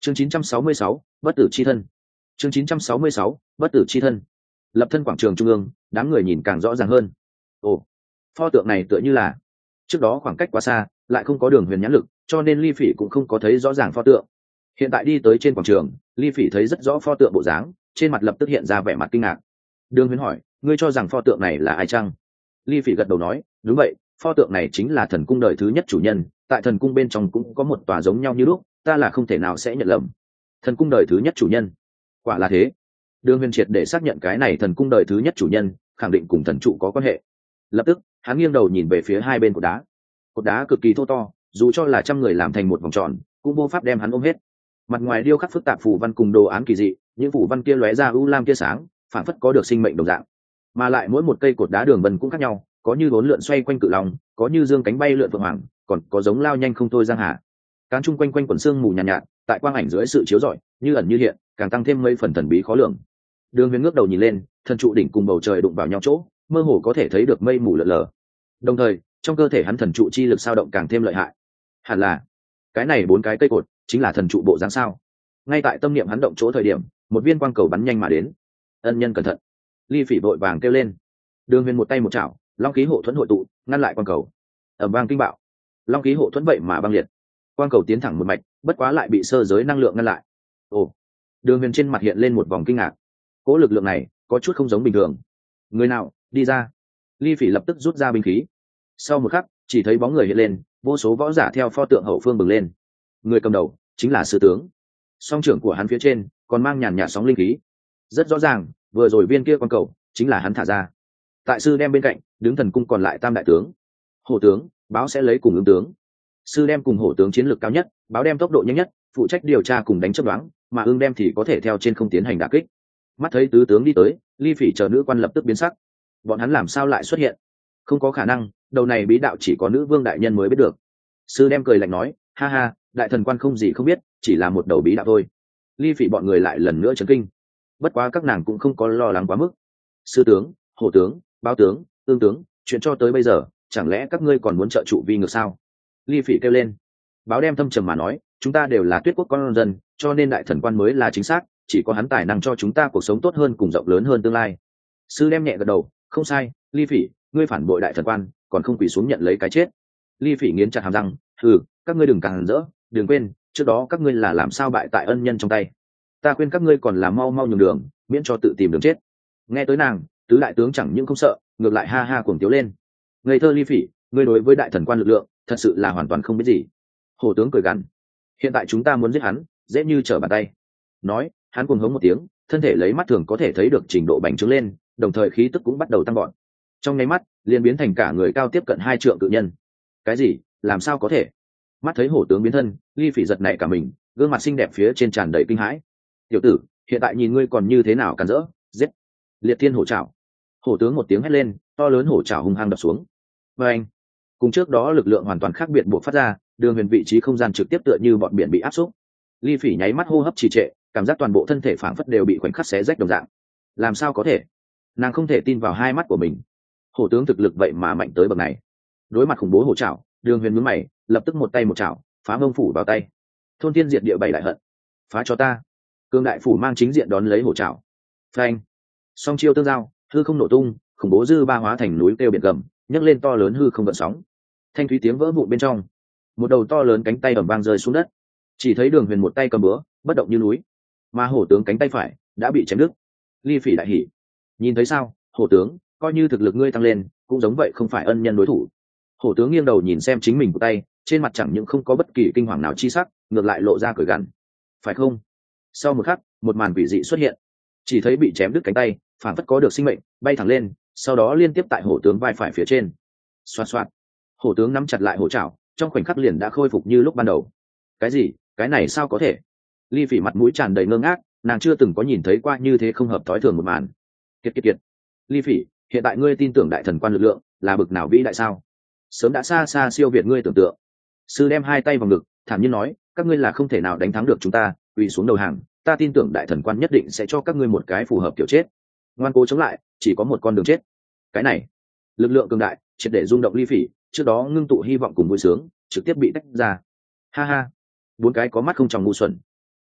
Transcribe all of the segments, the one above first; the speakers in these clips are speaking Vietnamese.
chương 966, bất tử chi thân. chương 966, bất tử chi thân. Lập thân quảng trường trung ương, đám người nhìn càng rõ ràng hơn. Ồ, pho tượng này tựa như là trước đó khoảng cách quá xa, lại không có đường huyền nhãn lực, cho nên Ly Phỉ cũng không có thấy rõ ràng pho tượng. Hiện tại đi tới trên quảng trường, Ly Phỉ thấy rất rõ pho tượng bộ dáng, trên mặt lập tức hiện ra vẻ mặt kinh ngạc. Đường huyền hỏi, ngươi cho rằng pho tượng này là ai chăng? Ly Phỉ gật đầu nói, đúng vậy, pho tượng này chính là thần cung đời thứ nhất chủ nhân, tại thần cung bên trong cũng có một tòa giống nhau như lúc, ta là không thể nào sẽ nhận lầm. Thần cung đời thứ nhất chủ nhân, quả là thế. Đường huyền triệt để xác nhận cái này thần cung đời thứ nhất chủ nhân khẳng định cùng thần trụ có quan hệ. Lập tức hắn nghiêng đầu nhìn về phía hai bên cột đá cực kỳ thô to, dù cho là trăm người làm thành một vòng tròn cũng vô pháp đem hắn ôm hết. Mặt ngoài điêu khắc phức tạp phù văn cùng đồ án kỳ dị, những phù văn kia lóe ra u lam tia sáng, phản phất có được sinh mệnh đồng dạng. Mà lại mỗi một cây cột đá đường vân cũng khác nhau, có như bốn lượn xoay quanh cự long, có như dương cánh bay lượn phượng hoàng, còn có giống lao nhanh không thôi giang hà. Cán chung quanh quanh quần xương mù nhàn nhạt, tại quang ảnh dưới sự chiếu rọi, như ẩn như hiện, càng tăng thêm mấy phần thần bí khó lường. Đường huyền ngước đầu nhìn lên, thần trụ đỉnh cùng bầu trời đụng vào nhau chỗ, mơ hồ có thể thấy được mây mù lờ lờ. Đồng thời trong cơ thể hắn thần trụ chi lực sao động càng thêm lợi hại. Hẳn là cái này bốn cái cây cột chính là thần trụ bộ dáng sao? Ngay tại tâm niệm hắn động chỗ thời điểm, một viên quang cầu bắn nhanh mà đến. Ân nhân cẩn thận! Ly Phỉ vội vàng kêu lên. Đường huyền một tay một chảo, long khí hộ thuẫn hội tụ ngăn lại quang cầu. Ầm vang kinh bạo, long khí hộ thuẫn vậy mà băng liệt, quang cầu tiến thẳng một mạch, bất quá lại bị sơ giới năng lượng ngăn lại. Ồ! Đường huyền trên mặt hiện lên một vòng kinh ngạc. Cố lực lượng này có chút không giống bình thường. Người nào đi ra? Ly Phỉ lập tức rút ra binh khí. Sau một khắc chỉ thấy bóng người hiện lên, vô số võ giả theo pho tượng hậu phương bừng lên. Người cầm đầu chính là sư tướng, song trưởng của hắn phía trên còn mang nhàn nhạt sóng linh khí. Rất rõ ràng vừa rồi viên kia quang cầu chính là hắn thả ra. Tại sư đem bên cạnh đứng thần cung còn lại tam đại tướng. Hổ tướng báo sẽ lấy cùng ứng tướng. Sư đem cùng hổ tướng chiến lược cao nhất, báo đem tốc độ nhanh nhất, phụ trách điều tra cùng đánh chấp đoán, mà ưng đem thì có thể theo trên không tiến hành đả kích. Mắt thấy tứ tướng đi tới, Ly Phỉ chờ nữ quan lập tức biến sắc. Bọn hắn làm sao lại xuất hiện? Không có khả năng, đầu này bí đạo chỉ có nữ vương đại nhân mới biết được. Sư đem cười lạnh nói, ha ha, đại thần quan không gì không biết, chỉ là một đầu bí đạo thôi. Ly Phỉ bọn người lại lần nữa chấn kinh. Bất quá các nàng cũng không có lo lắng quá mức. Sư tướng, hổ tướng, báo tướng, ương tướng, chuyện cho tới bây giờ chẳng lẽ các ngươi còn muốn trợ trụ vi ngược sao? Ly Phỉ kêu lên. Báo đem thâm trầm mà nói, chúng ta đều là Tuyết quốc con dân, cho nên đại thần quan mới là chính xác, chỉ có hắn tài năng cho chúng ta cuộc sống tốt hơn cùng rộng lớn hơn tương lai. Sư đem nhẹ gật đầu, không sai, Ly Phỉ, ngươi phản bội đại thần quan còn không quỳ xuống nhận lấy cái chết. Ly Phỉ nghiến chặt hàm răng, các ngươi đừng càng rỡ, đừng quên trước đó các ngươi là làm sao bại tại ân nhân trong tay. Ta khuyên các ngươi còn là mau mau nhường đường, miễn cho tự tìm đường chết. Nghe tới nàng, tứ đại tướng chẳng những không sợ, ngược lại ha ha cuồng tiếu lên. Ngây thơ Ly Phỉ, ngươi đối với đại thần quan lực lượng thật sự là hoàn toàn không biết gì. Hổ tướng cười gằn, hiện tại chúng ta muốn giết hắn dễ như trở bàn tay. Nói hắn cuồng hống một tiếng, thân thể lấy mắt thường có thể thấy được trình độ bành trướng lên, đồng thời khí tức cũng bắt đầu tăng gọn. Trong nháy mắt liền biến thành cả người cao tiếp cận 2 trượng cự nhân. Cái gì? Làm sao có thể? Mắt thấy hổ tướng biến thân, Ly Phỉ giật nảy cả mình, gương mặt xinh đẹp phía trên tràn đầy kinh hãi. Tiểu tử, hiện tại nhìn ngươi còn như thế nào cản rỡ? Giết! Liệt thiên hổ trảo. Hổ tướng một tiếng hét lên, to lớn hổ trảo hung hăng đập xuống. Và anh, cùng trước đó lực lượng hoàn toàn khác biệt buộc phát ra, đường huyền vị trí không gian trực tiếp tựa như bọn biển bị áp xúc. Ly Phỉ nháy mắt hô hấp trì trệ, cảm giác toàn bộ thân thể phảng phất đều bị khoảnh khắc xé rách đồng dạng. Làm sao có thể? Nàng không thể tin vào hai mắt của mình. Hổ tướng thực lực vậy mà mạnh tới bậc này. Đối mặt khủng bố hổ trảo, đường huyền nhướng mày, lập tức một tay một chảo phá mông phủ vào tay. Thôn thiên diệt địa bảy đại hận, phá cho ta. Cương đại phủ mang chính diện đón lấy hổ trảo. Phanh, song chiêu tương giao, hư không nổ tung, khủng bố dư ba hóa thành núi kêu biển gầm, nhấc lên to lớn hư không gợn sóng. Thanh thúy tiếng vỡ vụn bên trong, một đầu to lớn cánh tay ầm vang rơi xuống đất. Chỉ thấy đường huyền một tay cầm búa, bất động như núi, mà hổ tướng cánh tay phải đã bị chém đứt. Ly Phỉ đại hỉ, nhìn thấy sao, hổ tướng, coi như thực lực ngươi tăng lên cũng giống vậy không phải ân nhân đối thủ. Hổ tướng nghiêng đầu nhìn xem chính mình của tay, trên mặt chẳng những không có bất kỳ kinh hoàng nào chi sắc, ngược lại lộ ra cười gằn. Phải không? Sau một khắc, một màn quỷ dị xuất hiện. Chỉ thấy bị chém đứt cánh tay phản phất có được sinh mệnh, bay thẳng lên, sau đó liên tiếp tại hổ tướng vai phải phía trên. Xoạt xoạt, hổ tướng nắm chặt lại hổ trảo, trong khoảnh khắc liền đã khôi phục như lúc ban đầu. Cái gì? Cái này sao có thể? Ly Phỉ mặt mũi tràn đầy ngơ ngác, nàng chưa từng có nhìn thấy qua như thế không hợp thói thường một màn. Kiệt kiệt kiệt, Ly Phỉ, hiện tại ngươi tin tưởng đại thần quan lực lượng là bực nào vĩ đại sao? Sớm đã xa xa siêu việt ngươi tưởng tượng. Sư đem hai tay vào ngực, thản nhiên nói, các ngươi là không thể nào đánh thắng được chúng ta, quỳ xuống đầu hàng, ta tin tưởng đại thần quan nhất định sẽ cho các ngươi một cái phù hợp kiểu chết. Ngoan cố chống lại, chỉ có một con đường chết. Cái này, lực lượng cường đại triệt để rung động Ly Phỉ, trước đó ngưng tụ hy vọng cùng vui sướng trực tiếp bị tách ra. Ha ha, bốn cái có mắt không tròng ngu xuẩn.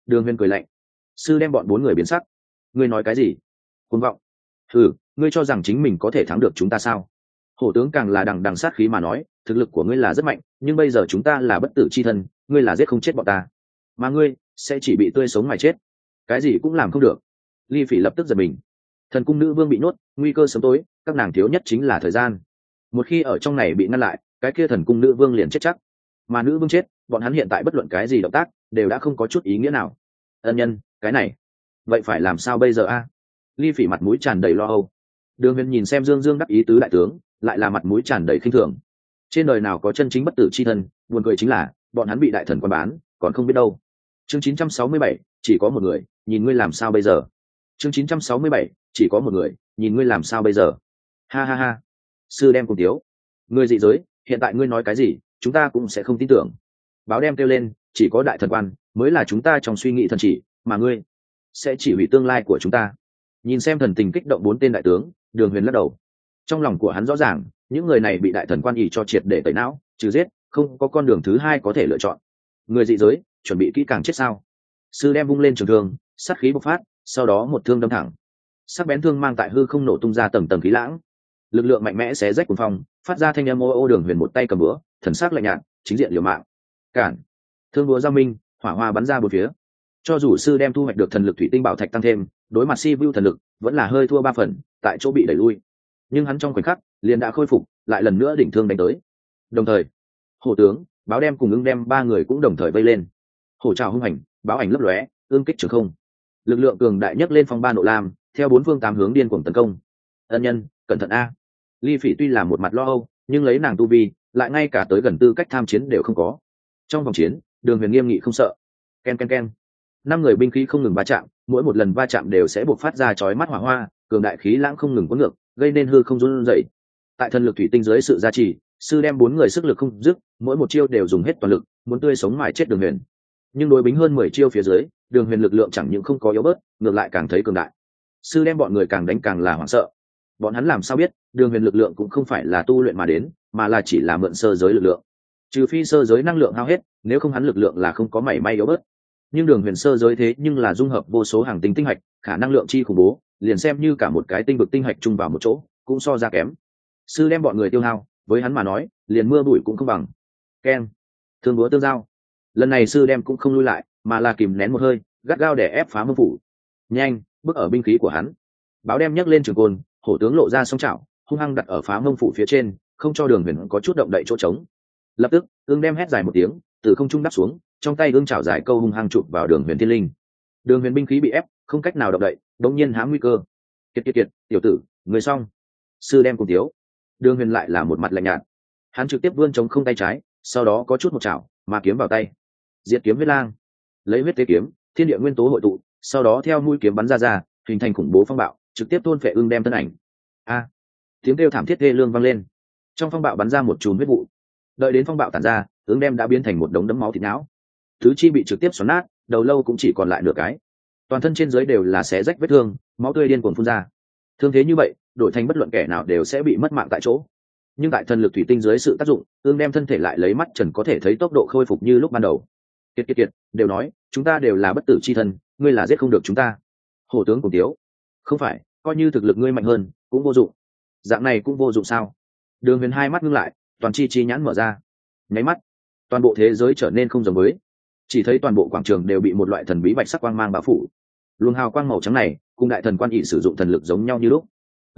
Đường Huyền cười lạnh. Sư đem bọn bốn người biến sắc. Ngươi nói cái gì? Cuồng vọng. Ngươi cho rằng chính mình có thể thắng được chúng ta sao? Hổ tướng càng là đằng đằng sát khí mà nói, thực lực của ngươi là rất mạnh, nhưng bây giờ chúng ta là bất tử chi thân, ngươi là giết không chết bọn ta, mà ngươi sẽ chỉ bị tươi sống mà chết, cái gì cũng làm không được. Ly Phỉ lập tức giật mình. Thần cung nữ vương bị nhốt, nguy cơ sớm tối, các nàng thiếu nhất chính là thời gian. Một khi ở trong này bị ngăn lại, cái kia thần cung nữ vương liền chết chắc. Mà nữ vương chết, bọn hắn hiện tại bất luận cái gì động tác đều đã không có chút ý nghĩa nào. Ân nhân, cái này, vậy phải làm sao bây giờ a? Ly Phỉ mặt mũi tràn đầy lo âu. Đường Huyền nhìn xem Dương Dương đắc ý tứ đại tướng, lại là mặt mũi tràn đầy khinh thường. Trên đời nào có chân chính bất tử chi thân, buồn cười chính là bọn hắn bị đại thần quan bán, còn không biết đâu. Chương 967, chỉ có một người, nhìn ngươi làm sao bây giờ. Chương 967, chỉ có một người, nhìn ngươi làm sao bây giờ. Ha ha ha. Sư đem cùng tiếu. Ngươi dị giới, hiện tại ngươi nói cái gì, chúng ta cũng sẽ không tin tưởng. Báo đem kêu lên, chỉ có đại thần quan mới là chúng ta trong suy nghĩ thần chỉ, mà ngươi sẽ chỉ hủy tương lai của chúng ta. Nhìn xem thần tình kích động bốn tên đại tướng, Đường Huyền lắc đầu. Trong lòng của hắn rõ ràng, những người này bị đại thần quan ỷ cho triệt để tẩy não, trừ giết, không có con đường thứ hai có thể lựa chọn. Người dị giới, chuẩn bị kỹ càng chết sao? Sư đem vung lên trường thương, sát khí bộc phát, sau đó một thương đâm thẳng. Sắc bén thương mang tại hư không nổ tung ra tầng tầng khí lãng, lực lượng mạnh mẽ xé rách cuồng phong, phát ra thanh âm ô ô. Đường Huyền một tay cầm búa, thần sắc lạnh nhạt, chính diện liều mạng. Cản! Thương búa giao minh, hỏa hoa bắn ra bốn phía. Cho dù sư đem thu hoạch được thần lực thủy tinh bảo thạch tăng thêm, đối mặt si vu thần lực vẫn là hơi thua 3 phần, tại chỗ bị đẩy lui. Nhưng hắn trong khoảnh khắc liền đã khôi phục, lại lần nữa đỉnh thương đánh tới. Đồng thời, hổ tướng, báo đem cùng ưng đem ba người cũng đồng thời vây lên. Hổ trào hung hành, báo ảnh lấp lóe, ương kích trường không. Lực lượng cường đại nhất lên phong ba nộ lam, theo bốn phương tám hướng điên cuồng tấn công. Ân nhân, cẩn thận a. Ly Phỉ tuy là một mặt lo âu, nhưng lấy nàng tu vi, lại ngay cả tới gần tư cách tham chiến đều không có. Trong vòng chiến, Đường Huyền nghiêm nghị không sợ. Ken ken ken. 5 người binh khí không ngừng va chạm, mỗi một lần va chạm đều sẽ bộc phát ra chói mắt hỏa hoa, cường đại khí lãng không ngừng cuốn ngược, gây nên hư không run rẩy. Tại thần lực thủy tinh dưới sự gia trì, sư đem 4 người sức lực không dứt, mỗi một chiêu đều dùng hết toàn lực, muốn tươi sống mài chết Đường Huyền. Nhưng đối bính hơn 10 chiêu phía dưới, Đường Huyền lực lượng chẳng những không có yếu bớt, ngược lại càng thấy cường đại. Sư đem bọn người càng đánh càng là hoảng sợ. Bọn hắn làm sao biết, Đường Huyền lực lượng cũng không phải là tu luyện mà đến, mà là chỉ là mượn sơ giới lực lượng. Trừ phi sơ giới năng lượng hao hết, nếu không hắn lực lượng là không có mảy may yếu bớt. Nhưng Đường Huyền sơ giới thế nhưng là dung hợp vô số hàng tinh tinh hạch, khả năng lượng chi khủng bố, liền xem như cả một cái tinh vực tinh hạch chung vào một chỗ, cũng so ra kém. Sư đem bọn người tiêu hao, với hắn mà nói, liền mưa bụi cũng không bằng. Keng, thương búa tương giao. Lần này sư đem cũng không lui lại, mà là kìm nén một hơi, gắt gao để ép phá mông phủ. Nhanh, bước ở binh khí của hắn. Báo đem nhấc lên trường côn, hổ tướng lộ ra song chảo, hung hăng đặt ở phá mông phủ phía trên, không cho Đường Huyền có chút động đậy chỗ trống. Lập tức, ương đem hét dài một tiếng, từ không trung đáp xuống, trong tay ương chảo dài câu hung hăng chụp vào Đường Huyền thiên linh. Đường Huyền binh khí bị ép, không cách nào động đậy, đột nhiên há nguy cơ. Kiệt, tiểu tử, người xong. Sư đem cùng tiếu. Đường Huyền lại là một mặt lạnh nhạt. Hắn trực tiếp vươn chống không tay trái, sau đó có chút một chảo, mà kiếm vào tay. Diệt kiếm huyết lang. Lấy huyết tế kiếm, thiên địa nguyên tố hội tụ, sau đó theo mũi kiếm bắn ra, hình thành khủng bố phong bạo, trực tiếp thôn phệ ương đem thân ảnh. A! Tiếng kêu thảm thiết thê lương vang lên. Trong phong bạo bắn ra một chùm huyết vụ. Đợi đến phong bạo tản ra, ương đem đã biến thành một đống đấm máu thịt não. Thứ chi bị trực tiếp xoắn nát, đầu lâu cũng chỉ còn lại nửa cái. Toàn thân trên dưới đều là xé rách vết thương, máu tươi điên cuồng phun ra. Thương thế như vậy, đổi thành bất luận kẻ nào đều sẽ bị mất mạng tại chỗ. Nhưng tại thần lực thủy tinh dưới sự tác dụng, ương đem thân thể lại lấy mắt trần có thể thấy tốc độ khôi phục như lúc ban đầu. Kiệt, đều nói, chúng ta đều là bất tử chi thân, ngươi là giết không được chúng ta. Hổ tướng cùng tiếu. Không phải, coi như thực lực ngươi mạnh hơn, cũng vô dụng. Dạng này cũng vô dụng sao? Đường Huyền hai mắt ngưng lại, toàn chi nhãn mở ra. Nháy mắt, toàn bộ thế giới trở nên không giống với. Chỉ thấy toàn bộ quảng trường đều bị một loại thần bí bạch sắc quang mang bao phủ. Luồng hào quang màu trắng này, cùng đại thần quan ỷ sử dụng thần lực giống nhau như lúc.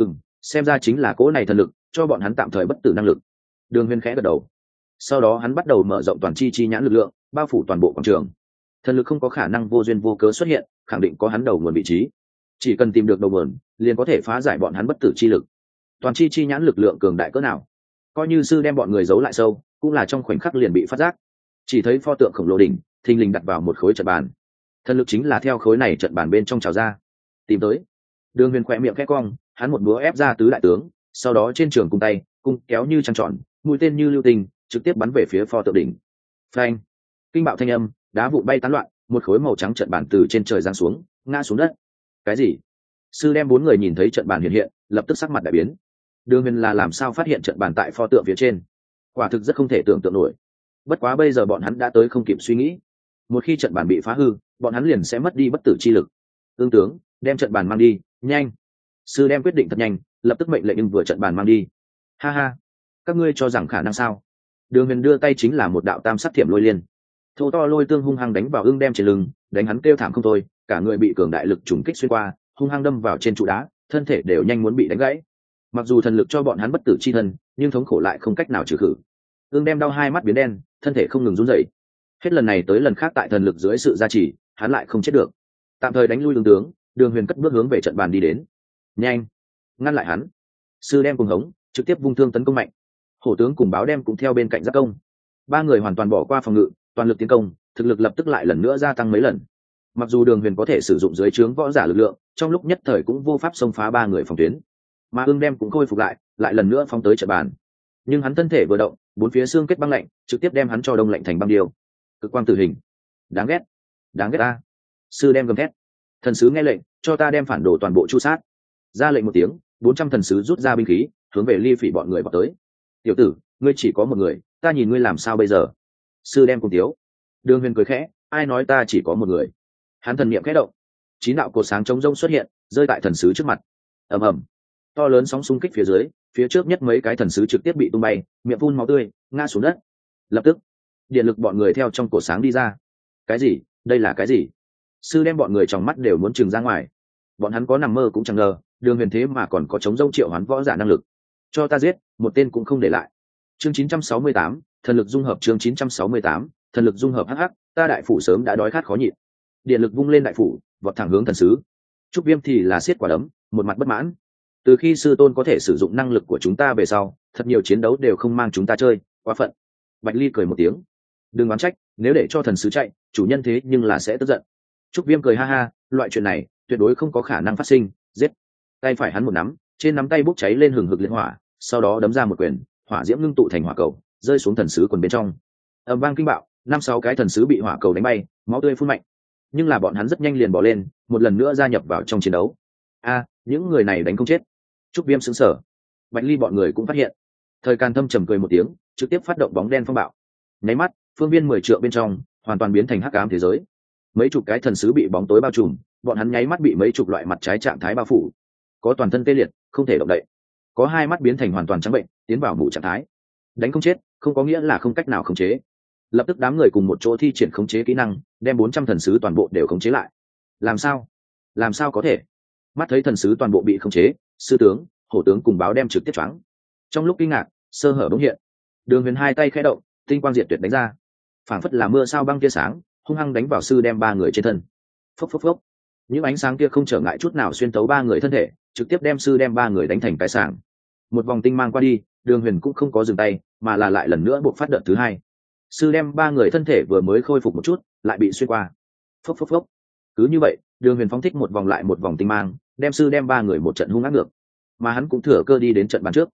Xem ra chính là cỗ này thần lực, cho bọn hắn tạm thời bất tử năng lực. Đường Huyền khẽ gật đầu. Sau đó hắn bắt đầu mở rộng toàn chi nhãn lực lượng, bao phủ toàn bộ quảng trường. Thần lực không có khả năng vô duyên vô cớ xuất hiện, khẳng định có hắn đầu nguồn vị trí. Chỉ cần tìm được đầu nguồn, liền có thể phá giải bọn hắn bất tử chi lực. Toàn chi nhãn lực lượng cường đại cỡ nào, coi như sư đem bọn người giấu lại sâu, cũng là trong khoảnh khắc liền bị phát giác. Chỉ thấy pho tượng khổng lồ đỉnh thình lình đặt vào một khối trận bàn. Thần lực chính là theo khối này trận bàn bên trong trào ra. Tìm tới. Đường Huyền khỏe miệng khẽ cong, hắn một búa ép ra tứ đại tướng, sau đó trên trường cung tay, cung kéo như trăng tròn, mũi tên như lưu tình, trực tiếp bắn về phía pho tượng đỉnh. Phanh! Kinh bạo thanh âm, đá vụn bay tán loạn, một khối màu trắng trận bàn từ trên trời giáng xuống, ngã xuống đất. Cái gì? Sư đem 4 người nhìn thấy trận bàn hiện hiện, lập tức sắc mặt đại biến. Đường Huyền là làm sao phát hiện trận bàn tại pho tượng phía trên? Quả thực rất không thể tưởng tượng nổi. Bất quá bây giờ bọn hắn đã tới không kịp suy nghĩ. Một khi trận bàn bị phá hư, bọn hắn liền sẽ mất đi bất tử chi lực. Ương tướng, đem trận bàn mang đi, nhanh. Sư đem quyết định thật nhanh, lập tức mệnh lệnh ưng vừa trận bàn mang đi. Ha ha, các ngươi cho rằng khả năng sao? Đường Huyền đưa tay chính là một đạo tam sắc thiểm lôi liên, thô to lôi tương hung hăng đánh vào ưng đem trên lưng, đánh hắn kêu thảm không thôi, cả người bị cường đại lực trùng kích xuyên qua, hung hăng đâm vào trên trụ đá, thân thể đều nhanh muốn bị đánh gãy. Mặc dù thần lực cho bọn hắn bất tử chi thân, nhưng thống khổ lại không cách nào trừ khử. Ưng đem đau hai mắt biến đen, thân thể không ngừng run rẩy. Hết lần này tới lần khác tại thần lực dưới sự gia trì, hắn lại không chết được. Tạm thời đánh lui Ưng tướng, Đường Huyền cất bước hướng về trận bàn đi đến. Nhanh, ngăn lại hắn. Sư đem cùng hống, trực tiếp vung thương tấn công mạnh. Hổ tướng cùng báo đem cũng theo bên cạnh giáp công. Ba người hoàn toàn bỏ qua phòng ngự, toàn lực tiến công, thực lực lập tức lại lần nữa gia tăng mấy lần. Mặc dù Đường Huyền có thể sử dụng dưới trướng võ giả lực lượng, trong lúc nhất thời cũng vô pháp xông phá ba người phòng tuyến. Mà Ưng đem cũng khôi phục lại lần nữa phóng tới trận bàn. Nhưng hắn thân thể vừa động, bốn phía xương kết băng lạnh, trực tiếp đem hắn cho đông lạnh thành băng điêu. Cực quang tử hình, đáng ghét, đáng ghét ta. Sư đem gầm thét. Thần sứ nghe lệnh, cho ta đem phản đồ toàn bộ chu sát. Ra lệnh một tiếng, 400 thần sứ rút ra binh khí, hướng về Ly Phỉ bọn người vào tới. Tiểu tử, ngươi chỉ có một người, ta nhìn ngươi làm sao bây giờ? Sư đem cùng tiếu. Đường Huyền cười khẽ, ai nói ta chỉ có một người? Hắn thần niệm khẽ động, 9 đạo cột sáng trống rông xuất hiện, rơi tại thần sứ trước mặt. Ầm ầm, to lớn sóng xung kích phía dưới, phía trước nhất mấy cái thần sứ trực tiếp bị tung bay, miệng phun máu tươi, ngã xuống đất. Lập tức, điện lực bọn người theo trong cột sáng đi ra. Cái gì? Đây là cái gì? Sư đem bọn người trong mắt đều muốn trừng ra ngoài. Bọn hắn có nằm mơ cũng chẳng ngờ, Đường Huyền thế mà còn có chống rông triệu hoán võ giả năng lực. Cho ta giết, một tên cũng không để lại. Chương 968, thần lực dung hợp. Chương 968, thần lực dung hợp. Hắc, ta đại phủ sớm đã đói khát khó nhịn. Điện lực vung lên đại phủ, vọt thẳng hướng thần sứ. Trúc Viêm thì là siết quả đấm, một mặt bất mãn. Từ khi sư tôn có thể sử dụng năng lực của chúng ta về sau, thật nhiều chiến đấu đều không mang chúng ta chơi, quá phận. Bạch Ly cười một tiếng, đừng oán trách, nếu để cho thần sứ chạy, chủ nhân thế nhưng là sẽ tức giận. Trúc Viêm cười ha ha, loại chuyện này tuyệt đối không có khả năng phát sinh. Giết. Tay phải hắn một nắm, trên nắm tay bốc cháy lên hừng hực liên hỏa, sau đó đấm ra một quyền, hỏa diễm ngưng tụ thành hỏa cầu, rơi xuống thần sứ quần bên trong. Ầm vang kinh bạo, 5-6 cái thần sứ bị hỏa cầu đánh bay, máu tươi phun mạnh. Nhưng là bọn hắn rất nhanh liền bỏ lên, một lần nữa gia nhập vào trong chiến đấu. A, những người này đánh không chết. Trúc Viêm sững sờ. Bạch Ly bọn người cũng phát hiện. Thời Càn Thâm trầm cười một tiếng, trực tiếp phát động bóng đen phong bạo. Nháy mắt, phương viên 10 trượng bên trong hoàn toàn biến thành hắc ám thế giới. Mấy chục cái thần sứ bị bóng tối bao trùm, bọn hắn nháy mắt bị mấy chục loại mặt trái trạng thái bao phủ. Có toàn thân tê liệt, không thể động đậy. Có hai mắt biến thành hoàn toàn trắng bệnh, tiến vào mù trạng thái. Đánh không chết, không có nghĩa là không cách nào khống chế. Lập tức đám người cùng một chỗ thi triển khống chế kỹ năng, đem 400 thần sứ toàn bộ đều khống chế lại. Làm sao? Làm sao có thể? Mắt thấy thần sứ toàn bộ bị khống chế, sư tướng, hổ tướng cùng báo đem trực tiếp choáng. Trong lúc kinh ngạc, sơ hở bỗng hiện. Đường Huyền hai tay khẽ động, tinh quang diệt tuyệt đánh ra, phảng phất là mưa sao băng tia sáng, hung hăng đánh vào sư đem ba người trên thân. Phốc phốc phốc. Những ánh sáng kia không trở ngại chút nào xuyên tấu ba người thân thể, trực tiếp đem sư đem ba người đánh thành cái sảng. Một vòng tinh mang qua đi, Đường Huyền cũng không có dừng tay, mà là lại lần nữa buộc phát đợt thứ hai. Sư đem ba người thân thể vừa mới khôi phục một chút, lại bị xuyên qua. Phốc phốc phốc. Cứ như vậy, Đường Huyền phóng thích một vòng lại một vòng tinh mang, đem sư đem ba người một trận hung ác ngược. Mà hắn cũng thừa cơ đi đến trận bàn trước.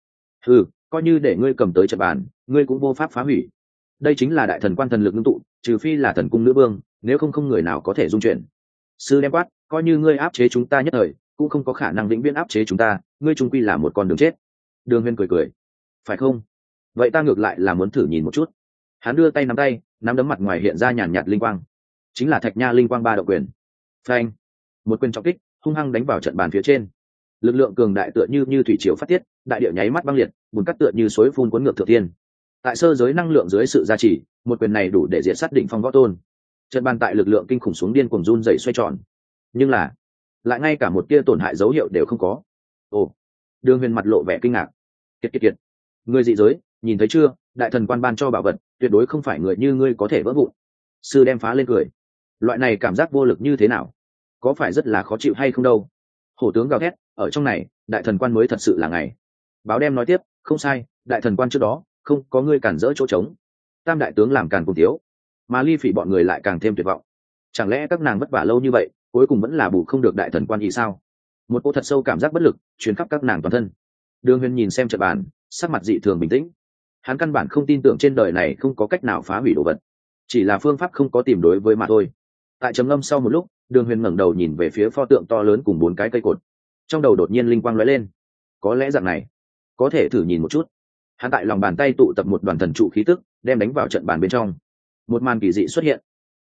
Coi như để ngươi cầm tới trận bàn, ngươi cũng vô pháp phá hủy. Đây chính là đại thần quan thần lực ngưng tụ, trừ phi là thần cung nữ vương, nếu không người nào có thể dung chuyển. Sư đem quát, coi như ngươi áp chế chúng ta nhất thời, cũng không có khả năng vĩnh viễn áp chế chúng ta, ngươi trung quy là một con đường chết. Đường Huyền cười cười, phải không? Vậy ta ngược lại là muốn thử nhìn một chút. Hắn đưa tay, nắm đấm mặt ngoài hiện ra nhàn nhạt linh quang, chính là Thạch Nha linh quang ba động quyền. Phanh, một quyền trọng kích, hung hăng đánh vào trận bàn phía trên. Lực lượng cường đại tựa như thủy triều phát tiết, đại địa nháy mắt băng liệt, bùn cát tựa như suối phun cuốn ngược thượng thiên. Tại sơ giới năng lượng dưới sự gia trì, một quyền này đủ để diệt sát đỉnh phong võ tôn. Trận bàn tại lực lượng kinh khủng xuống điên cuồng run rẩy xoay tròn, nhưng là lại ngay cả một tia tổn hại dấu hiệu đều không có. Ồ, Đường Huyền mặt lộ vẻ kinh ngạc. Kiệt, ngươi dị giới, nhìn thấy chưa? Đại thần quan ban cho bảo vật, tuyệt đối không phải người như ngươi có thể vỡ vụn. Sư đem phá lên cười. Loại này cảm giác vô lực như thế nào? Có phải rất là khó chịu hay không đâu? Hổ tướng gào thét, ở trong này, đại thần quan mới thật sự là ngày. Báo đem nói tiếp, không sai, đại thần quan trước đó, không có ngươi cản rỡ chỗ trống. Tam đại tướng làm càn cùng thiếu, mà Ly Phỉ bọn người lại càng thêm tuyệt vọng. Chẳng lẽ các nàng vất vả lâu như vậy, cuối cùng vẫn là bù không được đại thần quan ý sao? Một cô thật sâu cảm giác bất lực truyền khắp các nàng toàn thân. Đường Huyền nhìn xem trận bàn, sắc mặt dị thường bình tĩnh. Hắn căn bản không tin tưởng trên đời này không có cách nào phá hủy đồ vật, chỉ là phương pháp không có tìm đối với mà thôi. Tại trầm ngâm sau một lúc, Đường Huyền ngẩng đầu nhìn về phía pho tượng to lớn cùng 4 cái cây cột. Trong đầu đột nhiên linh quang lóe lên, có lẽ dạng này có thể thử nhìn một chút. Hắn tại lòng bàn tay tụ tập một đoàn thần trụ khí tức, đem đánh vào trận bàn bên trong. Một màn kỳ dị xuất hiện.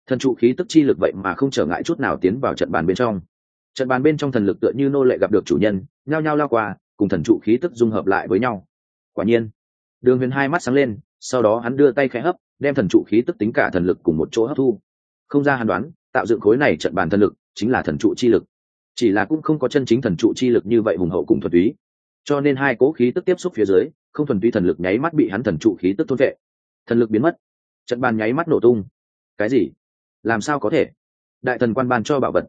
Thần trụ khí tức chi lực vậy mà không trở ngại chút nào tiến vào trận bàn bên trong. Trận bàn bên trong thần lực tựa như nô lệ gặp được chủ nhân, nhao nhao lao qua, cùng thần trụ khí tức dung hợp lại với nhau. Quả nhiên, Đường Huyền hai mắt sáng lên, sau đó hắn đưa tay khẽ hấp, đem thần trụ khí tức tính cả thần lực cùng một chỗ hấp thu. Không ra hắn đoán, tạo dựng khối này trận bàn thần lực chính là thần trụ chi lực. Chỉ là cũng không có chân chính thần trụ chi lực như vậy hùng hậu cùng thuần túy. Cho nên hai cố khí tức tiếp xúc phía dưới, không thuần túy thần lực nháy mắt bị hắn thần trụ khí tức thôn vệ. Thần lực biến mất, trận bàn nháy mắt nổ tung. Cái gì? Làm sao có thể? Đại thần quan ban cho bảo vật,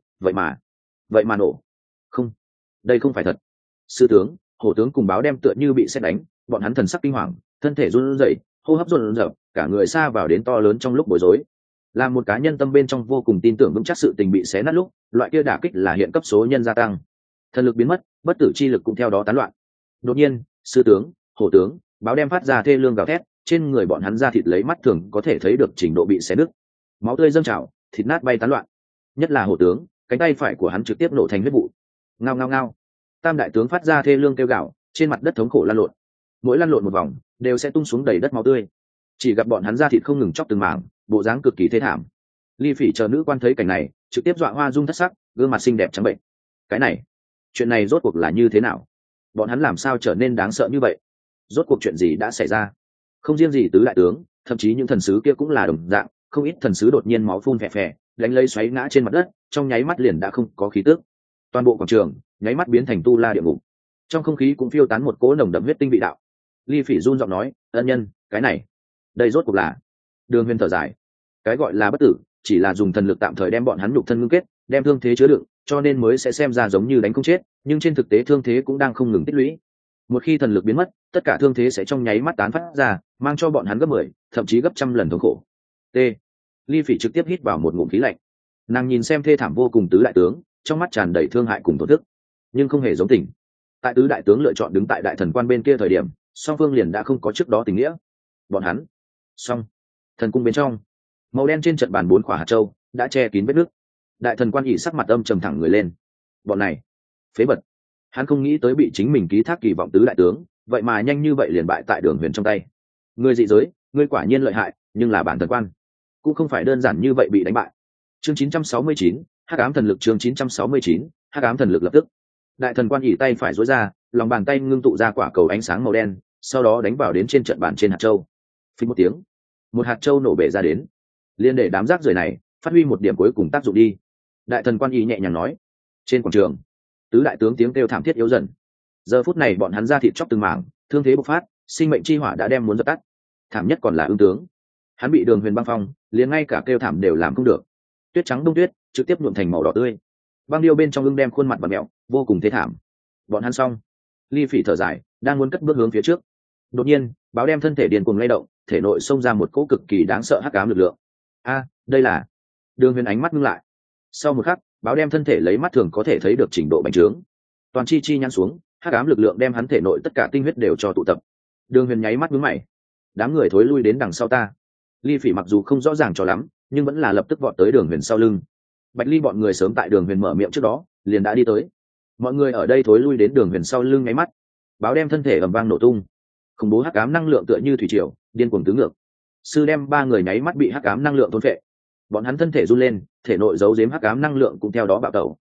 vậy mà nổ. Không, đây không phải thật. Sư tướng, hổ tướng cùng báo đem tựa như bị sét đánh, bọn hắn thần sắc kinh hoàng, thân thể run rẩy, hô hấp run rẩy, cả người sa vào đến to lớn trong lúc bối rối. Là một cá nhân tâm bên trong vô cùng tin tưởng vững chắc sự tình bị xé nát lúc, loại kia đả kích là hiện cấp số nhân gia tăng. Thần lực biến mất, bất tử chi lực cũng theo đó tán loạn. Đột nhiên, sư tướng, hổ tướng, báo đem phát ra thê lương gào thét, trên người bọn hắn da thịt lấy mắt thường có thể thấy được trình độ bị xé nứt. Máu tươi dâng trào, thịt nát bay tán loạn. Nhất là hổ tướng, cánh tay phải của hắn trực tiếp nổ thành huyết vụ. Ngao ngao ngao. Tam đại tướng phát ra thê lương kêu gào, trên mặt đất thống khổ lăn lộn. Mỗi lăn lộn một vòng, đều sẽ tung xuống đầy đất máu tươi. Chỉ gặp bọn hắn da thịt không ngừng chóc từng mảng, bộ dáng cực kỳ thê thảm. Ly Phỉ chờ nữ quan thấy cảnh này, trực tiếp dọa hoa dung thất sắc, gương mặt xinh đẹp trắng bệnh. Cái này, chuyện này rốt cuộc là như thế nào? Bọn hắn làm sao trở nên đáng sợ như vậy? Rốt cuộc chuyện gì đã xảy ra? Không riêng gì tứ đại tướng, thậm chí những thần sứ kia cũng là đồng dạng, không ít thần sứ đột nhiên máu phun phè phè, đánh lấy xoáy ngã trên mặt đất, trong nháy mắt liền đã không có khí tức. Toàn bộ quảng trường nháy mắt biến thành tu la địa ngục. Trong không khí cũng phiêu tán một cỗ nồng đậm huyết tinh vị đạo. Ly Phỉ run giọng nói, ân nhân, cái này, đây rốt cuộc là? Đường Huyền thở dài, cái gọi là bất tử, chỉ là dùng thần lực tạm thời đem bọn hắn nhục thân ngưng kết, đem thương thế chứa đựng, cho nên mới sẽ xem ra giống như đánh không chết, nhưng trên thực tế thương thế cũng đang không ngừng tích lũy. Một khi thần lực biến mất, tất cả thương thế sẽ trong nháy mắt tán phát ra, mang cho bọn hắn gấp 10, thậm chí gấp trăm lần thống khổ. T. Ly Phỉ trực tiếp hít vào một ngụm khí lạnh. Nàng nhìn xem thê thảm vô cùng tứ đại tướng, trong mắt tràn đầy thương hại cùng tổn thức, nhưng không hề giống tình. Tại tứ đại tướng lựa chọn đứng tại đại thần quan bên kia thời điểm, song phương liền đã không có trước đó tình nghĩa. Bọn hắn, song thần cung bên trong, màu đen trên trận bàn 4 quả hạt châu đã che kín vết nứt. Đại thần quan ỉ sắc mặt âm trầm thẳng người lên. Bọn này, phế vật. Hắn không nghĩ tới bị chính mình ký thác kỳ vọng tứ đại tướng, vậy mà nhanh như vậy liền bại tại Đường Huyền trong tay. Ngươi dị giới, ngươi quả nhiên lợi hại, nhưng là bản thần quan cũng không phải đơn giản như vậy bị đánh bại. Chương 969, Hắc ám thần lực. Chương 969, Hắc ám thần lực. Lập tức, đại thần quan ỉ tay phải duỗi ra, lòng bàn tay ngưng tụ ra quả cầu ánh sáng màu đen, sau đó đánh vào đến trên trận bàn trên hạt châu. Phình một tiếng, một hạt châu nổ bể ra đến, liên để đám rác rưởi này phát huy một điểm cuối cùng tác dụng đi. Đại thần quan ỉ nhẹ nhàng nói. Trên quảng trường, tứ đại tướng tiếng kêu thảm thiết yếu dần. Giờ phút này bọn hắn ra thịt chóc từng mảng, thương thế bộc phát, sinh mệnh chi hỏa đã đem muốn dập tắt. Thảm nhất còn là Ưng tướng, hắn bị Đường Huyền băng phong, liền ngay cả kêu thảm đều làm không được. Tuyết trắng đông tuyết trực tiếp nhuộm thành màu đỏ tươi. Băng điêu bên trong Ưng đem khuôn mặt bặm mẹo, vô cùng thê thảm. Bọn hắn xong. Ly Phỉ thở dài, đang muốn cất bước hướng phía trước. Đột nhiên, báo đem thân thể điên cuồng lay động, thể nội xông ra một cỗ cực kỳ đáng sợ hắc ám lực lượng. A, đây là... Đường Huyền ánh mắt ngưng lại. Sau một khắc, báo đem thân thể lấy mắt thường có thể thấy được trình độ bành trướng. Toàn chi nhăn xuống, hắc ám lực lượng đem hắn thể nội tất cả tinh huyết đều cho tụ tập. Đường Huyền nháy mắt nhướng mày. Đám người thối lui đến đằng sau ta. Ly Phỉ mặc dù không rõ ràng cho lắm, nhưng vẫn là lập tức vọt tới Đường Huyền sau lưng. Bạch Ly bọn người sớm tại Đường Huyền mở miệng trước đó, liền đã đi tới. Mọi người ở đây thối lui đến Đường Huyền sau lưng nháy mắt. Báo đem thân thể ầm vang nổ tung. Khủng bố hắc ám năng lượng tựa như thủy triều, điên cuồng tứ ngược. Sư đem 3 người nháy mắt bị hắc ám năng lượng thôn phệ. Bọn hắn thân thể run lên, thể nội giấu giếm hắc ám năng lượng cũng theo đó bạo tẩu.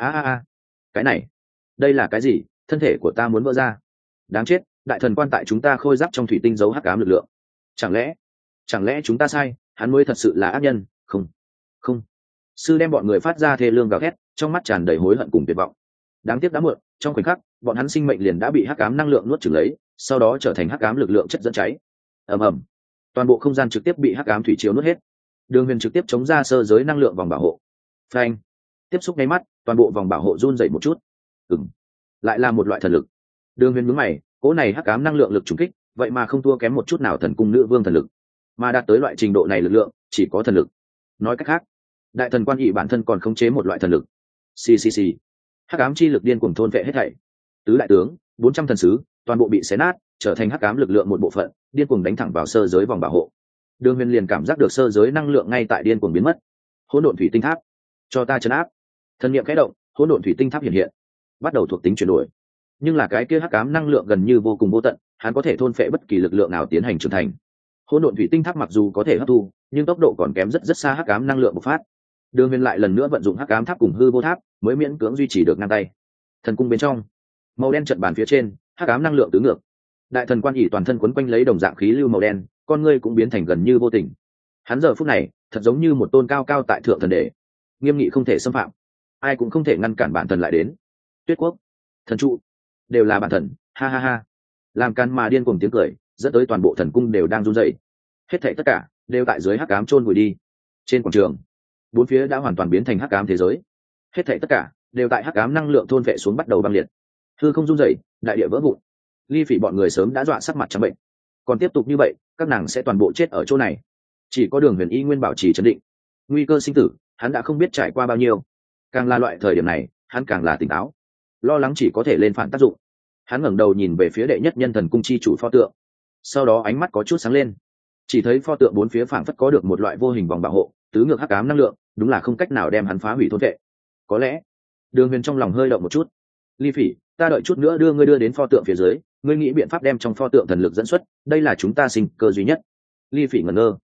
Cái này, đây là cái gì? Thân thể của ta muốn vỡ ra. Đáng chết, đại thần quan tại chúng ta khôi giáp trong thủy tinh giấu hắc ám lực lượng. Chẳng lẽ chúng ta sai, hắn mới thật sự là ác nhân? Không. Sư đem bọn người phát ra thê lương gào thét, trong mắt tràn đầy hối hận cùng tuyệt vọng. Đáng tiếc đã muộn, trong khoảnh khắc, bọn hắn sinh mệnh liền đã bị hắc ám năng lượng nuốt chửng lấy, sau đó trở thành hắc ám lực lượng chất dẫn cháy. Ầm ầm. Toàn bộ không gian trực tiếp bị hắc ám thủy triều nuốt hết. Đường Huyền trực tiếp chống ra sơ giới năng lượng vòng bảo hộ. Phanh. Tiếp xúc ngay mắt, toàn bộ vòng bảo hộ run rẩy một chút. Lại là một loại thần lực. Đường Huyền nhướng mày, cỗ này hắc ám năng lượng lực trùng kích, vậy mà không thua kém một chút nào thần cung nữ vương thần lực, mà đạt tới loại trình độ này lực lượng, chỉ có thần lực. Nói cách khác, đại thần quan nghị bản thân còn khống chế một loại thần lực. Xì. Hắc ám chi lực điên cuồng thôn vệ hết thảy. Tứ đại tướng, 400 thần sứ, toàn bộ bị xé nát, trở thành hắc ám lực lượng một bộ phận, điên cuồng đánh thẳng vào sơ giới vòng bảo hộ. Đường Huyền liền cảm giác được sơ giới năng lượng ngay tại điên cuồng biến mất. Hỗn độn thủy tinh tháp, cho ta trấn áp. Thần niệm khẽ động, hỗn độn thủy tinh tháp hiện hiện, bắt đầu thuộc tính chuyển đổi. Nhưng là cái kia hắc ám năng lượng gần như vô cùng vô tận, hắn có thể thôn phệ bất kỳ lực lượng nào tiến hành trưởng thành. Hỗn độn thủy tinh tháp mặc dù có thể hấp thu, nhưng tốc độ còn kém rất rất xa hắc ám năng lượng bộc phát. Đường Huyền lại lần nữa vận dụng hắc ám tháp cùng hư vô tháp, mới miễn cưỡng duy trì được ngang tay. Thần cung bên trong, màu đen trận bàn phía trên, hắc ám năng lượng tứ ngược. Đại thần quan ỷ toàn thân quấn quanh lấy đồng dạng khí lưu màu đen, con ngươi cũng biến thành gần như vô tình. Hắn giờ phút này, thật giống như một tôn cao cao tại thượng thần đế, nghiêm nghị không thể xâm phạm, ai cũng không thể ngăn cản bản thần lại đến. Tuyết quốc, thần trụ, đều là bản thần, ha ha ha. Làm can mà điên cuồng tiếng cười, dẫn tới toàn bộ thần cung đều đang run rẩy. Hết thảy tất cả đều tại dưới hắc ám chôn vùi đi. Trên quảng trường, bốn phía đã hoàn toàn biến thành hắc ám thế giới. Hết thảy tất cả đều tại hắc ám năng lượng thôn vệ xuống bắt đầu băng liệt. Hư không run rẩy, đại địa vỡ vụn. Ly Phỉ bọn người sớm đã dọa sắc mặt trắng bệnh. Còn tiếp tục như vậy, các nàng sẽ toàn bộ chết ở chỗ này. Chỉ có Đường Huyền y nguyên bảo trì trấn định. Nguy cơ sinh tử, hắn đã không biết trải qua bao nhiêu. Càng là loại thời điểm này, hắn càng là tỉnh táo. Lo lắng chỉ có thể lên phản tác dụng. Hắn ngẩng đầu nhìn về phía đệ nhất nhân thần cung chi chủ pho tượng, sau đó ánh mắt có chút sáng lên. Chỉ thấy pho tượng bốn phía phảng phất có được một loại vô hình vòng bảo hộ, tứ ngược hắc ám năng lượng, đúng là không cách nào đem hắn phá hủy thôn vệ. Có lẽ, Đường Huyền trong lòng hơi động một chút. Ly Phỉ, ta đợi chút nữa đưa ngươi đưa đến pho tượng phía dưới, ngươi nghĩ biện pháp đem trong pho tượng thần lực dẫn xuất, đây là chúng ta sinh cơ duy nhất. Ly Phỉ ngẩn ngơ.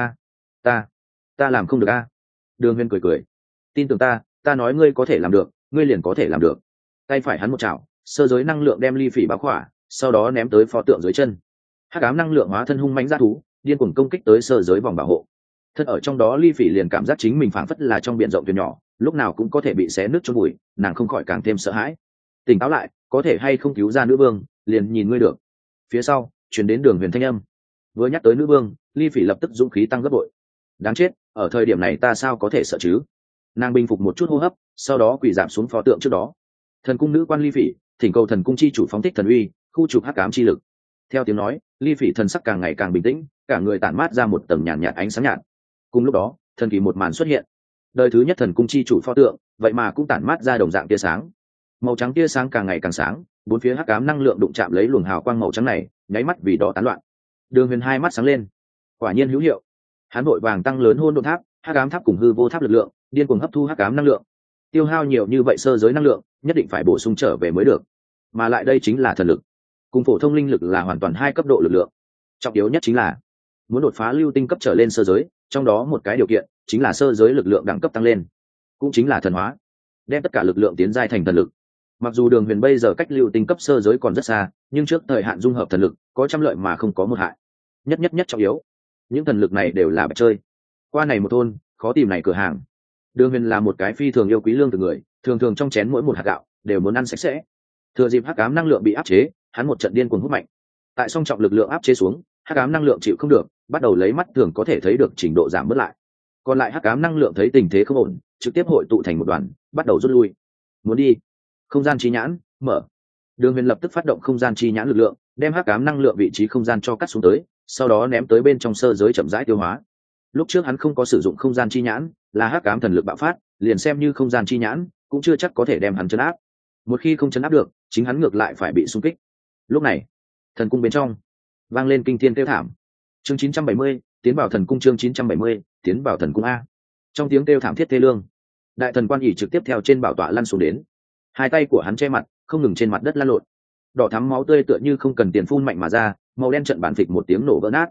Ta làm không được a. Đường Huyền cười cười. Tin tưởng ta nói ngươi có thể làm được, ngươi liền có thể làm được. Tay phải hắn một chảo, sơ giới năng lượng đem Ly Phỉ bao khỏa, sau đó ném tới pho tượng dưới chân. Hắc ám năng lượng hóa thân hung mãnh dã thú, điên cuồng công kích tới sơ giới vòng bảo hộ. Thân ở trong đó, Ly Phỉ liền cảm giác chính mình phảng phất là trong biển rộng thuyền nhỏ, lúc nào cũng có thể bị xé nứt chôn vùi, nàng không khỏi càng thêm sợ hãi. Tỉnh táo lại, có thể hay không cứu ra nữ vương, liền nhìn ngươi được. Phía sau truyền đến Đường Huyền thanh âm. Vừa nhắc tới nữ vương, Ly Phỉ lập tức dũng khí tăng gấp bội. Đáng chết, ở thời điểm này ta sao có thể sợ chứ? Nàng bình phục một chút hô hấp, sau đó quỳ giảm xuống pho tượng trước đó. Thần cung nữ quan Ly Phỉ, thỉnh cầu thần cung chi chủ phóng thích thần uy, khu trục hắc ám chi lực. Theo tiếng nói, Ly Phỉ thần sắc càng ngày càng bình tĩnh, cả người tản mát ra một tầng nhàn nhạt ánh sáng nhạt. Cùng lúc đó, thần kỳ một màn xuất hiện. Đời thứ nhất thần cung chi chủ pho tượng, vậy mà cũng tản mát ra đồng dạng tia sáng. Màu trắng tia sáng càng ngày càng sáng, bốn phía hắc ám năng lượng đụng chạm lấy luồng hào quang màu trắng này, nháy mắt vì đó tán loạn. Đường Huyền hai mắt sáng lên. Quả nhiên hữu hiệu. Hắn vội vàng tăng lớn hôn độn tháp, hắc ám tháp cùng hư vô tháp lực lượng, điên cuồng hấp thu hắc ám năng lượng. Tiêu hao nhiều như vậy sơ giới năng lượng, nhất định phải bổ sung trở về mới được. Mà lại đây chính là thần lực, cùng phổ thông linh lực là hoàn toàn hai cấp độ lực lượng. Trọng yếu nhất chính là muốn đột phá lưu tinh cấp trở lên sơ giới, trong đó một cái điều kiện chính là sơ giới lực lượng đẳng cấp tăng lên, cũng chính là thần hóa, đem tất cả lực lượng tiến giai thành thần lực. Mặc dù Đường Huyền bây giờ cách lưu tinh cấp sơ giới còn rất xa, nhưng trước thời hạn dung hợp thần lực có trăm lợi mà không có một hại. Nhất trọng yếu, những thần lực này đều là bạch chơi. Qua này một thôn, khó tìm này cửa hàng. Đường Huyền là một cái phi thường yêu quý lương từ người, thường thường trong chén mỗi một hạt gạo đều muốn ăn sạch sẽ. Thừa dịp hắc ám năng lượng bị áp chế, hắn một trận điên cuồng hút mạnh. Tại song trọng lực lượng áp chế xuống, hắc ám năng lượng chịu không được, bắt đầu lấy mắt thường có thể thấy được trình độ giảm bớt lại. Còn lại hắc ám năng lượng thấy tình thế không ổn, trực tiếp hội tụ thành một đoàn, bắt đầu rút lui. Muốn đi. Không gian chi nhãn mở. Đường Huyền lập tức phát động không gian chi nhãn lực lượng, đem hắc ám năng lượng vị trí không gian cho cắt xuống tới, sau đó ném tới bên trong sơ giới chậm rãi tiêu hóa. Lúc trước hắn không có sử dụng không gian chi nhãn, là hắc ám thần lực bạo phát, liền xem như không gian chi nhãn, cũng chưa chắc có thể đem hắn chấn áp. Một khi không chấn áp được, chính hắn ngược lại phải bị xung kích. Lúc này, thần cung bên trong vang lên kinh thiên kêu thảm. Chương 970, tiến vào thần cung. Chương 970, tiến vào thần cung a. Trong tiếng kêu thảm thiết thê lương, đại thần quan ỷ trực tiếp theo trên bảo tọa lăn xuống đến. Hai tay của hắn che mặt, không ngừng trên mặt đất lăn lộn. Đỏ thắm máu tươi tựa như không cần tiền phun mạnh mà ra, màu đen trận bản phịch một tiếng nổ vỡ nát.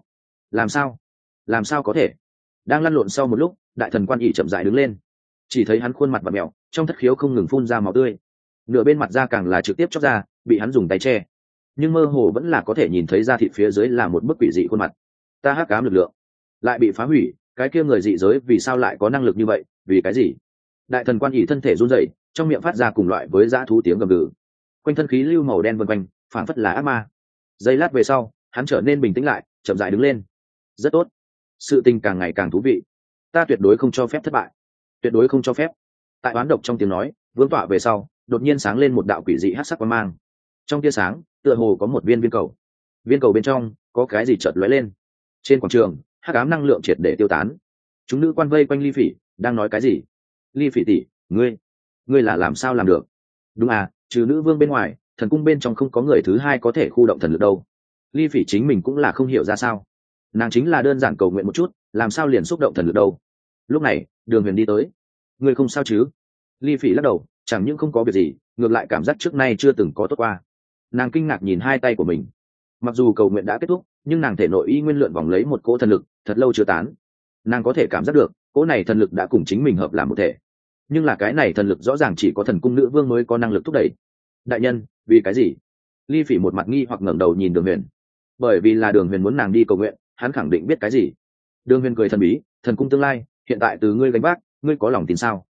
Làm sao có thể? Đang lăn lộn sau một lúc, đại thần quan ỷ chậm rãi đứng lên. Chỉ thấy hắn khuôn mặt vặn mèo, trong thất khiếu không ngừng phun ra máu tươi. Nửa bên mặt da càng là trực tiếp chóc ra, bị hắn dùng tay che. Nhưng mơ hồ vẫn là có thể nhìn thấy da thịt phía dưới là một bức quỷ dị khuôn mặt. Ta hắc ám lực lượng lại bị phá hủy, cái kia người dị giới vì sao lại có năng lực như vậy, vì cái gì? Đại thần quan ỷ thân thể run rẩy, trong miệng phát ra cùng loại với dã thú tiếng gầm gừ. Quanh thân khí lưu màu đen vần quanh, phảng phất là ác ma. Giây lát về sau, hắn trở nên bình tĩnh lại, chậm rãi đứng lên. Rất tốt, sự tình càng ngày càng thú vị. Ta tuyệt đối không cho phép thất bại, tuyệt đối không cho phép. Tại oán độc trong tiếng nói, vương tọa về sau, đột nhiên sáng lên một đạo quỷ dị hắc sắc quang mang. Trong tia sáng, tựa hồ có một viên cầu. Viên cầu bên trong có cái gì chợt lóe lên. Trên quảng trường, hắc ám năng lượng triệt để tiêu tán. Chúng nữ quan vây quanh Ly Phỉ, đang nói cái gì? Ly Phỉ tỷ, ngươi là làm sao làm được? Đúng à, trừ nữ vương bên ngoài, thần cung bên trong không có người thứ hai có thể khu động thần lực đâu. Ly Phỉ chính mình cũng là không hiểu ra sao. Nàng chính là đơn giản cầu nguyện một chút, làm sao liền xúc động thần lực đâu? Lúc này, Đường Huyền đi tới. Ngươi không sao chứ? Ly Phỉ lắc đầu, chẳng những không có việc gì, ngược lại cảm giác trước nay chưa từng có tốt qua. Nàng kinh ngạc nhìn hai tay của mình. Mặc dù cầu nguyện đã kết thúc, nhưng nàng thể nội y nguyên lượn vòng lấy một cỗ thần lực thật lâu chưa tán. Nàng có thể cảm giác được cỗ này thần lực đã cùng chính mình hợp làm một thể, nhưng là cái này thần lực rõ ràng chỉ có thần cung nữ vương mới có năng lực thúc đẩy. Đại nhân, vì cái gì? Ly Phỉ một mặt nghi hoặc ngẩng đầu nhìn Đường Huyền. Bởi vì là Đường Huyền muốn nàng đi cầu nguyện, hắn khẳng định biết cái gì. Đường Huyền cười thần bí, thần cung tương lai hiện tại từ ngươi gánh vác, ngươi có lòng tin sao?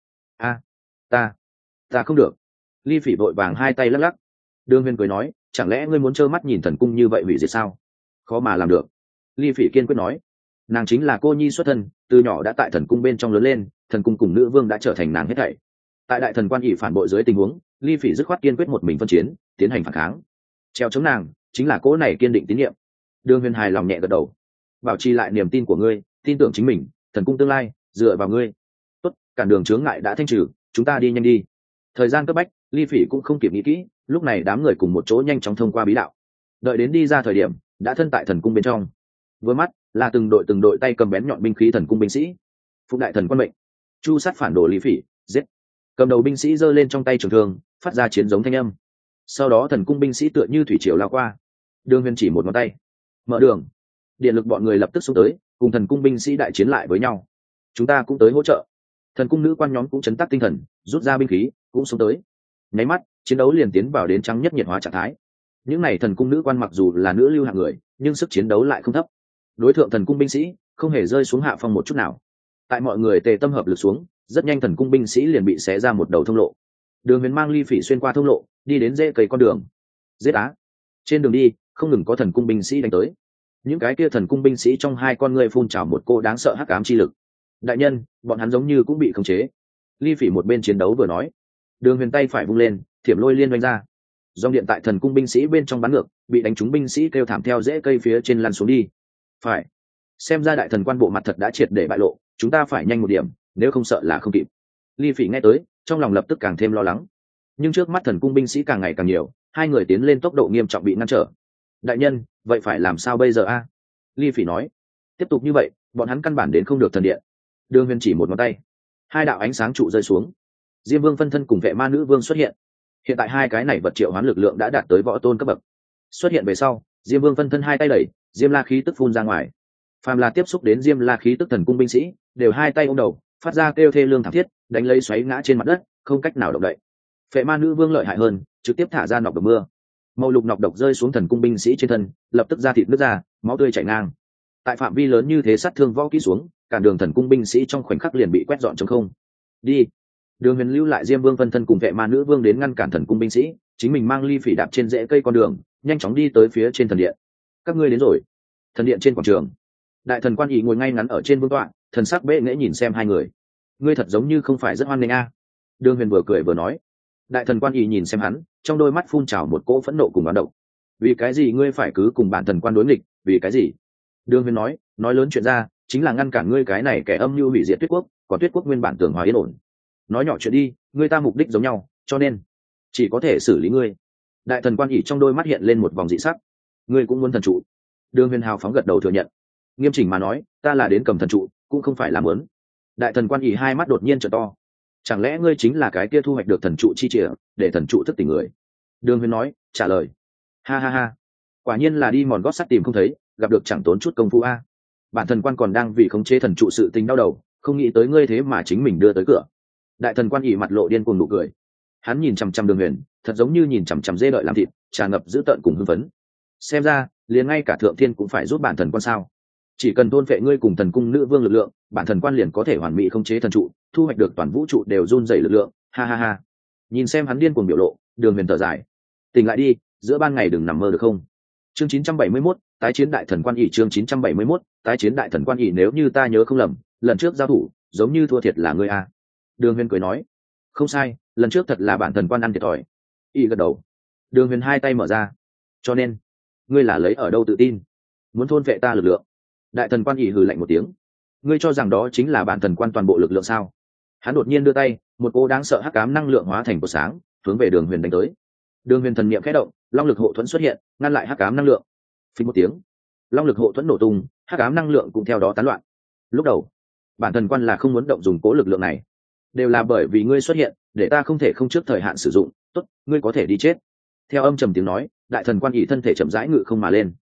Ta không được. Ly Phỉ vội vàng hai tay lắc lắc. Đường Huyền cười nói, chẳng lẽ ngươi muốn trơ mắt nhìn thần cung như vậy hủy diệt sao? Khó mà làm được. Ly Phỉ kiên quyết nói, nàng chính là cô nhi xuất thân, từ nhỏ đã tại thần cung bên trong lớn lên, thần cung cùng nữ vương đã trở thành nàng hết thảy. Tại đại thần quan ỷ phản bội dưới tình huống, Ly Phỉ dứt khoát kiên quyết một mình phân chiến, tiến hành phản kháng. Treo chống nàng chính là cỗ này kiên định tín nhiệm. Đường Huyền hài lòng nhẹ gật đầu, bảo trì lại niềm tin của ngươi, tin tưởng chính mình, thần cung tương lai dựa vào ngươi. Tốt, cản đường chướng ngại đã thanh trừ, chúng ta đi nhanh đi. Thời gian cấp bách, Ly Phỉ cũng không kịp nghĩ kỹ, lúc này đám người cùng một chỗ nhanh chóng thông qua bí đạo. Đợi đến đi ra thời điểm, đã thân tại thần cung bên trong. Vừa mắt là từng đội tay cầm bén nhọn binh khí thần cung binh sĩ. Phụng đại thần quân mệnh, chu sát phản đồ Ly Phỉ, giết. Cầm đầu binh sĩ giơ lên trong tay trường thương, phát ra chiến giống thanh âm. Sau đó thần cung binh sĩ tựa như thủy triều lao qua. Đường Huyền chỉ một ngón tay, mở đường. Điện lực bọn người lập tức xuống tới, cùng thần cung binh sĩ đại chiến lại với nhau. Chúng ta cũng tới hỗ trợ. Thần cung nữ quan nhóm cũng chấn tác tinh thần, rút ra binh khí, cũng xuống tới. Nháy mắt, chiến đấu liền tiến vào đến trắng nhất nhiệt hóa trạng thái. Những này thần cung nữ quan mặc dù là nữ lưu hạng người, nhưng sức chiến đấu lại không thấp. Đối thượng thần cung binh sĩ, không hề rơi xuống hạ phong một chút nào. Tại mọi người tề tâm hợp lực xuống, rất nhanh thần cung binh sĩ liền bị xé ra một đầu thông lộ. Đường Huyền mang Ly Phỉ xuyên qua thông lộ, đi đến rễ cây con đường. Giết á! Trên đường đi, không ngừng có thần cung binh sĩ đánh tới. Những cái kia thần cung binh sĩ trong hai con người phun trào một cô đáng sợ hắc ám chi lực. Đại nhân, bọn hắn giống như cũng bị khống chế. Ly Phỉ một bên chiến đấu vừa nói. Đường Huyền tay phải vung lên, thiểm lôi liên đánh ra. Dòng điện tại thần cung binh sĩ bên trong bắn ngược, bị đánh trúng binh sĩ kêu thảm theo rễ cây phía trên lăn xuống đi. Phải. Xem ra đại thần quan bộ mặt thật đã triệt để bại lộ, chúng ta phải nhanh một điểm, nếu không sợ là không kịp. Ly Phỉ nghe tới, trong lòng lập tức càng thêm lo lắng. Nhưng trước mắt thần cung binh sĩ càng ngày càng nhiều, hai người tiến lên tốc độ nghiêm trọng bị ngăn trở. Đại nhân, vậy phải làm sao bây giờ a? Ly Phỉ nói. Tiếp tục như vậy, bọn hắn căn bản đến không được thần điện. Đường Huyền chỉ một ngón tay, hai đạo ánh sáng trụ rơi xuống. Diêm Vương phân thân cùng vệ ma nữ vương xuất hiện. Hiện tại hai cái này vật triệu hoán lực lượng đã đạt tới võ tôn cấp bậc. Xuất hiện về sau, Diêm Vương phân thân hai tay đẩy, Diêm La khí tức phun ra ngoài. Phàm là tiếp xúc đến Diêm La khí tức thần cung binh sĩ, đều hai tay ôm đầu, phát ra kêu thê lương thảm thiết, đánh lấy xoáy ngã trên mặt đất, không cách nào động đậy. Vệ ma nữ vương lợi hại hơn, trực tiếp thả ra nọc độc mưa. Màu lục nọc độc rơi xuống thần cung binh sĩ trên thân, lập tức da thịt nứt ra, máu tươi chảy ngang. Tại phạm vi lớn như thế sát thương võ kỹ xuống, cản đường thần cung binh sĩ trong khoảnh khắc liền bị quét dọn trống không. Đi. Đường Huyền lưu lại Diêm Vương phân thân cùng vệ ma nữ vương đến ngăn cản thần cung binh sĩ, chính mình mang Ly Phỉ đạp trên rễ cây con đường, nhanh chóng đi tới phía trên thần điện. Các ngươi đến rồi. Thần điện trên quảng trường, đại thần quan ỷ ngồi ngay ngắn ở trên vương tọa, thần sắc bệ nghễ nhìn xem hai người. Ngươi thật giống như không phải rất hoan nghênh a. Đường Huyền vừa cười vừa nói. Đại thần quan ỷ nhìn xem hắn, trong đôi mắt phun trào một cỗ phẫn nộ cùng oán độc. Vì cái gì ngươi phải cứ cùng bản thần quan đối nghịch, vì cái gì? Đường Huyền nói lớn chuyện ra, chính là ngăn cản ngươi cái này kẻ âm mưu hủy diệt Tuyết quốc, còn Tuyết quốc nguyên bản tưởng hòa yên ổn. Nói nhỏ chuyện đi, ngươi ta mục đích giống nhau, cho nên chỉ có thể xử lý ngươi. Đại thần quan ỷ trong đôi mắt hiện lên một vòng dị sắc. Ngươi cũng muốn thần trụ? Đường Huyền hào phóng gật đầu thừa nhận. Nghiêm chỉnh mà nói, ta là đến cầm thần trụ, cũng không phải là muốn. Đại thần quan ỷ hai mắt đột nhiên trợ to. Chẳng lẽ ngươi chính là cái kia thu hoạch được thần trụ chi chìa, để thần trụ thức tỉnh người? Đường Huyền nói, trả lời. Ha ha ha, quả nhiên là đi mòn gót sắt tìm không thấy, gặp được chẳng tốn chút công phu a. Bản thần quan còn đang vì khống chế thần trụ sự tình đau đầu, không nghĩ tới ngươi thế mà chính mình đưa tới cửa. Đại thần quan ỷ mặt lộ điên cuồng nụ cười. Hắn nhìn chằm chằm Đường Huyền, thật giống như nhìn chằm chằm dê đợi làm thịt, tràn ngập dữ tợn cùng hưng phấn. Xem ra, liền ngay cả thượng thiên cũng phải giúp bản thần quan sao? Chỉ cần thôn phệ ngươi cùng thần cung nữ vương lực lượng, bản thần quan liền có thể hoàn mỹ khống chế thần trụ, thu hoạch được toàn vũ trụ đều run rẩy lực lượng. Ha ha ha. Nhìn xem hắn điên cuồng biểu lộ, Đường Huyền thở dài. Tỉnh lại đi, giữa ban ngày đừng nằm mơ được không? Chương 971, tái chiến đại thần quan ỷ. Chương 971, tái chiến đại thần quan ỷ. Nếu như ta nhớ không lầm, lần trước giao thủ giống như thua thiệt là ngươi a. Đường Huyền cười nói. Không sai, lần trước thật là bản thần quan ăn thiệt thòi. Y gật đầu. Đường Huyền hai tay mở ra. Cho nên ngươi là lấy ở đâu tự tin muốn thôn vệ ta lực lượng? Đại thần quan ỷ hừ lạnh một tiếng. Ngươi cho rằng đó chính là bản thần quan toàn bộ lực lượng sao? Hắn đột nhiên đưa tay, một cô đáng sợ hắc ám năng lượng hóa thành cột sáng, hướng về Đường Huyền đánh tới. Đường Huyền thần niệm khẽ động, long lực hộ thuẫn xuất hiện, ngăn lại hắc ám năng lượng. Phình một tiếng, long lực hộ thuẫn nổ tung, hắc ám năng lượng cũng theo đó tán loạn. Lúc đầu bản thần quan là không muốn động dùng cố lực lượng này, đều là bởi vì ngươi xuất hiện, để ta không thể không trước thời hạn sử dụng. Tốt, ngươi có thể đi chết. Theo âm trầm tiếng nói, đại thần quan ỷ thân thể chậm rãi ngự không mà lên.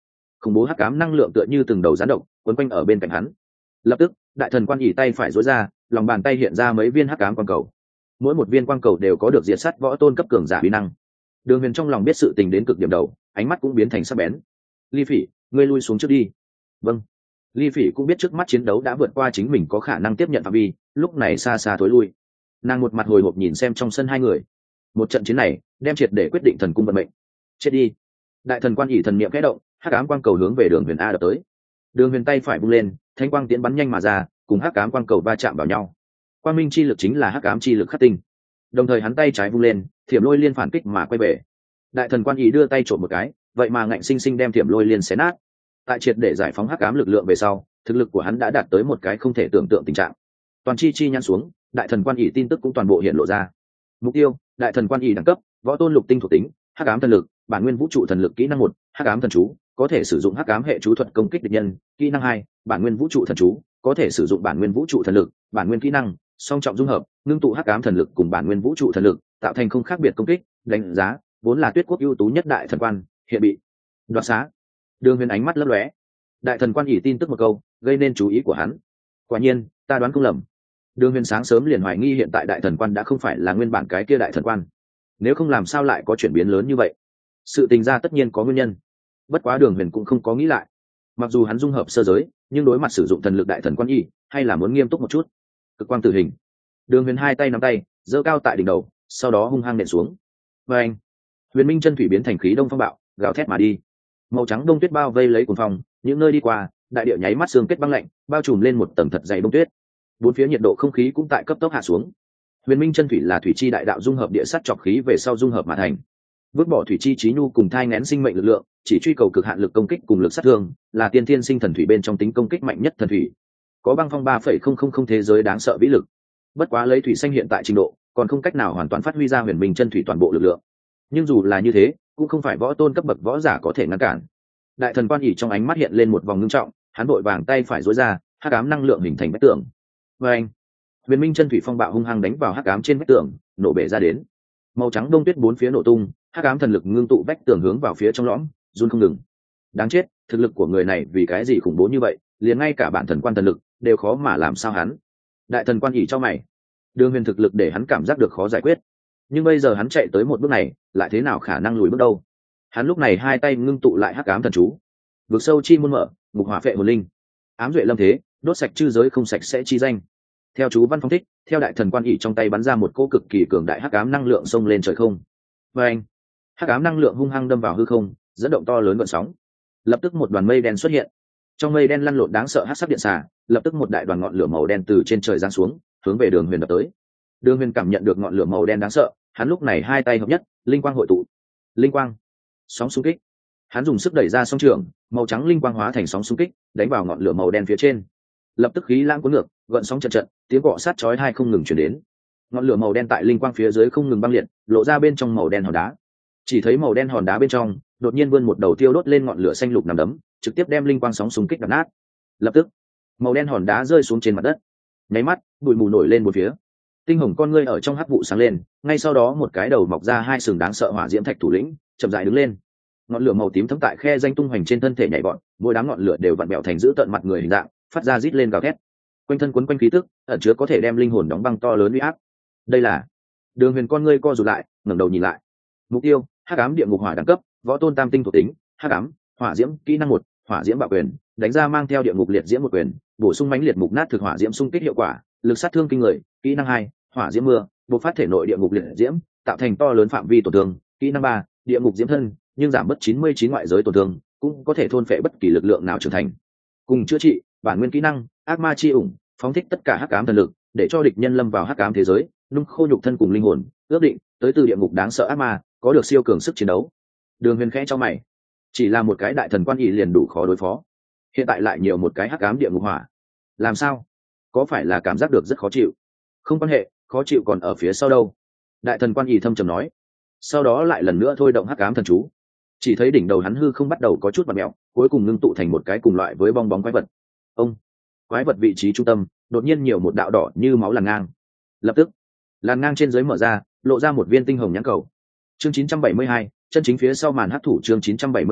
khủng bố hắc ám năng lượng tựa như từng đầu rắn độc quấn quanh ở bên cạnh hắn. Lập tức đại thần quan ỉ tay phải duỗi ra, lòng bàn tay hiện ra mấy viên hắc ám quang cầu, mỗi một viên quang cầu đều có được diệt sát võ tôn cấp cường giả uy năng. Đường Huyền trong lòng biết sự tình đến cực điểm đầu, ánh mắt cũng biến thành sắc bén. Ly Phỉ, ngươi lui xuống trước đi. Vâng. Ly Phỉ cũng biết trước mắt chiến đấu đã vượt qua chính mình có khả năng tiếp nhận phạm vi, lúc này xa xa thối lui. Nàng một mặt hồi hộp nhìn xem trong sân hai người. Một trận chiến này đem triệt để quyết định thần cung vận mệnh. Chết đi. Đại thần quan ỉ thần niệm khẽ động, hắc ám quang cầu hướng về Đường Huyền a đập tới. Đường Huyền tay phải vung lên, thanh quang tiễn bắn nhanh mà ra, cùng hắc ám quang cầu va chạm vào nhau. Quang minh chi lực chính là hắc ám chi lực khắc tinh. Đồng thời hắn tay trái vung lên, thiểm lôi liên phản kích mà quay về. Đại thần quan ỉ đưa tay trộm một cái, vậy mà ngạnh sinh sinh đem thiểm lôi liên xé nát. Tại triệt để giải phóng hắc ám lực lượng về sau, thực lực của hắn đã đạt tới một cái không thể tưởng tượng tình trạng. Toàn chi nhăn xuống, đại thần quan ỉ tin tức cũng toàn bộ hiện lộ ra. Mục tiêu: đại thần quan ỉ đẳng cấp, võ tôn lục tinh thuộc tính, hắc ám thần lực, bản nguyên vũ trụ thần lực kỹ năng 1, hắc ám thần chú, có thể sử dụng hắc ám hệ chú thuật công kích địch nhân, kỹ năng 2, bản nguyên vũ trụ thần chú, có thể sử dụng bản nguyên vũ trụ thần lực, bản nguyên kỹ năng, song trọng dung hợp, ngưng tụ hắc ám thần lực cùng bản nguyên vũ trụ thần lực, tạo thành không khác biệt công kích, đánh giá, vốn là tuyết quốc ưu tú nhất đại thần quan, hiện bị đoạt xá. Đường Huyền ánh mắt lấp lóe. Đại thần quan ỉ tin tức một câu, gây nên chú ý của hắn. Quả nhiên, ta đoán không lầm. Đường Huyền sáng sớm liền hoài nghi hiện tại đại thần quan đã không phải là nguyên bản cái kia đại thần quan. Nếu không làm sao lại có chuyển biến lớn như vậy? Sự tình ra tất nhiên có nguyên nhân. Bất quá Đường Huyền cũng không có nghĩ lại. Mặc dù hắn dung hợp sơ giới, nhưng đối mặt sử dụng thần lực đại thần quan ỉ, hay là muốn nghiêm túc một chút. Cực quang tử hình. Đường Huyền hai tay nắm tay, giơ cao tại đỉnh đầu, sau đó hung hăng nện xuống. Và anh, Huyền Minh chân thủy biến thành khí đông phong bạo, gào thét mà đi. Màu trắng đông tuyết bao vây lấy cuồng phong, những nơi đi qua, đại địa nháy mắt sương kết băng lạnh, bao trùm lên một tầng thật dày đông tuyết. Bốn phía nhiệt độ không khí cũng tại cấp tốc hạ xuống. Huyền Minh chân thủy là thủy chi đại đạo dung hợp địa sắt trọc khí về sau dung hợp mà thành. Vứt bỏ thủy chi trí nhu cùng thai nghén sinh mệnh lực lượng, chỉ truy cầu cực hạn lực công kích cùng lực sát thương, là tiên thiên sinh thần thủy bên trong tính công kích mạnh nhất thần thủy. Có băng phong 3,000 thế giới đáng sợ vĩ lực. Bất quá lấy thủy xanh hiện tại trình độ, còn không cách nào hoàn toàn phát huy ra Huyền Minh chân thủy toàn bộ lực lượng. Nhưng dù là như thế, cũng không phải võ tôn cấp bậc võ giả có thể ngăn cản. Đại thần quan ỉ trong ánh mắt hiện lên một vòng ngưng trọng, hắn vội vàng tay phải duỗi ra, hắc ám năng lượng hình thành vách tường. Và anh, Huyền Minh chân thủy phong bạo hung hăng đánh vào hắc ám trên vách tường, nổ bể ra đến. Màu trắng đông tuyết bốn phía nổ tung, hắc ám thần lực ngưng tụ vách tường hướng vào phía trong lõm, run không ngừng. Đáng chết, thực lực của người này vì cái gì khủng bố như vậy, liền ngay cả bản thần quan thần lực đều khó mà làm sao hắn. Đại thần quan ỉ cho mày. Đường Huyền thực lực để hắn cảm giác được khó giải quyết, nhưng bây giờ hắn chạy tới một bước này, lại thế nào khả năng lùi bước đâu. Hắn lúc này hai tay ngưng tụ lại hắc ám thần chú. Vực sâu chi môn mở, ngục hỏa phệ hồn linh, ám duệ lâm thế, đốt sạch chư giới không sạch sẽ chi danh. Theo chú văn phong thích, theo đại thần quan ỉ trong tay bắn ra một cỗ cực kỳ cường đại hắc ám năng lượng xông lên trời không. Và anh, hắc ám năng lượng hung hăng đâm vào hư không, dẫn động to lớn gợn sóng. Lập tức một đoàn mây đen xuất hiện. Trong mây đen lăn lộn đáng sợ hắc sắc điện xà, lập tức một đại đoàn ngọn lửa màu đen từ trên trời giáng xuống, hướng về Đường Huyền đập tới. Đường Huyền cảm nhận được ngọn lửa màu đen đáng sợ, hắn lúc này hai tay hợp nhất, linh quang hội tụ. Linh quang, sóng xung kích. Hắn dùng sức đẩy ra song trường, màu trắng linh quang hóa thành sóng xung kích, đánh vào ngọn lửa màu đen phía trên. Lập tức khí lãng cuốn ngược, gợn sóng trận trận, tiếng cọ sát chói tai không ngừng truyền đến. Ngọn lửa màu đen tại linh quang phía dưới không ngừng băng liệt, lộ ra bên trong màu đen hòn đá. Chỉ thấy màu đen hòn đá bên trong, đột nhiên vươn một đầu tiêu đốt lên ngọn lửa xanh lục nằm đấm, trực tiếp đem linh quang sóng xung kích đập nát. Lập tức, màu đen hòn đá rơi xuống trên mặt đất. Nháy mắt, bụi mù nổi lên một phía. Tinh hồng con ngươi ở trong hắc vụ sáng lên, ngay sau đó một cái đầu mọc ra hai sừng đáng sợ hỏa diễm thạch thủ lĩnh, chậm rãi đứng lên. Ngọn lửa màu tím thấm tại khe danh tung hoành trên thân thể nhảy vọt, mỗi đám ngọn lửa đều vặn bẹo thành giữ tận mặt người hình dạng, phát ra rít lên gào thét. Quanh thân quấn quanh khí tức, ẩn chứa có thể đem linh hồn đóng băng to lớn uy áp. Đây là Đường Huyền con ngươi co rụt lại, ngẩng đầu nhìn lại. Mục tiêu: hắc ám địa ngục hỏa đẳng cấp, võ tôn tam tinh thuộc tính, hắc ám, hỏa diễm, kỹ năng 1, hỏa diễm bạo quyền, đánh ra mang theo địa ngục liệt diễm một quyền, bổ sung mãnh liệt mục nát thực hỏa diễm xung kích hiệu quả, lực sát thương kinh người, kỹ năng 2, hỏa diễm mưa, bộc phát thể nội địa ngục liệt diễm, tạo thành to lớn phạm vi tổn thương, kỹ năng 3, địa ngục diễm thân, nhưng giảm bớt 99 ngoại giới tổn thương, cũng có thể thôn phệ bất kỳ lực lượng nào trưởng thành. Cùng chữa trị, bản nguyên kỹ năng, ác ma chi ủng, phóng thích tất cả hắc ám thần lực, để cho địch nhân lâm vào hắc ám thế giới, nung khô nhục thân cùng linh hồn, ước định tới từ địa ngục đáng sợ ác ma, có được siêu cường sức chiến đấu. Đường Huyền khẽ cho mày, chỉ là một cái đại thần quan ỉ liền đủ khó đối phó, hiện tại lại nhiều một cái hắc ám địa ngục hỏa, làm sao? Có phải là cảm giác được rất khó chịu? Không quan hệ, khó chịu còn ở phía sau đâu. Đại thần quan ỉ thâm trầm nói, sau đó lại lần nữa thôi động hắc ám thần chú. Chỉ thấy đỉnh đầu hắn hư không bắt đầu có chút vặn mèo, cuối cùng ngưng tụ thành một cái cùng loại với bong bóng quái vật. Ông, quái vật vị trí trung tâm đột nhiên nhiều một đạo đỏ như máu làn ngang. Lập tức, làn ngang trên dưới mở ra, lộ ra một viên tinh hồng nhãn cầu. Chương 972, chân chính phía sau màn hắc thủ. Chương 972,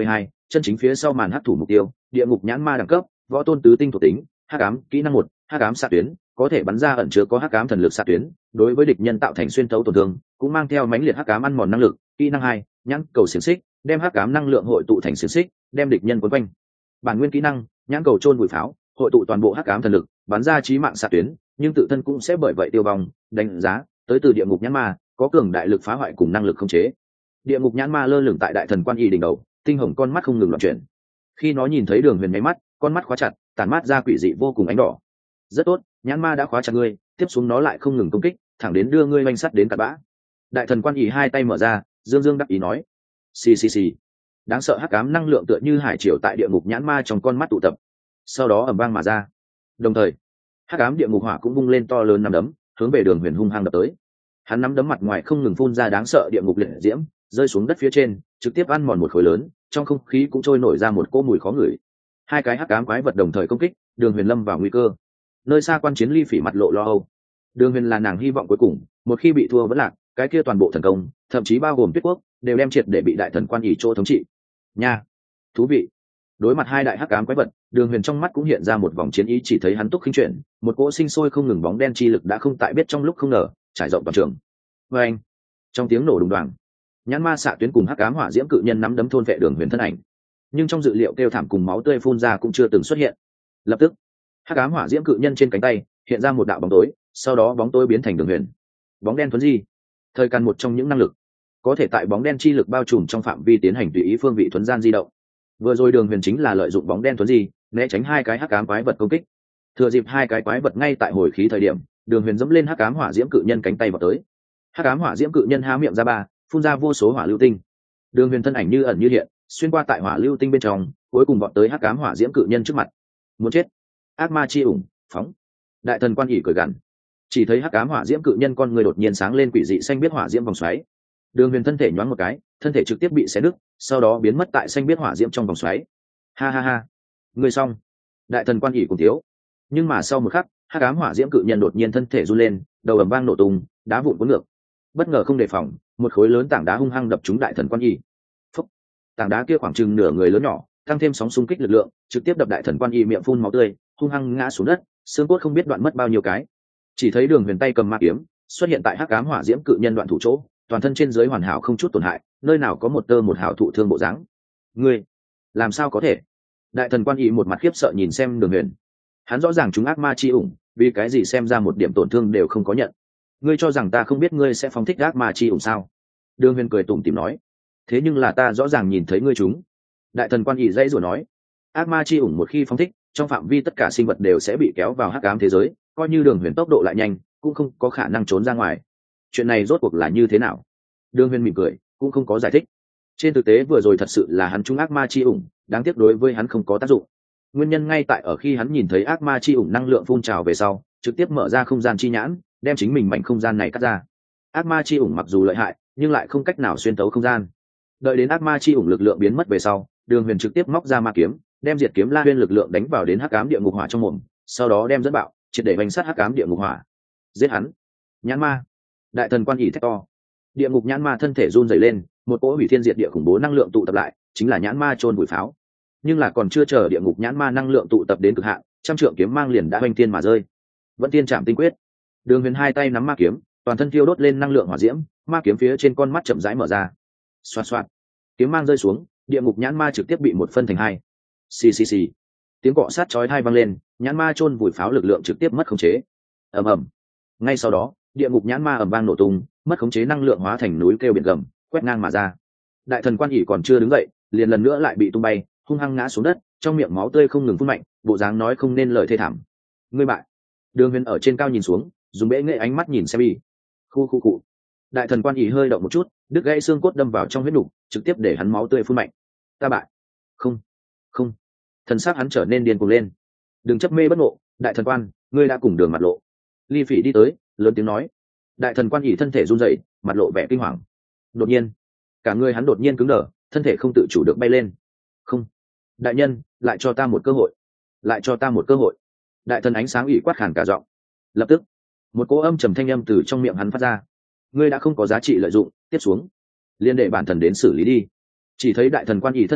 chân chính phía sau màn hắc thủ mục tiêu địa ngục nhãn ma đẳng cấp võ tôn tứ tinh thuộc tính hắc ám kỹ năng 1, hắc ám xạ tuyến có thể bắn ra ẩn chứa có hắc ám thần lực xạ tuyến đối với địch nhân tạo thành xuyên thấu tổn thương cũng mang theo mãnh liệt hắc ám ăn mòn năng lực. Kỹ năng 2, nhãn cầu xiềng xích đem hắc ám năng lượng hội tụ thành xiềng xích đem địch nhân quấn quanh. Bản nguyên kỹ năng nhãn cầu chôn bụi pháo hội tụ toàn bộ hắc ám thần lực bắn ra chí mạng xạ tuyến nhưng tự thân cũng sẽ bởi vậy tiêu vong. Đánh giá tới từ địa ngục nhãn ma có cường đại lực phá hoại cùng năng lực khống chế. Địa ngục nhãn ma lơ lửng tại đại thần quan y đỉnh đầu, tinh hồng con mắt không ngừng loạn chuyển. Khi nó nhìn thấy Đường Huyền nháy mắt, con mắt khóa chặt, tản mát ra quỷ dị vô cùng ánh đỏ. Rất tốt, nhãn ma đã khóa chặt ngươi, tiếp xuống nó lại không ngừng công kích, thẳng đến đưa ngươi oanh sắt đến cặn bã. Đại thần quan y hai tay mở ra, dương dương đắc ý nói: "Xì xì xì." Đáng sợ hắc ám năng lượng tựa như hải triều tại địa ngục nhãn ma trong con mắt tụ tập, sau đó ầm vang mà ra. Đồng thời, hắc ám địa ngục hỏa cũng bung lên to lớn nắm đấm, hướng về Đường Huyền hung hăng đập tới. Hắn nắm đấm mặt ngoài không ngừng phun ra đáng sợ địa ngục liệt diễm, rơi xuống đất phía trên, trực tiếp ăn mòn một khối lớn, trong không khí cũng trôi nổi ra một cỗ mùi khó ngửi. Hai cái hắc ám quái vật đồng thời công kích, Đường Huyền lâm vào nguy cơ. Nơi xa quan chiến Ly Phỉ mặt lộ lo âu. Đường Huyền là nàng hy vọng cuối cùng, một khi bị thua vẫn lạc, cái kia toàn bộ thần công, thậm chí bao gồm Tuyết Quốc, đều đem triệt để bị đại thần quan ỷ chỗ thống trị. Nha, thú vị. Đối mặt hai đại hắc ám quái vật, Đường Huyền trong mắt cũng hiện ra một vòng chiến ý, chỉ thấy hắn túc khinh chuyển, một cỗ sinh sôi không ngừng bóng đen chi lực đã không tại biết trong lúc không ngờ, trải rộng toàn trường. Và anh, trong tiếng nổ đùng đoàng, nhãn ma xạ tuyến cùng hắc ám hỏa diễm cự nhân nắm đấm thôn vệ Đường Huyền thân ảnh, nhưng trong dự liệu kêu thảm cùng máu tươi phun ra cũng chưa từng xuất hiện. Lập tức, hắc ám hỏa diễm cự nhân trên cánh tay hiện ra một đạo bóng tối, sau đó bóng tối biến thành Đường Huyền. Bóng đen thuấn di, thời căn một trong những năng lực có thể tại bóng đen chi lực bao trùm trong phạm vi tiến hành tùy ý phương vị thuấn gian di động. Vừa rồi Đường Huyền chính là lợi dụng bóng đen thuấn di né tránh hai cái hắc ám quái vật công kích. Thừa dịp hai cái quái vật ngay tại hồi khí thời điểm, Đường Huyền dẫm lên hắc ám hỏa diễm cự nhân cánh tay vào tới. Hắc ám hỏa diễm cự nhân há miệng ra phun ra vô số hỏa lưu tinh. Đường Huyền thân ảnh như ẩn như hiện, xuyên qua tại hỏa lưu tinh bên trong, cuối cùng vọt tới hắc ám hỏa diễm cự nhân trước mặt. Muốn chết! Ác ma chi ủng, phóng! Đại thần quan ỉ cười gằn. Chỉ thấy hắc ám hỏa diễm cự nhân con người đột nhiên sáng lên quỷ dị xanh biết hỏa diễm vòng xoáy. Đường Huyền thân thể nhoáng một cái, thân thể trực tiếp bị xé nứt, sau đó biến mất tại xanh biết hỏa diễm trong vòng xoáy. Ha ha ha, người xong! Đại thần quan ỉ cùng thiếu. Nhưng mà sau một khắc, hắc ám hỏa diễm cự nhân đột nhiên thân thể run lên, đầu ầm vang nổ tung, đá vụn cuốn ngược. Bất ngờ không đề phòng, một khối lớn tảng đá hung hăng đập trúng đại thần quan y. Phúc! Tảng đá kia khoảng chừng nửa người lớn nhỏ, tăng thêm sóng xung kích lực lượng, trực tiếp đập đại thần quan y miệng phun máu tươi, hung hăng ngã xuống đất, xương cốt không biết đoạn mất bao nhiêu cái. Chỉ thấy Đường Huyền tay cầm ma kiếm, xuất hiện tại hắc ám hỏa diễm cự nhân đoạn thủ chỗ, toàn thân trên dưới hoàn hảo không chút tổn hại, nơi nào có một tơ một hào thụ thương bộ dáng. Ngươi, làm sao có thể? Đại thần quan y một mặt khiếp sợ nhìn xem Đường Huyền. Hắn rõ ràng chúng ác ma chi ủng, vì cái gì xem ra một điểm tổn thương đều không có nhận. Ngươi cho rằng ta không biết ngươi sẽ phóng thích ác ma chi ủng sao? Đường Huyền cười tủm tỉm nói. Thế nhưng là ta rõ ràng nhìn thấy ngươi chúng. Đại thần quan ỷ dãy rồi nói. Ác ma chi ủng một khi phóng thích, trong phạm vi tất cả sinh vật đều sẽ bị kéo vào hắc ám thế giới, coi như Đường Huyền tốc độ lại nhanh, cũng không có khả năng trốn ra ngoài. Chuyện này rốt cuộc là như thế nào? Đường Huyền mỉm cười, cũng không có giải thích. Trên thực tế vừa rồi thật sự là hắn trúng ác ma chi ủng, đáng tiếc đối với hắn không có tác dụng. Nguyên nhân ngay tại ở khi hắn nhìn thấy ác ma chi ủng năng lượng phun trào về sau, trực tiếp mở ra không gian chi nhãn, đem chính mình mảnh không gian này cắt ra. Ác ma chi ủng mặc dù lợi hại, nhưng lại không cách nào xuyên tấu không gian. Đợi đến ác ma chi ủng lực lượng biến mất về sau, Đường Huyền trực tiếp móc ra ma kiếm, đem diệt kiếm la huyên lực lượng đánh vào đến hắc ám địa ngục hỏa trong mồm, sau đó đem dẫn bạo, triệt để bành sát hắc ám địa ngục hỏa. Giết hắn! Nhãn ma! Đại thần quan ỉ thét to. Địa ngục nhãn ma thân thể run rẩy lên, một cỗ hủy thiên diệt địa khủng bố năng lượng tụ tập lại, chính là nhãn ma chôn bụi pháo. Nhưng là còn chưa chờ địa ngục nhãn ma năng lượng tụ tập đến cực hạn, trăm trượng kiếm mang liền đã hoành thiên mà rơi. Vẫn tiên chạm tinh quyết. Đường Huyền hai tay nắm ma kiếm, toàn thân thiêu đốt lên năng lượng hỏa diễm, ma kiếm phía trên con mắt chậm rãi mở ra. Xoạt xoạt, kiếm mang rơi xuống, địa ngục nhãn ma trực tiếp bị một phân thành hai. Xì xì xì, tiếng cọ sát chói tai vang lên, nhãn ma chôn vùi pháo lực lượng trực tiếp mất khống chế. Ầm ầm. Ngay sau đó, địa ngục nhãn ma ầm vang nổ tung, mất khống chế năng lượng hóa thành núi kêu biển gầm, quét ngang mà ra. Đại thần quan ỷ còn chưa đứng dậy, liền lần nữa lại bị tung bay, hung hăng ngã xuống đất, trong miệng máu tươi không ngừng phun mạnh, bộ dáng nói không nên lời thê thảm. Ngươi bại. Đường Huyền ở trên cao nhìn xuống, dùng bẽ nghệ ánh mắt nhìn xem y. Khu khu cụ. Đại thần quan ỷ hơi động một chút, đứt gãy xương cốt đâm vào trong huyết nục, trực tiếp để hắn máu tươi phun mạnh. Ta bại. Không, không. Thần sắc hắn trở nên điên cuồng lên. Đừng chấp mê bất ngộ, đại thần quan, ngươi đã cùng đường mặt lộ. Ly Phỉ đi tới, lớn tiếng nói. Đại thần quan ỷ thân thể run rẩy, mặt lộ vẻ kinh hoàng. Đột nhiên, cả người hắn đột nhiên cứng đờ, thân thể không tự chủ được bay lên. Không, đại nhân, lại cho ta một cơ hội, lại cho ta một cơ hội. Đại thần ánh sáng ủy quát khàn cả giọng. Lập tức, một cỗ âm trầm thanh âm từ trong miệng hắn phát ra. Ngươi đã không có giá trị lợi dụng, tiếp xuống, liên đệ bản thần đến xử lý đi. Chỉ thấy đại thần quan ỷ thân thể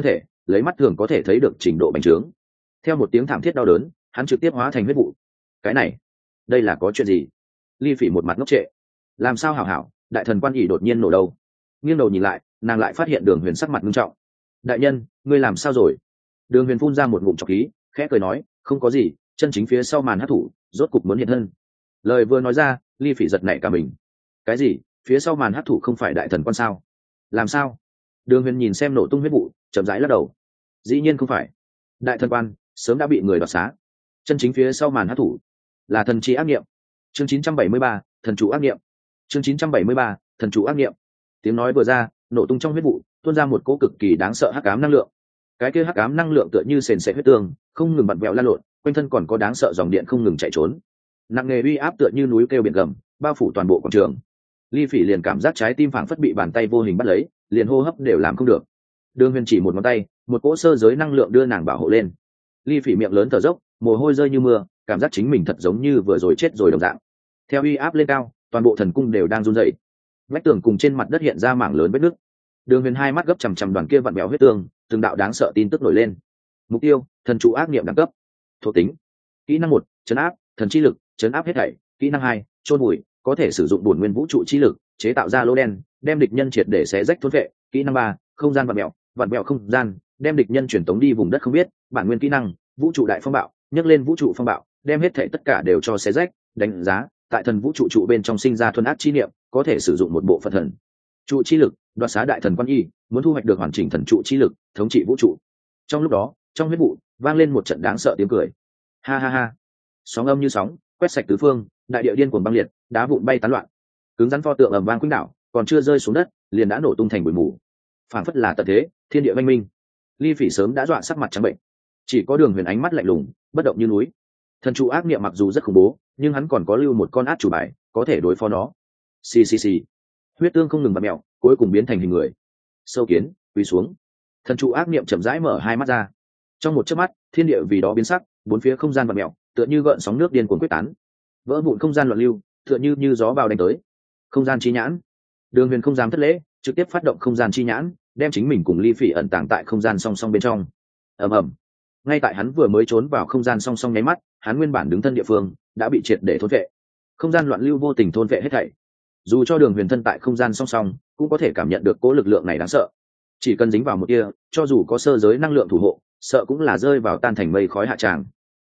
lấy mắt thường có thể thấy được trình độ bành trướng. Theo một tiếng thảm thiết đau đớn, hắn trực tiếp hóa thành huyết vụ. Cái này, đây là có chuyện gì? Ly Phỉ một mặt ngốc trệ. Làm sao hảo hảo, đại thần quan ỷ đột nhiên nổ đầu. Nghiêng đầu nhìn lại, nàng lại phát hiện Đường Huyền sắc mặt nghiêm trọng. Đại nhân, ngươi làm sao rồi? Đường Huyền phun ra một ngụm trọc khí, khẽ cười nói, không có gì, chân chính phía sau màn hắc thủ rốt cục muốn hiện thân. Lời vừa nói ra, Ly Phỉ giật nảy cả mình. Cái gì? Phía sau màn hắc thủ không phải đại thần quan sao? Làm sao? Đường Huyền nhìn xem nổ tung huyết vụ, chậm rãi lắc đầu. Dĩ nhiên không phải. Đại thần quan sớm đã bị người đoạt xá. Chân chính phía sau màn hắc thủ là thần chi ác niệm. Chương 973, thần chủ ác niệm. Chương 973, thần chủ ác niệm. Tiếng nói vừa ra, nổ tung trong huyết vụ, tuôn ra một cỗ cực kỳ đáng sợ hắc ám năng lượng. Cái kia hắc ám năng lượng tựa như sền sệt huyết tương, không ngừng vặn vẹo lan lộn, quanh thân còn có đáng sợ dòng điện không ngừng chạy trốn. Nặng nề uy áp tựa như núi kêu biển gầm, bao phủ toàn bộ quảng trường. Ly Phỉ liền cảm giác trái tim phảng phất bị bàn tay vô hình bắt lấy, liền hô hấp đều làm không được. Đường Huyền chỉ một ngón tay, một cỗ sơ giới năng lượng đưa nàng bảo hộ lên. Ly Phỉ miệng lớn thở dốc, mồ hôi rơi như mưa, cảm giác chính mình thật giống như vừa rồi chết rồi đồng dạng. Theo uy áp lên cao, toàn bộ thần cung đều đang run rẩy. Vách tường cùng trên mặt đất hiện ra mảng lớn vết nứt. Đường Huyền hai mắt gấp chằm chằm đoàn kia vặn vẹo huyết tường, từng đạo đáng sợ tin tức nổi lên. Mục tiêu: thần trụ ác niệm đẳng cấp. Thuộc tính: kỹ năng 1, trấn áp, thần chi lực, trấn áp hết thảy. Kỹ năng 2, chôn bụi, có thể sử dụng bổn nguyên vũ trụ chi lực, chế tạo ra lỗ đen, đem địch nhân triệt để xé rách thôn vệ. Kỹ năng 3, không gian vặn vẹo không gian, đem địch nhân truyền tống đi vùng đất không biết. Bản nguyên kỹ năng: vũ trụ đại phong bạo, nhấc lên vũ trụ phong bạo, đem hết thảy tất cả đều cho xé rách. Đánh giá: tại thần vũ trụ trụ bên trong sinh ra thuần ác chi niệm, có thể sử dụng một bộ phận thần trụ chi lực, đoạt xá đại thần quan y, muốn thu hoạch được hoàn chỉnh thần trụ chi lực, thống trị vũ trụ. Trong lúc đó, trong huyết vụ vang lên một trận đáng sợ tiếng cười. Ha ha ha. Sóng âm như sóng, quét sạch tứ phương, đại địa điên cuồng băng liệt, đá vụn bay tán loạn. Cứng rắn pho tượng ầm vang khuynh đảo, còn chưa rơi xuống đất, liền đã nổ tung thành bụi mù. Phảng phất là tận thế, thiên địa vang minh. Ly Phỉ sớm đã dọa sắc mặt trắng bệnh. Chỉ có Đường Huyền ánh mắt lạnh lùng, bất động như núi. Thần trụ ác niệm mặc dù rất khủng bố, nhưng hắn còn có lưu một con át chủ bài, có thể đối phó nó. Xì xì xì. Huyết tương không ngừng bật mèo, cuối cùng biến thành hình người. Sâu kiến, quỳ xuống. Thần trụ ác niệm chậm rãi mở hai mắt ra. Trong một chớp mắt, thiên địa vì đó biến sắc, bốn phía không gian bật mèo, tựa như gợn sóng nước điên cuồng quyết tán. Vỡ vụn không gian loạn lưu, tựa như gió vào đánh tới. Không gian chi nhãn. Đường Huyền không dám thất lễ, trực tiếp phát động không gian chi nhãn, đem chính mình cùng Ly Phỉ ẩn tàng tại không gian song song bên trong. Ầm ầm. Ngay tại hắn vừa mới trốn vào không gian song song nháy mắt, hắn nguyên bản đứng thân địa phương đã bị triệt để thôn vệ. Không gian loạn lưu vô tình thôn vệ hết thảy. Dù cho Đường Huyền thân tại không gian song song, cũng có thể cảm nhận được cố lực lượng này đáng sợ. Chỉ cần dính vào một tia, cho dù có sơ giới năng lượng thủ hộ, sợ cũng là rơi vào tan thành mây khói hạ tràng.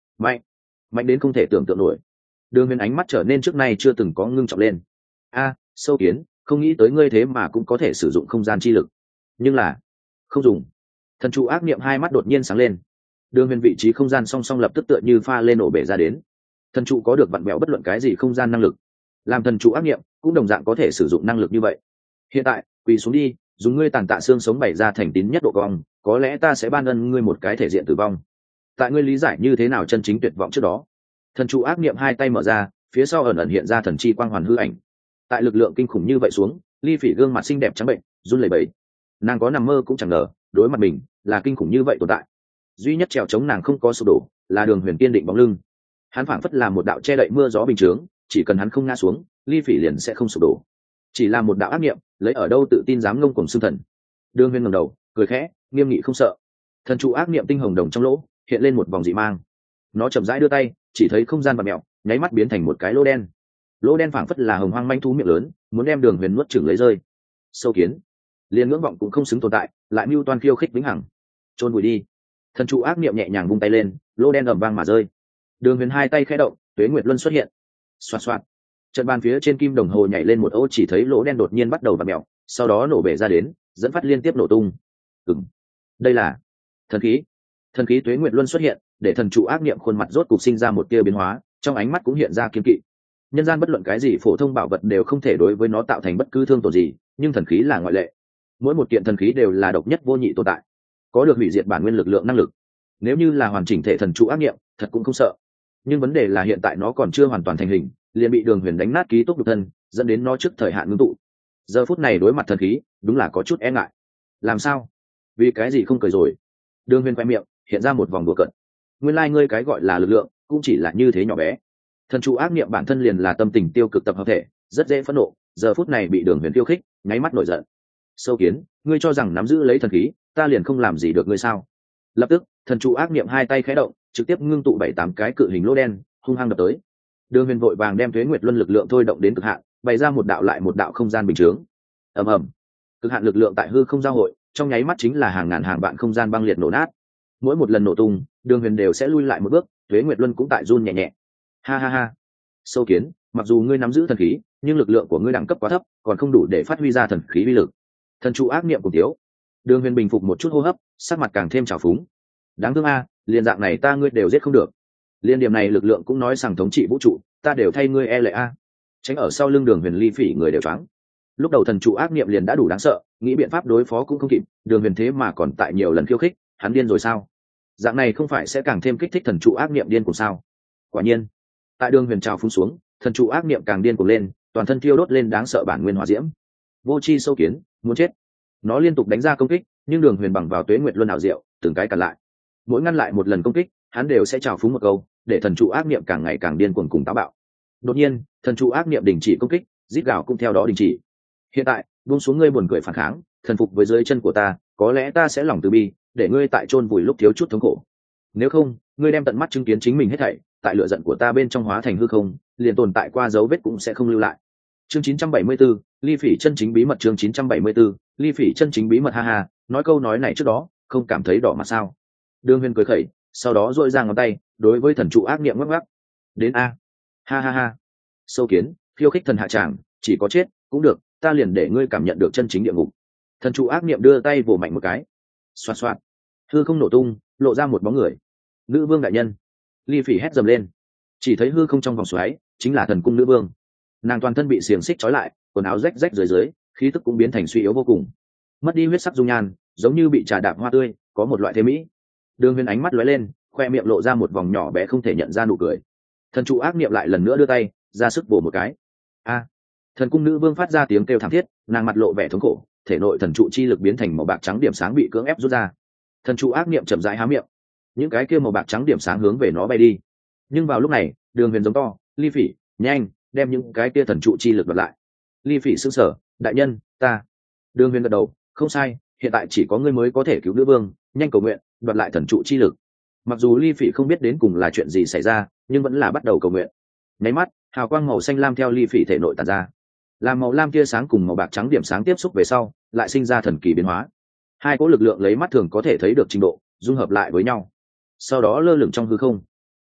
Mạnh đến không thể tưởng tượng nổi. Đường Huyền ánh mắt trở nên trước nay chưa từng có ngưng trọng lên. A, sâu kiến, không nghĩ tới ngươi thế mà cũng có thể sử dụng không gian chi lực. Nhưng là không dùng. Thần trụ ác niệm hai mắt đột nhiên sáng lên. Đường Huyền vị trí không gian song song lập tức tựa như pha lên nổ bể ra đến. Thần trụ có được vặn vẹo bất luận cái gì không gian năng lực, làm thần trụ ác niệm cũng đồng dạng có thể sử dụng năng lực như vậy. Hiện tại quỳ xuống đi, dùng ngươi tàn tạ xương sống bày ra thành tín nhất độ cong, có lẽ ta sẽ ban ân ngươi một cái thể diện tử vong. Tại ngươi lý giải như thế nào chân chính tuyệt vọng trước đó. Thần trụ ác niệm hai tay mở ra, phía sau ẩn ẩn hiện ra thần chi quang hoàn hư ảnh. Tại lực lượng kinh khủng như vậy xuống, Ly Phỉ gương mặt xinh đẹp trắng bệnh, run lẩy bẩy. Nàng có nằm mơ cũng chẳng ngờ, đối mặt mình là kinh khủng như vậy tồn tại. Duy nhất trèo chống nàng không có sụp đổ, là Đường Huyền kiên định bóng lưng. Hắn phảng phất là một đạo che đậy mưa gió bình chướng, chỉ cần hắn không ngã xuống, Ly Phỉ liền sẽ không sụp đổ. Chỉ là một đạo ác niệm, lấy ở đâu tự tin dám ngông cuồng xưng thần. Đường Huyền ngẩng đầu, cười khẽ, nghiêm nghị không sợ. Thần trụ ác niệm tinh hồng đồng trong lỗ hiện lên một vòng dị mang. Nó chậm rãi đưa tay, chỉ thấy không gian vặn mèo, nháy mắt biến thành một cái lỗ đen. Lỗ đen phảng phất là hồng hoang manh thú miệng lớn, muốn đem Đường Huyền nuốt chửng lấy rơi. Sâu kiến, liền ngưỡng vọng cũng không xứng tồn tại, lại mưu toan khiêu khích vĩnh hằng. Chôn vùi đi. Thần trụ ác niệm nhẹ nhàng vung tay lên, lỗ đen ầm vang mà rơi. Đường Huyền hai tay khẽ động, Tuế Nguyệt Luân xuất hiện. Xoạt xoạt. Trận bàn phía trên kim đồng hồ nhảy lên một ô, chỉ thấy lỗ đen đột nhiên bắt đầu vặn mèo, sau đó nổ bể ra đến, dẫn phát liên tiếp nổ tung. Đây là thần khí. Thần khí Tuế Nguyệt Luân xuất hiện, để thần trụ ác niệm khuôn mặt rốt cục sinh ra một tia biến hóa, trong ánh mắt cũng hiện ra kiên kỵ. Nhân gian bất luận cái gì phổ thông bảo vật đều không thể đối với nó tạo thành bất cứ thương tổn gì, nhưng thần khí là ngoại lệ. Mỗi một kiện thần khí đều là độc nhất vô nhị tồn tại, có được hủy diệt bản nguyên lực lượng năng lực. Nếu như là hoàn chỉnh thể thần trụ ác niệm, thật cũng không sợ. Nhưng vấn đề là hiện tại nó còn chưa hoàn toàn thành hình, liền bị Đường Huyền đánh nát ký túc nhục thân, dẫn đến nó trước thời hạn ngưng tụ. Giờ phút này đối mặt thần khí, đúng là có chút e ngại. Làm sao? Vì cái gì không cười rồi? Đường Huyền quay miệng, hiện ra một vòng đùa cợt. Nguyên lai ngươi cái gọi là lực lượng, cũng chỉ là như thế nhỏ bé. Thần trụ ác niệm bản thân liền là tâm tình tiêu cực tập hợp thể, rất dễ phẫn nộ, giờ phút này bị Đường Huyền khiêu khích, nháy mắt nổi giận. Sâu kiến, ngươi cho rằng nắm giữ lấy thần khí, ta liền không làm gì được ngươi sao? Lập tức thần trụ ác niệm hai tay khẽ động, trực tiếp ngưng tụ 7-8 cái cự hình lỗ đen hung hăng đập tới. Đường Huyền vội vàng đem Tuế Nguyệt Luân lực lượng thôi động đến cực hạn, bày ra một đạo lại một đạo không gian bình chướng. Ầm ầm, cực hạn lực lượng tại hư không giao hội, trong nháy mắt chính là hàng ngàn hàng vạn không gian băng liệt nổ nát. Mỗi một lần nổ tung, Đường Huyền đều sẽ lui lại một bước, Tuế Nguyệt Luân cũng tại run nhẹ nhẹ. Ha ha ha, Sâu Kiến, mặc dù ngươi nắm giữ thần khí, nhưng lực lượng của ngươi đẳng cấp quá thấp, còn không đủ để phát huy ra thần khí uy lực. Thần trụ ác niệm cùng thiếu. Đường Huyền bình phục một chút hô hấp, sắc mặt càng thêm trào phúng. Đáng thương a, liền dạng này ta ngươi đều giết không được. Liên điểm này lực lượng cũng nói rằng thống trị vũ trụ, ta đều thay ngươi e lệ a. Tránh ở sau lưng Đường Huyền Ly Phỉ người đều choáng. Lúc đầu thần trụ ác niệm liền đã đủ đáng sợ, nghĩ biện pháp đối phó cũng không kịp, Đường Huyền thế mà còn tại nhiều lần khiêu khích, hắn điên rồi sao? Dạng này không phải sẽ càng thêm kích thích thần trụ ác niệm điên cuồng sao? Quả nhiên, tại Đường Huyền trào phúng xuống, thần trụ ác niệm càng điên cuồng lên, toàn thân thiêu đốt lên đáng sợ bản nguyên hỏa diễm. Vô chi sâu kiến, muốn chết. Nó liên tục đánh ra công kích, nhưng Đường Huyền bằng vào Tuế Nguyệt Luân ảo diệu, từng cái cản lại. Mỗi ngăn lại một lần công kích, hắn đều sẽ trào phúng một câu, để thần trụ ác niệm càng ngày càng điên cuồng cùng táo bạo. Đột nhiên, thần trụ ác niệm đình chỉ công kích, rít gào cũng theo đó đình chỉ. Hiện tại, buông xuống ngươi buồn cười phản kháng, thần phục với dưới chân của ta, có lẽ ta sẽ lòng từ bi, để ngươi tại chôn vùi lúc thiếu chút thống khổ. Nếu không, ngươi đem tận mắt chứng kiến chính mình hết thảy, tại lửa giận của ta bên trong hóa thành hư không, liền tồn tại qua dấu vết cũng sẽ không lưu lại. Chương 974, Ly Phỉ chân chính bí mật. Chương 974, Ly Phỉ chân chính bí mật. Ha ha, nói câu nói này trước đó, không cảm thấy đỏ mặt sao? Đường Huyền cười khẩy, sau đó duỗi ra ngón tay, đối với thần trụ ác niệm ngắc ngắc. Đến a. Ha ha ha. Sâu kiến, khiêu khích thần hạ tràng, chỉ có chết cũng được, ta liền để ngươi cảm nhận được chân chính địa ngục. Thần trụ ác niệm đưa tay vồ mạnh một cái. Xoạt xoạt. Hư không nổ tung, lộ ra một bóng người. Nữ vương đại nhân. Ly Phỉ hét dầm lên. Chỉ thấy hư không trong vòng xoáy, chính là thần cung nữ vương. Nàng toàn thân bị xiềng xích trói lại, quần áo rách rách dưới, khí tức cũng biến thành suy yếu vô cùng. Mất đi huyết sắc dung nhan, giống như bị trà đạp hoa tươi, có một loại thế mỹ. Đường Huyền ánh mắt lóe lên, khoe miệng lộ ra một vòng nhỏ bé không thể nhận ra nụ cười. Thần trụ ác niệm lại lần nữa đưa tay ra sức bổ một cái. A. Thần cung nữ vương phát ra tiếng kêu thảm thiết, nàng mặt lộ vẻ thống khổ, thể nội thần trụ chi lực biến thành màu bạc trắng điểm sáng bị cưỡng ép rút ra. Thần trụ ác niệm chậm rãi há miệng, những cái kia màu bạc trắng điểm sáng hướng về nó bay đi. Nhưng vào lúc này, Đường Huyền giống to, Ly Phỉ, nhanh, đem những cái kia thần trụ chi lực đoạt lại. Ly Phỉ sững sờ, đại nhân, ta. Đường Huyền gật đầu, không sai, hiện tại chỉ có ngươi mới có thể cứu nữ vương, nhanh cầu nguyện, đoạt lại thần trụ chi lực. Mặc dù Ly Phỉ không biết đến cùng là chuyện gì xảy ra, nhưng vẫn là bắt đầu cầu nguyện. Nháy mắt, hào quang màu xanh lam theo Ly Phỉ thể nội tản ra, làm màu lam tia sáng cùng màu bạc trắng điểm sáng tiếp xúc về sau, lại sinh ra thần kỳ biến hóa. Hai cỗ lực lượng lấy mắt thường có thể thấy được trình độ dung hợp lại với nhau, sau đó lơ lửng trong hư không.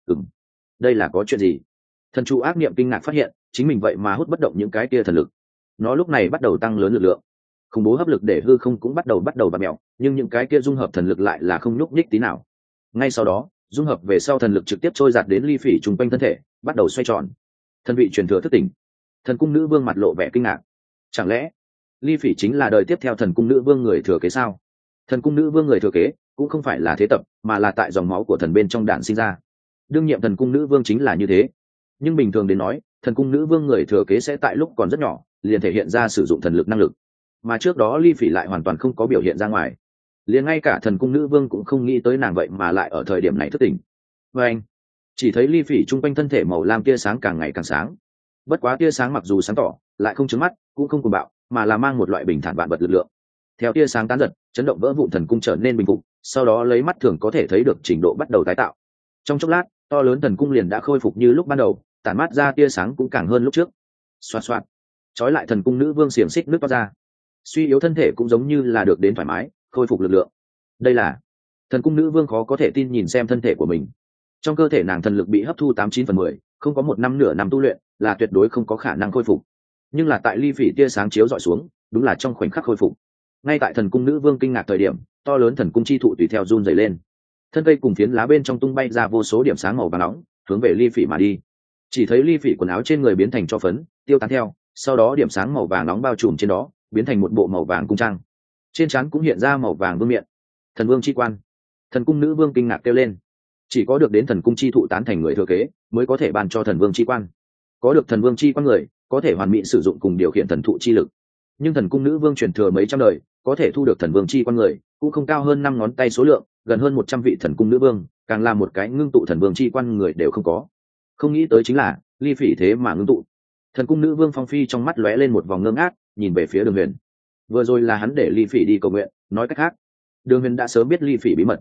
Đây là có chuyện gì? Thần trụ ác niệm kinh ngạc phát hiện chính mình vậy mà hút bất động những cái kia thần lực. Nó lúc này bắt đầu tăng lớn lực lượng, khủng bố hấp lực để hư không cũng bắt đầu vặn mèo, nhưng những cái kia dung hợp thần lực lại là không nhúc nhích tí nào. Ngay sau đó, dung hợp về sau thần lực trực tiếp trôi giạt đến Ly Phỉ trùng quanh thân thể, bắt đầu xoay tròn. Thần vị truyền thừa thức tỉnh. Thần cung nữ vương mặt lộ vẻ kinh ngạc. Chẳng lẽ Ly Phỉ chính là đời tiếp theo thần cung nữ vương người thừa kế sao? Thần cung nữ vương người thừa kế cũng không phải là thế tập, mà là tại dòng máu của thần bên trong đản sinh ra. Đương nhiệm thần cung nữ vương chính là như thế. Nhưng bình thường đến nói, thần cung nữ vương người thừa kế sẽ tại lúc còn rất nhỏ liền thể hiện ra sử dụng thần lực năng lực, mà trước đó Ly Phỉ lại hoàn toàn không có biểu hiện ra ngoài. Liền ngay cả thần cung nữ vương cũng không nghĩ tới nàng vậy mà lại ở thời điểm này thức tỉnh. Và anh chỉ thấy Ly Phỉ trung quanh thân thể màu lam tia sáng càng ngày càng sáng. Bất quá tia sáng mặc dù sáng tỏ, lại không chướng mắt, cũng không cuồng bạo, mà là mang một loại bình thản vạn vật lực lượng. Theo tia sáng tán giật, chấn động vỡ vụn thần cung trở nên bình phục, sau đó lấy mắt thường có thể thấy được trình độ bắt đầu tái tạo. Trong chốc lát, to lớn thần cung liền đã khôi phục như lúc ban đầu, tản mát ra tia sáng cũng càng hơn lúc trước. Xoạt xoạt, trói lại thần cung nữ vương xiềng xích nước toát ra. Suy yếu thân thể cũng giống như là được đến thoải mái, khôi phục lực lượng. Đây là thần cung nữ vương khó có thể tin nhìn xem thân thể của mình. Trong cơ thể nàng thần lực bị hấp thu 89/10, không có một năm nửa năm tu luyện là tuyệt đối không có khả năng khôi phục. Nhưng là tại Ly Phỉ tia sáng chiếu dọi xuống, đúng là trong khoảnh khắc khôi phục. Ngay tại thần cung nữ vương kinh ngạc thời điểm, to lớn thần cung chi thụ tùy theo run rẩy lên, thân cây cùng phiến lá bên trong tung bay ra vô số điểm sáng màu vàng nóng, hướng về Ly Phỉ mà đi. Chỉ thấy Ly Phỉ quần áo trên người biến thành tro phấn, tiêu tán theo, sau đó điểm sáng màu vàng nóng bao trùm trên đó, biến thành một bộ màu vàng cung trang. Trên trán cũng hiện ra màu vàng vương miện. Thần vương chi quan. Thần cung nữ vương kinh ngạc kêu lên. Chỉ có được đến thần cung chi thụ tán thành người thừa kế, mới có thể ban cho thần vương chi quan. Có được thần vương chi quan người, có thể hoàn mỹ sử dụng cùng điều khiển thần thụ chi lực. Nhưng thần cung nữ vương truyền thừa mấy trăm đời, có thể thu được thần vương chi quan người, cũng không cao hơn 5 ngón tay số lượng, gần hơn 100 vị thần cung nữ vương, càng là một cái ngưng tụ thần vương chi quan người đều không có. Không nghĩ tới chính là Ly Phỉ thế mà ngưng tụ. Thần cung nữ vương phong phi trong mắt lóe lên một vòng ngơ ngác, nhìn về phía Đường Huyền. Vừa rồi là hắn để Ly Phỉ đi cầu nguyện, nói cách khác, Đường Huyền đã sớm biết Ly Phỉ bí mật.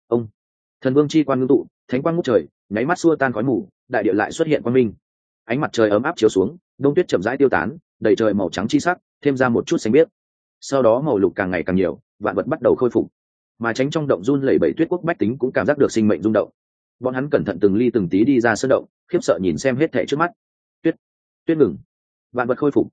ông thần vương chi quan ngưng tụ, thánh quang ngút trời, nháy mắt xua tan khói mù, đại địa lại xuất hiện quang minh. Ánh mặt trời ấm áp chiếu xuống, đông tuyết chậm rãi tiêu tán, đầy trời màu trắng chi sắc, thêm ra một chút xanh biếc. Sau đó màu lục càng ngày càng nhiều, vạn vật bắt đầu khôi phục. Mà tránh trong động run lẩy bẩy tuyết quốc bách tính cũng cảm giác được sinh mệnh rung động. Bọn hắn cẩn thận từng ly từng tí đi ra sơn động, khiếp sợ nhìn xem hết thảy trước mắt. Tuyết, tuyết ngừng, vạn vật khôi phục,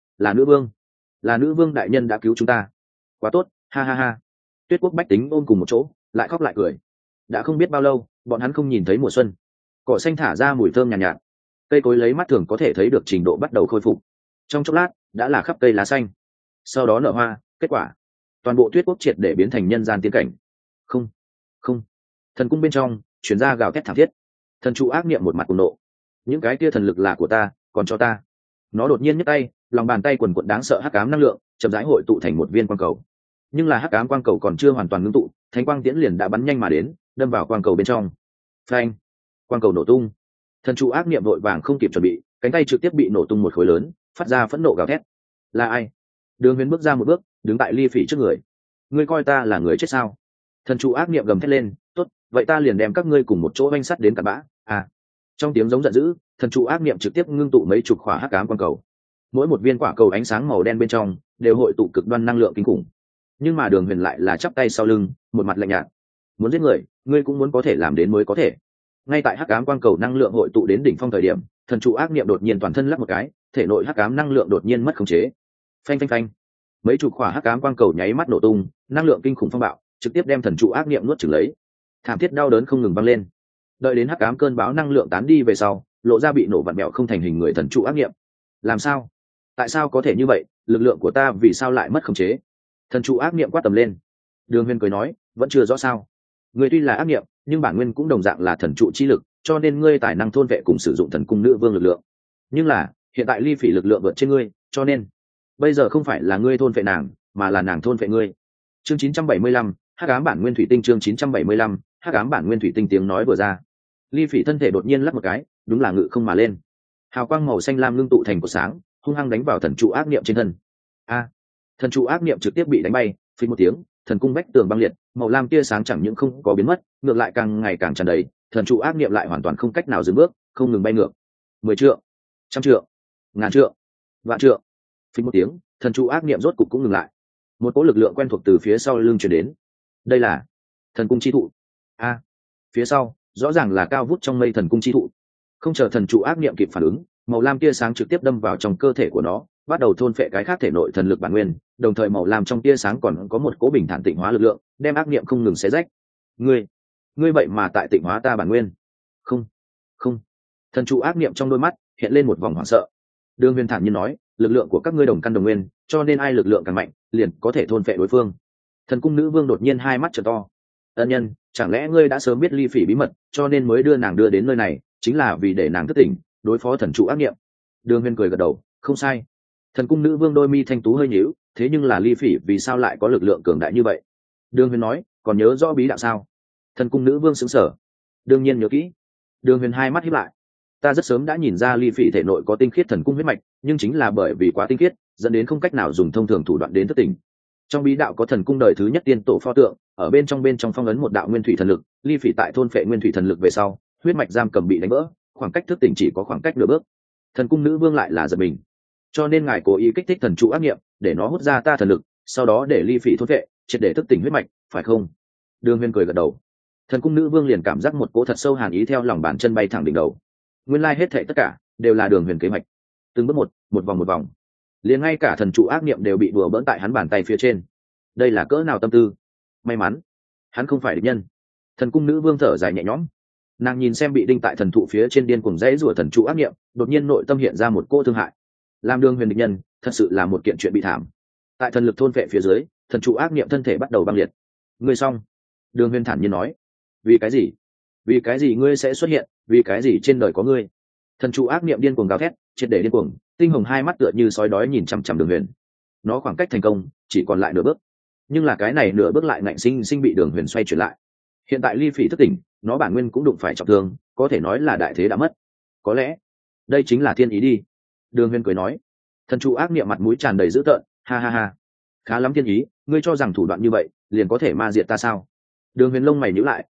là nữ vương đại nhân đã cứu chúng ta, quá tốt, ha ha ha. Tuyết quốc bách tính ôm cùng một chỗ, lại khóc lại cười. Đã không biết bao lâu, bọn hắn không nhìn thấy mùa xuân. Cỏ xanh thả ra mùi thơm nhàn nhạt, cây cối lấy mắt thường có thể thấy được trình độ bắt đầu khôi phục. Trong chốc lát đã là khắp cây lá xanh, sau đó nở hoa kết quả, toàn bộ tuyết quốc triệt để biến thành nhân gian tiên cảnh. Không, không. Thần cung bên trong chuyển ra gào thét thảm thiết. Thần trụ ác niệm một mặt cùng nộ, những cái kia thần lực là của ta, còn cho ta. Nó đột nhiên nhấc tay, lòng bàn tay quần quật đáng sợ hắc ám năng lượng chậm rãi hội tụ thành một viên quang cầu. Nhưng là hắc ám quang cầu còn chưa hoàn toàn ngưng tụ, thánh quang tiễn liền đã bắn nhanh mà đến, đâm vào quang cầu bên trong. Phanh! Quang cầu nổ tung. Thần trụ ác niệm vội vàng không kịp chuẩn bị, cánh tay trực tiếp bị nổ tung một khối lớn, phát ra phẫn nộ gào thét. Là ai? Đường Huyền bước ra một bước, đứng tại Ly Phỉ trước người. Ngươi coi ta là người chết sao? Thần trụ ác niệm gầm thét lên, tốt, vậy ta liền đem các ngươi cùng một chỗ oanh sắt đến cặn bã. À! Trong tiếng giống giận dữ, thần trụ ác niệm trực tiếp ngưng tụ mấy chục quả hắc ám quang cầu. Mỗi một viên quả cầu ánh sáng màu đen bên trong đều hội tụ cực đoan năng lượng kinh khủng. Nhưng mà Đường Huyền lại là chắp tay sau lưng, một mặt lạnh nhạt. Muốn giết người, ngươi cũng muốn có thể làm đến mới có thể. Ngay tại hắc ám quang cầu năng lượng hội tụ đến đỉnh phong thời điểm, thần trụ ác niệm đột nhiên toàn thân lắc một cái, thể nội hắc ám năng lượng đột nhiên mất khống chế. Phanh phanh phanh. Mấy chục quả hắc ám quang cầu nháy mắt nổ tung, năng lượng kinh khủng phong bạo, trực tiếp đem thần trụ ác niệm nuốt chửng lấy. Thảm thiết đau đớn không ngừng vang lên. Đợi đến hắc ám cơn bão năng lượng tán đi về sau, lộ ra bị nổ vặn mèo không thành hình người thần trụ ác niệm. Làm sao? Tại sao có thể như vậy? Lực lượng của ta vì sao lại mất khống chế? Thần trụ ác niệm quát tầm lên. Đường Huyền cười nói, vẫn chưa rõ sao. Ngươi tuy là ác niệm, nhưng bản nguyên cũng đồng dạng là thần trụ chi lực, cho nên ngươi tài năng thôn vệ cùng sử dụng thần cung nữ vương lực lượng. Nhưng là hiện tại Ly Phỉ lực lượng vượt trên ngươi, cho nên bây giờ không phải là ngươi thôn vệ nàng, mà là nàng thôn vệ ngươi. Chương 975, hắc ám bản nguyên thủy tinh. Chương 975, hắc ám bản nguyên thủy tinh. Tiếng nói vừa ra, Ly Phỉ thân thể đột nhiên lắc một cái, đúng là ngự không mà lên. Hào quang màu xanh lam ngưng tụ thành cột sáng, hung hăng đánh vào thần trụ ác niệm trên thân. A! Thần trụ ác niệm trực tiếp bị đánh bay, phình một tiếng, thần cung bách tường băng liệt, màu lam tia sáng chẳng những không có biến mất, ngược lại càng ngày càng tràn đầy, thần trụ ác niệm lại hoàn toàn không cách nào dừng bước, không ngừng bay ngược. 10 trượng, trăm trượng, ngàn trượng, vạn trượng. Phình một tiếng, thần trụ ác niệm rốt cục cũng ngừng lại. Một cỗ lực lượng quen thuộc từ phía sau lưng truyền đến. Đây là thần cung chi thụ. A! Phía sau, rõ ràng là cao vút trong mây thần cung chi thụ. Không chờ thần trụ ác niệm kịp phản ứng, màu lam tia sáng trực tiếp đâm vào trong cơ thể của nó, bắt đầu thôn phệ cái khác thể nội thần lực bản nguyên, đồng thời màu lam trong tia sáng còn có một cỗ bình thản tịnh hóa lực lượng, đem ác niệm không ngừng xé rách. Ngươi vậy mà tại tịnh hóa ta bản nguyên? Không, không. Thần trụ ác niệm trong đôi mắt hiện lên một vòng hoảng sợ. Đường Huyền thản nhiên nói, lực lượng của các ngươi đồng căn đồng nguyên, cho nên ai lực lượng càng mạnh, liền có thể thôn phệ đối phương. Thần cung nữ vương đột nhiên hai mắt trợn to. Ân nhân, chẳng lẽ ngươi đã sớm biết Ly Phỉ bí mật, cho nên mới đưa nàng đưa đến nơi này, chính là vì để nàng thức tỉnh, đối phó thần trụ ác niệm? Đường Huyền cười gật đầu, không sai. Thần cung nữ vương đôi mi thanh tú hơi nhíu, thế nhưng là Ly Phỉ vì sao lại có lực lượng cường đại như vậy? Đường Huyền nói, còn nhớ rõ bí đạo sao? Thần cung nữ vương sững sờ. Đương nhiên nhớ kỹ. Đường Huyền hai mắt híp lại. Ta rất sớm đã nhìn ra Ly Phỉ thể nội có tinh khiết thần cung huyết mạch, nhưng chính là bởi vì quá tinh khiết, dẫn đến không cách nào dùng thông thường thủ đoạn đến thức tỉnh. Trong bí đạo có thần cung đời thứ nhất tiên tổ pho tượng, ở bên trong phong ấn một đạo nguyên thủy thần lực, Ly Phỉ tại thôn phệ nguyên thủy thần lực về sau, huyết mạch giam cầm bị đánh vỡ, khoảng cách thức tỉnh chỉ có khoảng cách nửa bước. Thần cung nữ vương lại là giật mình. Cho nên ngài cố ý kích thích thần trụ ác niệm, để nó hút ra ta thần lực, sau đó để Ly Phỉ thôn phệ, triệt để thức tỉnh huyết mạch, phải không? Đường Huyền cười gật đầu. Thần cung nữ vương liền cảm giác một cỗ thật sâu hàn ý theo lòng bàn chân bay thẳng đỉnh đầu. Nguyên lai hết thảy tất cả đều là Đường Huyền kế hoạch. Từng bước một vòng, liền ngay cả thần trụ ác niệm đều bị đùa bỡn tại hắn bàn tay phía trên. Đây là cỡ nào tâm tư? May mắn, hắn không phải địch nhân. Thần cung nữ vương thở dài nhẹ nhõm. Nàng nhìn xem bị đinh tại thần thụ phía trên điên cuồng rẽ rủa thần trụ ác niệm, đột nhiên nội tâm hiện ra một cô thương hại. Làm Đường Huyền địch nhân, thật sự là một kiện chuyện bị thảm. Tại thần lực thôn vệ phía dưới, thần trụ ác niệm thân thể bắt đầu băng liệt. Ngươi xong. Đường Huyền thản nhiên nói. Vì cái gì? Vì cái gì ngươi sẽ xuất hiện? Vì cái gì trên đời có ngươi? Thần trụ ác niệm điên cuồng gào thét, triệt để điên cuồng, tinh hồng hai mắt tựa như sói đói nhìn chằm chằm Đường Huyền. Nó khoảng cách thành công chỉ còn lại nửa bước, nhưng là cái này nửa bước lại ngạnh sinh bị Đường Huyền xoay chuyển lại. Hiện tại Ly Phỉ thức tỉnh, nó bản nguyên cũng đụng phải trọng thương, có thể nói là đại thế đã mất. Có lẽ đây chính là thiên ý đi. Đường Huyền cười nói. Thần trụ ác niệm mặt mũi tràn đầy dữ tợn, ha ha ha, khá lắm thiên ý, ngươi cho rằng thủ đoạn như vậy liền có thể ma diệt ta sao? Đường Huyền lông mày nhíu lại,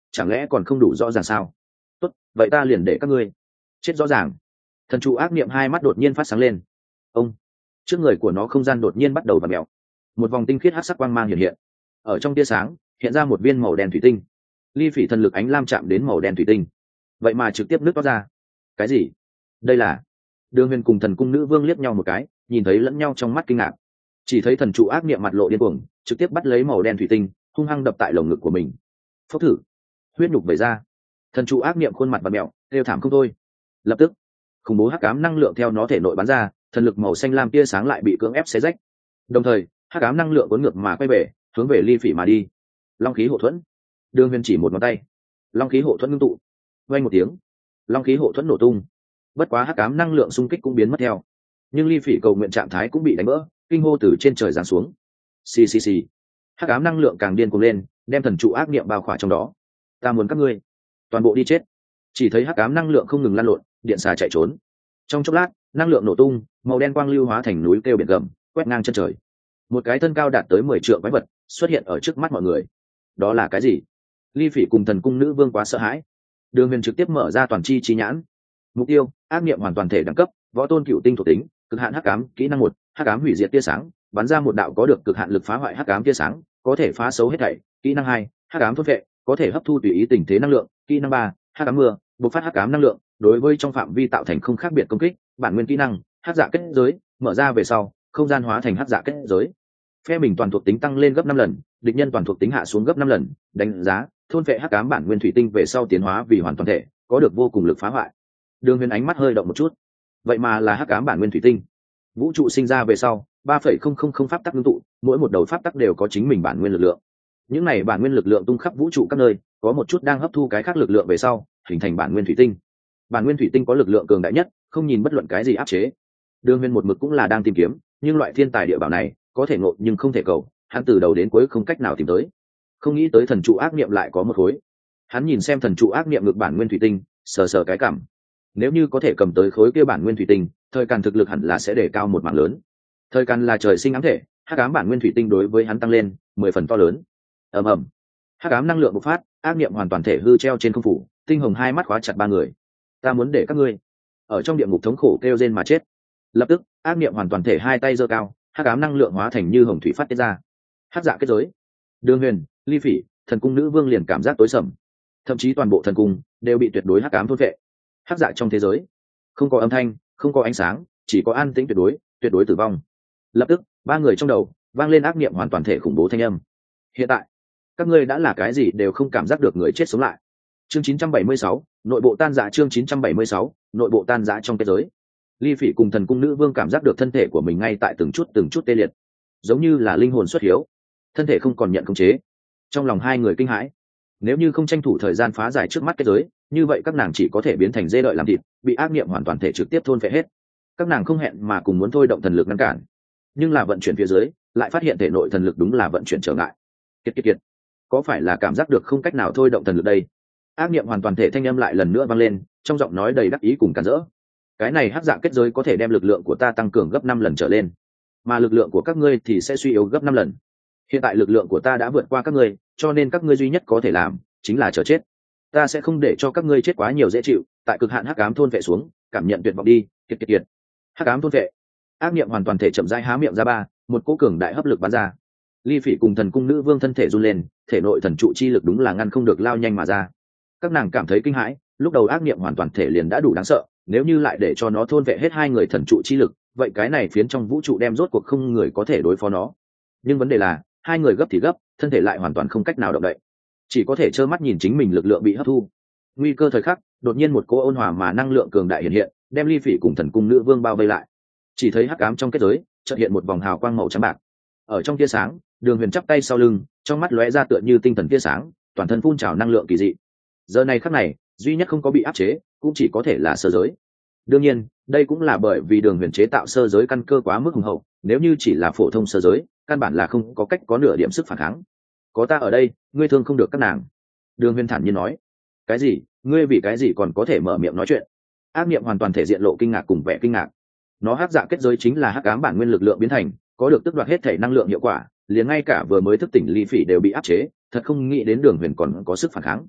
chẳng lẽ còn không đủ rõ ràng sao? Tốt, vậy ta liền để các ngươi chết rõ ràng. Thần trụ ác niệm hai mắt đột nhiên phát sáng lên. Ông, trước người của nó không gian đột nhiên bắt đầu vặn mèo, một vòng tinh khiết hắc sắc quang mang hiện hiện. Ở trong tia sáng hiện ra một viên màu đen thủy tinh. Ly Phỉ thần lực ánh lam chạm đến màu đen thủy tinh, vậy mà trực tiếp nứt toát ra. Cái gì? Đây là? Đường Huyền cùng Thần Cung Nữ Vương liếc nhau một cái, nhìn thấy lẫn nhau trong mắt kinh ngạc. Chỉ thấy thần trụ ác niệm mặt lộ điên cuồng, trực tiếp bắt lấy màu đen thủy tinh, hung hăng đập tại lồng ngực của mình. Phốc thử, huyết nhục vẩy ra. Thần trụ ác niệm khuôn mặt vặn mèo, kêu thảm không thôi. Lập tức, khủng bố hắc ám năng lượng theo nó thể nội bắn ra, thần lực màu xanh lam tia sáng lại bị cưỡng ép xé rách. Đồng thời, hắc ám năng lượng cuốn ngược mà quay về, hướng về Ly Phỉ mà đi. Long khí hộ thuẫn. Đường Huyền chỉ một ngón tay, long khí hộ thuẫn ngưng tụ. Vang một tiếng, long khí hộ thuẫn nổ tung. Bất quá hắc ám năng lượng xung kích cũng biến mất theo, nhưng Ly Phỉ cầu nguyện trạng thái cũng bị đánh vỡ, kinh hô từ trên trời giáng xuống. Xì xì xì. Hắc ám năng lượng càng điên cuồng lên, đem thần trụ ác niệm bao khỏa trong đó. Ta muốn các ngươi toàn bộ đi chết. Chỉ thấy hắc ám năng lượng không ngừng lan lộn, điện xà chạy trốn. Trong chốc lát, năng lượng nổ tung, màu đen quang lưu hóa thành núi kêu biển gầm, quét ngang chân trời. Một cái thân cao đạt tới 10 trượng quái vật xuất hiện ở trước mắt mọi người. Đó là cái gì? Ly Phỉ cùng Thần Cung Nữ Vương quá sợ hãi. Đường Huyền trực tiếp mở ra toàn chi nhãn. Mục tiêu: ác niệm hoàn toàn thể đẳng cấp, võ tôn cựu tinh thuộc tính, cực hạn hắc ám, kỹ năng 1, hắc ám hủy diệt tia sáng, bắn ra một đạo có được cực hạn lực phá hoại hắc ám tia sáng, có thể phá xấu hết thảy. Kỹ năng 2, hắc ám thôn vệ, có thể hấp thu tùy ý tình thế năng lượng. Kỹ năng 3, hắc ám mưa, bộc phát hắc ám năng lượng, đối với trong phạm vi tạo thành không khác biệt công kích. Bản nguyên kỹ năng: hắc dạ kết giới, mở ra về sau, không gian hóa thành hắc dạ kết giới. Phe mình toàn thuộc tính tăng lên gấp 5 lần, địch nhân toàn thuộc tính hạ xuống gấp 5 lần. Đánh giá: thôn vệ hắc ám bản nguyên thủy tinh về sau tiến hóa vì hoàn toàn thể, có được vô cùng lực phá hoại. Đường Huyền ánh mắt hơi động một chút, vậy mà là hắc ám bản nguyên thủy tinh. Vũ trụ sinh ra về sau 3,000 pháp tắc ngưng tụ, mỗi một đầu pháp tắc đều có chính mình bản nguyên lực lượng. Những này bản nguyên lực lượng tung khắp vũ trụ các nơi, có một chút đang hấp thu cái khác lực lượng về sau, hình thành bản nguyên thủy tinh. Bản nguyên thủy tinh có lực lượng cường đại nhất, không nhìn bất luận cái gì áp chế. Đường Huyền một mực cũng là đang tìm kiếm, nhưng loại thiên tài địa bảo này, có thể ngộ nhưng không thể cầu, hắn từ đầu đến cuối không cách nào tìm tới. Không nghĩ tới thần trụ ác niệm lại có một khối. Hắn nhìn xem thần trụ ác niệm ngược bản nguyên thủy tinh, sờ sờ cái cảm. Nếu như có thể cầm tới khối kia bản nguyên thủy tinh, thời càn thực lực hẳn là sẽ đề cao một mảng lớn. Thời càn là trời sinh ám thể, hắc ám bản nguyên thủy tinh đối với hắn tăng lên 10 phần to lớn. Ầm ầm, hắc ám năng lượng bộc phát, ác niệm hoàn toàn thể hư treo trên không phủ, tinh hồng hai mắt khóa chặt ba người. Ta muốn để các ngươi ở trong địa ngục thống khổ kêu rên mà chết. Lập tức, ác niệm hoàn toàn thể hai tay giơ cao, hắc ám năng lượng hóa thành như hồng thủy phát tiết ra. Hắc dạ kết giới. Đường Huyền, Ly Phỉ, Thần Cung Nữ Vương liền cảm giác tối sầm, thậm chí toàn bộ thần cung đều bị tuyệt đối hắc ám thôn vệ. Hắc dạ trong thế giới không có âm thanh, không có ánh sáng, chỉ có an tĩnh tuyệt đối tử vong. Lập tức, ba người trong đầu vang lên ác niệm hoàn toàn thể khủng bố thanh âm. Hiện tại các ngươi đã là cái gì đều không cảm giác được, người chết sống lại. Chương 976, nội bộ tan rã. Chương 976, nội bộ tan rã trong thế giới. Ly Phỉ cùng Thần Cung Nữ Vương cảm giác được thân thể của mình ngay tại từng chút tê liệt, giống như là linh hồn xuất hiếu, thân thể không còn nhận khống chế. Trong lòng hai người kinh hãi, nếu như không tranh thủ thời gian phá giải trước mắt kết giới, như vậy các nàng chỉ có thể biến thành dê đợi làm thịt, bị ác niệm hoàn toàn thể trực tiếp thôn phệ hết. Các nàng không hẹn mà cùng muốn thôi động thần lực ngăn cản, nhưng là vận chuyển phía dưới lại phát hiện thể nội thần lực đúng là vận chuyển trở ngại. Kiệt, có phải là cảm giác được không cách nào thôi động thần lực đây? Ác niệm hoàn toàn thể thanh âm lại lần nữa vang lên, trong giọng nói đầy đắc ý cùng cản rỡ. Cái này hắc dạ kết giới có thể đem lực lượng của ta tăng cường gấp 5 lần trở lên, mà lực lượng của các ngươi thì sẽ suy yếu gấp 5 lần. Hiện tại lực lượng của ta đã vượt qua các ngươi, cho nên các ngươi duy nhất có thể làm chính là chờ chết. Ta sẽ không để cho các ngươi chết quá nhiều dễ chịu, tại cực hạn hắc ám thôn vệ xuống, cảm nhận tuyệt vọng đi. Kiệt. Hắc ám thôn vệ. Ác niệm hoàn toàn thể chậm rãi há miệng ra ba, một cỗ cường đại hấp lực bắn ra. Ly Phỉ cùng Thần Cung Nữ Vương thân thể run lên, thể nội thần trụ chi lực đúng là ngăn không được lao nhanh mà ra. Các nàng cảm thấy kinh hãi, lúc đầu ác niệm hoàn toàn thể liền đã đủ đáng sợ, nếu như lại để cho nó thôn vệ hết hai người thần trụ chi lực, vậy cái này phiến trong vũ trụ đem rốt cuộc không người có thể đối phó nó. Nhưng vấn đề là, hai người gấp thì gấp, thân thể lại hoàn toàn không cách nào động đậy, chỉ có thể trơ mắt nhìn chính mình lực lượng bị hấp thu. Nguy cơ thời khắc, đột nhiên một cỗ ôn hòa mà năng lượng cường đại hiện hiện, đem Ly Phỉ cùng Thần Cung Nữ Vương bao vây lại. Chỉ thấy hắc ám trong kết giới chợt hiện một vòng hào quang màu trắng bạc. Ở trong tia sáng, Đường Huyền chắp tay sau lưng, trong mắt lóe ra tựa như tinh thần tia sáng, toàn thân phun trào năng lượng kỳ dị. Giờ này khắc này, duy nhất không có bị áp chế, cũng chỉ có thể là sơ giới. Đương nhiên, đây cũng là bởi vì Đường Huyền chế tạo sơ giới căn cơ quá mức hùng hậu, nếu như chỉ là phổ thông sơ giới, căn bản là không có cách có nửa điểm sức phản kháng. Có ta ở đây, ngươi thương không được các nàng. Đường Huyền thản nhiên nói. Cái gì? Ngươi vì cái gì còn có thể mở miệng nói chuyện? Ác niệm hoàn toàn thể diện lộ kinh ngạc cùng vẻ kinh ngạc. Nó hắc dạ kết giới chính là hắc ám bản nguyên lực lượng biến thành, có được tước đoạt hết thể năng lượng hiệu quả, liền ngay cả vừa mới thức tỉnh Ly Phỉ đều bị áp chế, thật không nghĩ đến Đường Huyền còn có sức phản kháng.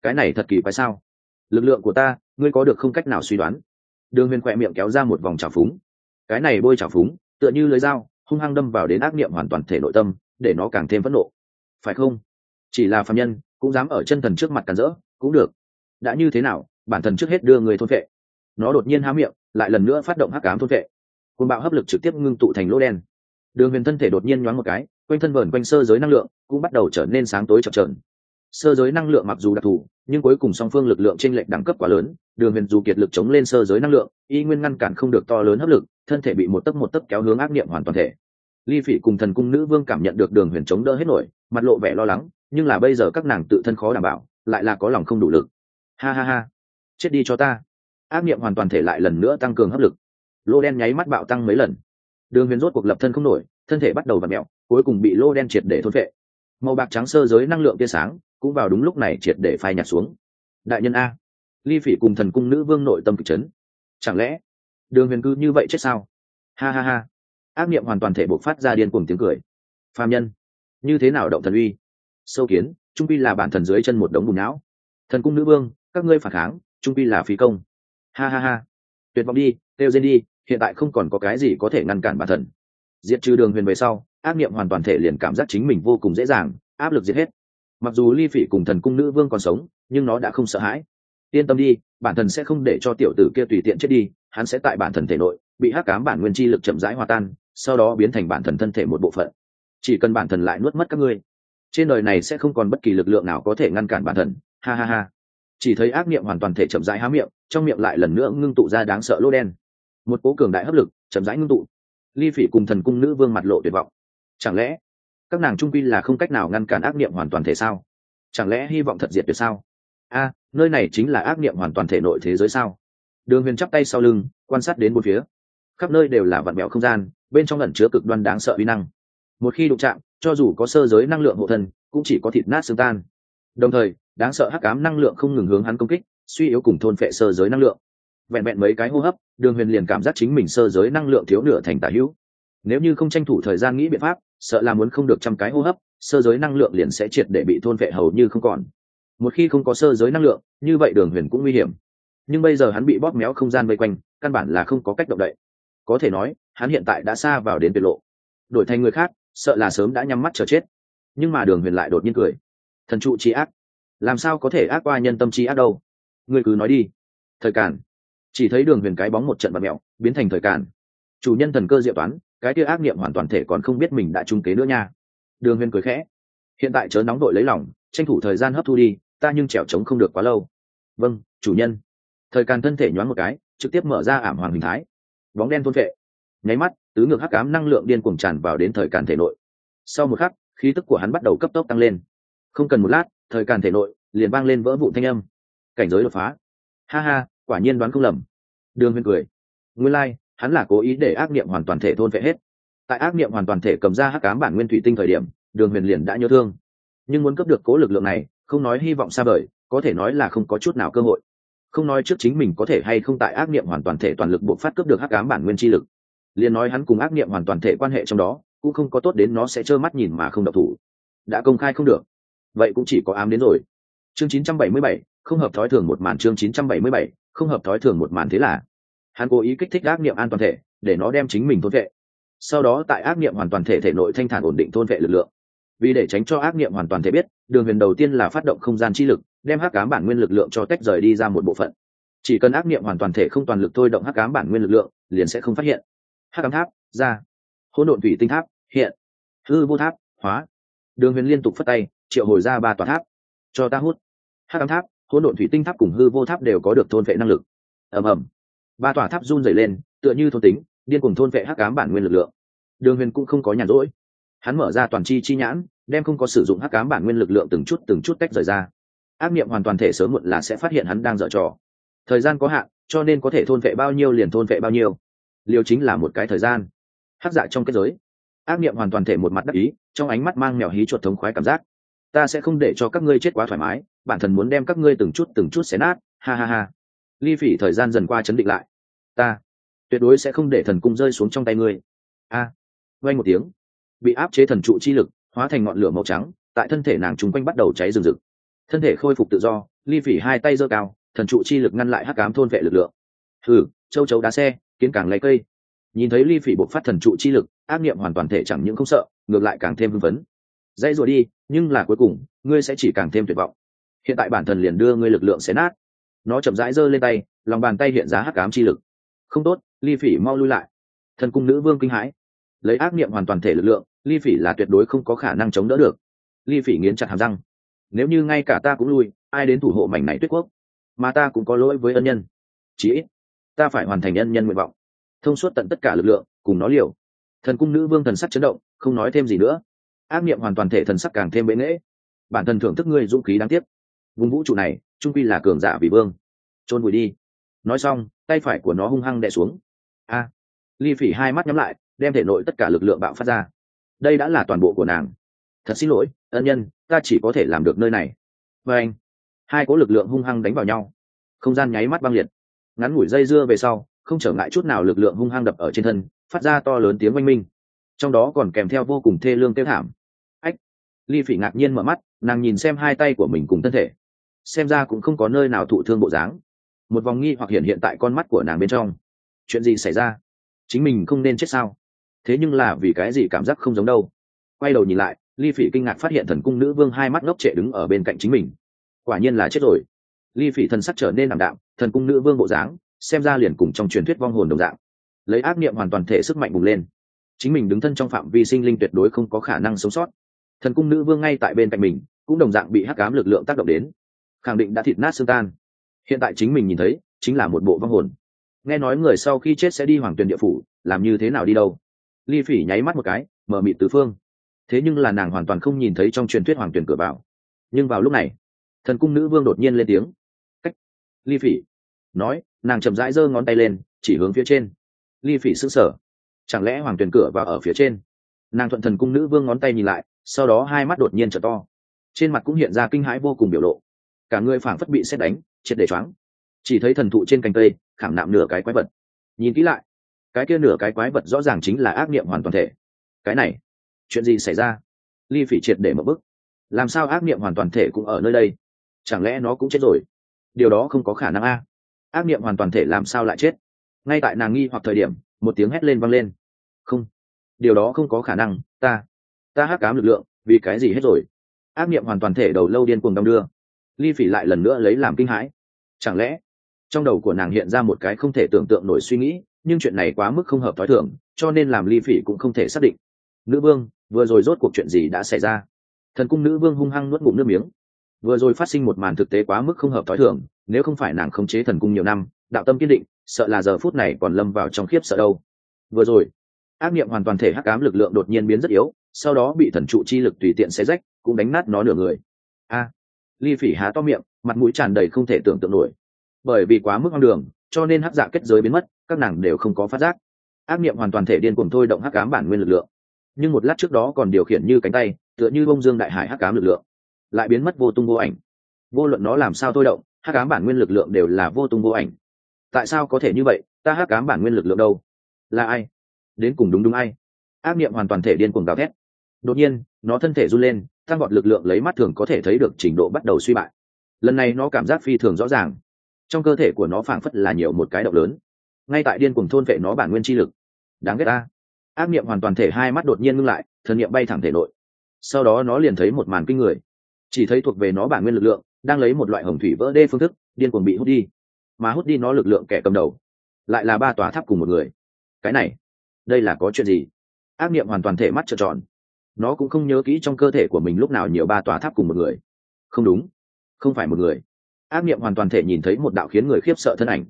cái này thật kỳ quái sao? Lực lượng của ta ngươi có được không cách nào suy đoán. Đường huyền khỏe miệng kéo ra một vòng trào phúng. Cái này bôi trào phúng tựa như lưỡi dao hung hăng đâm vào đến ác niệm hoàn toàn thể nội tâm, để nó càng thêm phẫn nộ. Phải không? Chỉ là phàm nhân cũng dám ở chân thần trước mặt cản rỡ, cũng được. Đã như thế nào, bản thần trước hết đưa người thôn vệ. Nó đột nhiên há miệng, lại lần nữa phát động hắc ám thôn vệ. Cuồng bạo hấp lực trực tiếp ngưng tụ thành lỗ đen. Đường huyền thân thể đột nhiên nhoáng một cái, quanh thân vờn quanh sơ giới năng lượng cũng bắt đầu trở nên sáng tối chập chờn. Sơ giới năng lượng mặc dù đặc thù, nhưng cuối cùng song phương lực lượng chênh lệch đẳng cấp quá lớn, đường huyền dù kiệt lực chống lên sơ giới năng lượng, y nguyên ngăn cản không được to lớn hấp lực, thân thể bị một tấc kéo hướng ác niệm hoàn toàn thể. Ly Phỉ cùng Thần Cung Nữ Vương cảm nhận được đường huyền chống đỡ hết nổi, mặt lộ vẻ lo lắng, nhưng là bây giờ các nàng tự thân khó đảm bảo, lại là có lòng không đủ lực. Ha ha ha, chết đi cho ta. Ác niệm hoàn toàn thể lại lần nữa tăng cường hấp lực, lô đen nháy mắt bạo tăng mấy lần. Đường huyền rốt cuộc lập thân không nổi, thân thể bắt đầu vặn mèo, cuối cùng bị lô đen triệt để thôn phệ. Màu bạc trắng sơ giới năng lượng tia sáng cũng vào đúng lúc này triệt để phai nhạt xuống. Đại nhân a. Ly Phỉ cùng Thần Cung Nữ Vương nội tâm kịch chấn. Chẳng lẽ đường huyền cứ như vậy chết sao? Ha ha ha. Ác niệm hoàn toàn thể bộc phát ra điên cuồng tiếng cười. Phàm nhân như thế nào động thần uy? Sâu kiến trung quy là bản thần dưới chân một đống bùn não. Thần Cung Nữ Vương, các ngươi phản kháng trung quy là phí công. Ha ha ha. Tuyệt vọng đi, tiêu diệt đi, hiện tại không còn có cái gì có thể ngăn cản bản thần. Diệt trừ đường huyền về sau, ác niệm hoàn toàn thể liền cảm giác chính mình vô cùng dễ dàng, áp lực diệt hết. Mặc dù Ly Phỉ cùng Thần Cung Nữ Vương còn sống, nhưng nó đã không sợ hãi. Yên tâm đi, bản thần sẽ không để cho tiểu tử kia tùy tiện chết đi, hắn sẽ tại bản thần thể nội bị hắc ám bản nguyên chi lực chậm rãi hòa tan, sau đó biến thành bản thần thân thể một bộ phận. Chỉ cần bản thần lại nuốt mất các ngươi, trên đời này sẽ không còn bất kỳ lực lượng nào có thể ngăn cản bản thần. Ha ha ha. Chỉ thấy ác niệm hoàn toàn thể chậm rãi há miệng, trong miệng lại lần nữa ngưng tụ ra đáng sợ lỗ đen. Một cỗ cường đại hấp lực chậm rãi ngưng tụ. Ly Phỉ cùng Thần Cung Nữ Vương mặt lộ tuyệt vọng. Chẳng lẽ các nàng trung quy là không cách nào ngăn cản ác niệm hoàn toàn thể sao? Chẳng lẽ hy vọng thật diệt tuyệt sao? A, nơi này chính là ác niệm hoàn toàn thể nội thế giới sao? Đường huyền chắp tay sau lưng, quan sát đến bốn phía. Khắp nơi đều là vặn vẹo không gian, bên trong ẩn chứa cực đoan đáng sợ uy năng. Một khi đụng chạm, cho dù có sơ giới năng lượng hộ thân, cũng chỉ có thịt nát xương tan. Đồng thời, đáng sợ hắc ám năng lượng không ngừng hướng hắn công kích, suy yếu cùng thôn phệ sơ giới năng lượng. Vẹn vẹn mấy cái hô hấp, đường huyền liền cảm giác chính mình sơ giới năng lượng thiếu nửa thành tả hữu. Nếu như không tranh thủ thời gian nghĩ biện pháp, sợ là muốn không được trăm cái hô hấp, sơ giới năng lượng liền sẽ triệt để bị thôn phệ hầu như không còn. Một khi không có sơ giới năng lượng, như vậy đường huyền cũng nguy hiểm. Nhưng bây giờ hắn bị bóp méo không gian vây quanh, căn bản là không có cách động đậy. Có thể nói hắn hiện tại đã xa vào đến tuyệt lộ, đổi thành người khác sợ là sớm đã nhắm mắt chờ chết. Nhưng mà đường huyền lại đột nhiên cười. Thần trụ chi ác, làm sao có thể ác qua nhân tâm chi ác đâu? Ngươi cứ nói đi. Thời cản. Chỉ thấy đường huyền cái bóng một trận bạt mẹo biến thành thời cản. Chủ nhân thần cơ diệu toán, cái kia ác niệm hoàn toàn thể còn không biết mình đã trung kế nữa nha. Đường huyền cười khẽ. Hiện tại chớ nóng đội lấy lòng, tranh thủ thời gian hấp thu đi, ta nhưng trèo trống không được quá lâu. Vâng, chủ nhân. Thời càn thân thể nhoáng một cái, trực tiếp mở ra ảm hoàng hình thái. Bóng đen thôn vệ. Nháy mắt, tứ ngược hắc ám năng lượng điên cuồng tràn vào đến thời càn thể nội. Sau một khắc, khí tức của hắn bắt đầu cấp tốc tăng lên. Không cần một lát, thời càn thể nội liền vang lên vỡ vụn thanh âm. Cảnh giới đột phá. Ha ha, quả nhiên đoán không lầm. Đường huyền cười. Nguyên lai, hắn là cố ý để ác niệm hoàn toàn thể thôn vệ hết. Tại ác niệm hoàn toàn thể cầm ra hắc ám bản nguyên thủy tinh thời điểm, đường huyền liền đã nhớ thương. Nhưng muốn cấp được cố lực lượng này, không nói hy vọng xa vời, có thể nói là không có chút nào cơ hội. Không nói trước chính mình có thể hay không tại ác niệm hoàn toàn thể toàn lực buộc phát cướp được hắc ám bản nguyên chi lực, liền nói hắn cùng ác niệm hoàn toàn thể quan hệ trong đó cũng không có tốt đến nó sẽ trơ mắt nhìn mà không động thủ. Đã công khai không được, vậy cũng chỉ có ám đến rồi. Chương 977, không hợp thói thường một màn. Chương 977, không hợp thói thường một màn. Thế là hắn cố ý kích thích ác niệm an toàn thể để nó đem chính mình thôn vệ, sau đó tại ác niệm hoàn toàn thể thể nội thanh thản ổn định thôn vệ lực lượng. Vì để tránh cho ác niệm hoàn toàn thể biết, đường huyền đầu tiên là phát động không gian chi lực, đem hắc ám bản nguyên lực lượng cho tách rời đi ra một bộ phận. Chỉ cần ác niệm hoàn toàn thể không toàn lực thôi động hắc ám bản nguyên lực lượng, liền sẽ không phát hiện. Hắc ám tháp ra, hỗn độn thủy tinh tháp hiện, hư vô tháp hóa. Đường huyền liên tục phất tay, triệu hồi ra 3 tòa tháp. Cho ta hút. Hắc ám tháp, hỗn độn thủy tinh tháp cùng hư vô tháp đều có được thôn vệ năng lực. Ầm ầm, 3 tòa tháp run rẩy lên, tựa như thôn tính, điên cuồng thôn vệ hắc ám bản nguyên lực lượng. Đường huyền cũng không có nhàn rỗi, hắn mở ra toàn chi chi nhãn, đem không có sử dụng hắc ám bản nguyên lực lượng từng chút tách rời ra. Ác niệm hoàn toàn thể sớm muộn là sẽ phát hiện hắn đang dở trò. Thời gian có hạn, cho nên có thể thôn vệ bao nhiêu liền thôn vệ bao nhiêu. Liều chính là một cái thời gian. Hắc dạ trong kết giới, ác niệm hoàn toàn thể một mặt đắc ý, trong ánh mắt mang mèo hí chuột thống khoái cảm giác. Ta sẽ không để cho các ngươi chết quá thoải mái, bản thân muốn đem các ngươi từng chút xé nát. Ha ha ha. Ly Phỉ thời gian dần qua chấn định lại. Ta tuyệt đối sẽ không để thần cung rơi xuống trong tay ngươi. A. Vang một tiếng, bị áp chế thần trụ chi lực hóa thành ngọn lửa màu trắng, tại thân thể nàng trùng quanh bắt đầu cháy rừng rực. Thân thể khôi phục tự do, Ly Phỉ hai tay giơ cao, thần trụ chi lực ngăn lại hắc ám thôn vệ lực lượng. Hừ, châu chấu đá xe, kiến càng lấy cây. Nhìn thấy Ly Phỉ bộc phát thần trụ chi lực, ác niệm hoàn toàn thể chẳng những không sợ, ngược lại càng thêm hưng phấn. Dãy rủa đi, nhưng là cuối cùng, ngươi sẽ chỉ càng thêm tuyệt vọng. Hiện tại bản thần liền đưa ngươi lực lượng xé nát. Nó chậm rãi giơ lên tay, lòng bàn tay hiện ra hắc ám chi lực. Không tốt, Ly Phỉ mau lui lại. Thần cung nữ vương kinh hãi. Lấy ác niệm hoàn toàn thể lực lượng, Ly Phỉ là tuyệt đối không có khả năng chống đỡ được. Ly Phỉ nghiến chặt hàm răng. Nếu như ngay cả ta cũng lui, ai đến thủ hộ mảnh này tuyết quốc? Mà ta cũng có lỗi với ân nhân. Chỉ ít, ta phải hoàn thành ân nhân nguyện vọng, thông suốt tận tất cả lực lượng, cùng nó liều. Thần cung nữ vương thần sắc chấn động, không nói thêm gì nữa. Ác niệm hoàn toàn thể thần sắc càng thêm bệ nghễ. Bản thân thưởng thức ngươi dũng khí đáng tiếc. Vùng vũ trụ này, trung quy là cường giả vì vương. Chôn vùi đi. Nói xong, tay phải của nó hung hăng đè xuống. A. Ly Phỉ hai mắt nhắm lại, đem thể nội tất cả lực lượng bạo phát ra. Đây đã là toàn bộ của nàng. Thật xin lỗi, ân nhân, ta chỉ có thể làm được nơi này. Và anh, hai cỗ lực lượng hung hăng đánh vào nhau, không gian nháy mắt băng liệt. Ngắn ngủi dây dưa về sau, không trở ngại chút nào lực lượng hung hăng đập ở trên thân, phát ra to lớn tiếng oanh minh, trong đó còn kèm theo vô cùng thê lương kêu thảm. Ách. Ly Phỉ ngạc nhiên mở mắt, nàng nhìn xem hai tay của mình cùng thân thể, xem ra cũng không có nơi nào thụ thương bộ dáng. Một vòng nghi hoặc hiện tại con mắt của nàng bên trong. Chuyện gì xảy ra? Chính mình không nên chết sao? Thế nhưng là vì cái gì cảm giác không giống đâu? Quay đầu nhìn lại, Ly Phỉ kinh ngạc phát hiện thần cung nữ vương hai mắt ngốc trệ đứng ở bên cạnh chính mình. Quả nhiên là chết rồi. Ly Phỉ thần sắc trở nên ảm đạm, thần cung nữ vương bộ dáng xem ra liền cùng trong truyền thuyết vong hồn đồng dạng. Lấy ác niệm hoàn toàn thể sức mạnh bùng lên, chính mình đứng thân trong phạm vi sinh linh tuyệt đối không có khả năng sống sót. Thần cung nữ vương ngay tại bên cạnh mình cũng đồng dạng bị hắc ám lực lượng tác động đến, khẳng định đã thịt nát xương tan. Hiện tại chính mình nhìn thấy chính là một bộ vong hồn. Nghe nói người sau khi chết sẽ đi hoàng tuyền địa phủ, làm như thế nào đi đâu? Ly Phỉ nháy mắt một cái, mở mịt tứ phương. Thế nhưng là nàng hoàn toàn không nhìn thấy trong truyền thuyết hoàng tuyền cửa vào. Nhưng vào lúc này, thần cung nữ vương đột nhiên lên tiếng. Cách. Ly Phỉ nói, nàng chậm rãi giơ ngón tay lên, chỉ hướng phía trên. Ly Phỉ sững sờ, chẳng lẽ hoàng tuyền cửa vào ở phía trên? Nàng thuận thần cung nữ vương ngón tay nhìn lại, sau đó hai mắt đột nhiên trở to, trên mặt cũng hiện ra kinh hãi vô cùng biểu lộ, cả người phảng phất bị sét đánh, triệt để choáng. Chỉ thấy thần thụ trên cành cây khảm nạm nửa cái quái vật. Nhìn kỹ lại, cái kia nửa cái quái vật rõ ràng chính là ác niệm hoàn toàn thể. Cái này, chuyện gì xảy ra? Ly Phỉ triệt để mở bức. Làm sao ác niệm hoàn toàn thể cũng ở nơi đây? Chẳng lẽ nó cũng chết rồi? Điều đó không có khả năng a. Ác niệm hoàn toàn thể làm sao lại chết? Ngay tại nàng nghi hoặc thời điểm, một tiếng hét lên vang lên. Không, điều đó không có khả năng. Ta hắc ám lực lượng, vì cái gì hết rồi? Ác niệm hoàn toàn thể đầu lâu điên cuồng đong đưa. Ly Phỉ lại lần nữa lấy làm kinh hãi. Chẳng lẽ trong đầu của nàng hiện ra một cái không thể tưởng tượng nổi suy nghĩ, nhưng chuyện này quá mức không hợp thói thường, cho nên làm Ly Phỉ cũng không thể xác định. Nữ vương, vừa rồi rốt cuộc chuyện gì đã xảy ra? Thần cung nữ vương hung hăng nuốt ngụm nước miếng. Vừa rồi phát sinh một màn thực tế quá mức không hợp thói thường, nếu không phải nàng khống chế thần cung nhiều năm, đạo tâm kiên định, sợ là giờ phút này còn lâm vào trong khiếp sợ đâu. Vừa rồi, ác niệm hoàn toàn thể hắc ám lực lượng đột nhiên biến rất yếu, sau đó bị thần trụ chi lực tùy tiện xé rách, cũng đánh nát nó nửa người. A. Ly Phỉ há to miệng, mặt mũi tràn đầy không thể tưởng tượng nổi. Bởi vì quá mức hoang đường, cho nên hắc dạ kết giới biến mất, các nàng đều không có phát giác. Ác niệm hoàn toàn thể điên cuồng thôi động hắc ám bản nguyên lực lượng, nhưng một lát trước đó còn điều khiển như cánh tay, tựa như bông dương đại hải hắc ám lực lượng, lại biến mất vô tung vô ảnh. Vô luận nó làm sao thôi động, hắc ám bản nguyên lực lượng đều là vô tung vô ảnh. Tại sao có thể như vậy? Ta hắc ám bản nguyên lực lượng đâu? Là ai? Đến cùng đúng ai? Ác niệm hoàn toàn thể điên cuồng gào thét. Đột nhiên, nó thân thể run lên, tăng vọt lực lượng lấy mắt thường có thể thấy được trình độ bắt đầu suy bại. Lần này nó cảm giác phi thường rõ ràng, trong cơ thể của nó phảng phất là nhiều một cái động lớn, ngay tại điên cuồng thôn vệ nó bản nguyên chi lực. Đáng ghét ta. Ác niệm hoàn toàn thể hai mắt đột nhiên ngưng lại, thần niệm bay thẳng thể nội. Sau đó nó liền thấy một màn kinh người, chỉ thấy thuộc về nó bản nguyên lực lượng đang lấy một loại hồng thủy vỡ đê phương thức điên cuồng bị hút đi, mà hút đi nó lực lượng kẻ cầm đầu lại là 3 tòa tháp cùng một người. Cái này, đây là có chuyện gì? Ác niệm hoàn toàn thể mắt trợn tròn, nó cũng không nhớ kỹ trong cơ thể của mình lúc nào nhiều 3 tòa tháp cùng một người. Không đúng, không phải một người. Ác niệm hoàn toàn thể nhìn thấy một đạo khiến người khiếp sợ thân ảnh.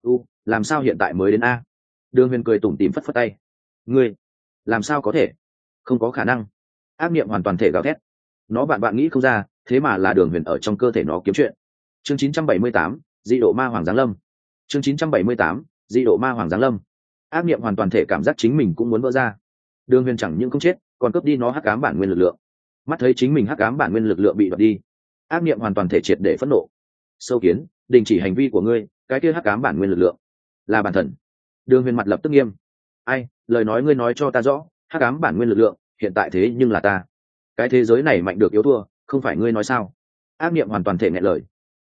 Làm sao hiện tại mới đến a? Đường Huyền cười tủm tỉm phất phất tay. Ngươi, làm sao có thể? Không có khả năng. Ác niệm hoàn toàn thể gào thét. Nó bạn nghĩ không ra, thế mà là Đường Huyền ở trong cơ thể nó kiếm chuyện. Chương 978, dị độ ma hoàng giáng lâm. Chương 978, dị độ ma hoàng giáng lâm. Ác niệm hoàn toàn thể cảm giác chính mình cũng muốn vỡ ra. Đường Huyền chẳng những không chết, còn cướp đi nó hắc ám bản nguyên lực lượng. Mắt thấy chính mình hắc ám bản nguyên lực lượng bị đoạt đi, ác niệm hoàn toàn thể triệt để phẫn nộ. Sâu kiến, đình chỉ hành vi của ngươi, cái kia hắc ám bản nguyên lực lượng là bản thần. Đường Huyền mặt lập tức nghiêm. Ai, lời nói ngươi nói cho ta rõ, hắc ám bản nguyên lực lượng hiện tại thế nhưng là ta. Cái thế giới này mạnh được yếu thua, không phải ngươi nói sao? Ác niệm hoàn toàn thể nghẹn lời.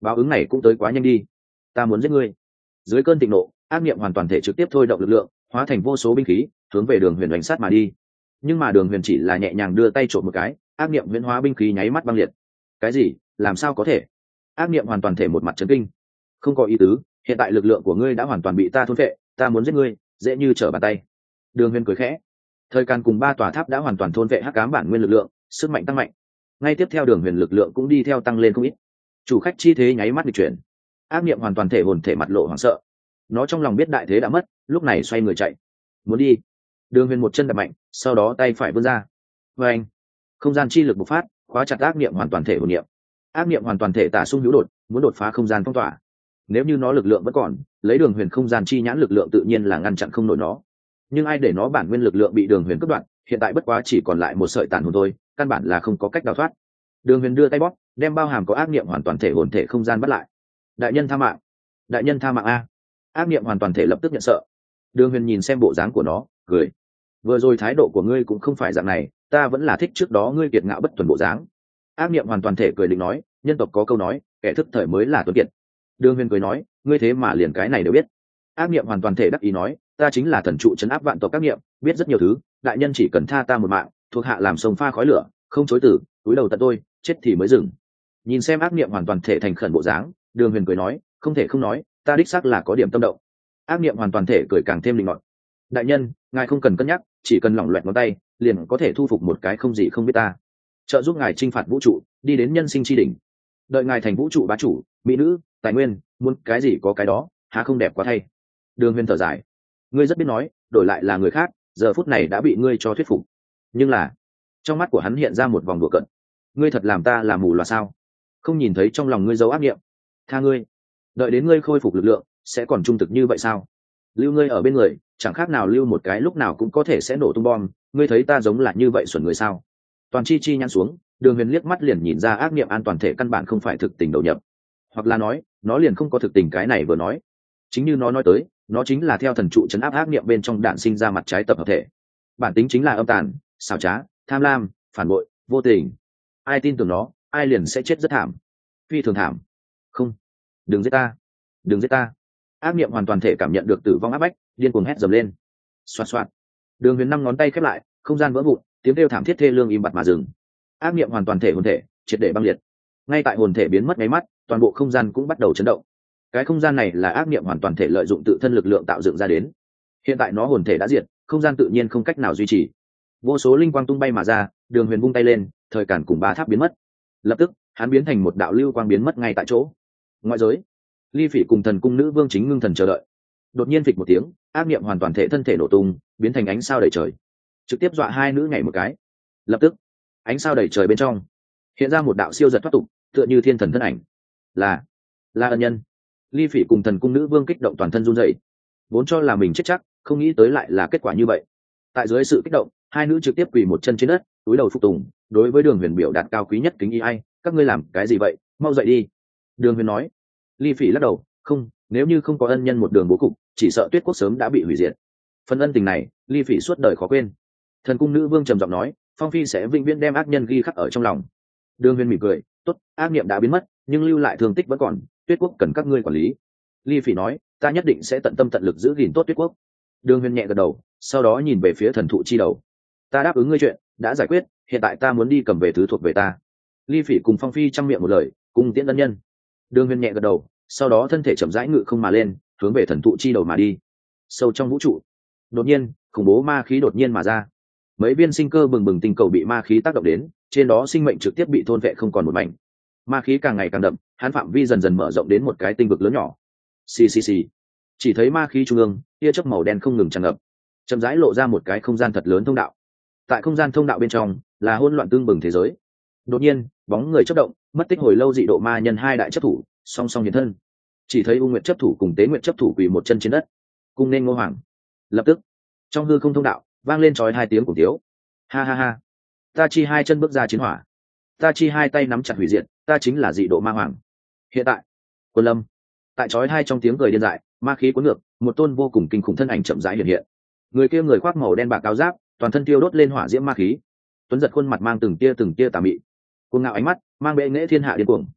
báo ứng này cũng tới quá nhanh đi. Ta muốn giết ngươi. Dưới cơn thịnh nộ, ác niệm hoàn toàn thể trực tiếp thôi động lực lượng, hóa thành vô số binh khí hướng về Đường Huyền đánh sát mà đi. Nhưng mà Đường Huyền chỉ là nhẹ nhàng đưa tay trộm một cái, ác niệm huyễn hóa binh khí nháy mắt băng liệt. Cái gì? Làm sao có thể? Ác niệm hoàn toàn thể một mặt chấn kinh. Không có ý tứ, hiện tại lực lượng của ngươi đã hoàn toàn bị ta thôn phệ, ta muốn giết ngươi dễ như trở bàn tay. Đường Huyền cười khẽ. Thời Càn cùng 3 tòa tháp đã hoàn toàn thôn vệ hắc ám bản nguyên lực lượng, sức mạnh tăng mạnh. Ngay tiếp theo Đường Huyền lực lượng cũng đi theo tăng lên không ít. Chủ khách chi thế nháy mắt nghịch chuyển. Ác niệm hoàn toàn thể hồn thể mặt lộ hoảng sợ. Nó trong lòng biết đại thế đã mất, lúc này xoay người chạy. Muốn đi. Đường Huyền một chân đạp mạnh, sau đó tay phải vươn ra. Oeng! Không gian chi lực bộc phát, khóa chặt ác niệm hoàn toàn thể hồn niệm. Ác niệm hoàn toàn thể tả xung hữu đột, muốn đột phá không gian phong tỏa. Nếu như nó lực lượng vẫn còn, lấy Đường Huyền không gian chi nhãn lực lượng tự nhiên là ngăn chặn không nổi nó. Nhưng ai để nó bản nguyên lực lượng bị Đường Huyền cắt đoạn, hiện tại bất quá chỉ còn lại một sợi tàn hồn thôi, căn bản là không có cách đào thoát. Đường Huyền đưa tay bóp, đem bao hàm có ác niệm hoàn toàn thể hồn thể không gian bắt lại. Đại nhân tha mạng, đại nhân tha mạng a! Ác niệm hoàn toàn thể lập tức nhận sợ. Đường Huyền nhìn xem bộ dáng của nó, cười. Vừa rồi thái độ của ngươi cũng không phải dạng này, ta vẫn là thích trước đó ngươi kiệt ngạo bất tuần bộ dáng. Ác niệm hoàn toàn thể cười định nói, nhân tộc có câu nói, kẻ thức thời mới là tuấn kiệt. Đường Huyền cười nói, ngươi thế mà liền cái này đều biết. Ác niệm hoàn toàn thể đắc ý nói, ta chính là thần trụ trấn áp vạn tộc các niệm, biết rất nhiều thứ, đại nhân chỉ cần tha ta một mạng, thuộc hạ làm sông pha khói lửa, không chối từ, túi đầu tận tôi, chết thì mới dừng. Nhìn xem ác niệm hoàn toàn thể thành khẩn bộ dáng, Đường Huyền cười nói, không thể không nói, ta đích xác là có điểm tâm động. Ác niệm hoàn toàn thể cười càng thêm linh ngọt. Đại nhân, ngài không cần cân nhắc, chỉ cần lỏng loẹt ngón tay, liền có thể thu phục một cái không gì không biết ta, trợ giúp ngài chinh phạt vũ trụ, đi đến nhân sinh chi đỉnh. Đợi ngài thành vũ trụ bá chủ, mỹ nữ, tài nguyên, muốn cái gì có cái đó, há không đẹp quá thay. Đường Huyền thở dài, ngươi rất biết nói, đổi lại là người khác, giờ phút này đã bị ngươi cho thuyết phục. Nhưng là, trong mắt của hắn hiện ra một vòng đùa cợt. Ngươi thật làm ta là mù loà sao? Không nhìn thấy trong lòng ngươi dấu ác nghiệm? Tha ngươi, đợi đến ngươi khôi phục lực lượng, sẽ còn trung thực như vậy sao? Lưu ngươi ở bên người, chẳng khác nào lưu một cái lúc nào cũng có thể sẽ nổ tung bom. Ngươi thấy ta giống là như vậy xuẩn người sao? Toàn chi nhăn xuống, Đường Huyền liếc mắt liền nhìn ra ác niệm an toàn thể căn bản không phải thực tình đầu nhập, hoặc là nói, nó liền không có thực tình cái này vừa nói. Chính như nó nói tới, nó chính là theo thần trụ chấn áp ác niệm bên trong đạn sinh ra mặt trái tập hợp thể. Bản tính chính là âm tàn, xảo trá, tham lam, phản bội, vô tình. Ai tin tưởng nó, ai liền sẽ chết rất thảm, phi thường thảm. Không, đừng giết ta, đừng giết ta! Ác niệm hoàn toàn thể cảm nhận được tử vong áp bách, điên cuồng hét dầm lên. Xoạt xoạt, Đường Huyền 5 ngón tay khép lại, không gian vỡ vụn, tiếng kêu thảm thiết thê lương im bặt mà dừng. Ác niệm hoàn toàn thể hồn thể triệt để băng liệt. Ngay tại hồn thể biến mất nháy mắt, toàn bộ không gian cũng bắt đầu chấn động. Cái không gian này là ác niệm hoàn toàn thể lợi dụng tự thân lực lượng tạo dựng ra đến. Hiện tại nó hồn thể đã diệt, không gian tự nhiên không cách nào duy trì. Vô số linh quang tung bay mà ra, Đường Huyền vung tay lên, thời cản cùng 3 tháp biến mất. Lập tức, hắn biến thành một đạo lưu quang biến mất ngay tại chỗ. Ngoại giới, Ly Phỉ cùng Thần Cung Nữ Vương chính ngưng thần chờ đợi. Đột nhiên phịch một tiếng, ác niệm hoàn toàn thể thân thể nổ tung, biến thành ánh sao đầy trời, trực tiếp dọa hai nữ nhảy một cái. Lập tức, ánh sao đầy trời bên trong hiện ra một đạo siêu giật thoát tục, tựa như thiên thần thân ảnh. Là ân nhân. Ly Phỉ cùng Thần Cung Nữ Vương kích động toàn thân run rẩy, vốn cho là mình chết chắc, không nghĩ tới lại là kết quả như vậy. Tại dưới sự kích động, hai nữ trực tiếp quỳ một chân trên đất, cúi đầu phục tùng, đối với Đường Huyền biểu đạt cao quý nhất kính ý. Ai, các ngươi làm cái gì vậy, mau dậy đi. Đường Huyền nói. Ly Phỉ lắc đầu, không, nếu như không có ân nhân một đường bố cục, chỉ sợ Tuyết Quốc sớm đã bị hủy diệt. Phần ân tình này, Ly Phỉ suốt đời khó quên. Thần Cung Nữ Vương trầm giọng nói, Phong Phi sẽ vĩnh viễn đem ác nhân ghi khắc ở trong lòng. Đường Huyền mỉm cười, tốt, ác niệm đã biến mất, nhưng lưu lại thương tích vẫn còn, Tuyết Quốc cần các ngươi quản lý. Ly Phỉ nói, ta nhất định sẽ tận tâm tận lực giữ gìn tốt Tuyết Quốc. Đường Huyền nhẹ gật đầu, sau đó nhìn về phía thần thụ chi đầu. Ta đáp ứng ngươi chuyện đã giải quyết, hiện tại ta muốn đi cầm về thứ thuộc về ta. Ly Phỉ cùng Phong Phi chăm miệng một lời, cùng tiễn ân nhân. Đường Huyền nhẹ gật đầu, sau đó thân thể chậm rãi ngự không mà lên, hướng về thần thụ chi đầu mà đi. Sâu trong vũ trụ, đột nhiên khủng bố ma khí đột nhiên mà ra. Mấy viên sinh cơ bừng bừng tinh cầu bị ma khí tác động đến, trên đó sinh mệnh trực tiếp bị thôn vệ không còn một mảnh. Ma khí càng ngày càng đậm, hắn phạm vi dần dần mở rộng đến một cái tinh vực lớn nhỏ. Xì xì xì, chỉ thấy ma khí trung ương, tia chớp màu đen không ngừng tràn ngập, chậm rãi lộ ra một cái không gian thật lớn thông đạo. Tại không gian thông đạo bên trong là hỗn loạn tương bừng thế giới. Đột nhiên, bóng người chớp động, mất tích hồi lâu dị độ ma nhân hai đại chấp thủ song song hiện thân. Chỉ thấy U Nguyệt chấp thủ cùng Tế Nguyệt chấp thủ quỳ một chân trên đất, cung nên Ngô Hoàng. Lập tức, trong hư không thông đạo vang lên chói hai tiếng cùng tiếu. Ha ha ha, ta chi hai chân bước ra chiến hỏa, ta chi hai tay nắm chặt hủy diệt, ta chính là dị độ ma hoàng. Hiện tại, Quân Lâm, tại chói hai trong tiếng cười điên dại, ma khí cuốn ngược, một tôn vô cùng kinh khủng thân ảnh chậm rãi hiện hiện. Người kia người khoác màu đen bạc áo giáp, toàn thân tiêu đốt lên hỏa diễm ma khí. Tuấn giật khuôn mặt mang từng tia tà mị, cuồng ngạo ánh mắt mang bệ nghệ thiên hạ điên cuồng.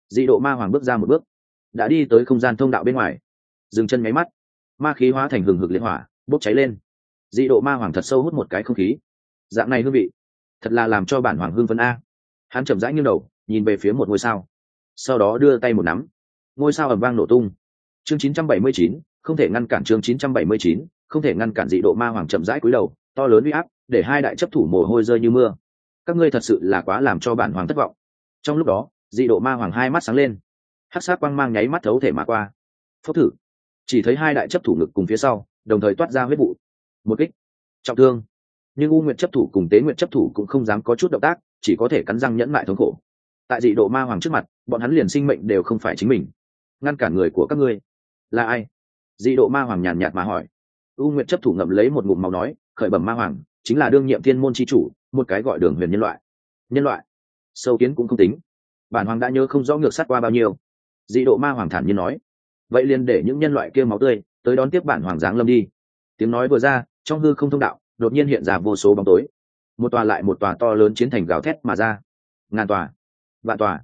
Dị độ ma hoàng bước ra một bước, đã đi tới không gian thông đạo bên ngoài, dừng chân nháy mắt, ma khí hóa thành hừng hực liệt hỏa bốc cháy lên. Dị độ ma hoàng thật sâu hút một cái không khí, dạng này hương vị thật là làm cho bản hoàng hưng phấn a. Hắn chậm rãi nghiêng đầu nhìn về phía một ngôi sao, sau đó đưa tay một nắm, ngôi sao ầm vang nổ tung. Chương 979, không thể ngăn cản. Chương 979, không thể ngăn cản. Dị độ ma hoàng chậm rãi cúi đầu, to lớn uy áp để hai đại chấp thủ mồ hôi rơi như mưa. Các ngươi thật sự là quá làm cho bản hoàng thất vọng. Trong lúc đó, dị độ ma hoàng hai mắt sáng lên, hắc sát quang mang nháy mắt thấu thể mà qua. Phốc thử, chỉ thấy hai đại chấp thủ ngực cùng phía sau đồng thời toát ra huyết vụ, một kích trọng thương. Nhưng U Nguyệt chấp thủ cùng Tế Nguyệt chấp thủ cũng không dám có chút động tác, chỉ có thể cắn răng nhẫn mại thống khổ. Tại dị độ ma hoàng trước mặt, bọn hắn liền sinh mệnh đều không phải chính mình. Ngăn cản người của các ngươi là ai? Dị độ ma hoàng nhàn nhạt mà hỏi. U Nguyệt chấp thủ ngậm lấy một ngụm máu nói, khởi bẩm ma hoàng, chính là đương nhiệm thiên môn chi chủ, một cái gọi Đường Huyền nhân loại. Nhân loại? Sâu kiến cũng không tính, bản hoàng đã nhớ không rõ ngược sát qua bao nhiêu. Dị độ ma hoàng thản nhiên nói. Vậy liền để những nhân loại kia máu tươi tới đón tiếp bản hoàng giáng lâm đi. Tiếng nói vừa ra, trong hư không thông đạo đột nhiên hiện ra vô số bóng tối, một tòa lại một tòa to lớn chiến thành gào thét mà ra. Ngàn tòa, vạn tòa,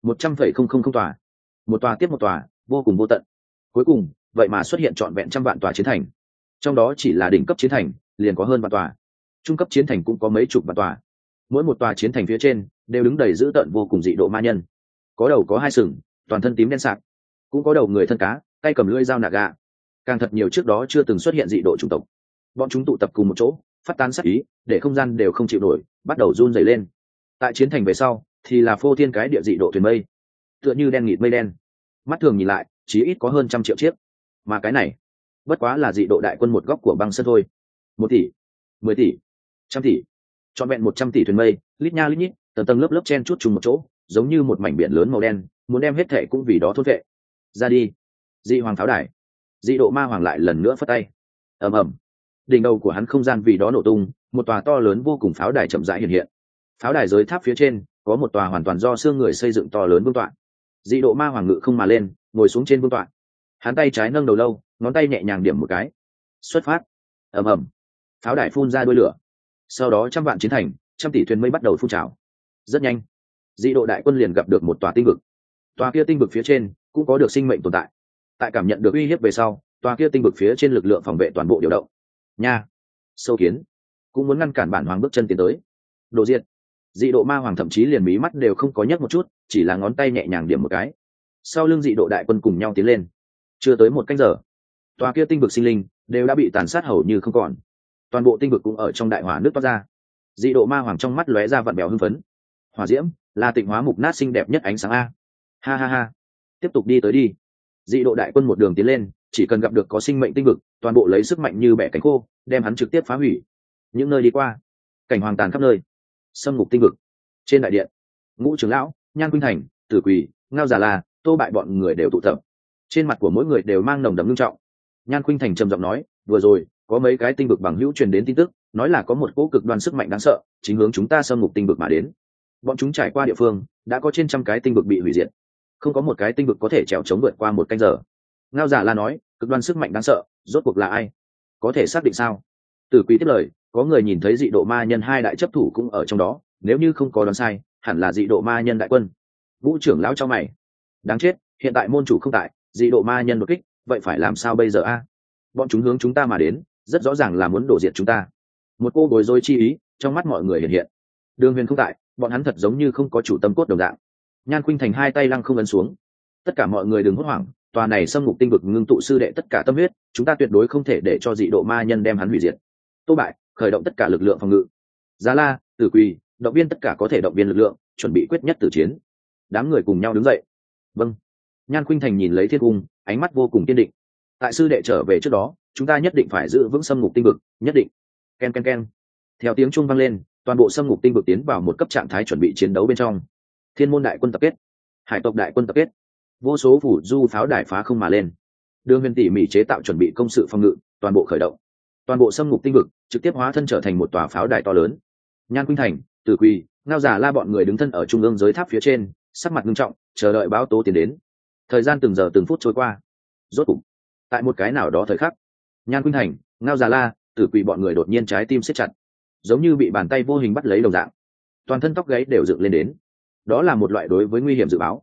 100,000 tòa, một tòa tiếp một tòa, vô cùng vô tận. Cuối cùng vậy mà xuất hiện trọn vẹn trăm vạn tòa chiến thành, trong đó chỉ là đỉnh cấp chiến thành liền có hơn vạn tòa, trung cấp chiến thành cũng có mấy chục vạn tòa. Mỗi một tòa chiến thành phía trên đều đứng đầy dữ tợn vô cùng dị độ ma nhân, có đầu có hai sừng, toàn thân tím đen sạc, cũng có đầu người thân cá, tay cầm lưỡi dao nạc gà, càng thật nhiều trước đó chưa từng xuất hiện dị độ chủng tộc. Bọn chúng tụ tập cùng một chỗ, phát tán sát ý, để không gian đều không chịu nổi, bắt đầu run rẩy lên. Tại chiến thành về sau thì là phô thiên cái địa dị độ thuyền mây, tựa như đen nghịt mây đen, mắt thường nhìn lại chỉ ít có hơn 100 triệu chiếc, mà cái này bất quá là dị độ đại quân một góc của băng sơn thôi. 1 tỷ, 10 tỷ, 100 tỷ, trọn vẹn 100 tỷ thuyền mây, lít nha lít nhít, tầng tầng lớp lớp chen chúc chung một chỗ, giống như một mảnh biển lớn màu đen, muốn đem hết thệ cũng vì đó thôn vệ. Ra đi. Dị hoàng pháo đài. Dị độ ma hoàng lại lần nữa phất tay. Ầm ầm, đỉnh đầu của hắn không gian vì đó nổ tung, một tòa to lớn vô cùng pháo đài chậm rãi hiện hiện. Pháo đài giới tháp phía trên có một tòa hoàn toàn do xương người xây dựng to lớn vương tọa. Dị độ ma hoàng ngự không mà lên, ngồi xuống trên vương tọa. Hắn tay trái nâng đầu lâu, ngón tay nhẹ nhàng điểm một cái. Xuất phát. Ầm ầm, pháo đài phun ra đuôi lửa, sau đó trăm vạn chiến thành, trăm tỷ thuyền mây bắt đầu phun trào. Rất nhanh, dị độ đại quân liền gặp được một tòa tinh vực. Tòa kia tinh vực phía trên cũng có được sinh mệnh tồn tại. Tại cảm nhận được uy hiếp về sau, tòa kia tinh vực phía trên lực lượng phòng vệ toàn bộ điều động. Nha, sâu kiến cũng muốn ngăn cản bản hoàng bước chân tiến tới. Đồ diệt. Dị độ ma hoàng thậm chí liền mí mắt đều không có nhấc một chút, chỉ là ngón tay nhẹ nhàng điểm một cái. Sau lưng dị độ đại quân cùng nhau tiến lên. Chưa tới 1 canh giờ, tòa kia tinh vực sinh linh đều đã bị tàn sát hầu như không còn. Toàn bộ tinh vực cũng ở trong đại hỏa nước toát ra. Dị độ ma hoàng trong mắt lóe ra vặn bèo hưng phấn. Hỏa diễm là tịnh hóa mục nát xinh đẹp nhất ánh sáng a. Ha ha ha, tiếp tục đi tới đi. Dị độ đại quân một đường tiến lên, chỉ cần gặp được có sinh mệnh tinh vực, toàn bộ lấy sức mạnh như bẻ cánh khô, đem hắn trực tiếp phá hủy. Những nơi đi qua, cảnh hoàng tàn khắp nơi. Xâm ngục tinh vực, trên đại điện, Ngũ trưởng lão, Nhan Khuynh Thành, Tử Quỳ, Ngao Già La, Tô Bại bọn người đều tụ tập. Trên mặt của mỗi người đều mang nồng đậm nghiêm trọng. Nhan Khuynh Thành trầm giọng nói, vừa rồi có mấy cái tinh vực bằng hữu truyền đến tin tức, nói là có một cỗ cực đoan sức mạnh đáng sợ chính hướng chúng ta xâm ngục tinh vực mà đến. Bọn chúng trải qua địa phương đã có trên 100 cái tinh vực bị hủy diệt, không có một cái tinh vực có thể trèo chống vượt qua 1 canh giờ. Ngao Giả La nói, cực đoan sức mạnh đáng sợ, rốt cuộc là ai? Có thể xác định sao? Tử Quý tiếp lời, có người nhìn thấy dị độ ma nhân 2 đại chấp thủ cũng ở trong đó, nếu như không có đoán sai, hẳn là dị độ ma nhân đại quân. Vũ trưởng lão chau mày, đáng chết, hiện tại môn chủ không tại, dị độ ma nhân đột kích, vậy phải làm sao bây giờ a? Bọn chúng hướng chúng ta mà đến, rất rõ ràng là muốn đổ diệt chúng ta. Một cô bối rối chi ý trong mắt mọi người hiện hiện. Đường Huyền không tại, bọn hắn thật giống như không có chủ tâm cốt đồng dạng. Nhan Khuynh Thành 2 tay lăng không ấn xuống. Tất cả mọi người đừng hốt hoảng, tòa này xâm ngục tinh vực ngưng tụ sư đệ tất cả tâm huyết, chúng ta tuyệt đối không thể để cho dị độ ma nhân đem hắn hủy diệt. Tô Bại khởi động tất cả lực lượng phòng ngự. Giá La, Tử Quỳ, động viên tất cả có thể động viên lực lượng, chuẩn bị quyết nhất tử chiến. Đám người cùng nhau đứng dậy. Vâng. Nhan Khuynh Thành nhìn lấy Thiên Cung, ánh mắt vô cùng kiên định. Tại sư đệ trở về trước đó, chúng ta nhất định phải giữ vững xâm ngục tinh vực, nhất định. Ken ken ken. Theo tiếng chuông vang lên, toàn bộ xâm ngục tinh vực tiến vào một cấp trạng thái chuẩn bị chiến đấu bên trong. Thiên môn đại quân tập kết, hải tộc đại quân tập kết, vô số phủ du pháo đài phá không mà lên. Đường Huyền tỉ mỉ chế tạo chuẩn bị công sự phòng ngự, toàn bộ khởi động. Toàn bộ xâm ngục tinh vực trực tiếp hóa thân trở thành một tòa pháo đài to lớn. Nhan Khuynh Thành, Tử Quỳ, Ngao Giả La bọn người đứng thân ở trung ương giới tháp phía trên, sắc mặt nghiêm trọng, chờ đợi báo tố tiến đến. Thời gian từng giờ từng phút trôi qua. Rốt cục, tại một cái nào đó thời khắc, Nhan Khuynh Thành, Ngao Già La, Tử Quỳ bọn người đột nhiên trái tim siết chặt, giống như bị bàn tay vô hình bắt lấy đồng dạng, toàn thân tóc gáy đều dựng lên đến. Đó là một loại đối với nguy hiểm dự báo.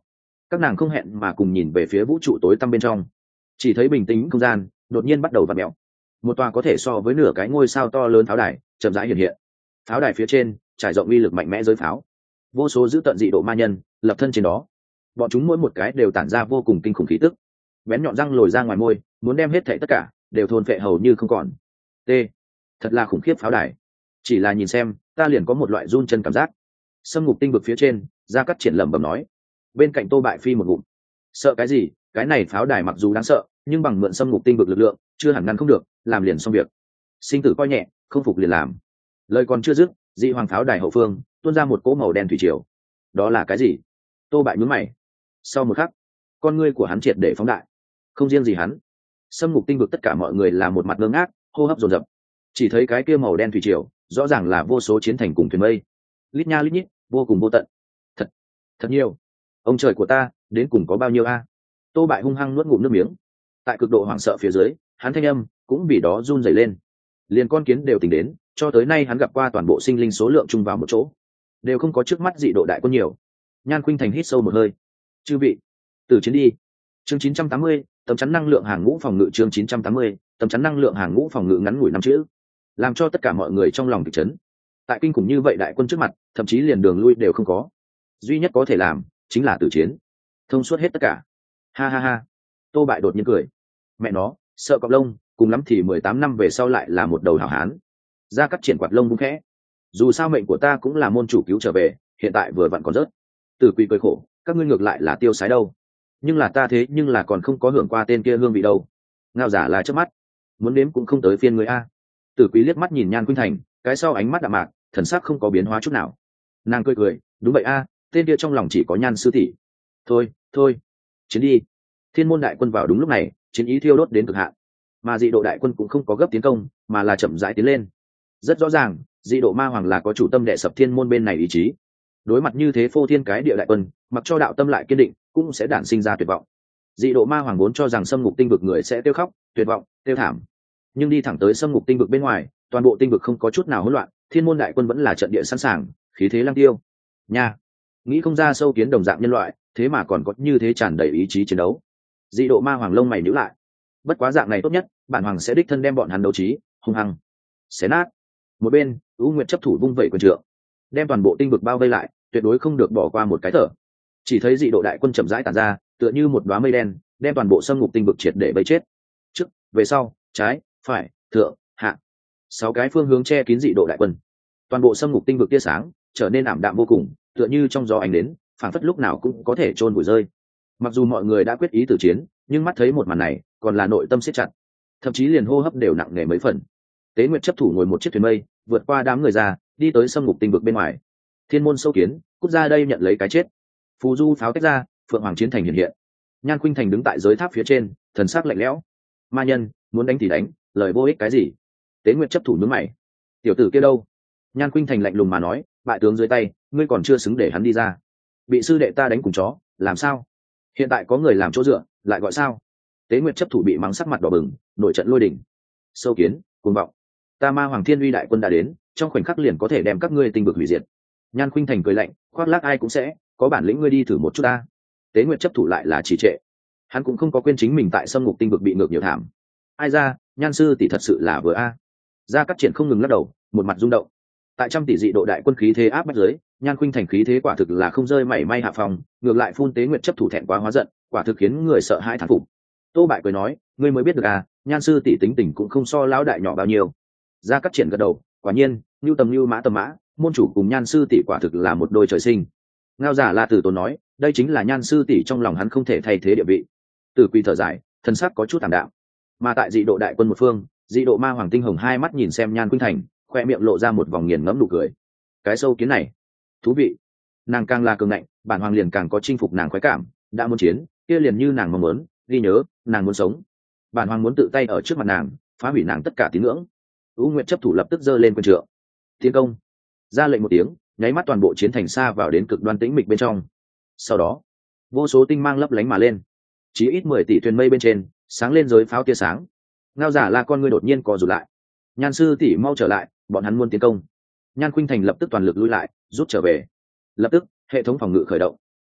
các nàng không hẹn mà cùng nhìn về phía vũ trụ tối tăm bên trong, chỉ thấy bình tĩnh không gian đột nhiên bắt đầu vặn mèo, một tòa có thể so với nửa cái ngôi sao to lớn pháo đài chậm rãi hiện hiện. Pháo đài phía trên trải rộng uy lực mạnh mẽ giới pháo, vô số dữ tận dị độ ma nhân lập thân trên đó, bọn chúng mỗi một cái đều tản ra vô cùng kinh khủng khí tức, bén nhọn răng lồi ra ngoài môi, muốn đem hết thảy tất cả đều thôn phệ hầu như không còn. T, thật là khủng khiếp pháo đài, chỉ là nhìn xem ta liền có một loại run chân cảm giác. Sâm ngục tinh vực phía trên, Gia Cát Triển lẩm bẩm nói. Bên cạnh Tô Bại Phi một ngụm, sợ cái gì, cái này pháo đài mặc dù đáng sợ nhưng bằng mượn Sâm ngục tinh vực lực lượng chưa hẳn ngăn không được, làm liền xong việc. Sinh tử coi nhẹ, không phục liền làm. Lời còn chưa dứt, dị hoàng pháo đài hậu phương tuôn ra một cỗ màu đen thủy triều. Đó là cái gì? Tô Bại nhướng mày. Sau một khắc, con ngươi của hắn triệt để phóng đại. Không riêng gì hắn, Sâm ngục tinh vực tất cả mọi người là một mặt ngơ ngác, hô hấp dồn dập. Chỉ thấy cái kia màu đen thủy triều rõ ràng là vô số chiến thành cùng thuyền mây, lít nha lít nhít, vô cùng vô tận. Thật nhiều. Ông trời của ta, đến cùng có bao nhiêu a? Tô Bại hung hăng nuốt ngụm nước miếng. Tại cực độ hoảng sợ phía dưới, hắn thanh âm cũng vì đó run rẩy lên. Liền con kiến đều tỉnh đến, cho tới nay hắn gặp qua toàn bộ sinh linh số lượng chung vào một chỗ, đều không có trước mắt dị độ đại quân nhiều. Nhan Khuynh Thành hít sâu một hơi. Chư vị, từ chiến đi. Chương 980, tấm chắn năng lượng hàng ngũ phòng ngự. Chương 980, tấm chắn năng lượng hàng ngũ phòng ngự ngắn ngủi năm chữ, làm cho tất cả mọi người trong lòng kịch chấn. Tại kinh khủng như vậy đại quân trước mặt, thậm chí liền đường lui đều không có, duy nhất có thể làm chính là tử chiến, thông suốt hết tất cả. Ha ha ha. Tô Bại đột nhiên cười. Mẹ nó, sợ cọp lông, cùng lắm thì 18 năm về sau lại là một đầu hảo hán. Gia Cát Triển quạt lông bung khẽ. Dù sao mệnh của ta cũng là môn chủ cứu trở về, hiện tại vừa vặn còn rớt. Tử Quỳ cười khổ, các ngươi ngược lại là tiêu sái đâu, nhưng là ta thế nhưng là còn không có hưởng qua tên kia hương vị đâu. Ngao giả là trước mắt, muốn nếm cũng không tới phiên người a. Tử Quý liếc mắt nhìn Nhan Khuynh Thành, cái sau ánh mắt đạm mạc, thần sắc không có biến hóa chút nào. Nàng cười cười, đúng vậy a, tên kia trong lòng chỉ có Nhan sư tỷ. Thôi, chiến đi. Thiên môn đại quân vào đúng lúc này, chiến ý thiêu đốt đến cực hạn, mà dị độ đại quân cũng không có gấp tiến công, mà là chậm rãi tiến lên. Rất rõ ràng, dị độ ma hoàng là có chủ tâm đệ sập thiên môn bên này ý chí. Đối mặt như thế phô thiên cái địa đại quân, mặc cho đạo tâm lại kiên định, cũng sẽ đản sinh ra tuyệt vọng. Dị độ ma hoàng vốn cho rằng Sâm ngục tinh vực người sẽ tiêu khóc, tuyệt vọng, tiêu thảm, nhưng đi thẳng tới Sâm ngục tinh vực bên ngoài, toàn bộ tinh vực không có chút nào hỗn loạn, thiên môn đại quân vẫn là trận địa sẵn sàng, khí thế lang tiêu. Nha, nghĩ không ra sâu kiến đồng dạng nhân loại, thế mà còn có như thế tràn đầy ý chí chiến đấu. Dị độ ma hoàng lông mày nhíu lại. Bất quá dạng này tốt nhất, bản hoàng sẽ đích thân đem bọn hắn đấu trí hung hăng xé nát. Một bên, U Nguyệt chấp thủ vung vẩy quyền trượng, đem toàn bộ tinh vực bao vây lại, tuyệt đối không được bỏ qua một cái thở. Chỉ thấy dị độ đại quân chậm rãi tản ra, tựa như một đóa mây đen, đem toàn bộ Sâm ngục tinh vực triệt để vây chết. Trước, về sau, trái, phải, thượng, hạ, 6 cái phương hướng che kín dị độ đại quân. Toàn bộ Sâm ngục tinh vực tia sáng trở nên ảm đạm vô cùng, tựa như trong gió ánh đến, phảng phất lúc nào cũng có thể chôn bụi rơi. Mặc dù mọi người đã quyết ý tử chiến, nhưng mắt thấy một màn này, còn là nội tâm siết chặt, thậm chí liền hô hấp đều nặng nề mấy phần. Tế Nguyệt chấp thủ ngồi một chiếc thuyền mây, vượt qua đám người ra, đi tới Sâm ngục tinh vực bên ngoài. Thiên môn sâu kiến, cút ra đây nhận lấy cái chết. Phù du pháo tách ra, phượng hoàng chiến thành hiện hiện. Nhan Khuynh Thành đứng tại giới tháp phía trên, thần sắc lạnh lẽo. Ma nhân, muốn đánh thì đánh, lời vô ích cái gì? Tế Nguyệt chấp thủ nhướng mày. Tiểu tử kia đâu? Nhan Khuynh Thành lạnh lùng mà nói, bại tướng dưới tay, ngươi còn chưa xứng để hắn đi ra. Bị sư đệ ta đánh cùng chó, làm sao? Hiện tại có người làm chỗ dựa, lại gọi sao? Tế Nguyệt chấp thủ bị mắng sắc mặt đỏ bừng, nổi trận lôi đình. Sâu kiến, cuồng vọng. Ta Ma Hoàng Thiên Uy đại quân đã đến, trong khoảnh khắc liền có thể đem các ngươi tinh vực hủy diệt. Nhan Khuynh Thành cười lạnh, khoác lác ai cũng sẽ, có bản lĩnh ngươi đi thử một chút ta. Tế Nguyệt chấp thủ lại là trì trệ. Hắn cũng không có quên chính mình tại Sâm ngục tinh vực bị ngược nhiều thảm. Ai ra, Nhan sư tỷ thật sự là vừa a. Gia Cát Triển không ngừng lắc đầu, một mặt rung động. Tại trăm tỷ dị độ đại quân khí thế áp bách dưới, Nhan Khuynh Thành khí thế quả thực là không rơi mảy may hạ phòng, ngược lại phun Tế Nguyệt chấp thủ thẹn quá hóa giận, quả thực khiến người sợ hãi thán phục. Tô Bại cười nói, ngươi mới biết được à, Nhan sư tỷ tính tình cũng không so lão đại nhỏ bao nhiêu. Gia Cát Triển gật đầu, quả nhiên, nưu tầm nưu mã tầm mã, môn chủ cùng Nhan sư tỷ quả thực là một đôi trời sinh. Ngao giả La Tử Tốn nói, đây chính là Nhan sư tỷ trong lòng hắn không thể thay thế địa vị. Tử Quỳ thở dài, thân sắc có chút tạm đạm. Mà tại dị độ đại quân một phương, dị độ ma hoàng tinh hồng hai mắt nhìn xem Nhan Khuynh Thành, khoe miệng lộ ra một vòng nghiền ngẫm nụ cười. Cái sâu kiến này, thú vị. Nàng càng là cường ngạnh, bản hoàng liền càng có chinh phục nàng khoái cảm, đã muốn chiến, kia liền như nàng mong muốn, ghi nhớ, nàng muốn sống. Bản hoàng muốn tự tay ở trước mặt nàng, phá hủy nàng tất cả tín ngưỡng. U Nguyệt chấp thủ lập tức giơ lên quyền trượng. Tiến công. Ra lệnh một tiếng, nháy mắt toàn bộ chiến thành xa vào đến cực đoan tĩnh mịch bên trong. Sau đó, vô số tinh mang lấp lánh mà lên, chí ít 10 tỷ thuyền mây bên trên sáng lên giới pháo tia sáng. Ngao giả La con ngươi đột nhiên co rụt lại. Nhan sư tỷ mau trở lại, bọn hắn muốn tiến công. Nhan Khuynh Thành lập tức toàn lực lui lại, rút trở về. Lập tức, hệ thống phòng ngự khởi động.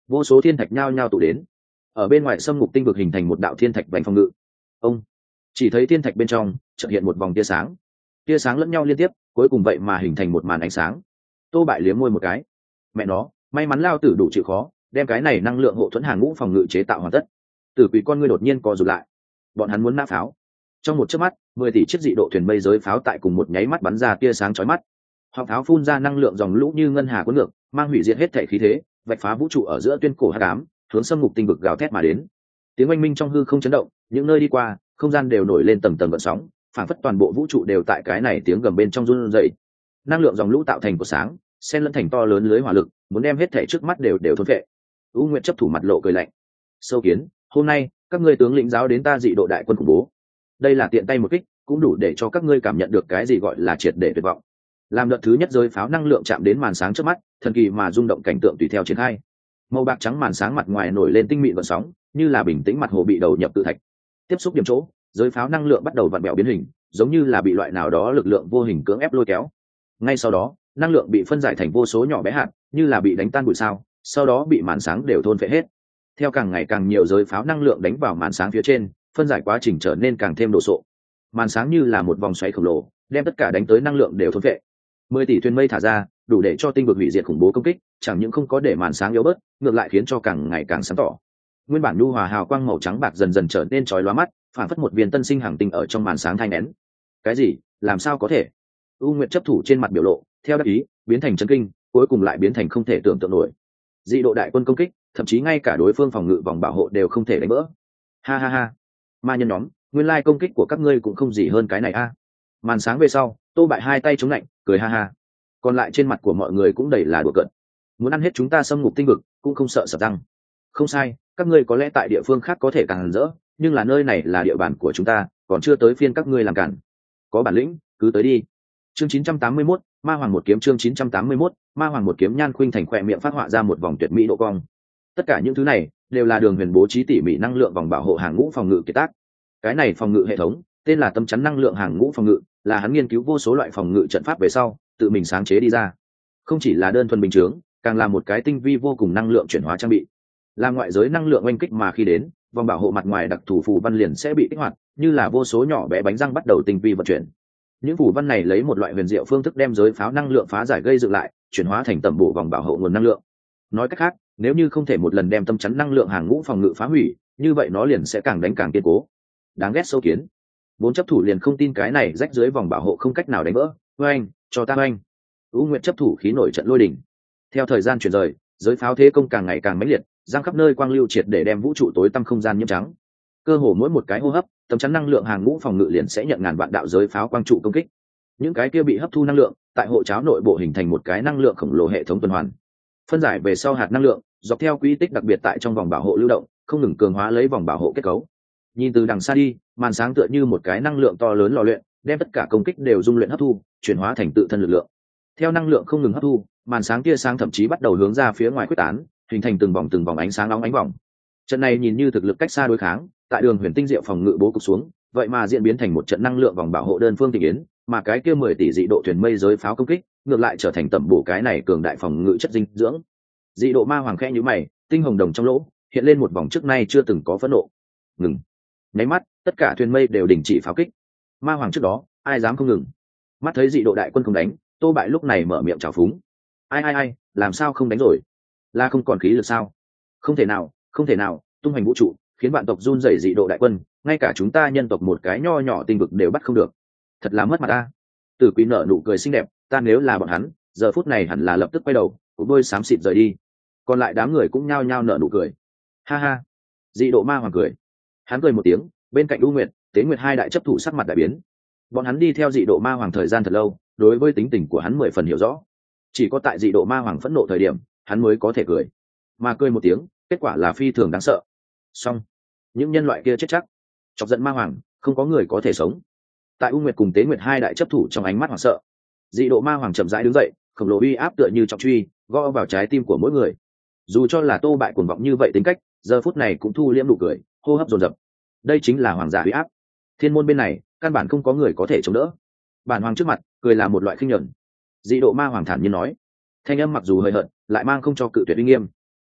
vô số thiên thạch nhao nhao tụ đến, ở bên ngoài xâm ngục tinh vực hình thành một đạo thiên thạch vành phòng ngự. Ông chỉ thấy thiên thạch bên trong chợt hiện một vòng tia sáng, tia sáng lẫn nhau liên tiếp, cuối cùng vậy mà hình thành một màn ánh sáng. Tô Bại liếm môi một cái, mẹ nó, may mắn lao tử đủ chịu khó, đem cái này năng lượng hộ thuẫn hàng ngũ phòng ngự chế tạo hoàn tất. Tử Quỷ con ngươi đột nhiên co rụt lại, bọn hắn muốn nã pháo. Trong một chớp mắt, 10 tỷ chiếc dị độ thuyền mây giới pháo tại cùng một nháy mắt bắn ra tia sáng chói mắt. Họng pháo phun ra năng lượng dòng lũ như ngân hà cuốn ngược, mang hủy diệt hết thể khí thế, vạch phá vũ trụ ở giữa tuyên cổ hắc ám, hướng xâm ngục tinh vực gào thét mà đến. Tiếng oanh minh trong hư không chấn động, những nơi đi qua, không gian đều nổi lên tầng tầng gợn sóng, phản phất toàn bộ vũ trụ đều tại cái này tiếng gầm bên trong run rẩy. Năng lượng dòng lũ tạo thành của sáng, xen lẫn thành to lớn lưới hỏa lực, muốn đem hết thể trước mắt đều thôn phệ. U Nguyệt chấp thủ mặt lộ cười lạnh. Sâu Kiến, hôm nay các ngươi tướng lĩnh giáo đến ta dị độ đại quân khủng bố. Đây là tiện tay một kích, cũng đủ để cho các ngươi cảm nhận được cái gì gọi là triệt để tuyệt vọng. Làm đợt thứ nhất giới pháo năng lượng chạm đến màn sáng trước mắt, thần kỳ mà rung động cảnh tượng tùy theo triển khai. Màu bạc trắng màn sáng mặt ngoài nổi lên tinh mịn gợn sóng, như là bình tĩnh mặt hồ bị đầu nhập tự thạch. Tiếp xúc điểm chỗ, giới pháo năng lượng bắt đầu vặn vẹo biến hình, giống như là bị loại nào đó lực lượng vô hình cưỡng ép lôi kéo. Ngay sau đó, năng lượng bị phân giải thành vô số nhỏ bé hạt, như là bị đánh tan bụi sao, sau đó bị màn sáng đều thôn phệ hết. Theo càng ngày càng nhiều giới pháo năng lượng đánh vào màn sáng phía trên, phân giải quá trình trở nên càng thêm đồ sộ. Màn sáng như là một vòng xoáy khổng lồ, đem tất cả đánh tới năng lượng đều thôn phệ. 10 tỷ thuyền mây thả ra, đủ để cho tinh vực hủy diệt khủng bố công kích, chẳng những không có để màn sáng yếu bớt, ngược lại khiến cho càng ngày càng sáng tỏ. Nguyên bản nhu hòa hào quang màu trắng bạc dần dần trở nên chói lóa mắt, phản phất một viên tân sinh hàng tinh ở trong màn sáng thanh nén. Cái gì? Làm sao có thể? U Nguyệt chấp thủ trên mặt biểu lộ, theo đắc ý, biến thành chấn kinh, cuối cùng lại biến thành không thể tưởng tượng nổi. Dị độ đại quân công kích, thậm chí ngay cả đối phương phòng ngự vòng bảo hộ đều không thể đánh vỡ. Ha ha ha, ma nhân nhóm, nguyên lai công kích của các ngươi cũng không gì hơn cái này a. Màn sáng về sau, Tô Bại hai tay chống lạnh, cười ha ha. Còn lại trên mặt của mọi người cũng đầy là đùa cợt. Muốn ăn hết chúng ta xâm ngục tinh vực, cũng không sợ sập răng. Không sai, các ngươi có lẽ tại địa phương khác có thể càng rỡ, nhưng là nơi này là địa bàn của chúng ta, còn chưa tới phiên các ngươi làm cản. Có bản lĩnh, cứ tới đi. Chương 981, Ma Hoàng một kiếm. Chương 981, Ma Hoàng một kiếm. Nhan Khuynh Thành khỏe miệng phát họa ra một vòng tuyệt mỹ độ cong. Tất cả những thứ này đều là Đường Huyền bố trí tỉ mỉ năng lượng vòng bảo hộ hàng ngũ phòng ngự kiệt tác. Cái này phòng ngự hệ thống tên là tâm chắn năng lượng hàng ngũ phòng ngự, là hắn nghiên cứu vô số loại phòng ngự trận pháp về sau tự mình sáng chế đi ra. Không chỉ là đơn thuần bình chướng, càng là một cái tinh vi vô cùng năng lượng chuyển hóa trang bị. Là ngoại giới năng lượng oanh kích mà khi đến, vòng bảo hộ mặt ngoài đặc thù phù văn liền sẽ bị kích hoạt, như là vô số nhỏ bé bánh răng bắt đầu tinh vi vận chuyển. Những phù văn này lấy một loại huyền diệu phương thức đem giới pháo năng lượng phá giải gây dựng lại, chuyển hóa thành tầm bổ vòng bảo hộ nguồn năng lượng. Nói cách khác, nếu như không thể một lần đem tâm chắn năng lượng hàng ngũ phòng ngự phá hủy, như vậy nó liền sẽ càng đánh càng kiên cố. Đáng ghét Sâu Kiến. Vốn chấp thủ liền không tin cái này rách dưới vòng bảo hộ không cách nào đánh vỡ. Oanh, cho ta oanh. U Nguyệt chấp thủ khí nổi trận lôi đỉnh. Theo thời gian chuyển rời, giới pháo thế công càng ngày càng mãnh liệt, giang khắp nơi quang lưu triệt để đem vũ trụ tối tăm không gian nhiễm trắng. Cơ hồ mỗi một cái hô hấp, tấm chắn năng lượng hàng ngũ phòng ngự liền sẽ nhận ngàn vạn đạo giới pháo quang trụ công kích. Những cái kia bị hấp thu năng lượng, tại hộ cháo nội bộ hình thành một cái năng lượng khổng lồ hệ thống tuần hoàn. Phân giải về sau hạt năng lượng, dọc theo quỹ tích đặc biệt tại trong vòng bảo hộ lưu động, không ngừng cường hóa lấy vòng bảo hộ kết cấu. Nhìn từ đằng xa đi, màn sáng tựa như một cái năng lượng to lớn lò luyện, đem tất cả công kích đều dung luyện hấp thu, chuyển hóa thành tự thân lực lượng. Theo năng lượng không ngừng hấp thu, màn sáng tia sáng thậm chí bắt đầu hướng ra phía ngoài quyết tán, hình thành từng vòng ánh sáng nóng ánh vòng. Trận này nhìn như thực lực cách xa đối kháng, tại Đường Huyền tinh diệu phòng ngự bố cục xuống, vậy mà diễn biến thành một trận năng lượng vòng bảo hộ đơn phương tình yến, mà cái kia 10 tỷ dị độ thuyền mây giới pháo công kích, ngược lại trở thành tẩm bổ cái này cường đại phòng ngự chất dinh dưỡng. Dị độ ma hoàng khẽ nhíu mày, tinh hồng đồng trong lỗ hiện lên một vòng trước nay chưa từng có phẫn nộ. Ngừng. Nháy mắt, tất cả thuyền mây đều đình chỉ pháo kích. Ma hoàng trước đó, ai dám không ngừng. Mắt thấy dị độ đại quân không đánh, Tô Bại lúc này mở miệng chào phúng. Ai, làm sao không đánh rồi? Là không còn khí lực sao? Không thể nào, tung hoành vũ trụ, khiến vạn tộc run rẩy dị độ đại quân, ngay cả chúng ta nhân tộc một cái nho nhỏ tinh vực đều bắt không được. Thật là mất mặt ta. Tử Quý nở nụ cười xinh đẹp, ta nếu là bọn hắn, giờ phút này hẳn là lập tức quay đầu, cục đôi xám xịt rời đi. Còn lại đám người cũng nhao nhao nở nụ cười. Ha ha. Dị độ ma hoàng cười. Hắn cười một tiếng, bên cạnh U Nguyệt, Tế Nguyệt hai đại chấp thủ sắc mặt đại biến. Bọn hắn đi theo dị độ ma hoàng thời gian thật lâu, đối với tính tình của hắn 10 phần hiểu rõ. Chỉ có tại dị độ ma hoàng phẫn nộ thời điểm, hắn mới có thể cười. Mà cười một tiếng, kết quả là phi thường đáng sợ. Xong, những nhân loại kia chết chắc. Chọc giận ma hoàng, không có người có thể sống. Tại U Nguyệt cùng Tế Nguyệt hai đại chấp thủ trong ánh mắt hoảng sợ, dị độ ma hoàng chậm rãi đứng dậy, khổng lồ uy áp tựa như trọng truy, gõ vào trái tim của mỗi người. Dù cho là Tô Bại cuồng vọng như vậy tính cách, giờ phút này cũng thu liễm nụ cười, hô hấp dồn dập. Đây chính là hoàng giả uy áp. Thiên môn bên này, căn bản không có người có thể chống đỡ. Bản hoàng trước mặt, cười là một loại khinh nhẫn. Dị độ ma hoàng thản nhiên nói, thanh âm mặc dù hơi hợt, lại mang không cho cự tuyệt uy nghiêm.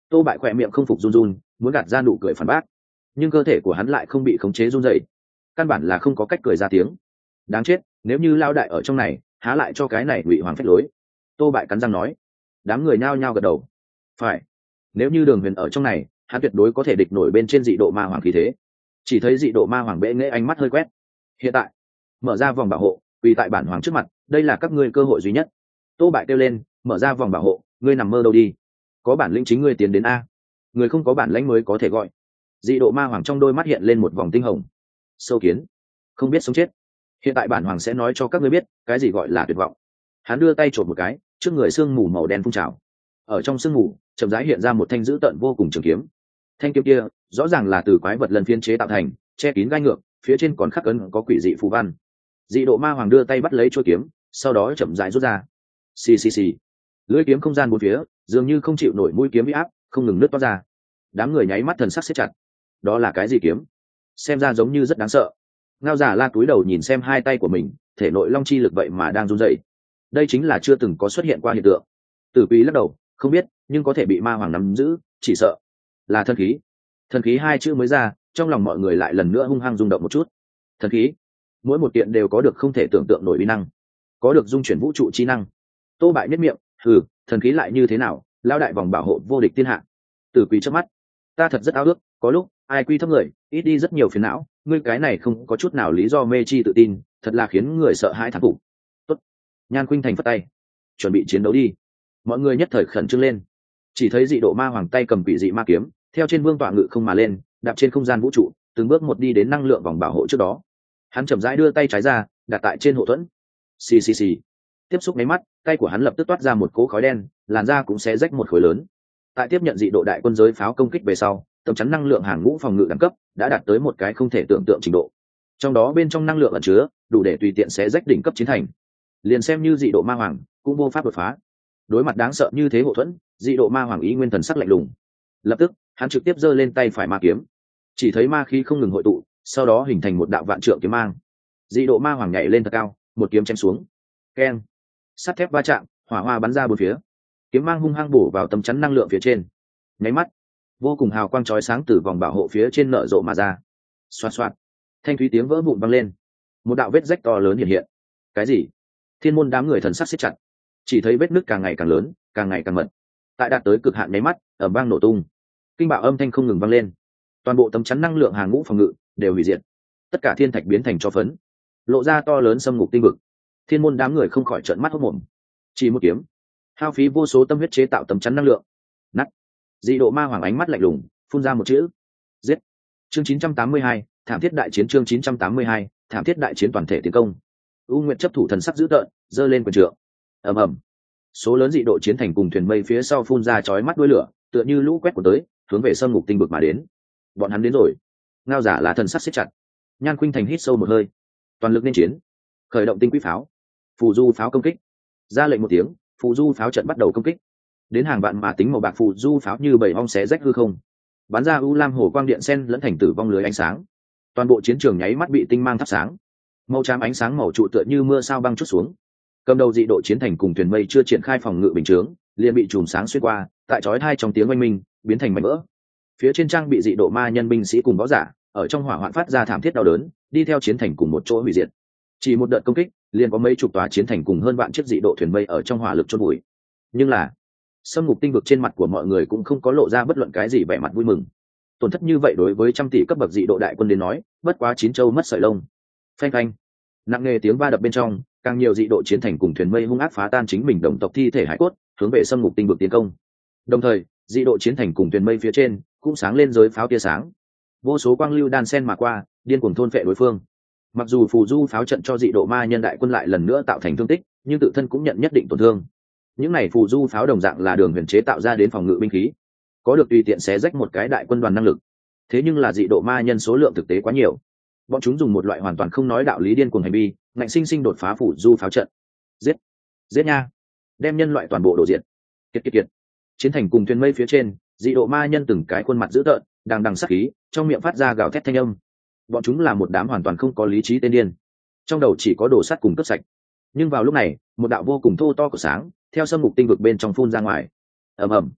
Tô Bại khỏe miệng không phục run run, muốn gạt ra nụ cười phản bác, nhưng cơ thể của hắn lại không bị khống chế run rẩy, căn bản là không có cách cười ra tiếng. Đáng chết, nếu như Lao Đại ở trong này, há lại cho cái này Ngụy Hoàng phách lối. Tô Bại cắn răng nói. Đám người nhao nhao gật đầu. Phải, nếu như Đường Huyền ở trong này, hắn tuyệt đối có thể địch nổi bên trên dị độ ma hoàng khí thế. Chỉ thấy dị độ ma hoàng bệ nghệ ánh mắt hơi quét. Hiện tại, mở ra vòng bảo hộ, vì tại bản hoàng trước mặt, đây là các ngươi cơ hội duy nhất. Tô Bại kêu lên, mở ra vòng bảo hộ, ngươi nằm mơ đâu đi, có bản lĩnh chính ngươi tiến đến a, người không có bản lĩnh mới có thể gọi. Dị độ ma hoàng trong đôi mắt hiện lên một vòng tinh hồng. Sâu kiến, không biết sống chết. Hiện tại bản hoàng sẽ nói cho các ngươi biết cái gì gọi là tuyệt vọng. Hắn đưa tay chộp một cái, trước người sương mù màu đen phun trào. Ở trong sương mù chậm rãi hiện ra một thanh dữ tợn vô cùng trường kiếm. Thanh kiếm kia rõ ràng là từ quái vật lần phiên chế tạo thành, che kín gai ngược, phía trên còn khắc ấn có quỷ dị phù văn. Dị độ ma hoàng đưa tay bắt lấy chuôi kiếm, sau đó chậm rãi rút ra. Xì xì xì, lưỡi kiếm không gian bốn phía dường như không chịu nổi mũi kiếm bị áp, không ngừng nứt toát ra. Đám người nháy mắt thần sắc siết chặt. Đó là cái gì kiếm? Xem ra giống như rất đáng sợ. Ngao giả la cúi đầu nhìn xem hai tay của mình, thể nội long chi lực vậy mà đang run rẩy. Đây chính là chưa từng có xuất hiện qua hiện tượng. Tử Quý lắc đầu, không biết, nhưng có thể bị ma hoàng nắm giữ, chỉ sợ là thần khí. Thần khí hai chữ mới ra, trong lòng mọi người lại lần nữa hung hăng rung động một chút. Thần khí, mỗi một kiện đều có được không thể tưởng tượng nổi uy năng, có được dung chuyển vũ trụ chi năng. Tô Bại nhất miệng, thần khí lại như thế nào, lao đại vòng bảo hộ vô địch thiên hạ. Tử Quý chớp mắt, ta thật rất ao ước, có lúc ai quy thấp người, ít đi rất nhiều phiền não, ngươi cái này không có chút nào lý do mê chi tự tin, thật là khiến người sợ hãi thán phục. Tốt. Nhan Khuynh Thành phất tay, chuẩn bị chiến đấu đi. Mọi người nhất thời khẩn trương lên. Chỉ thấy dị độ ma hoàng tay cầm quỷ dị ma kiếm, theo trên vương tọa ngự không mà lên, đạp trên không gian vũ trụ, từng bước một đi đến năng lượng vòng bảo hộ trước đó. Hắn chậm rãi đưa tay trái ra, đặt tại trên hộ thuẫn. Xì xì xì. Tiếp xúc mấy mắt, tay của hắn lập tức toát ra một cỗ khói đen, làn da cũng xé rách một khối lớn. Tại tiếp nhận dị độ đại quân giới pháo công kích về sau, tầm chắn năng lượng hàng ngũ phòng ngự đẳng cấp đã đạt tới một cái không thể tưởng tượng trình độ. Trong đó bên trong năng lượng ẩn chứa đủ để tùy tiện xé rách đỉnh cấp chiến thành. Liền xem như dị độ ma hoàng cũng vô pháp đột phá. Đối mặt đáng sợ như thế hộ thuẫn, dị độ ma hoàng ý nguyên thần sắc lạnh lùng. Lập tức hắn trực tiếp giơ lên tay phải ma kiếm, chỉ thấy ma khí không ngừng hội tụ, sau đó hình thành một đạo vạn trượng kiếm mang. Dị độ ma hoàng nhảy lên thật cao, một kiếm chém xuống. Keng, sắt thép va chạm, hỏa hoa bắn ra bốn phía. Kiếm mang hung hăng bổ vào tấm chắn năng lượng phía trên. Nháy mắt, vô cùng hào quang chói sáng từ vòng bảo hộ phía trên nở rộ mà ra. Xoạt xoạt, thanh thúy tiếng vỡ vụn vang lên, một đạo vết rách to lớn hiện hiện. Cái gì? Thiên môn đám người thần sắc siết chặt, chỉ thấy vết nứt càng ngày càng lớn, càng ngày càng mật. Tại đạt tới cực hạn nháy mắt, ầm vang nổ tung, kinh bạo âm thanh không ngừng vang lên. Toàn bộ tấm chắn năng lượng hàng ngũ phòng ngự đều hủy diệt, tất cả thiên thạch biến thành tro phấn, lộ ra to lớn xâm ngục tinh vực. Thiên môn đám người không khỏi trợn mắt hốt mồm. Chỉ một kiếm, hao phí vô số tâm huyết chế tạo tấm chắn năng lượng. Nát. Dị độ ma hoàng ánh mắt lạnh lùng, phun ra một chữ: giết. Chương 982, thảm thiết đại chiến. Chương 982, thảm thiết đại chiến toàn thể tiến công. U Nguyệt chấp thủ thần sắc dữ tợn, giơ lên quyền trượng. Ầm ầm. Số lớn dị độ chiến thành cùng thuyền mây phía sau phun ra chói mắt đuôi lửa, tựa như lũ quét của tới, hướng về xâm ngục tinh vực mà đến. Bọn hắn đến rồi. Ngao giả là thần sắc siết chặt. Nhan Khuynh Thành hít sâu một hơi, toàn lực nên chiến, khởi động tinh quỹ pháo, phù du pháo công kích. Ra lệnh một tiếng, phù du pháo trận bắt đầu công kích. Đến hàng vạn mà tính màu bạc phù du pháo như bầy ong xé rách hư không, bắn ra u lam hồ quang điện sen lẫn thành tử vong lưới ánh sáng. Toàn bộ chiến trường nháy mắt bị tinh mang thắp sáng, màu trắng ánh sáng màu trụ tựa như mưa sao băng chút xuống. Cầm đầu dị độ chiến thành cùng thuyền mây chưa triển khai phòng ngự bình chướng, liền bị chùm sáng xuyên qua, tại chói tai trong tiếng oanh minh biến thành mảnh vỡ. Phía trên trang bị dị độ ma nhân binh sĩ cùng võ giả ở trong hỏa hoạn phát ra thảm thiết đau đớn, đi theo chiến thành cùng một chỗ hủy diệt. Chỉ một đợt công kích liền có mấy chục tòa chiến thành cùng hơn vạn chiếc dị độ thuyền mây ở trong hỏa lực chôn bụi. Nhưng là xâm ngục tinh vực trên mặt của mọi người cũng không có lộ ra bất luận cái gì vẻ mặt vui mừng. Tổn thất như vậy đối với trăm tỷ cấp bậc dị độ đại quân đến nói, bất quá chín châu mất sợi lông. Phanh phanh, nặng nề tiếng va đập bên trong, càng nhiều dị độ chiến thành cùng thuyền mây hung ác phá tan chính mình đồng tộc thi thể hải cốt, hướng về xâm ngục tinh vực tiến công. Đồng thời, dị độ chiến thành cùng thuyền mây phía trên cũng sáng lên giới pháo tia sáng, vô số quang lưu đan sen mà qua, điên cuồng thôn phệ đối phương. Mặc dù phù du pháo trận cho dị độ ma nhân đại quân lại lần nữa tạo thành thương tích, nhưng tự thân cũng nhận nhất định tổn thương. Những này phù du pháo đồng dạng là Đường Huyền chế tạo ra đến phòng ngự binh khí, có được tùy tiện xé rách một cái đại quân đoàn năng lực. Thế nhưng là dị độ ma nhân số lượng thực tế quá nhiều, bọn chúng dùng một loại hoàn toàn không nói đạo lý điên cuồng hành vi, ngạnh sinh sinh đột phá phù du pháo trận. Giết, giết nha, đem nhân loại toàn bộ đổ diệt. Kiệt kiệt kiệt. Chiến thành cùng thuyền mây phía trên, dị độ ma nhân từng cái khuôn mặt dữ tợn, đằng đằng sát khí, trong miệng phát ra gào thét thanh âm. Bọn chúng là một đám hoàn toàn không có lý trí tên điên, trong đầu chỉ có đồ sắt cùng cướp sạch. Nhưng vào lúc này, một đạo vô cùng thô to của sáng theo xâm ngục tinh vực bên trong phun ra ngoài. Ầm ầm,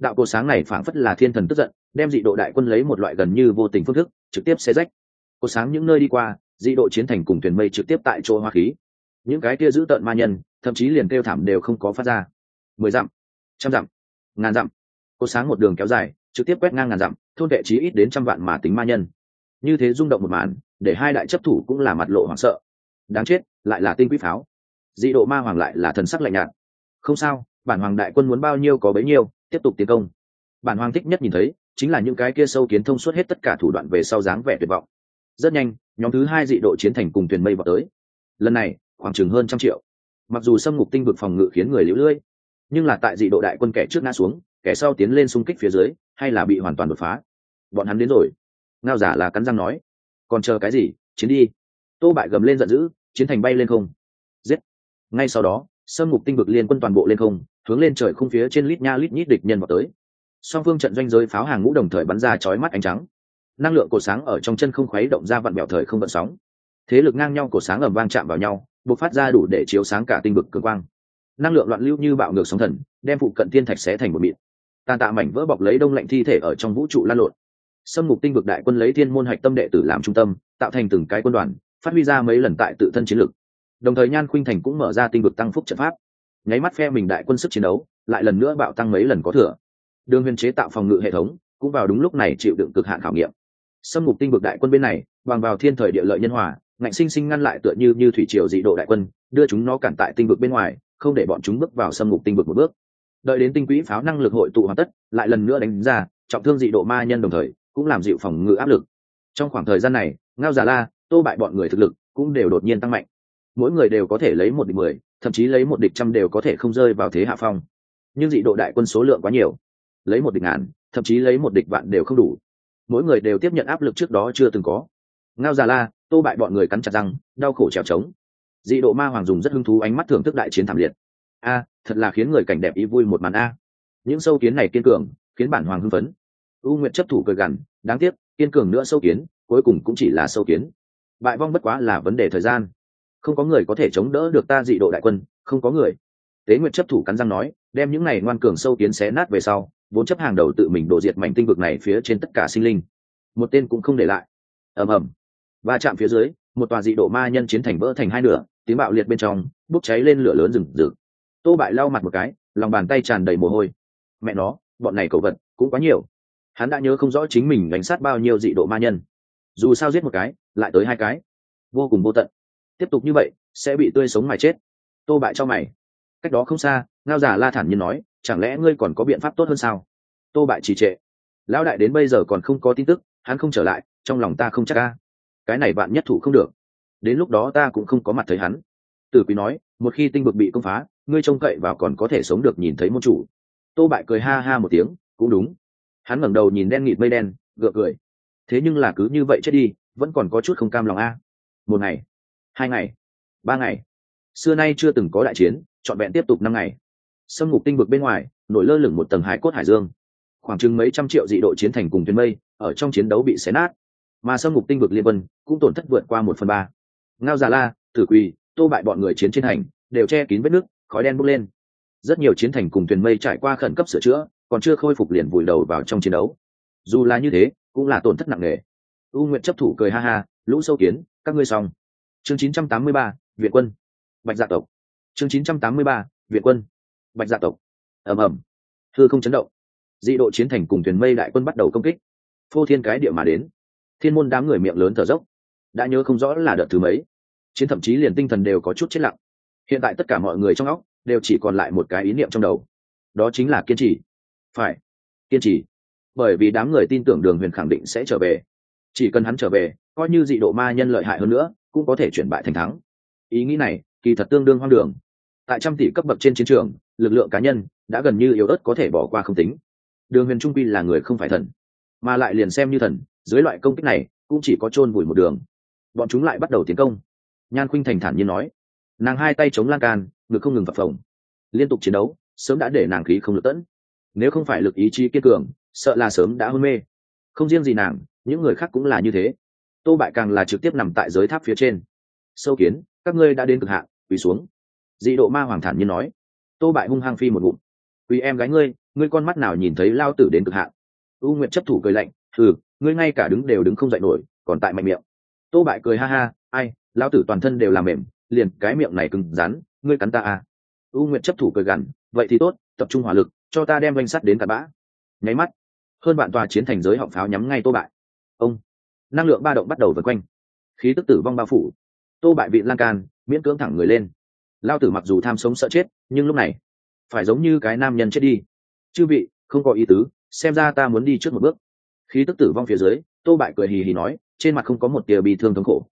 đạo cột sáng này phảng phất là thiên thần tức giận, đem dị độ đại quân lấy một loại gần như vô tình phương thức trực tiếp xé rách. Cột sáng những nơi đi qua, dị độ chiến thành cùng thuyền mây trực tiếp tại chỗ hoa khí. Những cái kia giữ tợn ma nhân thậm chí liền kêu thảm đều không có phát ra. 10 dặm, trăm dặm, ngàn dặm, cột sáng một đường kéo dài trực tiếp quét ngang ngàn dặm, thôn vệ chí ít đến trăm vạn mà tính ma nhân. Như thế rung động một màn, để hai đại chấp thủ cũng là mặt lộ hoảng sợ. Đáng chết, lại là tinh quỹ pháo. Dị độ ma hoàng lại là thần sắc lạnh nhạt. Không sao, bản hoàng đại quân muốn bao nhiêu có bấy nhiêu, tiếp tục tiến công. Bản hoàng thích nhất nhìn thấy chính là những cái kia sâu kiến thông suốt hết tất cả thủ đoạn về sau dáng vẻ tuyệt vọng. Rất nhanh, nhóm thứ hai dị độ chiến thành cùng thuyền mây vào tới. Lần này khoảng chừng hơn 100 triệu. Mặc dù xâm ngục tinh vực phòng ngự khiến người liễu lưỡi, nhưng là tại dị độ đại quân kẻ trước ngã xuống, kẻ sau tiến lên xung kích phía dưới, hay là bị hoàn toàn đột phá. Bọn hắn đến rồi. Ngao giả là cắn răng nói, còn chờ cái gì, chiến đi. Tô Bại gầm lên giận dữ, chiến thành bay lên không. Giết. Ngay sau đó, xâm ngục tinh vực liên quân toàn bộ lên không, hướng lên trời khung phía trên lít nha lít nhít địch nhân vào tới. Song phương trận doanh giới pháo hàng ngũ đồng thời bắn ra chói mắt ánh trắng. Năng lượng cột sáng ở trong chân không khuấy động ra vặn bẹo thời không gợn sóng. Thế lực ngang nhau cột sáng ầm vang chạm vào nhau, bộc phát ra đủ để chiếu sáng cả tinh vực cường quang. Năng lượng loạn lưu như bạo ngược sóng thần, đem phụ cận thiên thạch xé thành một mịn. Tàn tạ mảnh vỡ bọc lấy đông lạnh thi thể ở trong vũ trụ lan lộn. Xâm ngục tinh vực đại quân lấy thiên môn hạch tâm đệ tử làm trung tâm, tạo thành từng cái quân đoàn, phát huy ra mấy lần tại tự thân chiến lực. Đồng thời Nhan Khuynh Thành cũng mở ra tinh vực tăng phúc trận pháp, nháy mắt phe mình đại quân sức chiến đấu lại lần nữa bạo tăng mấy lần có thừa. Đường Huyền chế tạo phòng ngự hệ thống cũng vào đúng lúc này chịu đựng cực hạn khảo nghiệm. Xâm ngục tinh vực đại quân bên này bằng vào thiên thời địa lợi nhân hòa, ngạnh sinh sinh ngăn lại tựa như thủy triều dị độ đại quân, đưa chúng nó cản tại tinh vực bên ngoài, không để bọn chúng bước vào xâm ngục tinh vực một bước. Đợi đến tinh quỹ pháo năng lực hội tụ hoàn tất, lại lần nữa đánh ra, trọng thương dị độ ma nhân đồng thời cũng làm dịu phòng ngự áp lực. Trong khoảng thời gian này, Ngao Già La, Tô Bại bọn người thực lực cũng đều đột nhiên tăng mạnh. Mỗi người đều có thể lấy 1 địch 10, thậm chí lấy 1 địch 100 đều có thể không rơi vào thế hạ phong. Nhưng dị độ đại quân số lượng quá nhiều, lấy 1 địch ngàn, thậm chí lấy 1 địch vạn đều không đủ. Mỗi người đều tiếp nhận áp lực trước đó chưa từng có. Ngao Già La, Tô Bại bọn người cắn chặt răng, đau khổ trèo trống. Dị độ ma hoàng dùng rất hứng thú ánh mắt thưởng thức đại chiến thảm liệt. Thật là khiến người cảnh đẹp ý vui một màn a. Những sâu kiến này kiên cường, khiến bản hoàng hưng phấn. U Nguyệt chấp thủ cười gằn, đáng tiếc, kiên cường nữa sâu kiến, cuối cùng cũng chỉ là sâu kiến. Bại vong bất quá là vấn đề thời gian. Không có người có thể chống đỡ được ta dị độ đại quân, không có người. Tế Nguyệt chấp thủ cắn răng nói, đem những này ngoan cường sâu kiến xé nát về sau, vốn chấp hàng đầu tự mình đổ diệt mảnh tinh vực này phía trên tất cả sinh linh, một tên cũng không để lại. Ầm ầm. Va chạm phía dưới, một tòa dị độ ma nhân chiến thành vỡ thành hai nửa, tiếng bạo liệt bên trong bốc cháy lên lửa lớn rừng rực. Tô Bại lau mặt một cái, lòng bàn tay tràn đầy mồ hôi. Mẹ nó, bọn này cầu vật cũng quá nhiều. Hắn đã nhớ không rõ chính mình đánh sát bao nhiêu dị độ ma nhân. Dù sao giết một cái, lại tới 2 cái, vô cùng vô tận. Tiếp tục như vậy, sẽ bị tươi sống mà chết. Tô Bại cho mày. Cách đó không xa, Ngao Giả La thản nhiên nói, chẳng lẽ ngươi còn có biện pháp tốt hơn sao? Tô Bại trì trệ. Lão đại đến bây giờ còn không có tin tức, hắn không trở lại, trong lòng ta không chắc a. Cái này bạn nhất thủ không được. Đến lúc đó ta cũng không có mặt thấy hắn. Tử Quý nói, một khi tinh vực bị công phá, ngươi trông cậy vào còn có thể sống được nhìn thấy môn chủ. Tô Bại cười ha ha một tiếng, cũng đúng. Hắn ngẩng đầu nhìn đen nghịt mây đen, gượng cười. Thế nhưng là cứ như vậy chết đi, vẫn còn có chút không cam lòng a. 1 ngày, 2 ngày, 3 ngày, xưa nay chưa từng có đại chiến, trọn vẹn tiếp tục 5 ngày. Xâm ngục tinh vực bên ngoài nổi lơ lửng một tầng hải cốt hải dương, khoảng chừng mấy trăm triệu dị độ chiến thành cùng thuyền mây ở trong chiến đấu bị xé nát, mà xâm ngục tinh vực liên quân cũng tổn thất vượt qua 1/3. Ngao Già La, Tử Quỳ, Tô Bại bọn người chiến trên thành đều che kín vết nước, khói đen bốc lên. Rất nhiều chiến thành cùng thuyền mây trải qua khẩn cấp sửa chữa, còn chưa khôi phục liền vùi đầu vào trong chiến đấu. Dù là như thế, cũng là tổn thất nặng nề. U Nguyệt chấp thủ cười ha ha, lũ sâu kiến, các ngươi xong. Chương 983, Viện quân. Bạch Dạ tộc. Chương 983, Viện quân. Bạch Dạ tộc. Ầm ầm. Hư không chấn động. Dị độ chiến thành cùng thuyền mây đại quân bắt đầu công kích. Phô thiên cái địa mà đến. Thiên môn đám người miệng lớn thở dốc. Đã nhớ không rõ là đợt thứ mấy. Chiến thậm chí liền tinh thần đều có chút chết lặng. Hiện tại tất cả mọi người trong óc đều chỉ còn lại một cái ý niệm trong đầu. Đó chính là kiên trì. Phải, kiên trì. Bởi vì đám người tin tưởng Đường Huyền khẳng định sẽ trở về. Chỉ cần hắn trở về, coi như dị độ ma nhân lợi hại hơn nữa, cũng có thể chuyển bại thành thắng. Ý nghĩ này kỳ thật tương đương hoang đường. Tại trăm tỷ cấp bậc trên chiến trường, lực lượng cá nhân đã gần như yếu ớt có thể bỏ qua không tính. Đường Huyền trung quy là người không phải thần, mà lại liền xem như thần, dưới loại công kích này cũng chỉ có chôn vùi một đường. Bọn chúng lại bắt đầu tiến công. Nhan Khuynh Thành thản nhiên nói, nàng 2 tay chống lan can, ngực không ngừng phập phồng. Liên tục chiến đấu sớm đã để nàng khí không lực tẫn, nếu không phải lực ý chí kiên cường, sợ là sớm đã hôn mê. Không riêng gì nàng, những người khác cũng là như thế. Tô Bại càng là trực tiếp nằm tại giới tháp phía trên. Sâu kiến, các ngươi đã đến cực hạn, quỳ xuống. Dị độ ma hoàng thản nhiên nói. Tô Bại hung hăng phi một ngụm. Quý em gái ngươi con mắt nào nhìn thấy lao tử đến cực hạn. U Nguyệt chấp thủ cười lạnh, ngươi ngay cả đứng đều đứng không dậy nổi, còn tại mạnh miệng. Tô Bại cười ha ha, ai, lao tử toàn thân đều làm mềm, liền cái miệng này cứng rắn, ngươi cắn ta à. U Nguyệt chấp thủ cười gằn, vậy thì tốt, tập trung hỏa lực, cho ta đem doanh sắt đến cặn bã. Nháy mắt, hơn vạn tòa chiến thành giới họng pháo nhắm ngay Tô Bại. Ông, năng lượng ba động bắt đầu vần quanh, khí tức tử vong bao phủ. Tô Bại vịn lan can, miễn cưỡng thẳng người lên. Lao tử mặc dù tham sống sợ chết, nhưng lúc này phải giống như cái nam nhân chết đi. Chư vị, không có ý tứ, xem ra ta muốn đi trước một bước. Khí tức tử vong phía dưới, Tô Bại cười hì hì nói, trên mặt không có một tia bi thương thống khổ.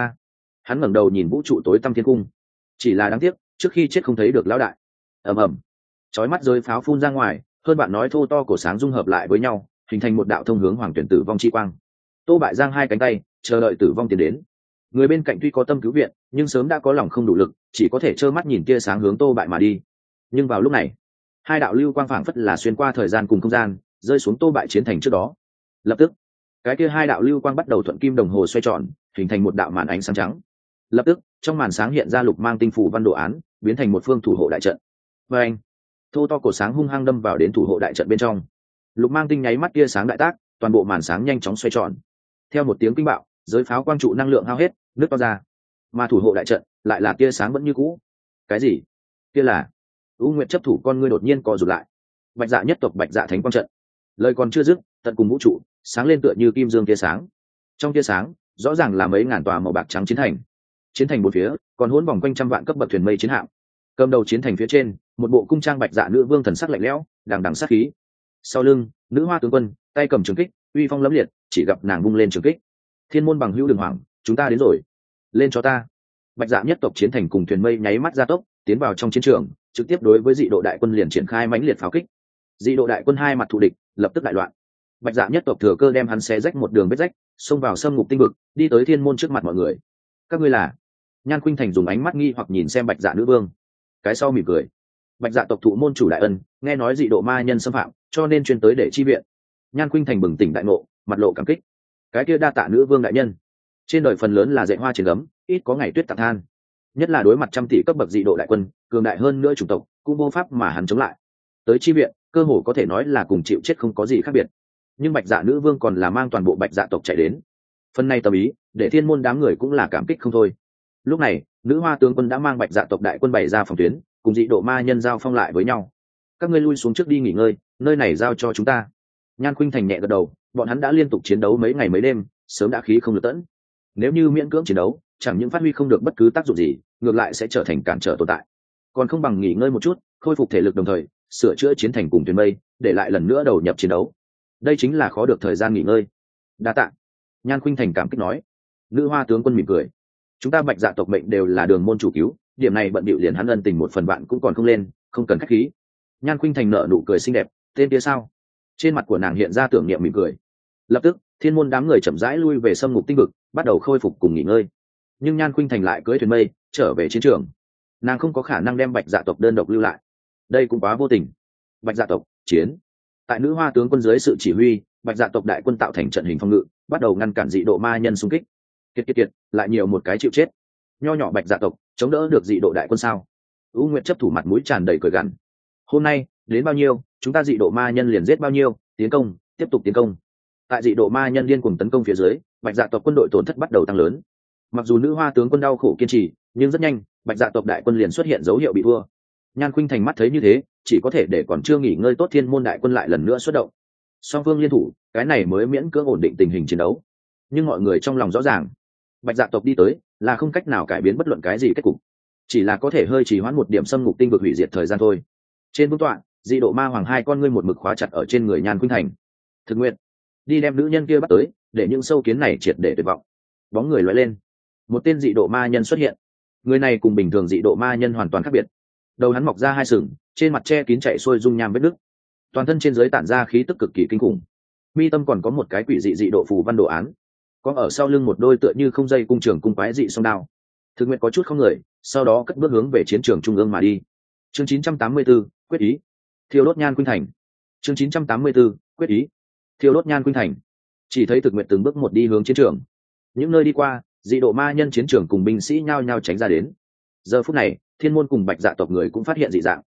Hắn ngẩng đầu nhìn vũ trụ tối tăm thiên cung, chỉ là đáng tiếc, trước khi chết không thấy được lão đại. Ầm ầm, chói mắt rơi pháo phun ra ngoài, hơn bạn nói thô to cổ sáng dung hợp lại với nhau, hình thành một đạo thông hướng hoàng tuyển tử vong chi quang. Tô Bại giang hai cánh tay, chờ đợi tử vong tiến đến. Người bên cạnh tuy có tâm cứu viện, nhưng sớm đã có lòng không đủ lực, chỉ có thể trơ mắt nhìn tia sáng hướng Tô Bại mà đi. Nhưng vào lúc này, hai đạo lưu quang phảng phất là xuyên qua thời gian cùng không gian, rơi xuống Tô Bại chiến thành trước đó. Lập tức, cái kia hai đạo lưu quang bắt đầu thuận kim đồng hồ xoay tròn, hình thành một đạo màn ánh sáng trắng. Lập tức, trong màn sáng hiện ra lục mang tinh phủ văn đồ án, biến thành một phương thủ hộ đại trận. Và anh, thô to cổ sáng hung hăng đâm vào đến thủ hộ đại trận bên trong. Lục mang tinh nháy mắt tia sáng đại tác, toàn bộ màn sáng nhanh chóng xoay tròn. Theo một tiếng kinh bạo, giới pháo quang trụ năng lượng hao hết, nứt to ra. Mà thủ hộ đại trận lại là tia sáng vẫn như cũ. Cái gì? Kia là U Nguyệt chấp thủ con ngươi đột nhiên co rụt lại. Bạch Dạ nhất tộc Bạch Dạ thánh quang trận. Lời còn chưa dứt, tận cùng vũ trụ sáng lên tựa như kim dương tia sáng. Trong tia sáng, rõ ràng là mấy ngàn tòa màu bạc trắng chiến thành. Chiến thành bốn phía còn hỗn vòng quanh trăm vạn cấp bậc thuyền mây chiến hạm. Cầm đầu chiến thành phía trên, một bộ cung trang Bạch Dạ nữ vương thần sắc lạnh lẽo, đằng đằng sát khí. Sau lưng, nữ hoa tướng quân, tay cầm trường kích, uy phong lẫm liệt, chỉ gặp nàng vung lên trường kích. Thiên môn bằng hữu đừng hoảng, chúng ta đến rồi. Lên cho ta. Bạch Dạ nhất tộc chiến thành cùng thuyền mây nháy mắt gia tốc, tiến vào trong chiến trường, trực tiếp đối với dị độ đại quân liền triển khai mãnh liệt pháo kích. Dị độ đại quân hai mặt thù địch, lập tức đại loạn. Bạch Dạ nhất tộc thừa cơ đem hắn xé rách một đường vết rách, xông vào xâm ngục tinh vực, đi tới thiên môn trước mặt mọi người. Các ngươi là? Nhan Khuynh Thành dùng ánh mắt nghi hoặc nhìn xem Bạch Dạ nữ vương. Cái sau mỉm cười. Bạch Dạ tộc thụ môn chủ đại ân, nghe nói dị độ ma nhân xâm phạm, cho nên chuyên tới để chi viện. Nhan Khuynh Thành bừng tỉnh đại ngộ, mặt lộ cảm kích. Cái kia đa tạ nữ vương đại nhân. Trên đời phần lớn là dạy hoa trên gấm, ít có ngày tuyết tặng than. Nhất là đối mặt trăm tỷ cấp bậc dị độ đại quân, cường đại hơn nữa chủng tộc, cũng vô pháp mà hắn chống lại. Tới chi viện, cơ hồ có thể nói là cùng chịu chết không có gì khác biệt. Nhưng Bạch Dạ nữ vương còn là mang toàn bộ Bạch Dạ tộc chạy đến. Phần này tâm ý, để thiên môn đám người cũng là cảm kích không thôi. Lúc này, nữ hoa tướng quân đã mang Bạch Dạ tộc đại quân bày ra phòng tuyến, cùng dị độ ma nhân giao phong lại với nhau. Các ngươi lui xuống trước đi nghỉ ngơi, nơi này giao cho chúng ta. Nhan Khuynh Thành nhẹ gật đầu, bọn hắn đã liên tục chiến đấu mấy ngày mấy đêm, sớm đã khí không lực tẫn. Nếu như miễn cưỡng chiến đấu, chẳng những phát huy không được bất cứ tác dụng gì, ngược lại sẽ trở thành cản trở tồn tại. Còn không bằng nghỉ ngơi một chút, khôi phục thể lực đồng thời sửa chữa chiến thành cùng thuyền mây, để lại lần nữa đầu nhập chiến đấu. Đây chính là khó được thời gian nghỉ ngơi. Đa tạ. Nhan Khuynh Thành cảm kích nói. Nữ hoa tướng quân mỉm cười. Chúng ta Bạch Dạ tộc mệnh đều là đường môn chủ cứu, điểm này bận bịu liền hắn ân tình một phần vạn cũng còn không lên, không cần khách khí. Nhan Khuynh Thành nở nụ cười xinh đẹp. Tên kia sao? Trên mặt của nàng hiện ra tưởng niệm mỉm cười. Lập tức, thiên môn đám người chậm rãi lui về xâm ngục tinh vực, bắt đầu khôi phục cùng nghỉ ngơi. Nhưng Nhan Khuynh Thành lại cưỡi thuyền mây trở về chiến trường. Nàng không có khả năng đem Bạch Dạ tộc đơn độc lưu lại, đây cũng quá vô tình. Bạch Dạ tộc chiến. Tại nữ hoa tướng quân dưới sự chỉ huy, Bạch Dạ tộc đại quân tạo thành trận hình phòng ngự, bắt đầu ngăn cản dị độ ma nhân xung kích. Kiệt, lại nhiều một cái chịu chết. Nho nhỏ Bạch Dạ tộc chống đỡ được dị độ đại quân sao? U Nguyệt chấp thủ mặt mũi tràn đầy cười gằn. Hôm nay đến bao nhiêu, chúng ta dị độ ma nhân liền giết bao nhiêu, tiến công, tiếp tục tiến công. Tại dị độ ma nhân điên cuồng tấn công phía dưới, Bạch Dạ tộc quân đội tổn thất bắt đầu tăng lớn. Mặc dù nữ hoa tướng quân đau khổ kiên trì, nhưng rất nhanh, Bạch Dạ tộc đại quân liền xuất hiện dấu hiệu bị thua. Nhan Khuynh Thành mắt thấy như thế, chỉ có thể để còn chưa nghỉ ngơi tốt thiên môn đại quân lại lần nữa xuất động. Song phương liên thủ, cái này mới miễn cưỡng ổn định tình hình chiến đấu. Nhưng mọi người trong lòng rõ ràng, Bạch Dạ tộc đi tới là không cách nào cải biến bất luận cái gì kết cục, chỉ là có thể hơi trì hoãn một điểm xâm ngục tinh vực hủy diệt thời gian thôi. Trên vương tọa, dị độ ma hoàng hai con ngươi một mực khóa chặt ở trên người Nhan Khuynh Thành. Thực nguyện, đi đem nữ nhân kia bắt tới, để những sâu kiến này triệt để tuyệt vọng. Bóng người lóe lên, một tên dị độ ma nhân xuất hiện. Người này cùng bình thường dị độ ma nhân hoàn toàn khác biệt. Đầu hắn mọc ra hai sừng, trên mặt che kín chạy xuôi dung nham vết nứt, toàn thân trên dưới tản ra khí tức cực kỳ kinh khủng. Mi tâm còn có một cái quỷ dị dị độ phù văn đồ án, có ở sau lưng một đôi tựa như không dây cung trường cung quái dị song đao. Thực nguyện có chút không người, sau đó cất bước hướng về chiến trường trung ương mà đi. Chương 984, quyết ý. Thiêu đốt Nhan Khuynh Thành. Chương 984, quyết ý. Thiêu đốt Nhan Khuynh Thành. Chỉ thấy thực nguyện từng bước một đi hướng chiến trường. Những nơi đi qua, dị độ ma nhân chiến trường cùng binh sĩ nhao nhao tránh ra đến. Giờ phút này, thiên môn cùng Bạch Dạ tộc người cũng phát hiện dị dạng.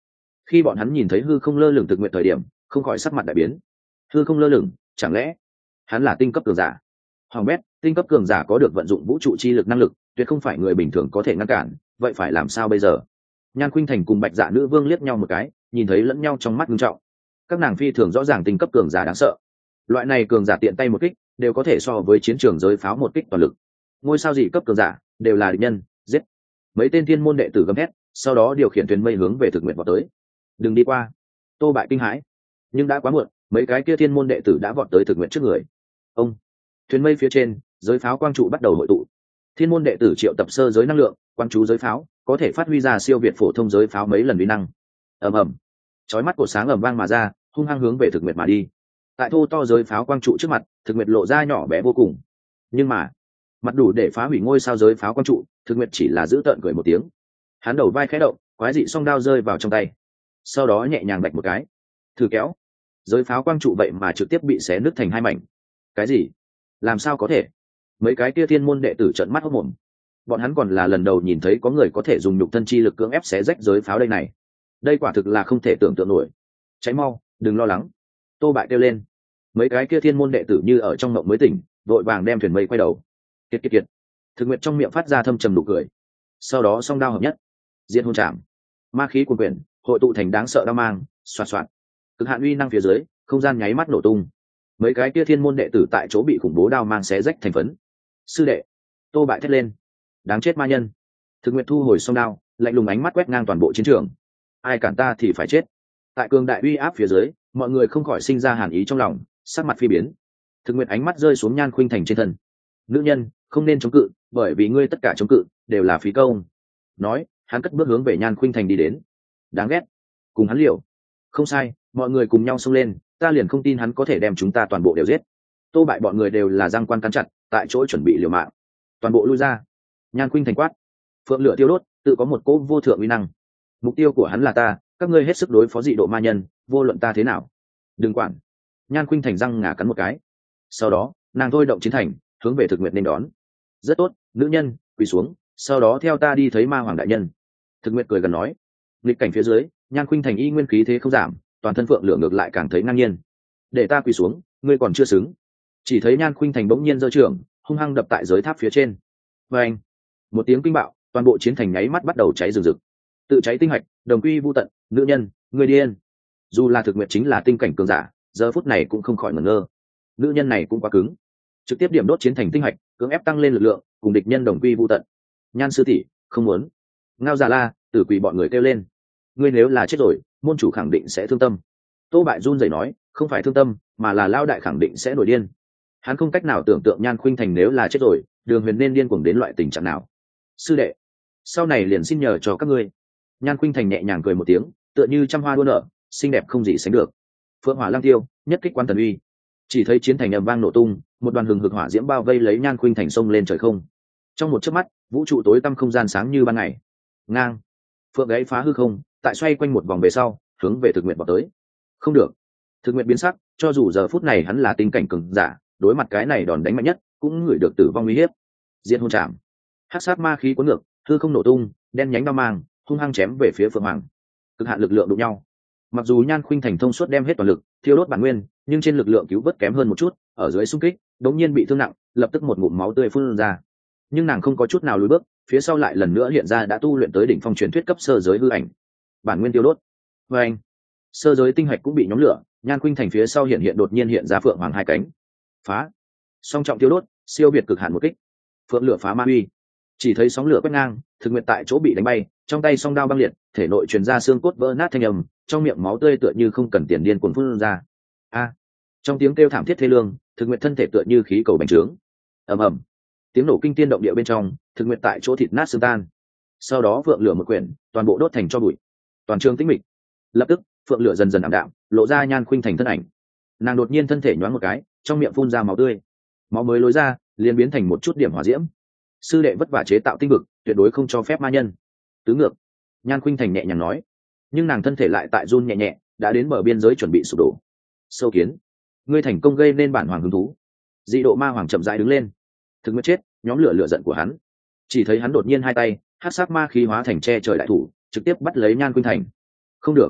Khi bọn hắn nhìn thấy hư không lơ lửng thực nguyện thời điểm không khỏi sắc mặt đại biến. Hư không lơ lửng, chẳng lẽ hắn là tinh cấp cường giả? Hoàng bét, tinh cấp cường giả có được vận dụng vũ trụ chi lực năng lực, tuyệt không phải người bình thường có thể ngăn cản, vậy phải làm sao bây giờ? Nhan Khuynh Thành cùng Bạch Dạ Nữ Vương liếc nhau một cái, nhìn thấy lẫn nhau trong mắt nghiêm trọng. Các nàng phi thường rõ ràng tinh cấp cường giả đáng sợ. Loại này cường giả tiện tay một kích, đều có thể so với chiến trường giới pháo một kích toàn lực. Ngôi sao dị cấp cường giả đều là địch nhân, giết. Mấy tên thiên môn đệ tử gầm thét, sau đó điều khiển thuyền mây hướng về thực nguyện vọt tới. Đừng đi qua. Tô Bại kinh hãi, nhưng đã quá muộn, mấy cái kia thiên môn đệ tử đã vọt tới thực nguyện trước người. Ông, thuyền mây phía trên, giới pháo quang trụ bắt đầu hội tụ. Thiên môn đệ tử triệu tập sơ giới năng lượng, quang chú giới pháo có thể phát huy ra siêu việt phổ thông giới pháo mấy lần uy năng. Ầm ầm, chói mắt cột sáng ầm vang mà ra, hung hăng hướng về thực nguyệt mà đi. Tại thô to giới pháo quang trụ trước mặt, thực nguyệt lộ ra nhỏ bé vô cùng. Nhưng mà, mặt đủ để phá hủy ngôi sao giới pháo quang trụ, thực nguyệt chỉ là giữ tợn cười một tiếng. Hắn đầu vai khẽ động, quái dị song đao rơi vào trong tay, sau đó nhẹ nhàng bạch một cái, thử kéo, giới pháo quang trụ vậy mà trực tiếp bị xé nứt thành hai mảnh. Cái gì? Làm sao có thể? Mấy cái kia thiên môn đệ tử trợn mắt hốt mồm. Bọn hắn còn là lần đầu nhìn thấy có người có thể dùng nhục thân chi lực cưỡng ép xé rách giới pháo đây này. Đây quả thực là không thể tưởng tượng nổi. Cháy mau, đừng lo lắng. Tô Bại kêu lên. Mấy cái kia thiên môn đệ tử như ở trong mộng mới tỉnh, vội vàng đem thuyền mây quay đầu. Kiệt kiệt kiệt. Thực nguyện trong miệng phát ra thâm trầm nụ cười. Sau đó song đao hợp nhất, diện hôn chạm, ma khí cuồn quyển, hội tụ thành đáng sợ đao mang, xoạt xoạt. Cực hạn uy năng phía dưới, không gian nháy mắt nổ tung. Mấy cái kia thiên môn đệ tử tại chỗ bị khủng bố đao mang xé rách thành phấn. Sư đệ. Tô Bại thét lên. Đáng chết ma nhân. Thực nguyện thu hồi song đao, lạnh lùng ánh mắt quét ngang toàn bộ chiến trường. Ai cản ta thì phải chết. Tại cường đại uy áp phía dưới, mọi người không khỏi sinh ra hàn ý trong lòng, sắc mặt phi biến. Thực nguyện ánh mắt rơi xuống Nhan Khuynh Thành trên thân. Nữ nhân, không nên chống cự, bởi vì ngươi tất cả chống cự đều là phí công. Nói, hắn cất bước hướng về Nhan Khuynh Thành đi đến. Đáng ghét. Cùng hắn liều. Không sai, mọi người cùng nhau xông lên, ta liền không tin hắn có thể đem chúng ta toàn bộ đều giết. Tô Bại bọn người đều là giang quan cắn chặt, tại chỗ chuẩn bị liều mạng. Toàn bộ lui ra. Nhan Khuynh Thành quát. Phượng lửa tiêu đốt, tự có một cỗ vô thượng uy năng. Mục tiêu của hắn là ta, các ngươi hết sức đối phó dị độ ma nhân, vô luận ta thế nào. Đừng quản. Nhan Khuynh Thành răng ngà cắn một cái. Sau đó, nàng thôi động chiến thành, hướng về thực nguyện nên đón. Rất tốt, nữ nhân, quỳ xuống, sau đó theo ta đi thấy ma hoàng đại nhân. Thực nguyện cười gần nói. Nghịch cảnh phía dưới, Nhan Khuynh Thành y nguyên khí thế không giảm, toàn thân phượng lửa ngược lại càng thấy ngang nhiên. Để ta quỳ xuống, ngươi còn chưa xứng. Chỉ thấy Nhan Khuynh Thành bỗng nhiên giơ trưởng, hung hăng đập tại giới tháp phía trên. Và anh, một tiếng kinh bạo, toàn bộ chiến thành nháy mắt bắt đầu cháy rừng rực. Tự cháy tinh hạch, đồng quy vu tận, nữ nhân, người điên. Dù là thực nguyện chính là tinh cảnh cường giả, giờ phút này cũng không khỏi ngẩn ngơ. Nữ nhân này cũng quá cứng, trực tiếp điểm đốt chiến thành tinh hạch, cưỡng ép tăng lên lực lượng, cùng địch nhân đồng quy vu tận. Nhan sư tỷ, không muốn. Ngao Già La, Tử Quỷ bọn người kêu lên. Ngươi nếu là chết rồi, môn chủ khẳng định sẽ thương tâm. Tô Bại run rẩy nói, không phải thương tâm, mà là lao đại khẳng định sẽ nổi điên. Hắn không cách nào tưởng tượng Nhan Khuynh Thành nếu là chết rồi, Đường Huyền nên điên cuồng đến loại tình trạng nào. Sư đệ, sau này liền xin nhờ cho các ngươi. Nhan Khuynh Thành nhẹ nhàng cười một tiếng, tựa như trăm hoa đua nở, xinh đẹp không gì sánh được. Phượng Hỏa Lăng Tiêu, nhất kích quan thần uy. Chỉ thấy chiến thành ầm vang nổ tung, một đoàn hừng hực hỏa diễm bao vây lấy Nhan Khuynh Thành xông lên trời không. Trong một chớp mắt, vũ trụ tối tăm không gian sáng như ban ngày. Ngang, phượng gáy phá hư không, tại xoay quanh một vòng về sau, hướng về thực nguyện vào tới. Không được. Thực nguyện biến sắc, cho dù giờ phút này hắn là tinh cảnh cường giả, đối mặt cái này đòn đánh mạnh nhất, cũng ngửi được tử vong uy hiếp. Diện hôn trảm, hắc sát ma khí cuốn ngược, hư không nổ tung, đen nhánh đao mang hung hăng chém về phía phượng hoàng. Cực hạn lực lượng đụng nhau. Mặc dù Nhan Khuynh Thành thông suốt đem hết toàn lực thiêu đốt bản nguyên, nhưng trên lực lượng cứu vớt kém hơn một chút, ở dưới xung kích đống nhiên bị thương nặng, lập tức một ngụm máu tươi phun ra. Nhưng nàng không có chút nào lùi bước, phía sau lại lần nữa hiện ra đã tu luyện tới đỉnh phong truyền thuyết cấp sơ giới hư ảnh. Bản nguyên tiêu đốt. Và anh, sơ giới tinh hạch cũng bị nhóm lửa, Nhan Khuynh Thành phía sau hiện đột nhiên hiện ra phượng hoàng hai cánh. Phá. Song trọng tiêu đốt, siêu việt cực hạn một kích. Phượng lửa phá ma uy. Chỉ thấy sóng lửa quét ngang, thực nguyện tại chỗ bị đánh bay, trong tay song đao băng liệt, thể nội truyền ra xương cốt vỡ nát thanh âm, trong miệng máu tươi tựa như không cần tiền điên cuồng phun ra. A! Trong tiếng kêu thảm thiết thê lương, thực nguyện thân thể tựa như khí cầu bành trướng. Ầm ầm. Tiếng nổ kinh tiên động địa bên trong, thực nguyện tại chỗ thịt nát xương tan. Sau đó phượng lửa một quyển, toàn bộ đốt thành tro bụi. Toàn trường tĩnh mịch. Lập tức, phượng lửa dần dần ảm đạm, lộ ra Nhan Khuynh Thành thân ảnh. Nàng đột nhiên thân thể nhoáng một cái, trong miệng phun ra máu tươi. Máu mới lối ra, liền biến thành một chút điểm hỏa diễm. Sư đệ vất vả chế tạo tinh vực, tuyệt đối không cho phép ma nhân. Tứ ngược. Nhan Khuynh Thành nhẹ nhàng nói, nhưng nàng thân thể lại tại run nhẹ nhẹ, đã đến bờ biên giới chuẩn bị sụp đổ. Sâu kiến, ngươi thành công gây nên bản hoàng hứng thú. Dị độ ma hoàng chậm rãi đứng lên. Thực nguyện chết, nhóm lửa giận của hắn. Chỉ thấy hắn đột nhiên hai tay, hắc sắc ma khí hóa thành che trời đại thủ, trực tiếp bắt lấy Nhan Khuynh Thành. Không được.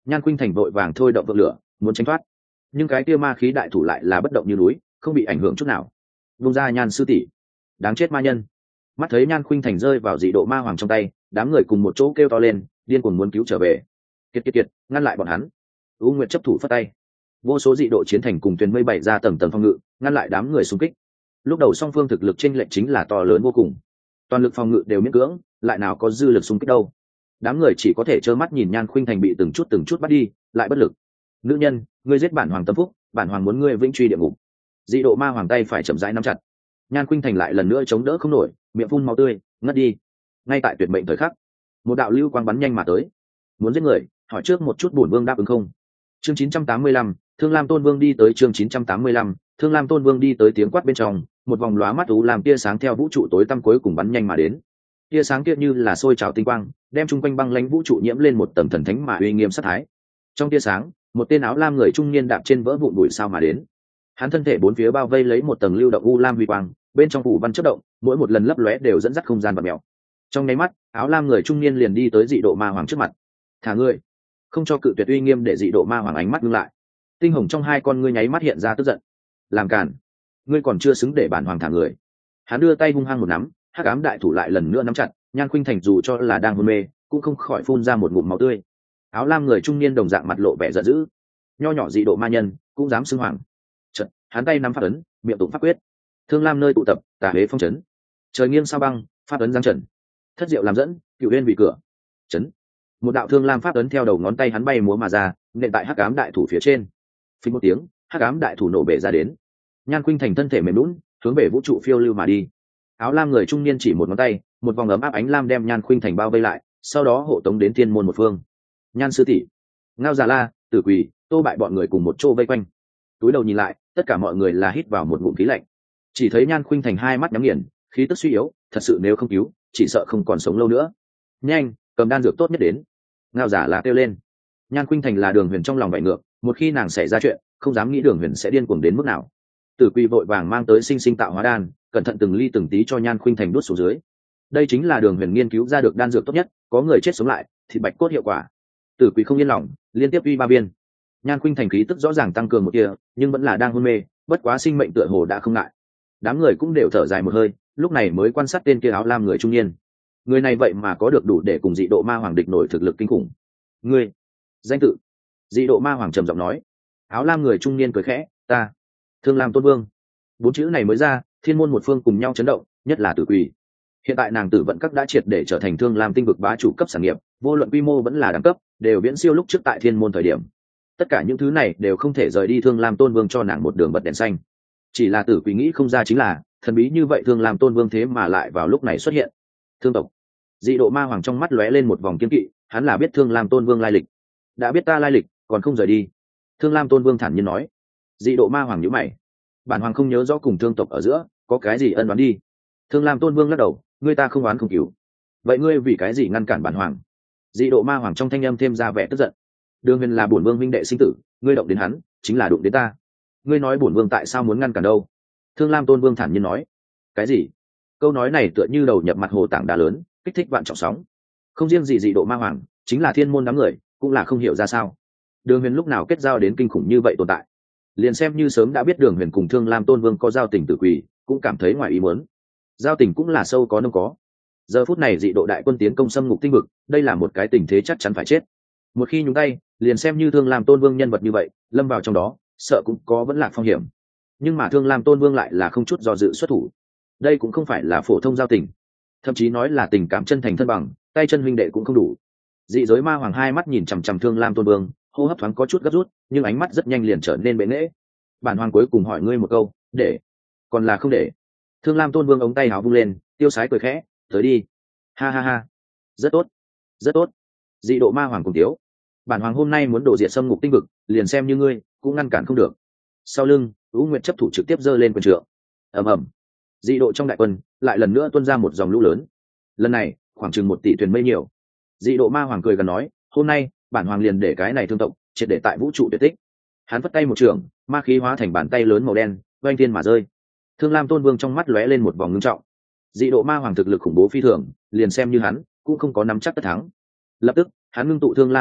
Nhan Khuynh Thành vội vàng thôi động vực lửa muốn tránh thoát, nhưng cái kia ma khí đại thủ lại là bất động như núi, không bị ảnh hưởng chút nào. Vung ra Nhan sư tỷ, đáng chết ma nhân. Mắt thấy Nhan Khuynh Thành rơi vào dị độ ma hoàng trong tay, đám người cùng một chỗ kêu to lên, điên cuồng muốn cứu trở về. Kiệt kiệt kiệt, ngăn lại bọn hắn. U Nguyệt chấp thủ phất tay, vô số dị độ chiến thành cùng Tuyền Mây bày ra tầng tầng phòng ngự, ngăn lại đám người xung kích. Lúc đầu song phương thực lực chênh lệch chính là to lớn vô cùng, toàn lực phòng ngự đều miễn cưỡng, lại nào có dư lực xung kích đâu. Đám người chỉ có thể trơ mắt nhìn Nhan Khuynh Thành bị từng chút bắt đi, lại bất lực. Nữ nhân, ngươi giết bản hoàng tâm phúc, bản hoàng muốn ngươi vĩnh truy địa ngục. Dị độ ma hoàng tay phải chậm rãi nắm chặt. Nhan Khuynh Thành lại lần nữa chống đỡ không nổi, miệng phun máu tươi, ngất đi. Ngay tại tuyệt mệnh thời khắc, một đạo lưu quang bắn nhanh mà tới. Muốn giết người, hỏi trước một chút bổn vương đáp ứng không? Chương 985, Thương Lam Tôn Vương đi tới. Chương 985, Thương Lam Tôn Vương đi tới. Tiếng quát bên trong, một vòng lóa mắt u làm tia sáng theo vũ trụ tối tăm cuối cùng bắn nhanh mà đến. Tia sáng kia như là sôi trào tinh quang, đem chung quanh băng lãnh vũ trụ nhiễm lên một tầng thần thánh mà uy nghiêm sát thái. Trong tia sáng, một tên áo lam người trung niên đạp trên vỡ vụn bụi sao mà đến. Hắn thân thể bốn phía bao vây lấy một tầng lưu động u lam huy quang, bên trong phủ văn chớp động, mỗi một lần lấp lóe đều dẫn dắt không gian vật mèo. Trong nháy mắt, áo lam người trung niên liền đi tới dị độ ma hoàng trước mặt. Thả ngươi, không cho cự tuyệt uy nghiêm để dị độ ma hoàng ánh mắt ngưng lại. Tinh hồng trong hai con ngươi nháy mắt hiện ra tức giận. Làm cản, ngươi còn chưa xứng để bản hoàng thả người. Hắn đưa tay hung hăng một nắm, hắc ám đại thủ lại lần nữa nắm chặt. Nhan Khuynh Thành dù cho là đang hôn mê, cũng không khỏi phun ra một ngụm máu tươi. Áo lam người trung niên đồng dạng mặt lộ vẻ giận dữ. Nho nhỏ dị độ ma nhân cũng dám xưng hoàng. Chợt, hắn tay nắm pháp ấn, miệng tụng pháp quyết. Thương Lam nơi tụ tập, tà huế phong trấn. Trời nghiêng sao băng, pháp ấn giáng trần. Thất diệu làm dẫn, cửu uyên vị cửa. Trấn. Một đạo thương lam pháp ấn theo đầu ngón tay hắn bay múa mà ra, nện tại hắc ám đại thủ phía trên. Phình một tiếng, hắc ám đại thủ nổ bể ra đến. Nhan Khuynh Thành thân thể mềm lún, hướng về vũ trụ phiêu lưu mà đi. Áo lam người trung niên chỉ một ngón tay, một vòng ấm áp ánh lam đem Nhan Khuynh Thành bao vây lại, sau đó hộ tống đến thiên môn một phương. Nhan sư tỷ, Ngao Già La, Tử Quỳ, Tô Bại bọn người cùng một chỗ vây quanh. Túi đầu nhìn lại, tất cả mọi người là hít vào một ngụm khí lạnh. Chỉ thấy Nhan Khuynh Thành hai mắt nhắm nghiền, khí tức suy yếu, thật sự nếu không cứu, chỉ sợ không còn sống lâu nữa. Nhanh, cầm đan dược tốt nhất đến. Ngao Giả là kêu lên. Nhan Khuynh Thành là Đường Huyền trong lòng bại ngược, một khi nàng xảy ra chuyện, không dám nghĩ Đường Huyền sẽ điên cuồng đến mức nào. Tử Quỳ vội vàng mang tới sinh sinh tạo hóa đan, cẩn thận từng ly từng tí cho Nhan Khuynh Thành đút xuống dưới. Đây chính là Đường Huyền nghiên cứu ra được đan dược tốt nhất, có người chết sống lại, thịt bạch cốt hiệu quả. Tử Quỳ không yên lòng, liên tiếp uy 3 viên. Nhan Khuynh Thành khí tức rõ ràng tăng cường một kia, nhưng vẫn là đang hôn mê, bất quá sinh mệnh tựa hồ đã không ngại. Đám người cũng đều thở dài một hơi, lúc này mới quan sát tên kia áo lam người trung niên. Người này vậy mà có được đủ để cùng dị độ ma hoàng địch nổi thực lực kinh khủng. Ngươi, danh tự? Dị độ ma hoàng trầm giọng nói. Áo lam người trung niên cười khẽ, ta, Thương Lam Tôn Vương. 4 chữ này mới ra, thiên môn một phương cùng nhau chấn động, nhất là Tử Quỳ. Hiện tại nàng Tử Vận Các đã triệt để trở thành Thương Lam tinh vực bá chủ cấp sản nghiệp, vô luận quy mô vẫn là đẳng cấp, đều viễn siêu lúc trước tại thiên môn thời điểm. Tất cả những thứ này đều không thể rời đi Thương Lam Tôn Vương cho nàng một đường bật đèn xanh. Chỉ là Tử Quỳ nghĩ không ra chính là, thần bí như vậy Thương Lam Tôn Vương thế mà lại vào lúc này xuất hiện. Thương tộc. Dị độ ma hoàng trong mắt lóe lên một vòng kiên kỵ, hắn là biết Thương Lam Tôn Vương lai lịch. Đã biết ta lai lịch, còn không rời đi. Thương Lam Tôn Vương thản nhiên nói. Dị độ ma hoàng nhíu mày. Bản hoàng không nhớ rõ cùng thương tộc ở giữa có cái gì ân oán đi. Thương Lam Tôn Vương lắc đầu, ngươi ta không oán không cứu. Vậy ngươi vì cái gì ngăn cản bản hoàng? Dị độ ma hoàng trong thanh âm thêm ra vẻ tức giận. Đường Huyền là bổn vương huynh đệ sinh tử, ngươi động đến hắn, chính là đụng đến ta. Ngươi nói bổn vương tại sao muốn ngăn cản đâu? Thương Lam Tôn Vương thản nhiên nói. Cái gì? Câu nói này tựa như đầu nhập mặt hồ tảng đá lớn, kích thích vạn trọng sóng. Không riêng gì dị độ ma hoàng, chính là thiên môn đám người cũng là không hiểu ra sao Đường Huyền lúc nào kết giao đến kinh khủng như vậy tồn tại. Liền xem như sớm đã biết Đường Huyền cùng Thương Lam Tôn Vương có giao tình Tử Quỳ, cũng cảm thấy ngoài ý muốn. Giao tình cũng là sâu có nông có. Giờ phút này dị độ đại quân tiến công xâm ngục tinh vực, đây là một cái tình thế chắc chắn phải chết. Một khi nhúng tay, liền xem như Thương Lam Tôn Vương nhân vật như vậy, lâm vào trong đó, sợ cũng có vẫn là phong hiểm. Nhưng mà Thương Lam Tôn Vương lại là không chút do dự xuất thủ. Đây cũng không phải là phổ thông giao tình, thậm chí nói là tình cảm chân thành thân bằng, tay chân huynh đệ cũng không đủ. Dị giới ma hoàng hai mắt nhìn chằm chằm Thương Lam Tôn Vương, hô hấp thoáng có chút gấp rút, nhưng ánh mắt rất nhanh liền trở nên bệ nghễ. Bản hoàng cuối cùng hỏi ngươi một câu, để còn là không để? Thương Lam Tôn Vương ống tay áo vung lên, tiêu sái cười khẽ, tới đi. Ha ha ha, rất tốt, rất tốt. Dị độ ma hoàng cùng tiếu, bản hoàng hôm nay muốn đổ diệt xâm ngục tinh vực, liền xem như ngươi cũng ngăn cản không được. Sau lưng, U Nguyệt chấp thủ trực tiếp giơ lên quyền trượng. Ầm ầm. Dị độ trong đại quân lại lần nữa tuôn ra một dòng lũ lớn. Lần này khoảng chừng 1 tỷ thuyền mây nhiều. Dị độ ma hoàng cười gần nói, hôm nay bản hoàng liền để cái này thương tộc triệt để tại vũ trụ tuyệt tích. Hắn vất tay một trường, ma khí hóa thành bàn tay lớn màu đen, oanh thiên mà rơi. Thương Lam Tôn Vương trong mắt lóe lên một vòng ngưng trọng. Dị độ ma hoàng thực lực khủng bố phi thường, liền xem như hắn cũng không có nắm chắc tất thắng. Lập tức hắn ngưng tụ Thương Lam pháp ấn,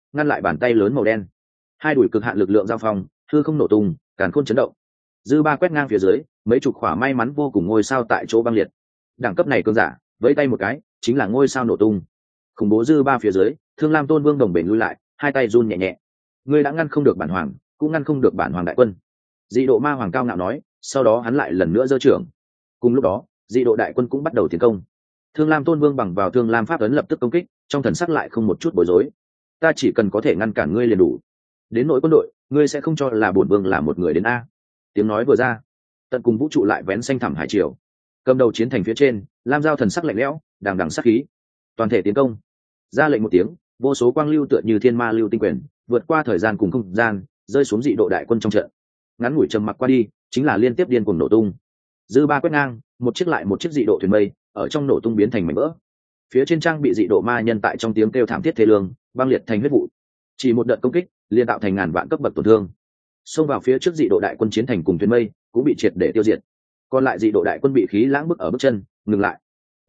ngăn lại bàn tay lớn màu đen. Hai đùi cực hạn lực lượng giao phong, hư không nổ tung, càn khôn chấn động. Dư ba quét ngang phía dưới, mấy chục khỏa may mắn vô cùng ngôi sao tại chỗ băng liệt. Đẳng cấp này cường giả, vẫy tay một cái, chính là ngôi sao nổ tung. Khủng bố dư ba phía dưới, Thương Lam Tôn Vương đồng bền lui lại, hai tay run nhẹ nhẹ. Ngươi đã ngăn không được bản hoàng, cũng ngăn không được bản hoàng đại quân. Dị độ ma hoàng cao ngạo nói, sau đó hắn lại lần nữa giơ trưởng. Cùng lúc đó, dị độ đại quân cũng bắt đầu tiến công. Thương Lam Tôn Vương bằng vào Thương Lam pháp ấn lập tức công kích, trong thần sắc lại không một chút bối rối. Ta chỉ cần có thể ngăn cản ngươi liền đủ. Đến nội quân đội, ngươi sẽ không cho là bổn vương là một người đến a. Tiếng nói vừa ra, tận cùng vũ trụ lại vén xanh thẳm hải triều. Cầm đầu chiến thành phía trên, Lam Giao thần sắc lạnh lẽo, đằng đằng sát khí. Toàn thể tiến công. Ra lệnh một tiếng, vô số quang lưu tựa như thiên ma lưu tinh quyền, vượt qua thời gian cùng không gian, rơi xuống dị độ đại quân trong trận. Ngắn ngủi trầm mặc qua đi, chính là liên tiếp điên cuồng nổ tung. Dư ba quét ngang, một chiếc lại một chiếc dị độ thuyền mây, ở trong nổ tung biến thành mảnh vỡ. Phía trên trang bị dị độ ma nhân tại trong tiếng kêu thảm thiết thê lương, băng liệt thành huyết vụ. Chỉ một đợt công kích, liền tạo thành ngàn vạn cấp bậc tổn thương. Xông vào phía trước dị độ đại quân chiến thành cùng thuyền mây, cũng bị triệt để tiêu diệt. Còn lại dị độ đại quân bị khí lãng bức ở bước chân, ngừng lại.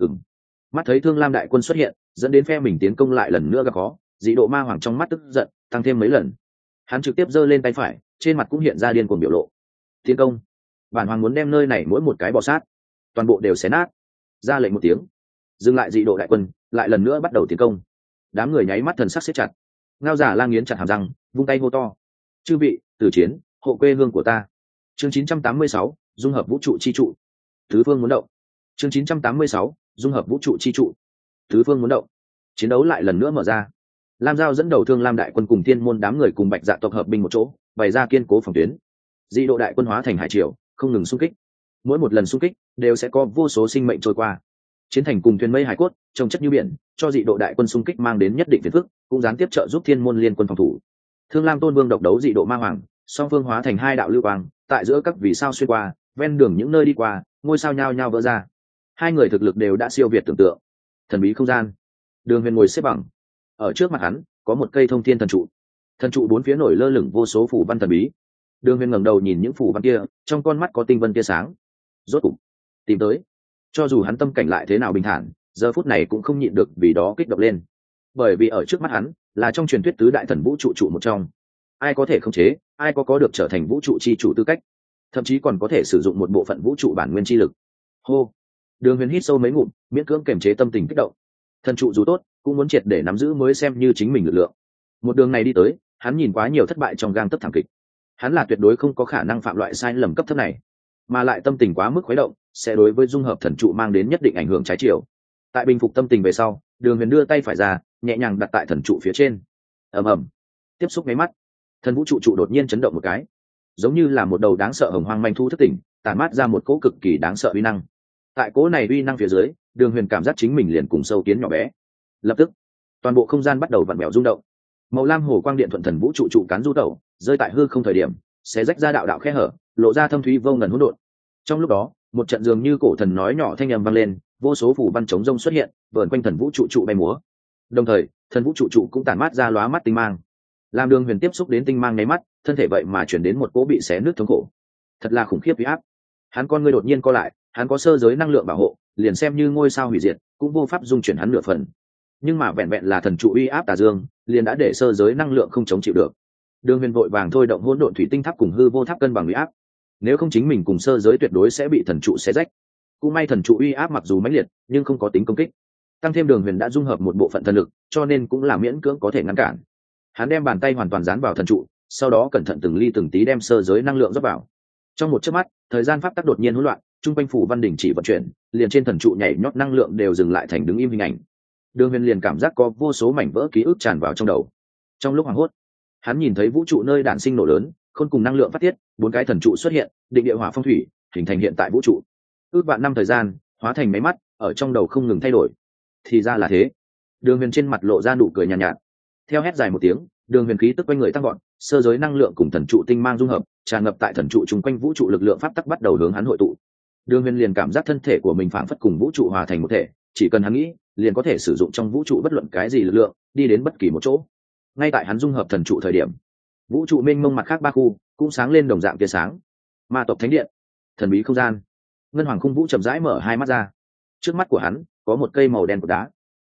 Mắt thấy Thương Lam đại quân xuất hiện, dẫn đến phe mình tiến công lại lần nữa gặp khó, dị độ ma hoàng trong mắt tức giận tăng thêm mấy lần. Hắn trực tiếp giơ lên tay phải, trên mặt cũng hiện ra điên cuồng biểu lộ. Tiến công! Bản hoàng muốn đem nơi này mỗi một cái bò sát, toàn bộ đều xé nát. Ra lệnh một tiếng, dừng lại dị độ đại quân, lại lần nữa bắt đầu tiến công. Đám người nháy mắt thần sắc siết chặt. Ngao Giả Lang nghiến chặt hàm răng, vung tay hô to: chư vị, từ chiến, hộ quê hương của ta. Chương 986, dung hợp vũ trụ chi trụ. Tứ phương muốn động. Chương 986, dung hợp vũ trụ chi trụ. Tứ phương muốn động. Chiến đấu lại lần nữa mở ra. Lam Giao dẫn đầu Thương Lam đại quân cùng Thiên môn đám người cùng Bạch Dạ tộc hợp binh một chỗ, bày ra kiên cố phòng tuyến. Dị độ đại quân hóa thành hải triều, không ngừng xung kích. Mỗi một lần xung kích đều sẽ có vô số sinh mệnh trôi qua. Chiến thành cùng thuyền mây hải cốt, trông chất như biển, cho dị độ đại quân xung kích mang đến nhất định phiền phức, cũng gián tiếp trợ giúp Thiên môn liên quân phòng thủ. Thương Lam Tôn Vương độc đấu dị độ ma hoàng, song phương hóa thành hai đạo lưu quang, tại giữa các vì sao xuyên qua, ven đường những nơi đi qua, ngôi sao nhao nhao vỡ ra. Hai người thực lực đều đã siêu việt tưởng tượng. Thần bí không gian. Đường Huyền ngồi xếp bằng. Ở trước mặt hắn có một cây thông thiên thần trụ. Thần trụ bốn phía nổi lơ lửng vô số phù văn thần bí. Đường Huyền ngẩng đầu nhìn những phù văn kia, trong con mắt có tinh vân tia sáng. Rốt cục tìm tới. Cho dù hắn tâm cảnh lại thế nào bình thản, giờ phút này cũng không nhịn được vì đó kích động lên. Bởi vì ở trước mắt hắn là trong truyền thuyết tứ đại thần vũ trụ trụ một trong. Ai có thể khống chế, ai có được trở thành vũ trụ chi chủ tư cách, thậm chí còn có thể sử dụng một bộ phận vũ trụ bản nguyên chi lực. Hô. Đường Huyền hít sâu mấy ngụm, miễn cưỡng kiềm chế tâm tình kích động. Thần trụ dù tốt, cũng muốn triệt để nắm giữ mới xem như chính mình lực lượng. Một đường này đi tới, hắn nhìn quá nhiều thất bại trong gang tấc thảm kịch. Hắn là tuyệt đối không có khả năng phạm loại sai lầm cấp thấp này, mà lại tâm tình quá mức khuấy động, sẽ đối với dung hợp thần trụ mang đến nhất định ảnh hưởng trái chiều. Tại bình phục tâm tình về sau, Đường Huyền đưa tay phải ra, nhẹ nhàng đặt tại thần trụ phía trên. Ầm ầm. Tiếp xúc mấy mắt, thần vũ trụ trụ đột nhiên chấn động một cái, giống như là một đầu đáng sợ hồng hoang manh thu thức tỉnh, tản mát ra một cỗ cực kỳ đáng sợ uy năng. Tại cỗ này uy năng phía dưới, Đường Huyền cảm giác chính mình liền cùng sâu kiến nhỏ bé. Lập tức, toàn bộ không gian bắt đầu vặn vẹo rung động. Màu lam hồ quang điện thuận thần vũ trụ trụ cán du tẩu, rơi tại hư không thời điểm, sẽ rách ra đạo đạo khe hở, lộ ra thâm thúy vô ngần hỗn độn. Trong lúc đó, một trận dường như cổ thần nói nhỏ thanh âm vang lên, vô số phù văn chống rông xuất hiện, vờn quanh thần vũ trụ trụ bay múa. Đồng thời, thần vũ trụ trụ cũng tản mát ra lóa mắt tinh mang. Làm Đường Huyền tiếp xúc đến tinh mang nháy mắt, thân thể vậy mà chuyển đến một cỗ bị xé nứt thống khổ. Thật là khủng khiếp uy áp. Hắn con ngươi đột nhiên co lại, hắn có sơ giới năng lượng bảo hộ, liền xem như ngôi sao hủy diệt, cũng vô pháp dung chuyển hắn nửa phần. Nhưng mà vẹn vẹn là thần trụ uy áp tà dương, liền đã để sơ giới năng lượng không chống chịu được. Đường Huyền vội vàng thôi động hỗn độn thủy tinh tháp cùng hư vô tháp cân bằng uy áp. Nếu không chính mình cùng sơ giới tuyệt đối sẽ bị thần trụ xé rách. Cũng may thần trụ uy áp mặc dù mãnh liệt, nhưng không có tính công kích. Tăng thêm Đường Huyền đã dung hợp một bộ phận thần lực, cho nên cũng là miễn cưỡng có thể ngăn cản. Hắn đem bàn tay hoàn toàn dán vào thần trụ, sau đó cẩn thận từng ly từng tí đem sơ giới năng lượng rót vào. Trong một chớp mắt, thời gian pháp tắc đột nhiên hỗn loạn, trung quanh phủ văn đỉnh chỉ vận chuyển, liền trên thần trụ nhảy nhót năng lượng đều dừng lại thành đứng im hình ảnh. Đường Huyền liền cảm giác có vô số mảnh vỡ ký ức tràn vào trong đầu. Trong lúc hoảng hốt, hắn nhìn thấy vũ trụ nơi đản sinh nổ lớn, khôn cùng năng lượng phát tiết, bốn cái thần trụ xuất hiện, định địa hỏa phong thủy, hình thành hiện tại vũ trụ. Ước vạn năm thời gian, hóa thành máy mắt, ở trong đầu không ngừng thay đổi. Thì ra là thế. Đường Huyền trên mặt lộ ra nụ cười nhàn nhạt. Theo hét dài một tiếng, Đường Huyền khí tức quanh người tăng vọt, sơ giới năng lượng cùng thần trụ tinh mang dung hợp, tràn ngập tại thần trụ chung quanh vũ trụ lực lượng pháp tắc bắt đầu hướng hắn hội tụ. Đường Huyền liền cảm giác thân thể của mình phảng phất cùng vũ trụ hòa thành một thể, chỉ cần hắn nghĩ, liền có thể sử dụng trong vũ trụ bất luận cái gì lực lượng, đi đến bất kỳ một chỗ. Ngay tại hắn dung hợp thần trụ thời điểm, vũ trụ mênh mông mặt khác ba khu cũng sáng lên đồng dạng tia sáng. Ma tộc thánh điện, thần bí không gian. Ngân Hoàng Khung Vũ chậm rãi mở hai mắt ra. Trước mắt của hắn có một cây màu đen của đá.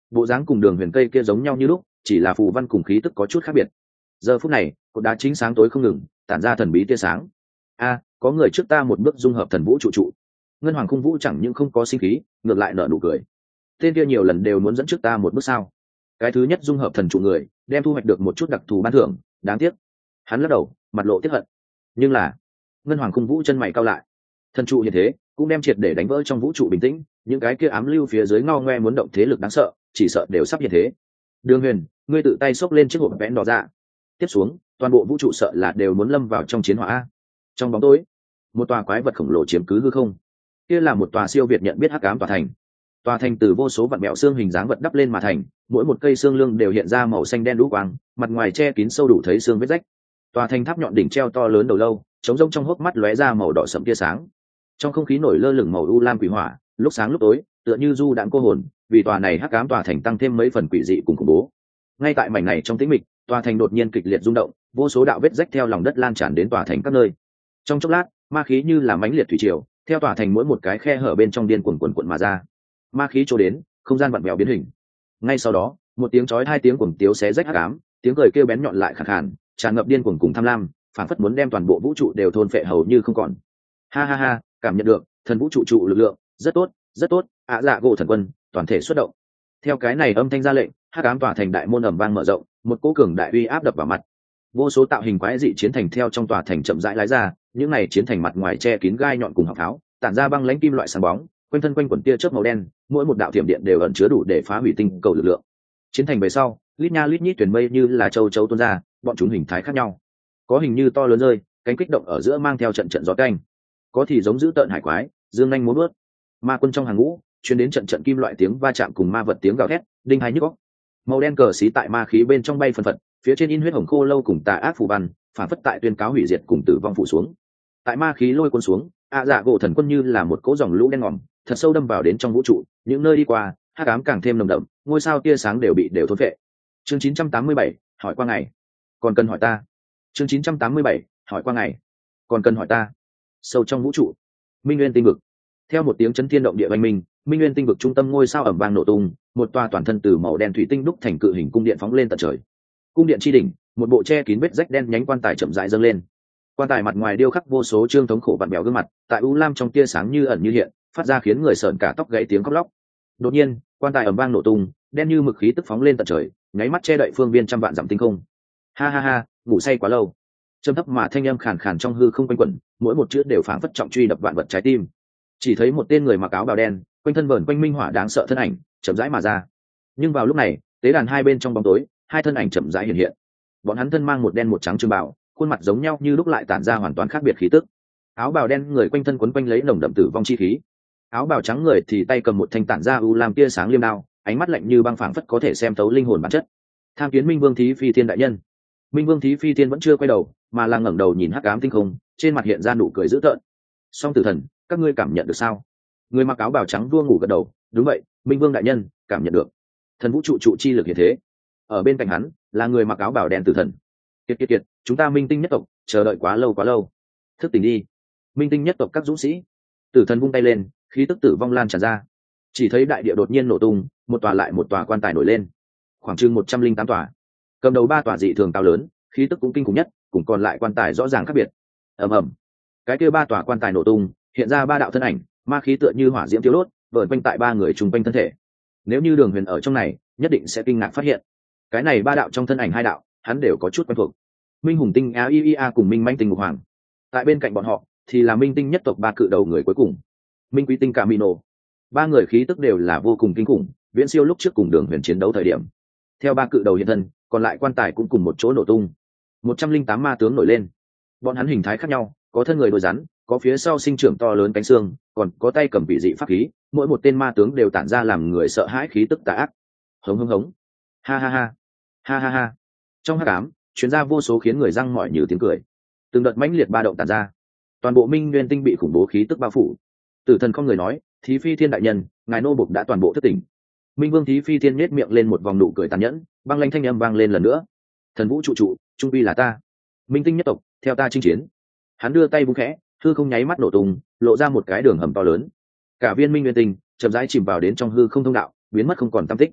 bộ dáng cùng Đường Huyền cây kia giống nhau như lúc, chỉ là phù văn cùng khí tức có chút khác biệt. Giờ phút này cột đá chính sáng tối không ngừng, tản ra thần bí tia sáng. Có người trước ta một bước dung hợp thần vũ trụ. Ngân Hoàng Khung Vũ chẳng những không có sinh khí, ngược lại nở nụ cười. Tên kia nhiều lần đều muốn dẫn trước ta một bước sao? Cái thứ nhất dung hợp thần trụ người, đem thu hoạch được một chút đặc thù ban thưởng, đáng tiếc. Hắn lắc đầu, mặt lộ tiếc hận. Nhưng là, Ngân Hoàng Khung Vũ chân mày cau lại. Thần trụ như thế, cũng đem triệt để đánh vỡ trong vũ trụ bình tĩnh, những cái kia ám lưu phía dưới ngao ngoe muốn động thế lực đáng sợ, chỉ sợ đều sắp hiện thế. Đường Huyền, ngươi tự tay xốc lên chiếc hộp vẽn đỏ ra. Tiếp xuống, toàn bộ vũ trụ sợ là đều muốn lâm vào trong chiến hỏa. Trong bóng tối, một tòa quái vật khổng lồ chiếm cứ hư không. Kia là một tòa siêu việt nhận biết hắc ám tòa thành. Tòa thành từ vô số vặn mẹo xương hình dáng vật đắp lên mà thành, mỗi một cây xương lưng đều hiện ra màu xanh đen đũ quang, mặt ngoài che kín sâu đủ thấy xương vết rách. Tòa thành tháp nhọn đỉnh treo to lớn đầu lâu, trống rỗng trong hốc mắt lóe ra màu đỏ sẫm tia sáng. Trong không khí nổi lơ lửng màu u lam quỷ hỏa, lúc sáng lúc tối, tựa như du đãng cô hồn, vì tòa này hắc ám tòa thành tăng thêm mấy phần quỷ dị cùng khủng bố. Ngay tại mảnh này trong tĩnh mịch, tòa thành đột nhiên kịch liệt rung động, vô số đạo vết rách theo lòng đất lan tràn đến tòa thành các nơi. Trong chốc lát, ma khí như là mãnh liệt thủy triều, theo tòa thành mỗi một cái khe hở bên trong điên cuồn cuộn mà ra. Ma khí trôi đến, không gian vặn vẹo biến hình. Ngay sau đó, một tiếng chói hai tiếng cuồng tiếu xé rách hắc ám, tiếng cười kêu bén nhọn lại khàn khàn, tràn ngập điên cuồng cùng tham lam, phảng phất muốn đem toàn bộ vũ trụ đều thôn phệ hầu như không còn. Ha ha ha, cảm nhận được thần vũ trụ trụ lực lượng, rất tốt, rất tốt, dạ gỗ thần quân, toàn thể xuất động. Theo cái này âm thanh ra lệnh, hắc ám tòa thành đại môn ầm vang mở rộng, một cỗ cường đại uy áp đập vào mặt. Vô số tạo hình quái dị chiến thành theo trong tòa thành chậm rãi lái ra, những này chiến thành mặt ngoài che kín gai nhọn cùng họng pháo, tản ra băng lãnh kim loại sáng bóng, quanh thân quanh quần tia chớp màu đen, mỗi một đạo thiểm điện đều ẩn chứa đủ để phá hủy tinh cầu lực lượng. Chiến thành về sau, lít nha lít nhít tuyển mây như là châu chấu tuôn ra, bọn chúng hình thái khác nhau. Có hình như to lớn rơi, cánh kích động ở giữa mang theo trận trận gió canh. Có thì giống dữ tợn hải quái, dương nhanh múa vớt. Ma quân trong hàng ngũ, truyền đến trận trận kim loại tiếng va chạm cùng ma vật tiếng gào thét, đinh hai nhức óc. Màu đen cờ xí tại ma khí bên trong bay phần phật, phía trên in huyết hồng khô lâu cùng tà ác phù văn, phản phất tại tuyên cáo hủy diệt cùng tử vong phủ xuống. Tại ma khí lôi cuốn xuống, dạ gỗ thần quân như là một cỗ dòng lũ đen ngòm, thật sâu đâm vào đến trong vũ trụ, những nơi đi qua, hắc ám càng thêm nồng đậm, ngôi sao tia sáng đều thôn phệ. Chương 987, hỏi qua ngày. Còn cần hỏi ta. Chương 987, hỏi qua ngày. Còn cần hỏi ta. Sâu trong vũ trụ, Minh Nguyên tinh vực. Theo một tiếng chấn thiên động địa oanh minh, Minh Nguyên tinh vực trung tâm ngôi sao ầm vang nổ tung, một tòa toàn thân từ màu đen thủy tinh đúc thành cự hình cung điện phóng lên tận trời. Cung điện chi đỉnh, một bộ che kín vết rách đen nhánh quan tài chậm rãi dâng lên. Quan tài mặt ngoài điêu khắc vô số trương thống khổ vặn bèo gương mặt, tại u lam trong tia sáng như ẩn như hiện, phát ra khiến người sợn cả tóc gãy tiếng khóc lóc. Đột nhiên, quan tài ầm vang nổ tung, đen như mực khí tức phóng lên tận trời, nháy mắt che đậy phương viên trăm vạn dặm tinh không. Ha ha ha, ngủ say quá lâu. Trầm thấp mà thanh âm khàn khàn trong hư không quanh quẩn, mỗi một chữ đều phảng phất trọng truy đập vạn vật trái tim. Chỉ thấy một tên người mặc áo bào đen, quanh thân vờn quanh minh hỏa đáng sợ thân ảnh, chậm rãi mà ra. Nhưng vào lúc này, tế đàn hai bên trong bóng tối, hai thân ảnh chậm rãi hiện hiện. Bọn hắn thân mang một đen một trắng trường bào, khuôn mặt giống nhau như lúc lại tản ra hoàn toàn khác biệt khí tức. Áo bào đen người quanh thân quấn quanh lấy nồng đậm tử vong chi khí. Áo bào trắng người thì tay cầm một thanh tản ra u lam tia sáng liêm đao, ánh mắt lạnh như băng phảng phất có thể xem thấu linh hồn bản chất. Tham kiến Minh Vương Thí Phi Thiên đại nhân. Minh Vương Thí Phi Thiên vẫn chưa quay đầu, mà là ngẩng đầu nhìn hắc ám tinh không, trên mặt hiện ra nụ cười dữ tợn. Song Tử Thần, các ngươi cảm nhận được sao? Người mặc áo bào trắng vua ngủ gật đầu, đúng vậy, Minh Vương đại nhân, cảm nhận được. Thần vũ trụ trụ chi lực hiện thế. Ở bên cạnh hắn là người mặc áo bào đen Tử Thần. Kiệt, chúng ta Minh Tinh nhất tộc chờ đợi quá lâu. Thức tỉnh đi. Minh Tinh nhất tộc các dũng sĩ. Tử Thần vung tay lên, khí tức tử vong lan tràn ra. Chỉ thấy đại địa đột nhiên nổ tung, một tòa lại một tòa quan tài nổi lên. Khoảng chừng 108 tòa. Cầm đầu 3 tòa dị thường cao lớn, khí tức cũng kinh khủng nhất, cùng còn lại quan tài rõ ràng khác biệt. Ầm ầm. Cái kia 3 tòa quan tài nổ tung, hiện ra 3 đạo thân ảnh, ma khí tựa như hỏa diễm thiêu đốt, vờn quanh tại 3 người chung quanh thân thể. Nếu như Đường Huyền ở trong này, nhất định sẽ kinh ngạc phát hiện, cái này 3 đạo trong thân ảnh 2 đạo, hắn đều có chút quen thuộc. Minh Hùng Tinh AIA cùng Minh Manh Tinh Ngục Hoàng. Tại bên cạnh bọn họ thì là Minh Tinh nhất tộc 3 cự đầu người cuối cùng, Minh Quý Tinh Camino. 3 người khí tức đều là vô cùng kinh khủng, viễn siêu lúc trước cùng Đường Huyền chiến đấu thời điểm. Theo 3 cự đầu hiện thân, còn lại quan tài cũng cùng một chỗ nổ tung. 108 ma tướng nổi lên. Bọn hắn hình thái khác nhau, có thân người đôi rắn, có phía sau sinh trưởng to lớn cánh xương, còn có tay cầm vị dị pháp khí, mỗi một tên ma tướng đều tản ra làm người sợ hãi khí tức tà ác. Hống hống hống. Ha ha ha. Ha ha ha. Trong hắc ám, truyền ra vô số khiến người răng mỏi như tiếng cười. Từng đợt mãnh liệt ba động tản ra. Toàn bộ Minh Nguyên tinh bị khủng bố khí tức bao phủ. Tử Thần không người nói, Thí Phi Thiên đại nhân, ngài nô bộc đã toàn bộ thức tỉnh. Minh Vương Thí Phi Thiên nhếch miệng lên một vòng nụ cười tàn nhẫn, băng lãnh thanh âm vang lên lần nữa. Thần vũ trụ trụ, trung quy là ta. Minh Tinh nhất tộc, theo ta chinh chiến. Hắn đưa tay vung khẽ, hư không nháy mắt nổ tung, lộ ra một cái đường hầm to lớn. Cả viên Minh Nguyên tinh chậm rãi chìm vào đến trong hư không thông đạo, biến mất không còn tăm tích.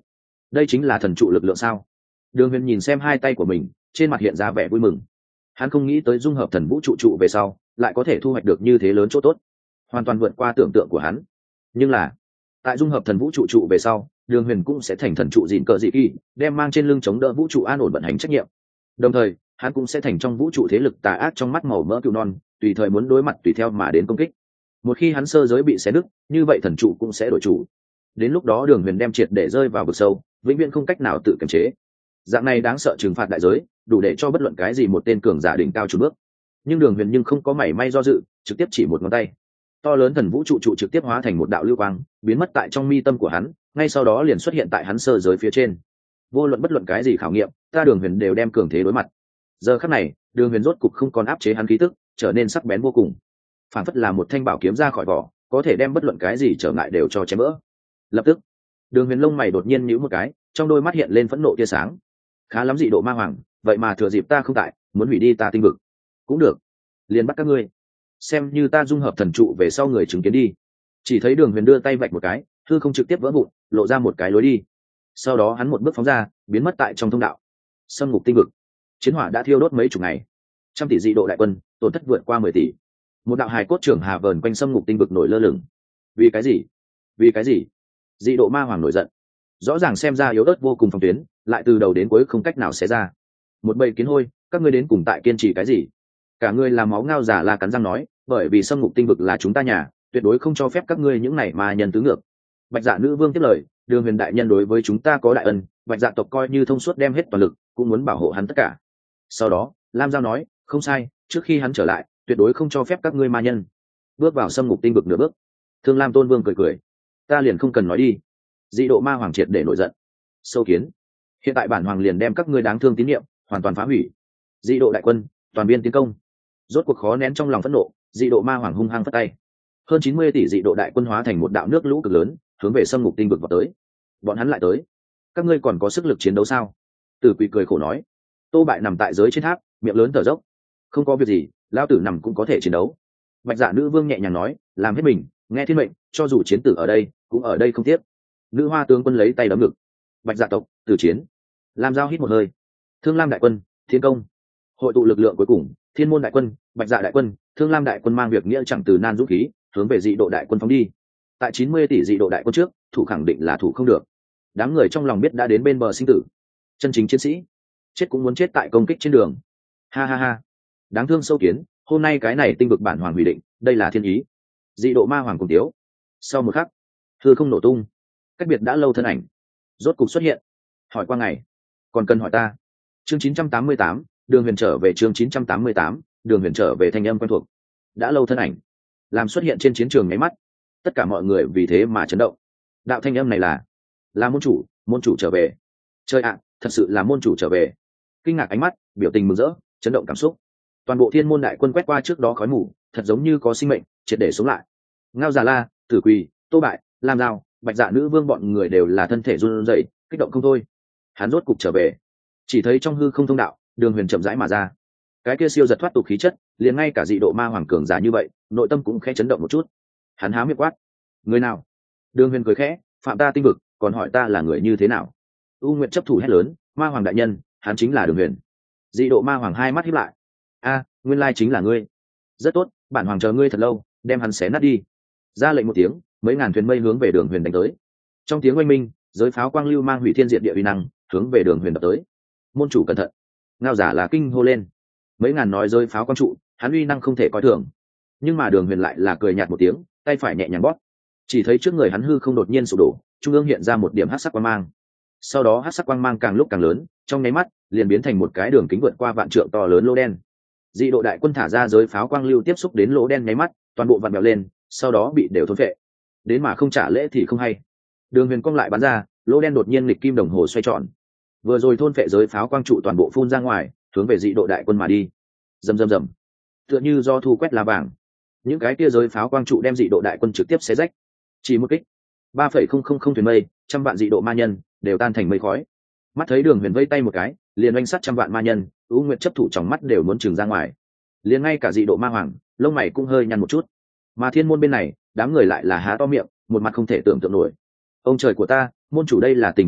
đây chính là thần trụ lực lượng sao? Đường Huyền nhìn xem hai tay của mình, trên mặt hiện ra vẻ vui mừng. Hắn không nghĩ tới dung hợp thần vũ trụ về sau lại có thể thu hoạch được như thế lớn chỗ tốt, hoàn toàn vượt qua tưởng tượng của hắn. Nhưng là tại dung hợp thần vũ trụ về sau, Đường Huyền cũng sẽ thành thần trụ dịn cờ dị kỳ, đem mang trên lưng chống đỡ vũ trụ an ổn vận hành trách nhiệm. Đồng thời hắn cũng sẽ thành trong vũ trụ thế lực tà ác trong mắt màu mỡ cừu non, tùy thời muốn đối mặt tùy theo mà đến công kích. Một khi hắn sơ giới bị xé nứt, như vậy thần trụ cũng sẽ đổi chủ. Đến lúc đó Đường Huyền đem triệt để rơi vào vực sâu, vĩnh viễn không cách nào tự kiềm chế. Dạng này đáng sợ trừng phạt đại giới, đủ để cho bất luận cái gì một tên cường giả đỉnh cao chùn bước. Nhưng Đường Huyền nhưng không có mảy may do dự, trực tiếp chỉ một ngón tay, to lớn thần vũ trụ trực tiếp hóa thành một đạo lưu quang, biến mất tại trong mi tâm của hắn, ngay sau đó liền xuất hiện tại hắn sơ giới phía trên. Vô luận bất luận cái gì khảo nghiệm, ta Đường Huyền đều đem cường thế đối mặt. Giờ khắc này, Đường Huyền rốt cục không còn áp chế hắn khí tức, trở nên sắc bén vô cùng, phản phất là một thanh bảo kiếm ra khỏi vỏ, có thể đem bất luận cái gì trở ngại đều cho chém vỡ. Lập tức, Đường Huyền lông mày đột nhiên nhíu một cái, trong đôi mắt hiện lên phẫn nộ tia sáng. Khá lắm dị độ ma hoàng, vậy mà thừa dịp ta không tại, muốn hủy đi ta tinh vực. Cũng được, liền bắt các ngươi, xem như ta dung hợp thần trụ về sau người chứng kiến đi. Chỉ thấy Đường Huyền đưa tay vạch một cái, hư không trực tiếp vỡ vụn, lộ ra một cái lối đi. Sau đó hắn một bước phóng ra, biến mất tại trong thông đạo. Sâm ngục tinh vực, chiến hỏa đã thiêu đốt mấy chục ngày, trăm tỷ dị độ đại quân, tổn thất vượt qua 10 tỷ. Một đạo hài cốt trưởng hà vờn quanh sâm ngục tinh vực nổi lơ lửng. Vì cái gì? Vì cái gì? Dị độ ma hoàng nổi giận, rõ ràng xem ra yếu ớt vô cùng phòng tuyến, lại từ đầu đến cuối không cách nào xé ra. Một bầy kiến hôi, các ngươi đến cùng tại kiên trì cái gì? Cả ngươi làm máu ngao giả la cắn răng nói, bởi vì sâm ngục tinh vực là chúng ta nhà, tuyệt đối không cho phép các ngươi những này mà nhân tứ ngược. Bạch Dạ nữ vương tiếp lời, Đường Huyền đại nhân đối với chúng ta có đại ân, Bạch Dạ tộc coi như thông suốt đem hết toàn lực, cũng muốn bảo hộ hắn tất cả. Sau đó Lam Giao nói, không sai, trước khi hắn trở lại, tuyệt đối không cho phép các ngươi ma nhân bước vào sâm ngục tinh vực nửa bước. Thương Lam Tôn Vương cười cười, ta liền không cần nói đi. Dị độ ma hoàng triệt để nổi giận, sâu kiến, hiện tại bản hoàng liền đem các ngươi đáng thương tín nhiệm hoàn toàn phá hủy. Dị độ đại quân toàn biên tiến công. Rốt cuộc khó nén trong lòng phẫn nộ, dị độ ma hoàng hung hăng phất tay, hơn 90 tỷ dị độ đại quân hóa thành một đạo nước lũ cực lớn, hướng về sâm ngục tinh vực vào tới. Bọn hắn lại tới, các ngươi còn có sức lực chiến đấu sao? Tử Quỷ cười khổ nói. Tô Bại nằm tại giới trên tháp, miệng lớn thở dốc, không có việc gì, lao tử nằm cũng có thể chiến đấu. Bạch Dạ nữ vương nhẹ nhàng nói, làm hết mình, nghe thiên mệnh, cho dù chiến tử ở đây cũng ở đây không tiếp. Nữ hoa tướng quân lấy tay đấm ngực. Bạch Dạ tộc tử chiến. Lam Giao hít một hơi. Thương Lam đại quân thiên công, hội tụ lực lượng cuối cùng, Thiên môn đại quân, Bạch Dạ đại quân, Thương Lam đại quân mang việc nghĩa chẳng từ nan dũng khí, hướng về dị độ đại quân phóng đi. Tại 90 tỷ dị độ đại quân trước, thủ khẳng định là thủ không được. Đám người trong lòng biết đã đến bên bờ sinh tử. Chân chính chiến sĩ, chết cũng muốn chết tại công kích trên đường. Ha ha ha, đáng thương sâu kiến, hôm nay cái này tinh vực bản hoàng hủy định, đây là thiên ý. Dị độ ma hoàng cùng tiếu. Sau một khắc, hư không nổ tung, cách biệt đã lâu thân ảnh rốt cục xuất hiện. Hỏi qua ngày, còn cần hỏi ta. Chương 988, Đường Huyền trở về. Chương 988, Đường Huyền trở về. Thanh âm quen thuộc, đã lâu thân ảnh làm xuất hiện trên chiến trường nháy mắt, tất cả mọi người vì thế mà chấn động. Đạo thanh âm này là môn chủ trở về. Trời ạ, thật sự là môn chủ trở về. Kinh ngạc ánh mắt, biểu tình mừng rỡ, chấn động cảm xúc. Toàn bộ thiên môn đại quân quét qua trước đó khói mù, thật giống như có sinh mệnh, triệt để sống lại. Ngao Già La, Tử Quỳ, Tô Bại, Lam Giao, Bạch Dạ nữ vương bọn người đều là thân thể run rẩy, kích động không thôi. Hắn rốt cục trở về. Chỉ thấy trong hư không thông đạo, Đường Huyền chậm rãi mà ra. Cái kia siêu giật thoát tục khí chất, liền ngay cả dị độ ma hoàng cường giả như vậy, nội tâm cũng khẽ chấn động một chút. Hắn há miệng quát, người nào? Đường Huyền cười khẽ, phạm ta tinh vực, còn hỏi ta là người như thế nào? U Nguyệt chấp thủ hét lớn, ma hoàng đại nhân, hắn chính là Đường Huyền. Dị độ ma hoàng hai mắt híp lại, a, nguyên lai chính là ngươi. Rất tốt, bản hoàng chờ ngươi thật lâu, đem hắn xé nát đi. Ra lệnh một tiếng, mấy ngàn thuyền mây hướng về Đường Huyền đánh tới. Trong tiếng oanh minh, giới pháo quang lưu mang hủy thiên diệt địa uy năng, hướng về Đường Huyền đập tới. Môn chủ cẩn thận. Ngao giả là kinh hô lên. Mấy ngàn nói giới pháo quang trụ, hắn uy năng không thể coi thường. Nhưng mà Đường Huyền lại là cười nhạt một tiếng, tay phải nhẹ nhàng bóp. Chỉ thấy trước người hắn hư không đột nhiên sụp đổ, trung ương hiện ra một điểm hắc sắc quang mang. Sau đó hắc sắc quang mang càng lúc càng lớn, trong nháy mắt liền biến thành một cái đường kính vượt qua vạn trượng to lớn lỗ đen. Dị độ đại quân thả ra giới pháo quang lưu tiếp xúc đến lỗ đen nháy mắt, toàn bộ vặn vẹo lên, sau đó bị đều thôn phệ. Đến mà không trả lễ thì không hay. Đường Huyền cong lại bắn ra, lỗ đen đột nhiên nghịch kim đồng hồ xoay tròn. Vừa rồi thôn phệ giới pháo quang trụ toàn bộ phun ra ngoài, hướng về dị độ đại quân mà đi. Rầm rầm rầm, tựa như do thu quét lá vàng. Những cái kia giới pháo quang trụ đem dị độ đại quân trực tiếp xé rách. Chỉ một kích, 3,000 thuyền mây, trăm vạn dị độ ma nhân đều tan thành mây khói. Mắt thấy Đường Huyền vây tay một cái, liền oanh sát trăm vạn ma nhân, U Nguyệt chấp thủ trong mắt đều muốn trừng ra ngoài. Liền ngay cả dị độ ma hoàng, lông mày cũng hơi nhăn một chút. Mà thiên môn bên này, đám người lại là há to miệng, một mặt không thể tưởng tượng nổi. Ông trời của ta, môn chủ đây là tình huống gì?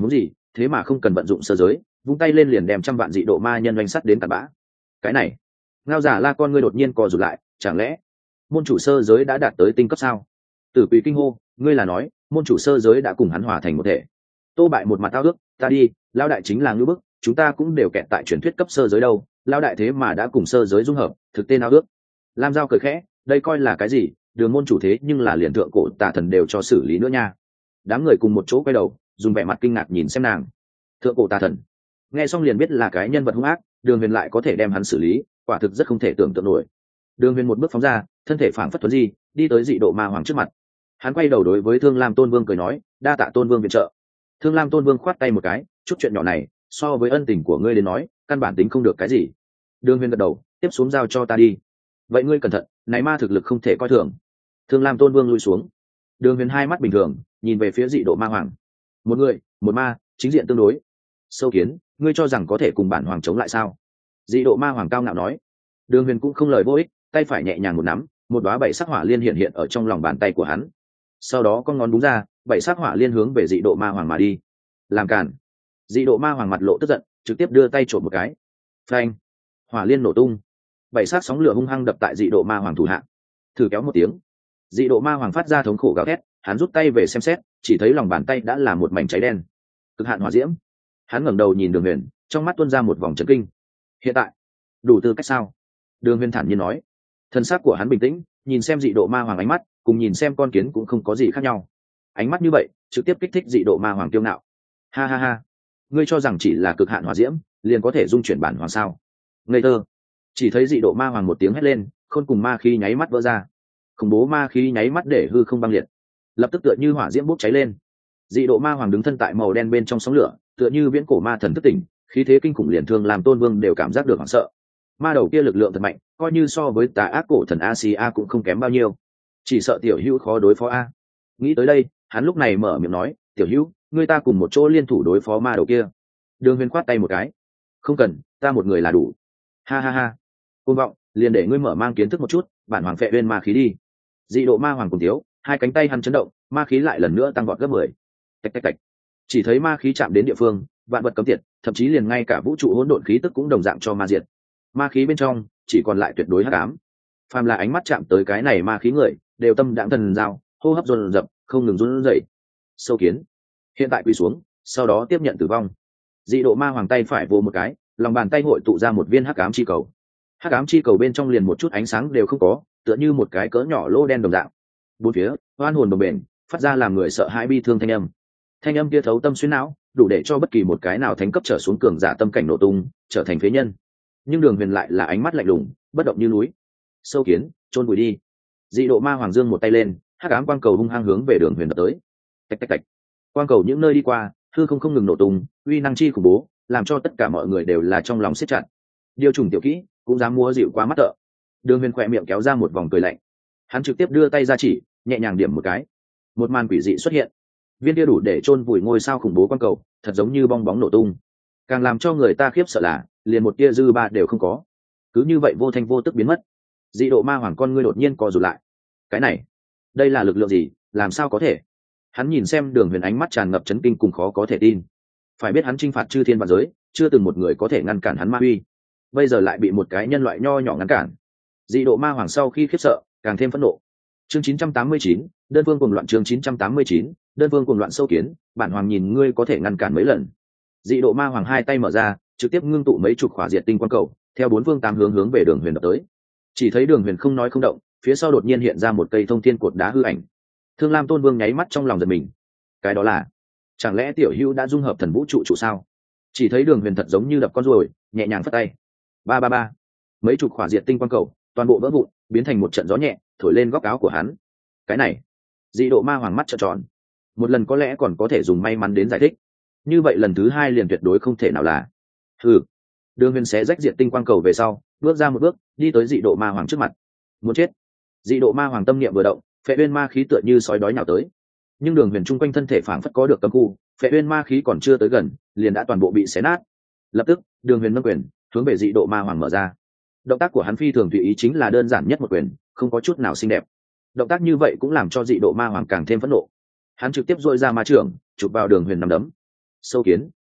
thế mà không cần vận dụng sơ giới, vung tay lên liền đem trăm vạn dị độ ma nhân oanh sắt đến tạt bã. Cái này, ngao giả la con ngươi đột nhiên co rụt lại, chẳng lẽ môn chủ sơ giới đã đạt tới tinh cấp sao? Tử Quỷ kinh hô, ngươi là nói môn chủ sơ giới đã cùng hắn hòa thành một thể? Tô Bại một mặt tao ước, ta đi, lao đại chính là ngưu bức, chúng ta cũng đều kẹt tại truyền thuyết cấp sơ giới đâu, lao đại thế mà đã cùng sơ giới dung hợp, thực tên ao ước. Lam Giao cười khẽ, đây coi là cái gì, đường môn chủ thế nhưng là liền thượng cổ tà thần đều cho xử lý nữa nha. Đám người cùng một chỗ quay đầu, dùng vẻ mặt kinh ngạc nhìn xem nàng. Thượng cổ tà thần, nghe xong liền biết là cái nhân vật hung ác, Đường Huyền lại có thể đem hắn xử lý, quả thực rất không thể tưởng tượng nổi. Đường Huyền một bước phóng ra, thân thể phảng phất thuần di, đi tới dị độ ma hoàng trước mặt. Hắn quay đầu đối với Thương Lam Tôn Vương cười nói, đa tạ Tôn Vương viện trợ. Thương Lam Tôn Vương khoát tay một cái, chút chuyện nhỏ này, so với ân tình của ngươi đến nói, căn bản tính không được cái gì. Đường Huyền gật đầu, tiếp xuống giao cho ta đi. Vậy ngươi cẩn thận, này ma thực lực không thể coi thường. Thương Lam Tôn Vương lui xuống. Đường Huyền hai mắt bình thường, nhìn về phía dị độ ma hoàng. Một người, một ma, chính diện tương đối. Sâu Kiến, ngươi cho rằng có thể cùng bản hoàng chống lại sao? Dị độ ma hoàng cao ngạo nói. Đường Huyền cũng không lời vô ích, tay phải nhẹ nhàng một nắm, một đóa bảy sắc hỏa liên hiện hiện ở trong lòng bàn tay của hắn. Sau đó con ngón búng ra, bảy sắc hỏa liên hướng về dị độ ma hoàng mà đi. Làm cản! Dị độ ma hoàng mặt lộ tức giận, trực tiếp đưa tay trộm một cái. Phanh! Hỏa liên nổ tung. Bảy sắc sóng lửa hung hăng đập tại dị độ ma hoàng thủ hạ. Thử kéo một tiếng. Dị độ ma hoàng phát ra thống khổ gào thét, hắn rút tay về xem xét, chỉ thấy lòng bàn tay đã là một mảnh cháy đen. Cực hạn hỏa diễm. Hắn ngẩng đầu nhìn Đường Huyền, trong mắt tuôn ra một vòng chấn kinh. Hiện tại, đủ tư cách sao? Đường Huyền thản nhiên nói. Thân xác của hắn bình tĩnh, nhìn xem dị độ ma hoàng ánh mắt, cùng nhìn xem con kiến cũng không có gì khác nhau. Ánh mắt như vậy, trực tiếp kích thích dị độ ma hoàng kiêu ngạo. Ha ha ha, ngươi cho rằng chỉ là cực hạn hỏa diễm, liền có thể dung chuyển bản hoàng sao? Ngây thơ! Chỉ thấy dị độ ma hoàng một tiếng hét lên, khôn cùng ma khí nháy mắt vỡ ra. Khủng bố ma khí nháy mắt để hư không băng liệt, lập tức tựa như hỏa diễm bốc cháy lên. Dị độ ma hoàng đứng thân tại màu đen bên trong sóng lửa, tựa như viễn cổ ma thần thức tỉnh, khí thế kinh khủng liền thương làm Tôn Vương đều cảm giác được hoảng sợ. Ma đầu kia lực lượng thật mạnh, coi như so với tà ác cổ thần Asia cũng không kém bao nhiêu. Chỉ sợ tiểu hữu khó đối phó a. Nghĩ tới đây, hắn lúc này mở miệng nói, tiểu hữu, ngươi ta cùng một chỗ liên thủ đối phó ma đầu kia. Đường Huyền khoát tay một cái, không cần, ta một người là đủ. Ha ha ha, côn vọng, liền để ngươi mở mang kiến thức một chút, bản hoàng phệ bên ma khí đi. Dị độ ma hoàng cùng thiếu, hai cánh tay hắn chấn động, ma khí lại lần nữa tăng vọt gấp 10. Tạch tạch tạch. Chỉ thấy ma khí chạm đến địa phương, vạn vật cấm tiệt, thậm chí liền ngay cả vũ trụ hỗn độn khí tức cũng đồng dạng cho ma diệt. Ma khí bên trong chỉ còn lại tuyệt đối hắc ám. Phàm là ánh mắt chạm tới cái này ma khí người, đều tâm đãng thần giao, hô hấp dồn dập, không ngừng run rẩy. Sâu Kiến, hiện tại quỳ xuống, sau đó tiếp nhận tử vong. Dị độ ma hoàng tay phải vồ một cái, lòng bàn tay hội tụ ra một viên hắc ám chi cầu. Hắc ám chi cầu bên trong liền một chút ánh sáng đều không có, tựa như một cái cỡ nhỏ lô đen đồng dạng. Bốn phía, oan hồn đồng bền, phát ra làm người sợ hãi bi thương thanh âm. Thanh âm kia thấu tâm xuyên não, đủ để cho bất kỳ một cái nào thánh cấp trở xuống cường giả tâm cảnh nổ tung, trở thành phế nhân. Nhưng Đường Huyền lại là ánh mắt lạnh lùng, bất động như núi. Sâu Kiến, chôn vùi đi. Dị độ ma hoàng dương một tay lên, hắc ám quang cầu hung hăng hướng về Đường Huyền đập tới. Tạch tạch tạch. Quang cầu những nơi đi qua, hư không ngừng nổ tung, uy năng chi khủng bố, làm cho tất cả mọi người đều là trong lòng siết chặt. Điều trùng tiểu kỹ, cũng dám mua dịu quá mắt tợ. Đường Huyền khỏe miệng kéo ra một vòng cười lạnh. Hắn trực tiếp đưa tay ra chỉ, nhẹ nhàng điểm một cái. Một màn quỷ dị xuất hiện. Viên kia đủ để chôn vùi ngôi sao khủng bố quang cầu, thật giống như bong bóng nổ tung. Càng làm cho người ta khiếp sợ là, liền một tia dư ba đều không có, cứ như vậy vô thanh vô tức biến mất. Dị độ ma hoàng con ngươi đột nhiên co rụt lại. Cái này, đây là lực lượng gì, làm sao có thể? Hắn nhìn xem Đường Huyền ánh mắt tràn ngập chấn kinh cùng khó có thể tin. Phải biết hắn chinh phạt chư thiên vạn giới, chưa từng một người có thể ngăn cản hắn ma uy, bây giờ lại bị một cái nhân loại nho nhỏ ngăn cản. Dị độ ma hoàng sau khi khiếp sợ, càng thêm phẫn nộ. Chương 989, đơn phương cuồng loạn. Chương 989, đơn phương cuồng loạn. Sâu Kiến, bản hoàng nhìn ngươi có thể ngăn cản mấy lần. Dị độ ma hoàng hai tay mở ra, trực tiếp ngưng tụ mấy chục khỏa diệt tinh quang cầu, theo bốn phương tám hướng hướng về Đường Huyền đập tới. Chỉ thấy Đường Huyền không nói không động, phía sau đột nhiên hiện ra một cây thông thiên cột đá hư ảnh. Thương Lam Tôn Vương nháy mắt trong lòng giật mình. Cái đó là, chẳng lẽ tiểu hữu đã dung hợp thần vũ trụ sao? Chỉ thấy Đường Huyền thật giống như đập con ruồi, nhẹ nhàng phất tay. Ba ba ba. Mấy chục khỏa diệt tinh quang cầu, toàn bộ vỡ vụn, biến thành một trận gió nhẹ, thổi lên góc áo của hắn. Cái này, Dị độ ma hoàng mắt trợn tròn. Một lần có lẽ còn có thể dùng may mắn đến giải thích, như vậy lần thứ hai liền tuyệt đối không thể nào là. Đường Huyền xé rách diệt tinh quang cầu về sau, bước ra một bước, đi tới dị độ ma hoàng trước mặt. Muốn chết! Dị độ ma hoàng tâm niệm vừa động, phệ uyên ma khí tựa như sói đói nhào tới. Nhưng Đường Huyền chung quanh thân thể phảng phất có được cấm khu, phệ uyên ma khí còn chưa tới gần, liền đã toàn bộ bị xé nát. Lập tức, Đường Huyền nâng quyền, hướng về dị độ ma hoàng mở ra. Động tác của hắn phi thường tùy ý, chính là đơn giản nhất một quyền, không có chút nào xinh đẹp. Động tác như vậy cũng làm cho dị độ ma hoàng càng thêm phẫn nộ. Hắn trực tiếp dội ra ma trưởng, chụp vào Đường Huyền nằm đấm. Sâu Kiến,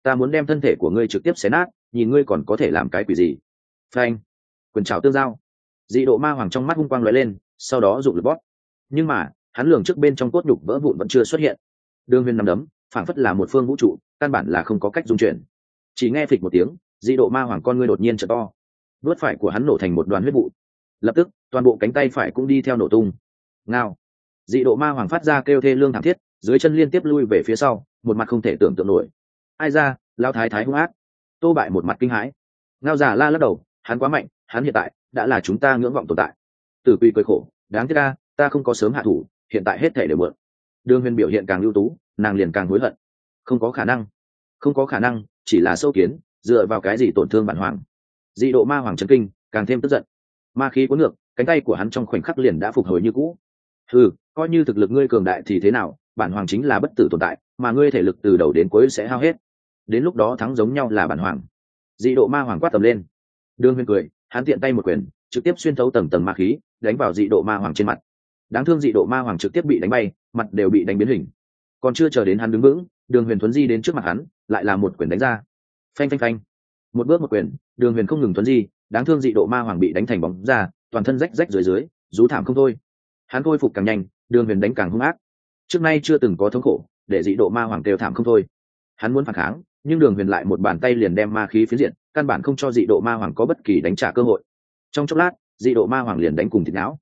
ta muốn đem thân thể của ngươi trực tiếp xé nát, nhìn ngươi còn có thể làm cái quỷ gì. Phanh, quyền trảo tương giao. Dị độ ma hoàng trong mắt hung quang lóe lên, sau đó dụng lực bóp. Nhưng mà hắn lường trước bên trong cốt nhục vỡ vụn vẫn chưa xuất hiện. Đường Huyền nắm đấm phảng phất là một phương vũ trụ, căn bản là không có cách dung chuyển. Chỉ nghe phịch một tiếng, dị độ ma hoàng con ngươi đột nhiên trở to, đuốt phải của hắn nổ thành một đoàn huyết vụ. Lập tức toàn bộ cánh tay phải cũng đi theo nổ tung. Ngao. Dị độ ma hoàng phát ra kêu thê lương thảm thiết, dưới chân liên tiếp lui về phía sau, một mặt không thể tưởng tượng nổi. Ai ra, lao thái thái hung ác. Tô Bại một mặt kinh hãi. Ngao già la lắc đầu, hắn quá mạnh, hắn hiện tại đã là chúng ta ngưỡng vọng tồn tại. Tử Quỳ cười khổ, đáng tiếc ta không có sớm hạ thủ, hiện tại hết thể đều mượn. Đường Huyền biểu hiện càng ưu tú, nàng liền càng hối hận. Không có khả năng, không có khả năng, chỉ là sâu kiến, dựa vào cái gì tổn thương bản hoàng. Dị độ ma hoàng chấn kinh, càng thêm tức giận. Ma khí cuốn ngược, cánh tay của hắn trong khoảnh khắc liền đã phục hồi như cũ. Coi như thực lực ngươi cường đại thì thế nào, bản hoàng chính là bất tử tồn tại, mà ngươi thể lực từ đầu đến cuối sẽ hao hết, đến lúc đó thắng giống nhau là bản hoàng. Dị độ ma hoàng quát tầm lên. Đường Huyền cười, hắn tiện tay một quyền trực tiếp xuyên thấu tầng tầng ma khí, đánh vào dị độ ma hoàng trên mặt. Đáng thương dị độ ma hoàng trực tiếp bị đánh bay, mặt đều bị đánh biến hình. Còn chưa chờ đến hắn đứng vững, Đường Huyền thuấn di đến trước mặt hắn, lại là một quyền đánh ra. Phanh phanh phanh, một bước một quyền, Đường Huyền không ngừng thuấn di. Đáng thương dị độ ma hoàng bị đánh thành bóng ra, toàn thân rách rách dưới, rú thảm không thôi. Hắn khôi phục càng nhanh, Đường Huyền đánh càng hung ác. Trước nay chưa từng có thống khổ, để dị độ ma hoàng kêu thảm không thôi. Hắn muốn phản kháng, nhưng Đường Huyền lại một bàn tay liền đem ma khí phiến diện, căn bản không cho dị độ ma hoàng có bất kỳ đánh trả cơ hội. Trong chốc lát, dị độ ma hoàng liền đánh cùng thịt não.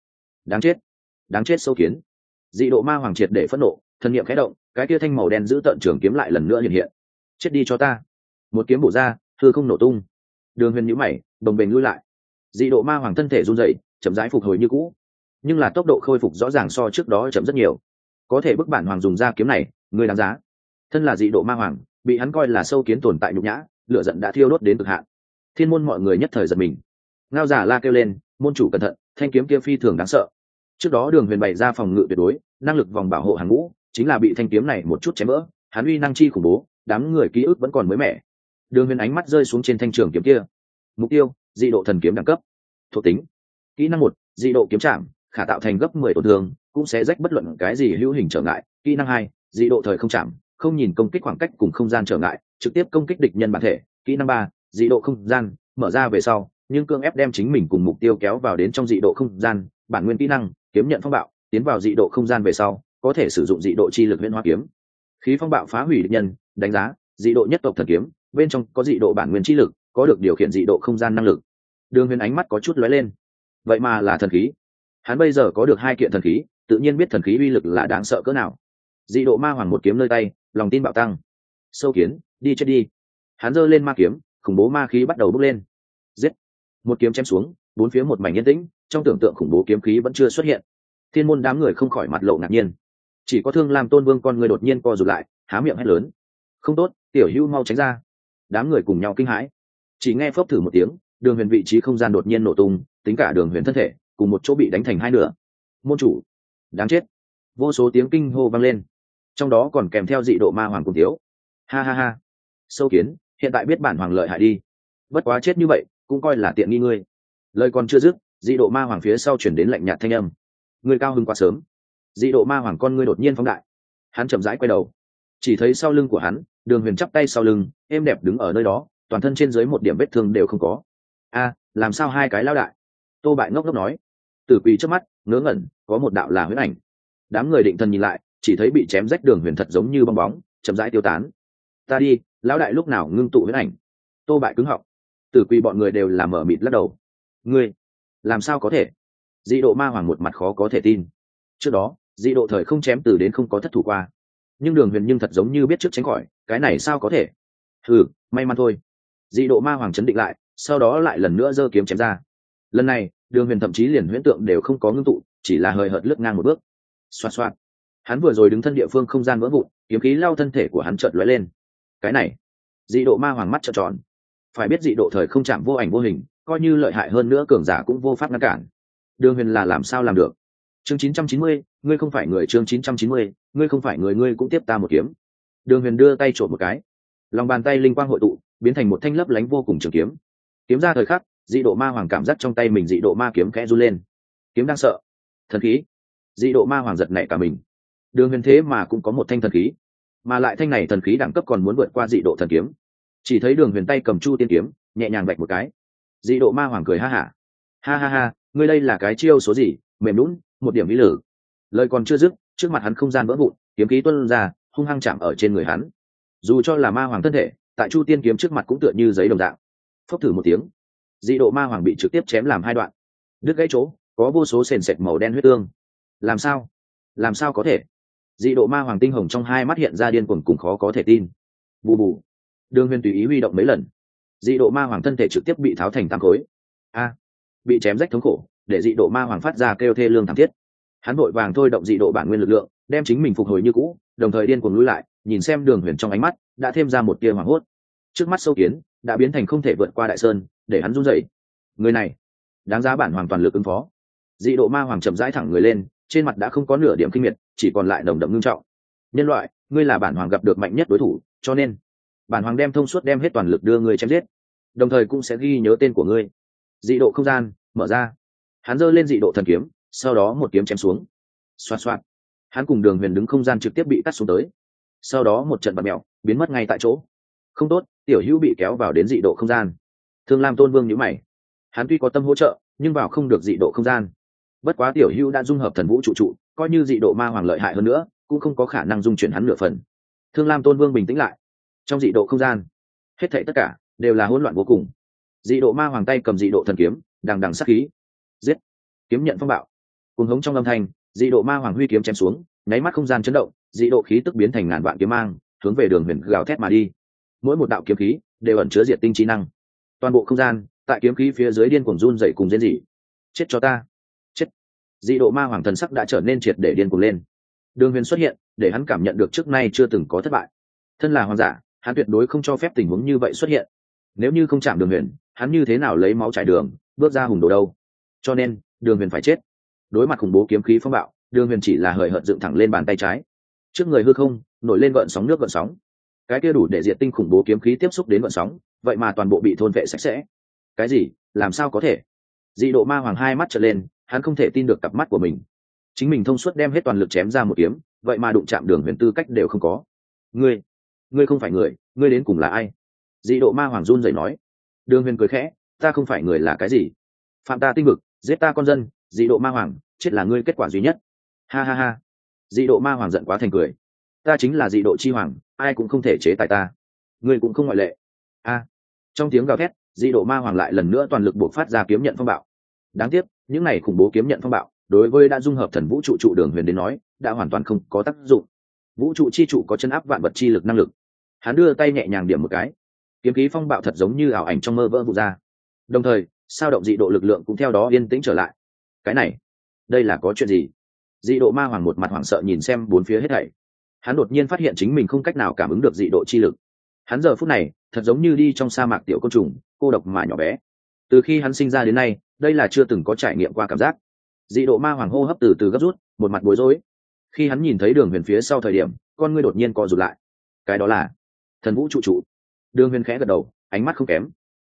Đáng chết sâu kiến. Dị độ ma hoàng triệt để phẫn nộ, thân niệm khẽ động, cái kia thanh màu đen giữ tận trường kiếm lại lần nữa hiện hiện. Chết đi cho ta. Một kiếm bổ ra, hư không nổ tung. Đường Huyền nhíu mày, bồng bềnh lui lại. Dị độ ma hoàng thân thể run rẩy, chậm rãi phục hồi như cũ, nhưng là tốc độ khôi phục rõ ràng so trước đó chậm rất nhiều. Có thể bức bản hoàng dùng ra kiếm này, người đáng giá. Thân là dị độ ma hoàng, bị hắn coi là sâu kiến tồn tại nhục nhã, lửa giận đã thiêu đốt đến cực hạn. Thiên môn mọi người nhất thời giật mình. Ngao giả la kêu lên, môn chủ cẩn thận, thanh kiếm kia phi thường đáng sợ. Trước đó Đường Huyền bày ra phòng ngự tuyệt đối, năng lực vòng bảo hộ hàng ngũ, chính là bị thanh kiếm này một chút chém vỡ. Hắn uy năng chi khủng bố, đám người ký ức vẫn còn mới mẻ. Đường Huyền ánh mắt rơi xuống trên thanh trường kiếm kia. Mục tiêu: dị độ thần kiếm đẳng cấp. Thuộc tính: kỹ năng 1, dị độ kiếm trảm, khả tạo thành gấp 10 tổn thương, cũng sẽ rách bất luận cái gì hữu hình trở ngại. Kỹ năng 2, dị độ thời không trảm, không nhìn công kích khoảng cách cùng không gian trở ngại, trực tiếp công kích địch nhân bản thể. Kỹ năng 3, dị độ không gian, mở ra về sau, nhưng cương ép đem chính mình cùng mục tiêu kéo vào đến trong dị độ không gian. Bản nguyên kỹ năng: kiếm nhận phong bạo, tiến vào dị độ không gian về sau, có thể sử dụng dị độ chi lực huyễn hóa kiếm khí phong bạo phá hủy địch nhân. Đánh giá: dị độ nhất tộc thần kiếm, bên trong có dị độ bản nguyên chi lực, có được điều khiển dị độ không gian năng lực. Đường Huyền ánh mắt có chút lóe lên, vậy mà là thần khí. Hắn bây giờ có được 2 kiện thần khí, tự nhiên biết thần khí uy lực là đáng sợ cỡ nào. Dị độ ma hoàng một kiếm nơi tay, lòng tin bạo tăng. Sâu kiến, đi chết đi. Hắn giơ lên ma kiếm, khủng bố ma khí bắt đầu bốc lên. Giết. Một kiếm chém xuống, bốn phía một mảnh yên tĩnh, trong tưởng tượng khủng bố kiếm khí vẫn chưa xuất hiện. Thiên môn đám người không khỏi mặt lộ ngạc nhiên. Chỉ có Thương Lam Tôn Vương con người đột nhiên co rụt lại, há miệng hét lớn. Không tốt, tiểu hữu mau tránh ra. Đám người cùng nhau kinh hãi. Chỉ nghe phốc thử một tiếng, Đường Huyền vị trí không gian đột nhiên nổ tung, tính cả Đường Huyền thân thể cùng một chỗ bị đánh thành 2 nửa. Môn chủ, đáng chết. Vô số tiếng kinh hô vang lên, trong đó còn kèm theo dị độ ma hoàng cùng thiếu. Ha ha ha, sâu kiến, hiện tại biết bản hoàng lợi hại đi. Bất quá chết như vậy cũng coi là tiện nghi ngươi. Lời còn chưa dứt, dị độ ma hoàng phía sau chuyển đến lạnh nhạt thanh âm. Ngươi cao hứng quá sớm. Dị độ ma hoàng con ngươi đột nhiên phóng đại, hắn chậm rãi quay đầu, chỉ thấy sau lưng của hắn, Đường Huyền chắp tay sau lưng, êm đẹp đứng ở nơi đó, toàn thân trên dưới một điểm vết thương đều không có. Làm sao 2 cái lão đại? Tô Bại ngốc ngốc nói. Tử Quỳ trước mắt ngớ ngẩn, có một đạo là huyễn ảnh. Đám người định thần nhìn lại, chỉ thấy bị chém rách Đường Huyền thật giống như bong bóng, chậm rãi tiêu tán. Ta đi, lão đại lúc nào ngưng tụ huyễn ảnh? Tô Bại cứng họng. Tử Quỳ bọn người đều là mở mịt lắc đầu. Ngươi, làm sao có thể? Dị độ ma hoàng một mặt khó có thể tin. Trước đó, dị độ thời không chém từ đến không có thất thủ qua, nhưng Đường Huyền nhưng thật giống như biết trước tránh khỏi, cái này sao có thể? May mắn thôi. Dị độ ma hoàng chấn định lại, sau đó lại lần nữa giơ kiếm chém ra. Lần này, Đường Huyền thậm chí liền huyễn tượng đều không có ngưng tụ, chỉ là hời hợt lướt ngang một bước. Xoạt xoạt. Hắn vừa rồi đứng thân địa phương không gian vỡ vụn, kiếm khí lao thân thể của hắn chợt lóe lên. Cái này, dị độ ma hoàng mắt trợn tròn. Phải biết dị độ thời không chạm vô ảnh vô hình, coi như lợi hại hơn nữa cường giả cũng vô pháp ngăn cản. Đường Huyền là làm sao làm được? Chương 990, ngươi không phải người. Chương 990, ngươi không phải người, ngươi cũng tiếp ta một kiếm. Đường Huyền đưa tay trộm một cái, lòng bàn tay linh quang hội tụ, biến thành một thanh lấp lánh vô cùng trường kiếm. Kiếm ra thời khắc, dị độ ma hoàng cảm giác trong tay mình dị độ ma kiếm khẽ run lên. Kiếm đang sợ. Thần khí. Dị độ ma hoàng giật nảy cả mình. Đường Huyền thế mà cũng có một thanh thần khí, mà lại thanh này thần khí đẳng cấp còn muốn vượt qua dị độ thần kiếm. Chỉ thấy Đường Huyền tay cầm chu tiên kiếm nhẹ nhàng vạch một cái. Dị độ ma hoàng cười ha hả. Ha ha ha, ngươi đây là cái chiêu số gì, mềm lún, một điểm ý lử. Lời còn chưa dứt, trước mặt hắn không gian vỡ vụn, kiếm khí tuôn ra, hung hăng chạm ở trên người hắn. Dù cho là ma hoàng thân thể, tại chu tiên kiếm trước mặt cũng tựa như giấy đồng dạng. Phốc thử một tiếng, dị độ ma hoàng bị trực tiếp chém làm hai đoạn, đứt gãy chỗ có vô số sền sệt màu đen huyết tương. Làm sao có thể? Dị độ ma hoàng tinh hồng trong hai mắt hiện ra điên cuồng cùng khó có thể tin. Bù bù. Đường Huyền tùy ý huy động mấy lần, dị độ ma hoàng thân thể trực tiếp bị tháo thành tám khối. A, bị chém rách thống khổ, để dị độ ma hoàng phát ra kêu thê lương thảm thiết. Hắn vội vàng thôi động dị độ bản nguyên lực lượng, đem chính mình phục hồi như cũ, đồng thời điên cuồng lùi lại, nhìn xem Đường Huyền trong ánh mắt đã thêm ra một tia hoảng hốt. Trước mắt sâu kiến đã biến thành không thể vượt qua đại sơn, để hắn run rẩy. Người này đáng giá bản hoàng toàn lực ứng phó. Dị độ ma hoàng chậm rãi thẳng người lên, trên mặt đã không có nửa điểm kinh miệt, chỉ còn lại nồng đậm ngưng trọng. Nhân loại, ngươi là bản hoàng gặp được mạnh nhất đối thủ, cho nên bản hoàng đem thông suốt đem hết toàn lực đưa ngươi chém giết, đồng thời cũng sẽ ghi nhớ tên của ngươi. Dị độ không gian mở ra, hắn giơ lên dị độ thần kiếm, sau đó một kiếm chém xuống. Xoạt xoạt, hắn cùng Đường Huyền đứng không gian trực tiếp bị cắt xuống tới, sau đó một trận bạt mèo biến mất ngay tại chỗ. Không tốt, tiểu hữu bị kéo vào đến dị độ không gian. Thương Lam Tôn Vương nhíu mày, hắn tuy có tâm hỗ trợ nhưng vào không được dị độ không gian. Bất quá tiểu hữu đã dung hợp thần vũ trụ, coi như dị độ ma hoàng lợi hại hơn nữa cũng không có khả năng dung chuyển hắn nửa phần. Thương Lam Tôn Vương bình tĩnh lại. Trong dị độ không gian, hết thảy tất cả đều là hỗn loạn vô cùng. Dị độ ma hoàng tay cầm dị độ thần kiếm, đằng đằng sát khí. Giết! Kiếm nhận phong bạo. Cùng hống trong âm thanh, dị độ ma hoàng huy kiếm chém xuống, nháy mắt không gian chấn động, dị độ khí tức biến thành ngàn vạn kiếm mang, hướng về Đường Huyền gào thét mà đi. Mỗi một đạo kiếm khí đều ẩn chứa diệt tinh trí năng. Toàn bộ không gian tại kiếm khí phía dưới điên cuồng run rẩy cùng rên rỉ. Chết cho ta! Chết! Dị độ ma hoàng thần sắc đã trở nên triệt để điên cuồng lên. Đường Huyền xuất hiện, để hắn cảm nhận được trước nay chưa từng có thất bại. Thân là hoàng giả, hắn tuyệt đối không cho phép tình huống như vậy xuất hiện. Nếu như không chạm Đường Huyền, hắn như thế nào lấy máu trải đường bước ra hùng đồ đâu? Cho nên Đường Huyền phải chết. Đối mặt khủng bố kiếm khí phong bạo, Đường Huyền chỉ là hời hợt dựng thẳng lên bàn tay trái, trước người hư không nổi lên gợn sóng nước gợn sóng. Cái kia đủ để diệt tinh khủng bố kiếm khí tiếp xúc đến gợn sóng, vậy mà toàn bộ bị thôn vệ sạch sẽ. Cái gì? Làm sao có thể? Dị độ ma hoàng hai mắt trợn lên, hắn không thể tin được cặp mắt của mình. Chính mình thông suốt đem hết toàn lực chém ra một kiếm, vậy mà đụng chạm Đường Huyền tư cách đều không có. Ngươi không phải người, ngươi đến cùng là ai? Dị độ ma hoàng run rẩy nói. Đường Huyền cười khẽ, ta không phải người là cái gì? Phạm ta tinh vực, giết ta con dân, dị độ ma hoàng, chết là ngươi kết quả duy nhất. Ha ha ha. Dị độ ma hoàng giận quá thành cười. Ta chính là dị độ chi hoàng, ai cũng không thể chế tài ta. Ngươi cũng không ngoại lệ. A. Trong tiếng gào thét, dị độ ma hoàng lại lần nữa toàn lực buộc phát ra kiếm nhận phong bạo. Đáng tiếc, những này khủng bố kiếm nhận phong bạo, đối với đã dung hợp thần vũ trụ Đường Huyền đến nói, đã hoàn toàn không có tác dụng. Vũ trụ chi trụ có chân áp vạn vật chi lực năng lực. Hắn đưa tay nhẹ nhàng điểm một cái, kiếm khí phong bạo thật giống như ảo ảnh trong mơ vỡ vụn ra, đồng thời sao động dị độ lực lượng cũng theo đó yên tĩnh trở lại. Cái này, đây là có chuyện gì? Dị độ ma hoàng một mặt hoảng sợ nhìn xem bốn phía hết thảy. Hắn đột nhiên phát hiện chính mình không cách nào cảm ứng được dị độ chi lực. Hắn giờ phút này thật giống như đi trong sa mạc tiểu côn trùng, cô độc mà nhỏ bé. Từ khi hắn sinh ra đến nay, đây là chưa từng có trải nghiệm qua cảm giác. Dị độ ma hoàng hô hấp từ từ gấp rút, một mặt bối rối. Khi hắn nhìn thấy Đường Huyền phía sau thời điểm, con ngươi đột nhiên co rụt lại. Cái đó là thần vũ trụ. Đường Huyền khẽ gật đầu, ánh mắt không kém.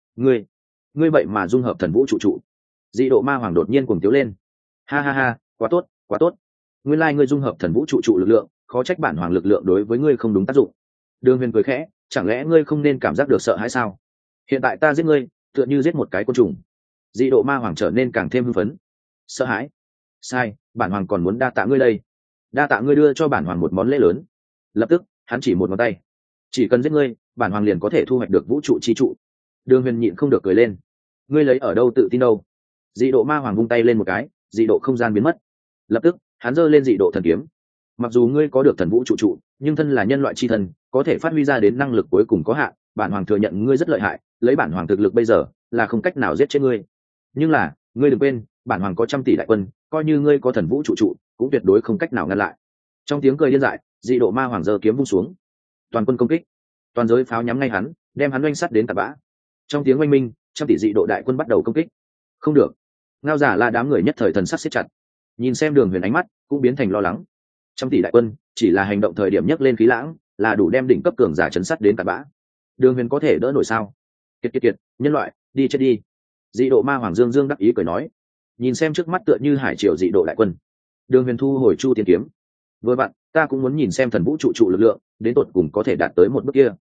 Ngươi vậy mà dung hợp thần vũ trụ. Dị độ ma hoàng đột nhiên cuồng tiếu lên. Ha ha ha, quá tốt, quá tốt. Nguyên lai ngươi dung hợp thần vũ trụ lực lượng, khó trách bản hoàng lực lượng đối với ngươi không đúng tác dụng. Đường Huyền cười khẽ, chẳng lẽ ngươi không nên cảm giác được sợ hãi sao? Hiện tại ta giết ngươi, tựa như giết một cái côn trùng. Dị độ ma hoàng trở nên càng thêm hưng phấn. Sợ hãi? Sai, bản hoàng còn muốn đa tạ ngươi đây. Đa tạ ngươi đưa cho bản hoàng một món lễ lớn. Lập tức, hắn chỉ một ngón tay. Chỉ cần giết ngươi, bản hoàng liền có thể thu hoạch được vũ trụ chi trụ. Đường Huyền nhịn không được cười lên. Ngươi lấy ở đâu tự tin đâu? Dị độ ma hoàng vung tay lên một cái, dị độ không gian biến mất. Lập tức, hắn giơ lên dị độ thần kiếm. Mặc dù ngươi có được thần vũ trụ, nhưng thân là nhân loại chi thần, có thể phát huy ra đến năng lực cuối cùng có hạn. Bản hoàng thừa nhận ngươi rất lợi hại, lấy bản hoàng thực lực bây giờ là không cách nào giết chết ngươi. Nhưng là, ngươi đừng quên, bản hoàng có trăm tỷ đại quân, coi như ngươi có thần vũ trụ, cũng tuyệt đối không cách nào ngăn lại. Trong tiếng cười điên dại, dị độ ma hoàng giơ kiếm vung xuống. Toàn quân công kích, toàn giới pháo nhắm ngay hắn, đem hắn oanh sắt đến tạt bã. Trong tiếng oanh minh, trăm tỷ dị độ đại quân bắt đầu công kích. Không được. Ngao giả là đám người nhất thời thần sắc siết chặt, nhìn xem Đường Huyền ánh mắt cũng biến thành lo lắng. Trăm tỷ đại quân chỉ là hành động thời điểm nhấc lên khí lãng, là đủ đem đỉnh cấp cường giả chấn sắt đến tạt bã. Đường Huyền có thể đỡ nổi sao? Kiệt, nhân loại, đi chết đi. Dị độ ma hoàng dương dương đắc ý cười nói, nhìn xem trước mắt tựa như hải triều dị độ đại quân. Đường Huyền thu hồi chu tiên kiếm. Vừa bạn, ta cũng muốn nhìn xem thần vũ trụ lực lượng đến tột cùng có thể đạt tới một bước kia.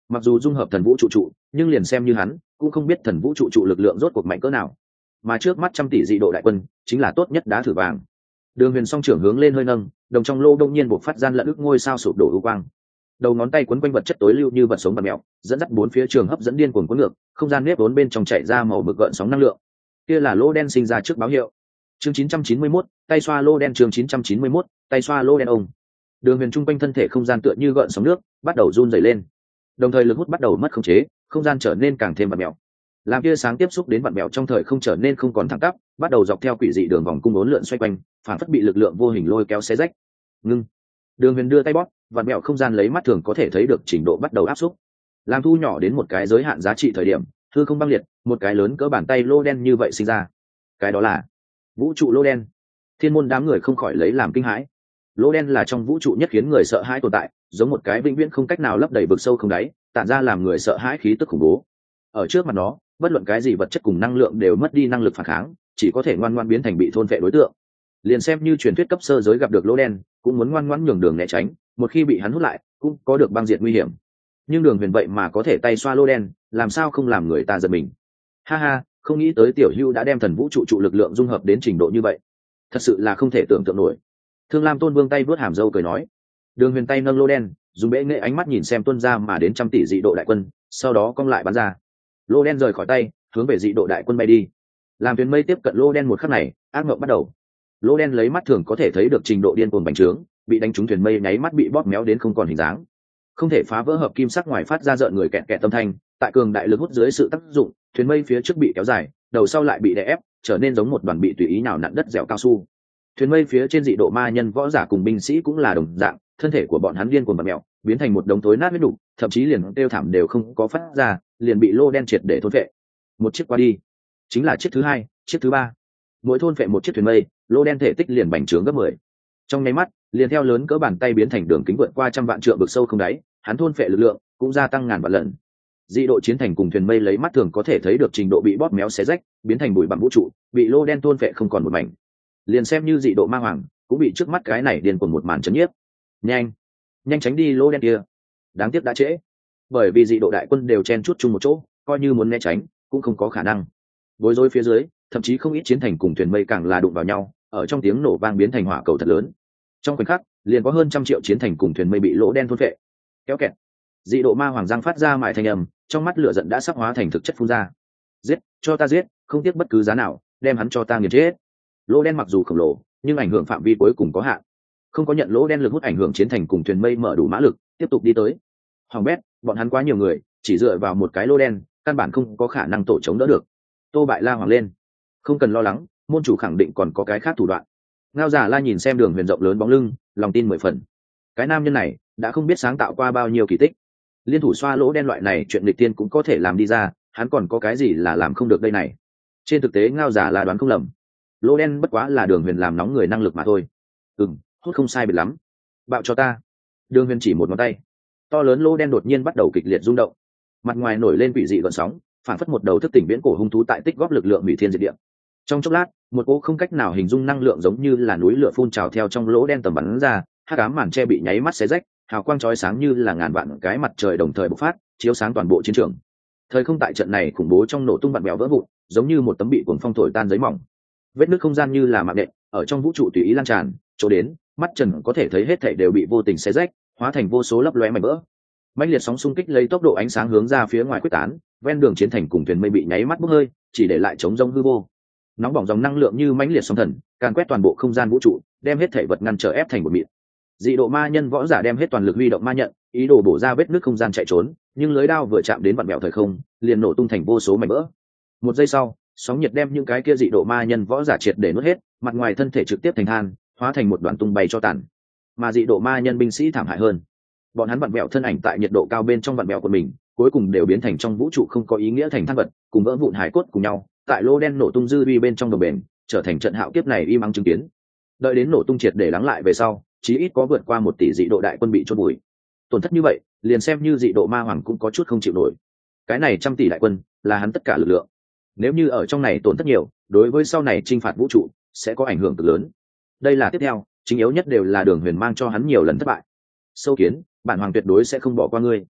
Mặc dù dung hợp thần vũ trụ nhưng liền xem như hắn cũng không biết thần vũ trụ lực lượng rốt cuộc mạnh cỡ nào, mà trước mắt trăm tỷ dị độ đại quân chính là tốt nhất đá thử vàng. Đường Huyền song trưởng hướng lên hơi nâng, đồng trong lô đông nhiên bộc phát gian lẫn ức ngôi sao sụp đổ ưu quang. Đầu ngón tay quấn quanh vật chất tối lưu như vật sống và mèo, dẫn dắt bốn phía trường hấp dẫn điên cuồng cuốn ngược, không gian nếp vốn bên trong chạy ra màu mực gợn sóng năng lượng. Kia là lô đen sinh ra trước báo hiệu. Chương 991, tay xoa lô đen. Chương 991, tay xoa lô đen ông. Đường Huyền trung quanh thân thể không gian tựa như gợn sóng nước, bắt đầu run rẩy lên. Đồng thời lực hút bắt đầu mất khống chế, không gian trở nên càng thêm vặn mèo. Làm tia sáng tiếp xúc đến vặn mèo trong thời không trở nên không còn thẳng tắp, bắt đầu dọc theo quỷ dị đường vòng cung uốn lượn xoay quanh, phản phất bị lực lượng vô hình lôi kéo xé rách. Ngưng. Đường Huyền đưa tay bóp, vặn mèo không gian lấy mắt thường có thể thấy được trình độ bắt đầu áp xúc. Làm thu nhỏ đến một cái giới hạn giá trị thời điểm, hư không băng liệt, một cái lớn cỡ bàn tay lô đen như vậy sinh ra. Cái đó là vũ trụ lô đen. Thiên môn đám người không khỏi lấy làm kinh hãi. Lô đen là trong vũ trụ nhất khiến người sợ hãi tồn tại, giống một cái vĩnh viễn không cách nào lấp đầy vực sâu không đáy, tản ra làm người sợ hãi khí tức khủng bố. Ở trước mặt nó, bất luận cái gì vật chất cùng năng lượng đều mất đi năng lực phản kháng, chỉ có thể ngoan ngoãn biến thành bị thôn phệ đối tượng. Liền xem như truyền thuyết cấp sơ giới gặp được lô đen, cũng muốn ngoan ngoãn nhường đường né tránh, một khi bị hắn hút lại, cũng có được băng diệt nguy hiểm. Nhưng Đường Huyền vậy mà có thể tay xoa lô đen, làm sao không làm người ta giật mình. Ha ha, không nghĩ tới tiểu Hưu đã đem thần vũ trụ lực lượng dung hợp đến trình độ như vậy, thật sự là không thể tưởng tượng nổi. Thương Lam Tôn Vương tay vuốt hàm râu cười nói. Đường Huyền tay nâng lô đen, dùng bệ nghệ ánh mắt nhìn xem tuân ra mà đến trăm tỷ dị độ đại quân, sau đó cong lại bắn ra. Lô đen rời khỏi tay, hướng về dị độ đại quân bay đi. Làm thuyền mây tiếp cận lô đen một khắc này, ác mộng bắt đầu. Lô đen lấy mắt thường có thể thấy được trình độ điên cuồng bành trướng, bị đánh trúng thuyền mây nháy mắt bị bóp méo đến không còn hình dáng. Không thể phá vỡ hợp kim sắc ngoài phát ra rợn người kẹt kẹt tâm thanh, tại cường đại lực hút dưới sự tác dụng, thuyền mây phía trước bị kéo dài, đầu sau lại bị đè ép, trở nên giống một đoàn bị tùy ý nào nặn đất dẻo cao su. Thuyền mây phía trên dị độ ma nhân võ giả cùng binh sĩ cũng là đồng dạng, thân thể của bọn hắn điên cuồng bật mèo, biến thành một đống thối nát huyết đủ, thậm chí liền kêu thảm đều không có phát ra, liền bị lô đen triệt để thôn phệ. Một chiếc qua đi, chính là chiếc thứ hai, chiếc thứ ba. Mỗi thôn phệ một chiếc thuyền mây, lô đen thể tích liền bành trướng gấp 10. Trong nháy mắt, liền theo lớn cỡ bàn tay biến thành đường kính vượt qua trăm vạn trượng vực sâu không đáy, hắn thôn phệ lực lượng cũng gia tăng ngàn vạn lần. Dị độ chiến thành cùng thuyền mây lấy mắt thường có thể thấy được trình độ bị bóp méo xé rách, biến thành bụi bặm vũ trụ, bị lô đen thôn phệ không còn một mảnh. Liền xem như dị độ ma hoàng cũng bị trước mắt cái này điên cuồng một màn chấn nhiếp. Nhanh tránh đi lô đen kia. Đáng tiếc đã trễ, bởi vì dị độ đại quân đều chen chúc chung một chỗ, coi như muốn né tránh cũng không có khả năng. Bối rối phía dưới, thậm chí không ít chiến thành cùng thuyền mây càng là đụng vào nhau, ở trong tiếng nổ vang biến thành hỏa cầu thật lớn. Trong khoảnh khắc, liền có hơn trăm triệu chiến thành cùng thuyền mây bị lỗ đen thôn phệ. Kéo kẹt. Dị độ ma hoàng giang phát ra mại thanh âm, trong mắt lửa giận đã sắp hóa thành thực chất phun ra. Giết, cho ta giết, không tiếc bất cứ giá nào, đem hắn cho ta nghiền chết. Lỗ đen mặc dù khổng lồ, nhưng ảnh hưởng phạm vi cuối cùng có hạn. Không có nhận lỗ đen lực hút ảnh hưởng, chiến thành cùng thuyền mây mở đủ mã lực, tiếp tục đi tới. Hoàng bét, bọn hắn quá nhiều người, chỉ dựa vào một cái lỗ đen, căn bản không có khả năng tổ chống đỡ được. Tô Bại la hoàng lên. Không cần lo lắng, môn chủ khẳng định còn có cái khác thủ đoạn. Ngao Giả La nhìn xem Đường Huyền rộng lớn bóng lưng, lòng tin 10 phần. Cái nam nhân này đã không biết sáng tạo qua bao nhiêu kỳ tích, liên thủ xoa lỗ đen loại này chuyện nghịch tiên cũng có thể làm đi ra, hắn còn có cái gì là làm không được đây này. Trên thực tế Ngao Giả La đoán không lầm, lỗ đen bất quá là Đường Huyền làm nóng người năng lực mà thôi. Hút không sai biệt lắm, bạo cho ta. Đường Huyền chỉ một ngón tay, to lớn lỗ đen đột nhiên bắt đầu kịch liệt rung động, mặt ngoài nổi lên quỷ dị gợn sóng, phản phất một đầu thức tỉnh viễn cổ hung thú tại tích góp lực lượng hủy thiên diệt địa. Trong chốc lát, một cỗ không cách nào hình dung năng lượng giống như là núi lửa phun trào theo trong lỗ đen tầm bắn ra, hắc ám màn che bị nháy mắt xé rách, hào quang chói sáng như là ngàn vạn cái mặt trời đồng thời bộc phát, chiếu sáng toàn bộ chiến trường. Thời không tại trận này khủng bố trong nổ tung vặn vẹo vỡ vụn, giống như một tấm bị cuồng phong thổi tan giấy mỏng. Vết nứt không gian như là mạng nện, ở trong vũ trụ tùy ý lan tràn, chỗ đến, mắt trần có thể thấy hết thảy đều bị vô tình xé rách, hóa thành vô số lấp lóe mảnh vỡ. Mãnh liệt sóng xung kích lấy tốc độ ánh sáng hướng ra phía ngoài quyết tán, ven đường chiến thành cùng thuyền mây bị nháy mắt bốc hơi, chỉ để lại trống rông hư vô. Nóng bỏng dòng năng lượng như mãnh liệt sóng thần, càn quét toàn bộ không gian vũ trụ, đem hết thảy vật ngăn trở ép thành một mịn. Dị độ ma nhân võ giả đem hết toàn lực huy động ma nhận, ý đồ bổ ra vết nứt không gian chạy trốn, nhưng lưới đao vừa chạm đến vặn vẹo thời không, liền nổ tung thành vô số mảnh vỡ. Một giây sau, sóng nhiệt đem những cái kia dị độ ma nhân võ giả triệt để nuốt hết, mặt ngoài thân thể trực tiếp thành than, hóa thành một đoàn tung bay cho tàn. Mà dị độ ma nhân binh sĩ thảm hại hơn, bọn hắn vặn vẹo thân ảnh tại nhiệt độ cao bên trong vặn vẹo của mình, cuối cùng đều biến thành trong vũ trụ không có ý nghĩa thành than vật, cùng vỡ vụn hải cốt cùng nhau, tại lô đen nổ tung dư vi bên trong đồng bền, trở thành trận hạo kiếp này im ắng chứng kiến. Đợi đến nổ tung triệt để lắng lại về sau, chí ít có vượt qua 1 tỷ dị độ đại quân bị chôn bụi. Tổn thất như vậy, liền xem như dị độ ma hoàng cũng có chút không chịu nổi. Cái này 100 tỷ đại quân, là hắn tất cả lực lượng. Nếu như ở trong này tổn thất nhiều, đối với sau này chinh phạt vũ trụ sẽ có ảnh hưởng cực lớn. Đây là tiếp theo, chính yếu nhất đều là Đường Huyền mang cho hắn nhiều lần thất bại. Sâu kiến, bản hoàng tuyệt đối sẽ không bỏ qua ngươi.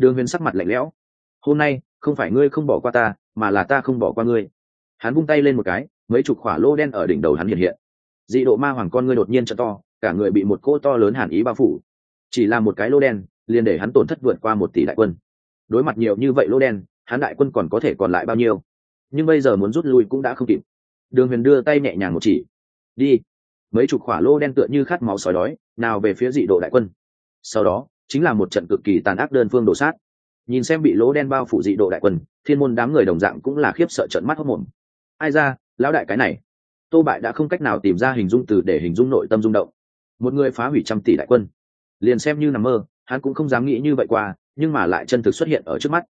Đường Huyền sắc mặt lạnh lẽo. Hôm nay không phải ngươi không bỏ qua ta, mà là ta không bỏ qua ngươi. Hắn vung tay lên một cái, mấy chục khỏa lô đen ở đỉnh đầu hắn hiện hiện. Dị độ ma hoàng con ngươi đột nhiên trợ to, cả người bị một cỗ to lớn hàn ý bao phủ. Chỉ là một cái lô đen liền để hắn tổn thất vượt qua 1 tỷ đại quân. Đối mặt nhiều như vậy lô đen, hắn đại quân còn có thể còn lại bao nhiêu? Nhưng bây giờ muốn rút lui cũng đã không kịp. Đường Huyền đưa tay nhẹ nhàng một chỉ, đi. Mấy chục khỏa lô đen tựa như khát máu sói đói, nào về phía dị độ đại quân. Sau đó chính là một trận cực kỳ tàn ác đơn phương đổ sát. Nhìn xem bị lỗ đen bao phủ dị độ đại quân, thiên môn đám người đồng dạng cũng là khiếp sợ trợn mắt hốt mồm. Ai ra, lão đại cái này? Tô Bại đã không cách nào tìm ra hình dung từ để hình dung nội tâm rung động. Một người phá hủy trăm tỷ đại quân, liền xem như nằm mơ, hắn cũng không dám nghĩ như vậy qua, nhưng mà lại chân thực xuất hiện ở trước mắt.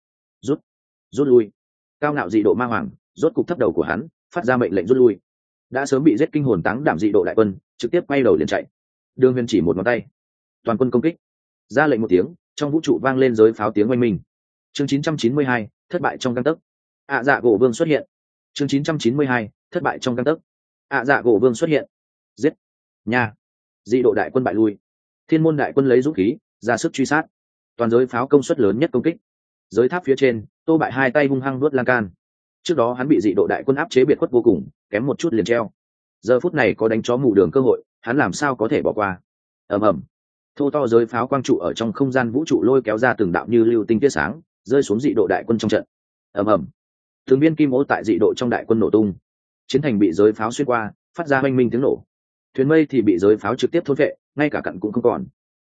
Rút lui. Cao ngạo dị độ ma hoàng rốt cục thấp đầu của hắn, phát ra mệnh lệnh rút lui. Đã sớm bị giết kinh hồn táng đảm dị độ đại quân, trực tiếp quay đầu liền chạy. Đường Huyền chỉ một ngón tay, toàn quân công kích. Ra lệnh một tiếng, trong vũ trụ vang lên giới pháo tiếng oanh minh. Chương 992, thất bại trong gang tấc. Dạ gỗ vương xuất hiện. Chương 992, thất bại trong gang tấc. Dạ gỗ vương xuất hiện. Giết. Nha. Dị độ đại quân bại lui. Thiên môn đại quân lấy dũng khí ra sức truy sát. Toàn giới pháo công suất lớn nhất công kích. Giới tháp phía trên, Tô Bại hai tay hung hăng vuốt lan can. Trước đó hắn bị dị độ đại quân áp chế biệt khuất vô cùng, kém một chút liền treo. Giờ phút này có đánh chó mù đường cơ hội, hắn làm sao có thể bỏ qua? Ầm ầm. Thô to giới pháo quang trụ ở trong không gian vũ trụ lôi kéo ra từng đạo như lưu tinh tia sáng, rơi xuống dị độ đại quân trong trận. Ầm ầm. Từng viên kim ô tại dị độ trong đại quân nổ tung. Chiến thành bị giới pháo xuyên qua, phát ra oanh minh tiếng nổ. Thuyền mây thì bị giới pháo trực tiếp thôn vệ, ngay cả cặn cũng không còn.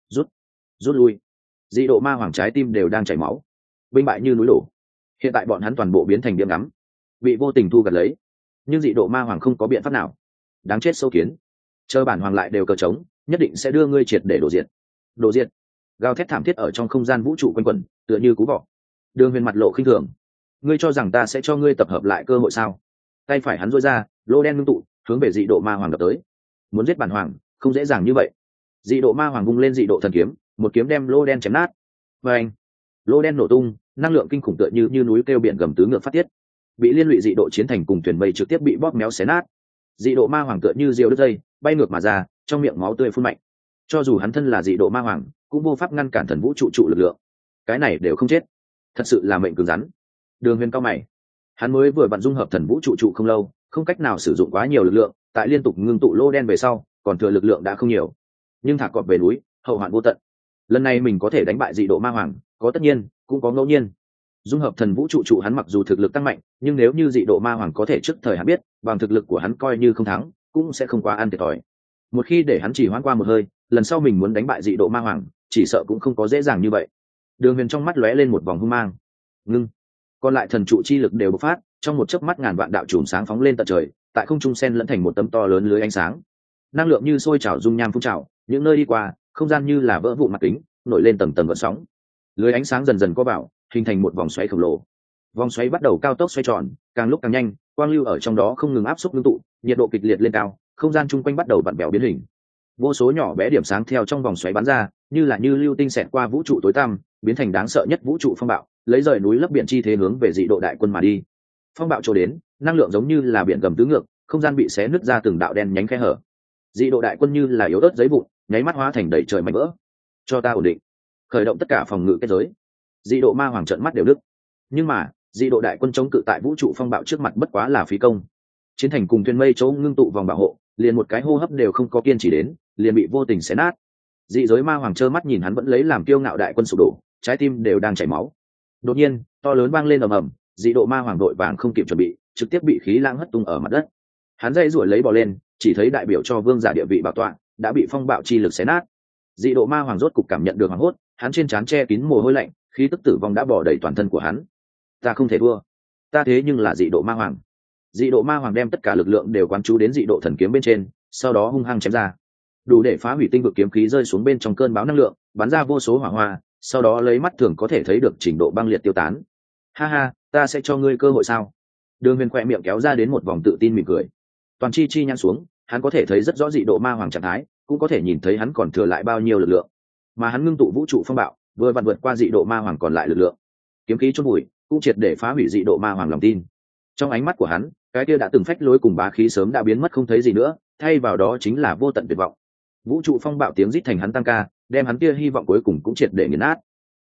Rút lui. Dị độ ma hoàng trái tim đều đang chảy máu. Binh bại như núi đổ. Hiện tại bọn hắn toàn bộ biến thành điểm ngắm, bị vô tình thu gặt lấy. Nhưng dị độ ma hoàng không có biện pháp nào. Đáng chết sâu kiến. Chờ bản hoàng lại đều cờ trống, nhất định sẽ đưa ngươi triệt để đổ diệt. Gào thét thảm thiết ở trong không gian vũ trụ quanh quẩn, tựa như cú vọ. Đường Huyền mặt lộ khinh thường. Ngươi cho rằng ta sẽ cho ngươi tập hợp lại cơ hội sao? Tay phải hắn duỗi ra, lô đen ngưng tụ, hướng về dị độ ma hoàng đập tới. Muốn giết bản hoàng không dễ dàng như vậy. Dị độ ma hoàng vung lên dị độ thần kiếm, một kiếm đem lô đen chém nát. Và anh, lô đen nổ tung, năng lượng kinh khủng tựa như núi kêu biển gầm tứ ngược phát tiết. Bị liên lụy dị độ chiến thành cùng thuyền mây trực tiếp bị bóp méo xé nát. Dị độ ma hoàng tựa như diều đứt dây, bay ngược mà ra, trong miệng máu tươi phun mạnh. Cho dù hắn thân là dị độ ma hoàng, cũng vô pháp ngăn cản thần vũ trụ lực lượng. Cái này đều không chết, thật sự là mệnh cứng rắn. Đường Huyền cao mày, hắn mới vừa vặn dung hợp thần vũ trụ không lâu, không cách nào sử dụng quá nhiều lực lượng, tại liên tục ngưng tụ lô đen về sau, còn thừa lực lượng đã không nhiều. Nhưng thả cọp về núi, hậu hoạn vô tận. Lần này mình có thể đánh bại dị độ ma hoàng, có tất nhiên, cũng có ngẫu nhiên. Dung hợp thần vũ trụ hắn mặc dù thực lực tăng mạnh, nhưng nếu như dị độ ma hoàng có thể trước thời hắn biết, bằng thực lực của hắn coi như không thắng, cũng sẽ không quá ăn thiệt thòi. Một khi để hắn chỉ hoãn qua một hơi, lần sau mình muốn đánh bại dị độ ma hoàng, chỉ sợ cũng không có dễ dàng như vậy. Đường Huyền trong mắt lóe lên một vòng hung mang. Ngưng. Còn lại thần trụ chi lực đều bộc phát, trong một chớp mắt ngàn vạn đạo chùm sáng phóng lên tận trời, tại không trung xen lẫn thành một tấm to lớn lưới ánh sáng. Năng lượng như sôi trào dung nham phun trào, những nơi đi qua, không gian như là vỡ vụn mặt kính, nổi lên tầng tầng gợn sóng. Lưới ánh sáng dần dần co vào, hình thành một vòng xoáy khổng lồ. Vòng xoáy bắt đầu cao tốc xoay tròn, càng lúc càng nhanh, quang lưu ở trong đó không ngừng áp xúc ngưng tụ, nhiệt độ kịch liệt lên cao, không gian chung quanh bắt đầu vặn vẹo biến hình. Vô số nhỏ bé điểm sáng theo trong vòng xoáy bắn ra, như lưu tinh xẹt qua vũ trụ tối tăm, biến thành đáng sợ nhất vũ trụ phong bạo, lấy rời núi lấp biển chi thế hướng về dị độ đại quân mà đi. Phong bạo trổ đến, năng lượng giống như là biển gầm tứ ngược, không gian bị xé nứt ra từng đạo đen nhánh khe hở. Dị độ đại quân như là yếu ớt giấy vụn, nháy mắt hóa thành đầy trời mảnh vỡ. Cho ta ổn định, khởi động tất cả phòng ngự kết giới. Dị độ ma hoàng trợn mắt đều đứt. Nhưng mà dị độ đại quân chống cự tại vũ trụ phong bạo trước mặt bất quá là phí công. Chiến thành cùng thuyền mây chỗ ngưng tụ vòng bảo hộ, liền một cái hô hấp đều không có kiên trì đến, liền bị vô tình xé nát. Dị giới ma hoàng trơ mắt nhìn hắn vẫn lấy làm kiêu ngạo đại quân sụp đổ, trái tim đều đang chảy máu. Đột nhiên to lớn vang lên ầm ầm, dị độ ma hoàng đội vàng không kịp chuẩn bị, trực tiếp bị khí lãng hất tung ở mặt đất. Hắn dây ruổi lấy bò lên, chỉ thấy đại biểu cho vương giả địa vị bảo tọa đã bị phong bạo chi lực xé nát. Dị độ ma hoàng rốt cục cảm nhận được hoảng hốt, hắn trên trán che kín mồ hôi lạnh, khí tức tử vong đã bỏ đầy toàn thân của hắn. Ta không thể thua, ta thế nhưng là dị độ ma hoàng. Dị độ ma hoàng đem tất cả lực lượng đều quán chú đến dị độ thần kiếm bên trên, sau đó hung hăng chém ra, đủ để phá hủy tinh vực kiếm khí rơi xuống bên trong cơn bão năng lượng, bắn ra vô số hỏa hoa, sau đó lấy mắt thường có thể thấy được trình độ băng liệt tiêu tán. Ha ha, ta sẽ cho ngươi cơ hội sao? Đường Huyền khỏe miệng kéo ra đến một vòng tự tin mỉm cười. Toàn chi nhăn xuống, hắn có thể thấy rất rõ dị độ ma hoàng trạng thái, cũng có thể nhìn thấy hắn còn thừa lại bao nhiêu lực lượng, mà hắn ngưng tụ vũ trụ phong bạo vừa vặn vượt qua dị độ ma hoàng còn lại lực lượng. Kiếm khí chôn bụi cũng triệt để phá hủy dị độ ma hoàng lòng tin. Trong ánh mắt của hắn, cái kia đã từng phách lối cùng bá khí sớm đã biến mất không thấy gì nữa, thay vào đó chính là vô tận tuyệt vọng. Vũ trụ phong bạo tiếng rít thành hắn tăng ca, đem hắn kia hy vọng cuối cùng cũng triệt để nghiền nát.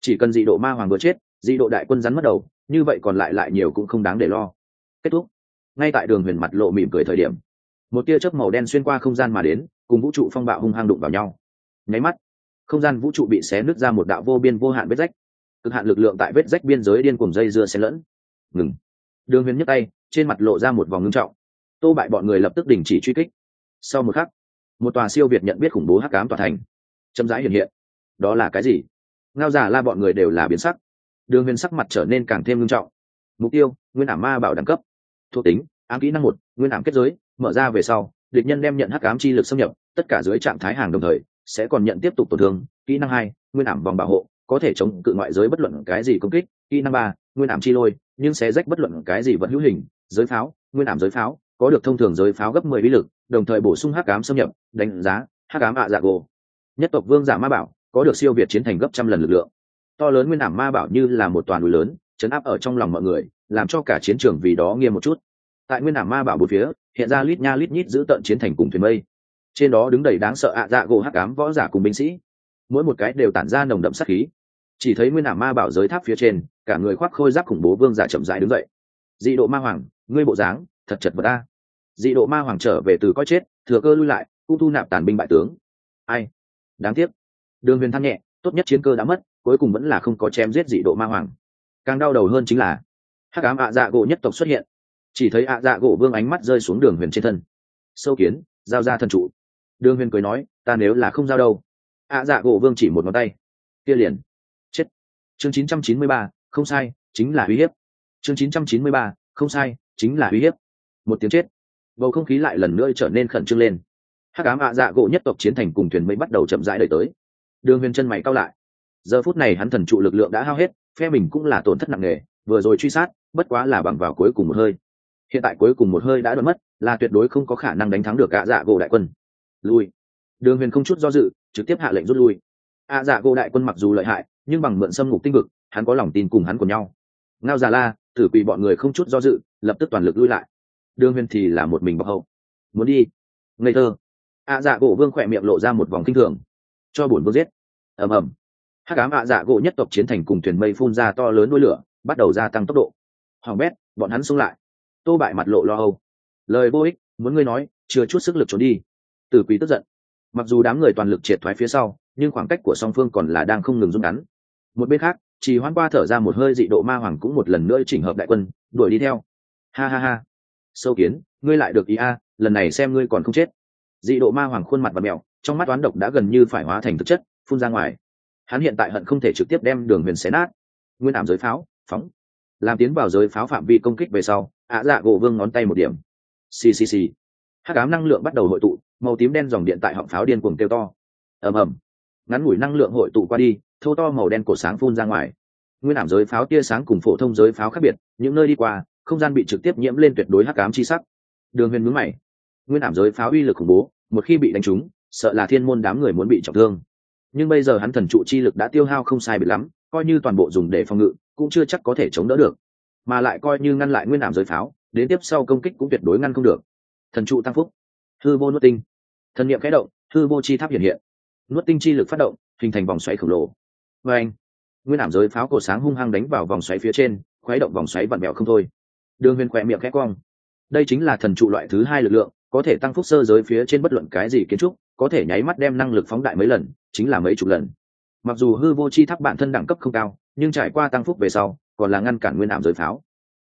chỉ cần dị độ ma hoàng vừa chết, dị độ đại quân rắn mất đầu, như vậy còn lại nhiều cũng không đáng để lo. Kết thúc. Ngay tại Đường Huyền mặt lộ mỉm cười thời điểm, một tia chớp màu đen xuyên qua không gian mà đến, cùng vũ trụ phong bạo hung hăng đụng vào nhau. Nháy mắt, không gian vũ trụ bị xé nứt ra một đạo vô biên vô hạn vết rách. Cực hạn lực lượng tại vết rách biên giới điên cuồng dây dưa xen lẫn. Ngừng. Đường Huyền nhấc tay, trên mặt lộ ra một vòng ngưng trọng. Tô Bại bọn người lập tức đình chỉ truy kích. Sau một khắc, một tòa siêu việt nhận biết khủng bố hắc ám tòa thành chậm rãi hiện hiện. Đó là cái gì? Ngao Giả La bọn người đều là biến sắc. Đường Huyền sắc mặt trở nên càng thêm nghiêm trọng. Mục tiêu: Nguyên Ảm Ma Bảo đẳng cấp. Thuộc tính: Ám kỹ năng 1, Nguyên Ảm kết giới, mở ra về sau, địch nhân đem nhận hắc ám chi lực xâm nhập, tất cả dưới trạng thái hàng đồng thời sẽ còn nhận tiếp tục tổn thương. Kỹ năng 2, Nguyên Ảm vòng bảo hộ, có thể chống cự ngoại giới bất luận cái gì công kích. Kỹ năng 3, Nguyên Ảm chi lôi, nhưng sẽ rách bất luận cái gì vật hữu hình. Giới pháo, Nguyên Ảm giới pháo, có được thông thường giới pháo gấp 10 uy lực, đồng thời bổ sung hắc ám xâm nhập. Đánh giá: hắc ám dạ gỗ. Nhất tộc vương giả ma bảo, có được siêu việt chiến thành gấp trăm lần lực lượng. To lớn Nguyên Ảm ma bảo như là một toàn núi lớn, chấn áp ở trong lòng mọi người, làm cho cả chiến trường vì đó nghiêm một chút. Tại Nguyên Ảm ma bảo bốn phía hiện ra lít nha lít nhít giữ tận chiến thành cùng thuyền mây, trên đó đứng đầy đáng sợ dạ gỗ hắc ám võ giả cùng binh sĩ, mỗi một cái đều tản ra nồng đậm sát khí. Chỉ thấy Nguyên Ảm ma bảo giới tháp phía trên, cả người khoác khôi giáp khủng bố vương giả chậm rãi đứng dậy. Dị độ ma hoàng, ngươi bộ dáng thật chật vật ta. Dị độ ma hoàng trở về từ coi chết, thừa cơ lui lại, cũng thu nạp tàn binh bại tướng. Ai? Đáng tiếc. Đường Huyền than nhẹ, tốt nhất chiến cơ đã mất, cuối cùng vẫn là không có chém giết dị độ ma hoàng. Càng đau đầu hơn chính là hắc ám dạ gỗ nhất tộc xuất hiện. Chỉ thấy dạ gỗ vương ánh mắt rơi xuống Đường Huyền trên thân. Sâu kiến, giao ra thần trụ. Đường Huyền cười nói, ta nếu là không giao đâu. Dạ gỗ vương chỉ một ngón tay, kia liền chết. Chương 993, không sai, chính là uy hiếp. Chương 993, không sai, chính là uy hiếp. Một tiếng chết, bầu không khí lại lần nữa trở nên khẩn trương lên. hắc ám dạ gỗ nhất tộc chiến thành cùng thuyền mới bắt đầu chậm rãi đẩy tới. Đường Huyền chân mày cau lại. Giờ phút này hắn thần trụ lực lượng đã hao hết, phe mình cũng là tổn thất nặng nề, vừa rồi truy sát bất quá là bằng vào cuối cùng một hơi. Hiện tại cuối cùng một hơi đã đoạn mất, là tuyệt đối không có khả năng đánh thắng được dạ gỗ đại quân. Lui. Đường Huyền không chút do dự, trực tiếp hạ lệnh rút lui. Dạ gỗ đại quân mặc dù lợi hại, nhưng bằng mượn xâm ngục tinh vực, hắn có lòng tin cùng hắn của nhau. Ngao Già La, Tử Quỷ bọn người không chút do dự, lập tức toàn lực lui lại. Đường Huyền thì là một mình bọc hậu. Muốn đi? Ngây thơ. Dạ gỗ vương khỏe miệng lộ ra một vòng kinh thường. Cho bổn vương giết. Ầm ầm. Hắc ám dạ gỗ nhất tộc chiến thành cùng thuyền mây phun ra to lớn đuôi lửa, bắt đầu gia tăng tốc độ. Hoàng bét, bọn hắn xông lại. Tô Bại mặt lộ lo âu. Lời vô ích, muốn ngươi nói, chưa chút sức lực trốn đi. Tử Quỷ tức giận. Mặc dù đám người toàn lực triệt thoái phía sau, nhưng khoảng cách của song phương còn là đang không ngừng rút ngắn. Một bên khác, Trì Hoãn qua thở ra một hơi, dị độ ma hoàng cũng một lần nữa chỉnh hợp đại quân, đuổi đi theo. Ha ha ha. Sâu kiến, ngươi lại được ý a, lần này xem ngươi còn không chết. Dị độ ma hoàng khuôn mặt và mèo, trong mắt toán độc đã gần như phải hóa thành thực chất, phun ra ngoài. Hắn hiện tại hận không thể trực tiếp đem Đường Huyền xé nát. Nguyên Ảm giới pháo, phóng. Làm tiến vào giới pháo phạm vi công kích về sau, dạ gỗ vương ngón tay một điểm. Xì xì xì. Hắc ám năng lượng bắt đầu hội tụ, màu tím đen dòng điện tại họng pháo điên cuồng kêu to. Ầm ầm. Ngắn ngủi năng lượng hội tụ qua đi, thô to màu đen cổ sáng phun ra ngoài. Nguyên Ảm giới pháo tia sáng cùng phổ thông giới pháo khác biệt, những nơi đi qua, không gian bị trực tiếp nhiễm lên tuyệt đối hắc ám chi sắc. Đường Huyền nhướng mày. Nguyên Ảm giới pháo uy lực khủng bố, một khi bị đánh trúng, sợ là thiên môn đám người muốn bị trọng thương. Nhưng bây giờ hắn thần trụ chi lực đã tiêu hao không sai biệt lắm, coi như toàn bộ dùng để phòng ngự, cũng chưa chắc có thể chống đỡ được. Mà lại coi như ngăn lại Nguyên Ảm giới pháo, đến tiếp sau công kích cũng tuyệt đối ngăn không được. Thần trụ tăng phúc, hư vô nuốt tinh, thần niệm khẽ động, hư vô chi tháp hiện hiện, nuốt tinh chi lực phát động, hình thành vòng xoáy khổng lồ. Và anh, Nguyên Ảm giới pháo cổ sáng hung hăng đánh vào vòng xoáy phía trên, khuấy động vòng xoáy vặn vẹo không thôi. Đường Huyền khẽ miệng khẽ cong. Đây chính là thần trụ loại thứ 2 lực lượng, có thể tăng phúc sơ giới phía trên bất luận cái gì kiến trúc, có thể nháy mắt đem năng lực phóng đại mấy lần, chính là mấy chục lần. Mặc dù hư vô chi tháp bản thân đẳng cấp không cao, nhưng trải qua tăng phúc về sau, còn là ngăn cản Nguyên Ảm giới pháo.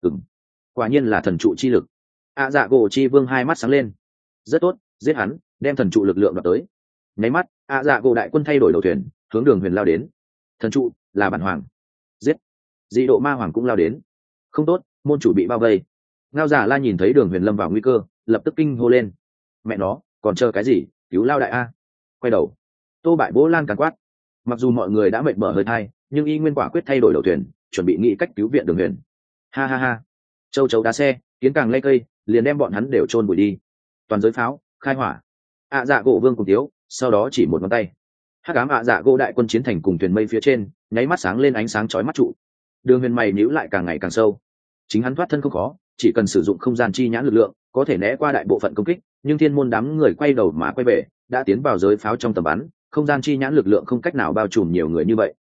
Quả nhiên là thần trụ chi lực. Dạ gỗ chi vương hai mắt sáng lên. Rất tốt, giết hắn, đem thần trụ lực lượng đoạt tới. Nháy mắt, dạ gỗ đại quân thay đổi đầu thuyền, hướng Đường Huyền lao đến. Thần trụ là bản hoàng. Giết. Dị độ ma hoàng cũng lao đến. Không tốt, môn chủ bị bao vây. Ngao Giả La nhìn thấy Đường Huyền lâm vào nguy cơ, lập tức kinh hô lên. Mẹ nó, còn chờ cái gì, cứu lao đại a. Quay đầu, Tô Bại bố lan càn quát. Mặc dù mọi người đã mệt mỏi hơi thai, nhưng y nguyên quả quyết thay đổi đầu thuyền, chuẩn bị nghĩ cách cứu viện Đường Huyền. Ha ha ha. Châu chấu đá xe, kiến càng lay cây, liền đem bọn hắn đều chôn bụi đi. Toàn giới pháo, khai hỏa. Dạ gỗ vương cùng tiếu, sau đó chỉ một ngón tay. Hắc ám dạ gỗ đại quân chiến thành cùng thuyền mây phía trên, nháy mắt sáng lên ánh sáng chói mắt trụ. Đường Huyền mày nhíu lại càng ngày càng sâu. Chính hắn thoát thân không khó, chỉ cần sử dụng không gian chi nhãn lực lượng, có thể né qua đại bộ phận công kích, nhưng thiên môn đám người quay đầu mà quay về, đã tiến vào giới pháo trong tầm bắn, không gian chi nhãn lực lượng không cách nào bao trùm nhiều người như vậy.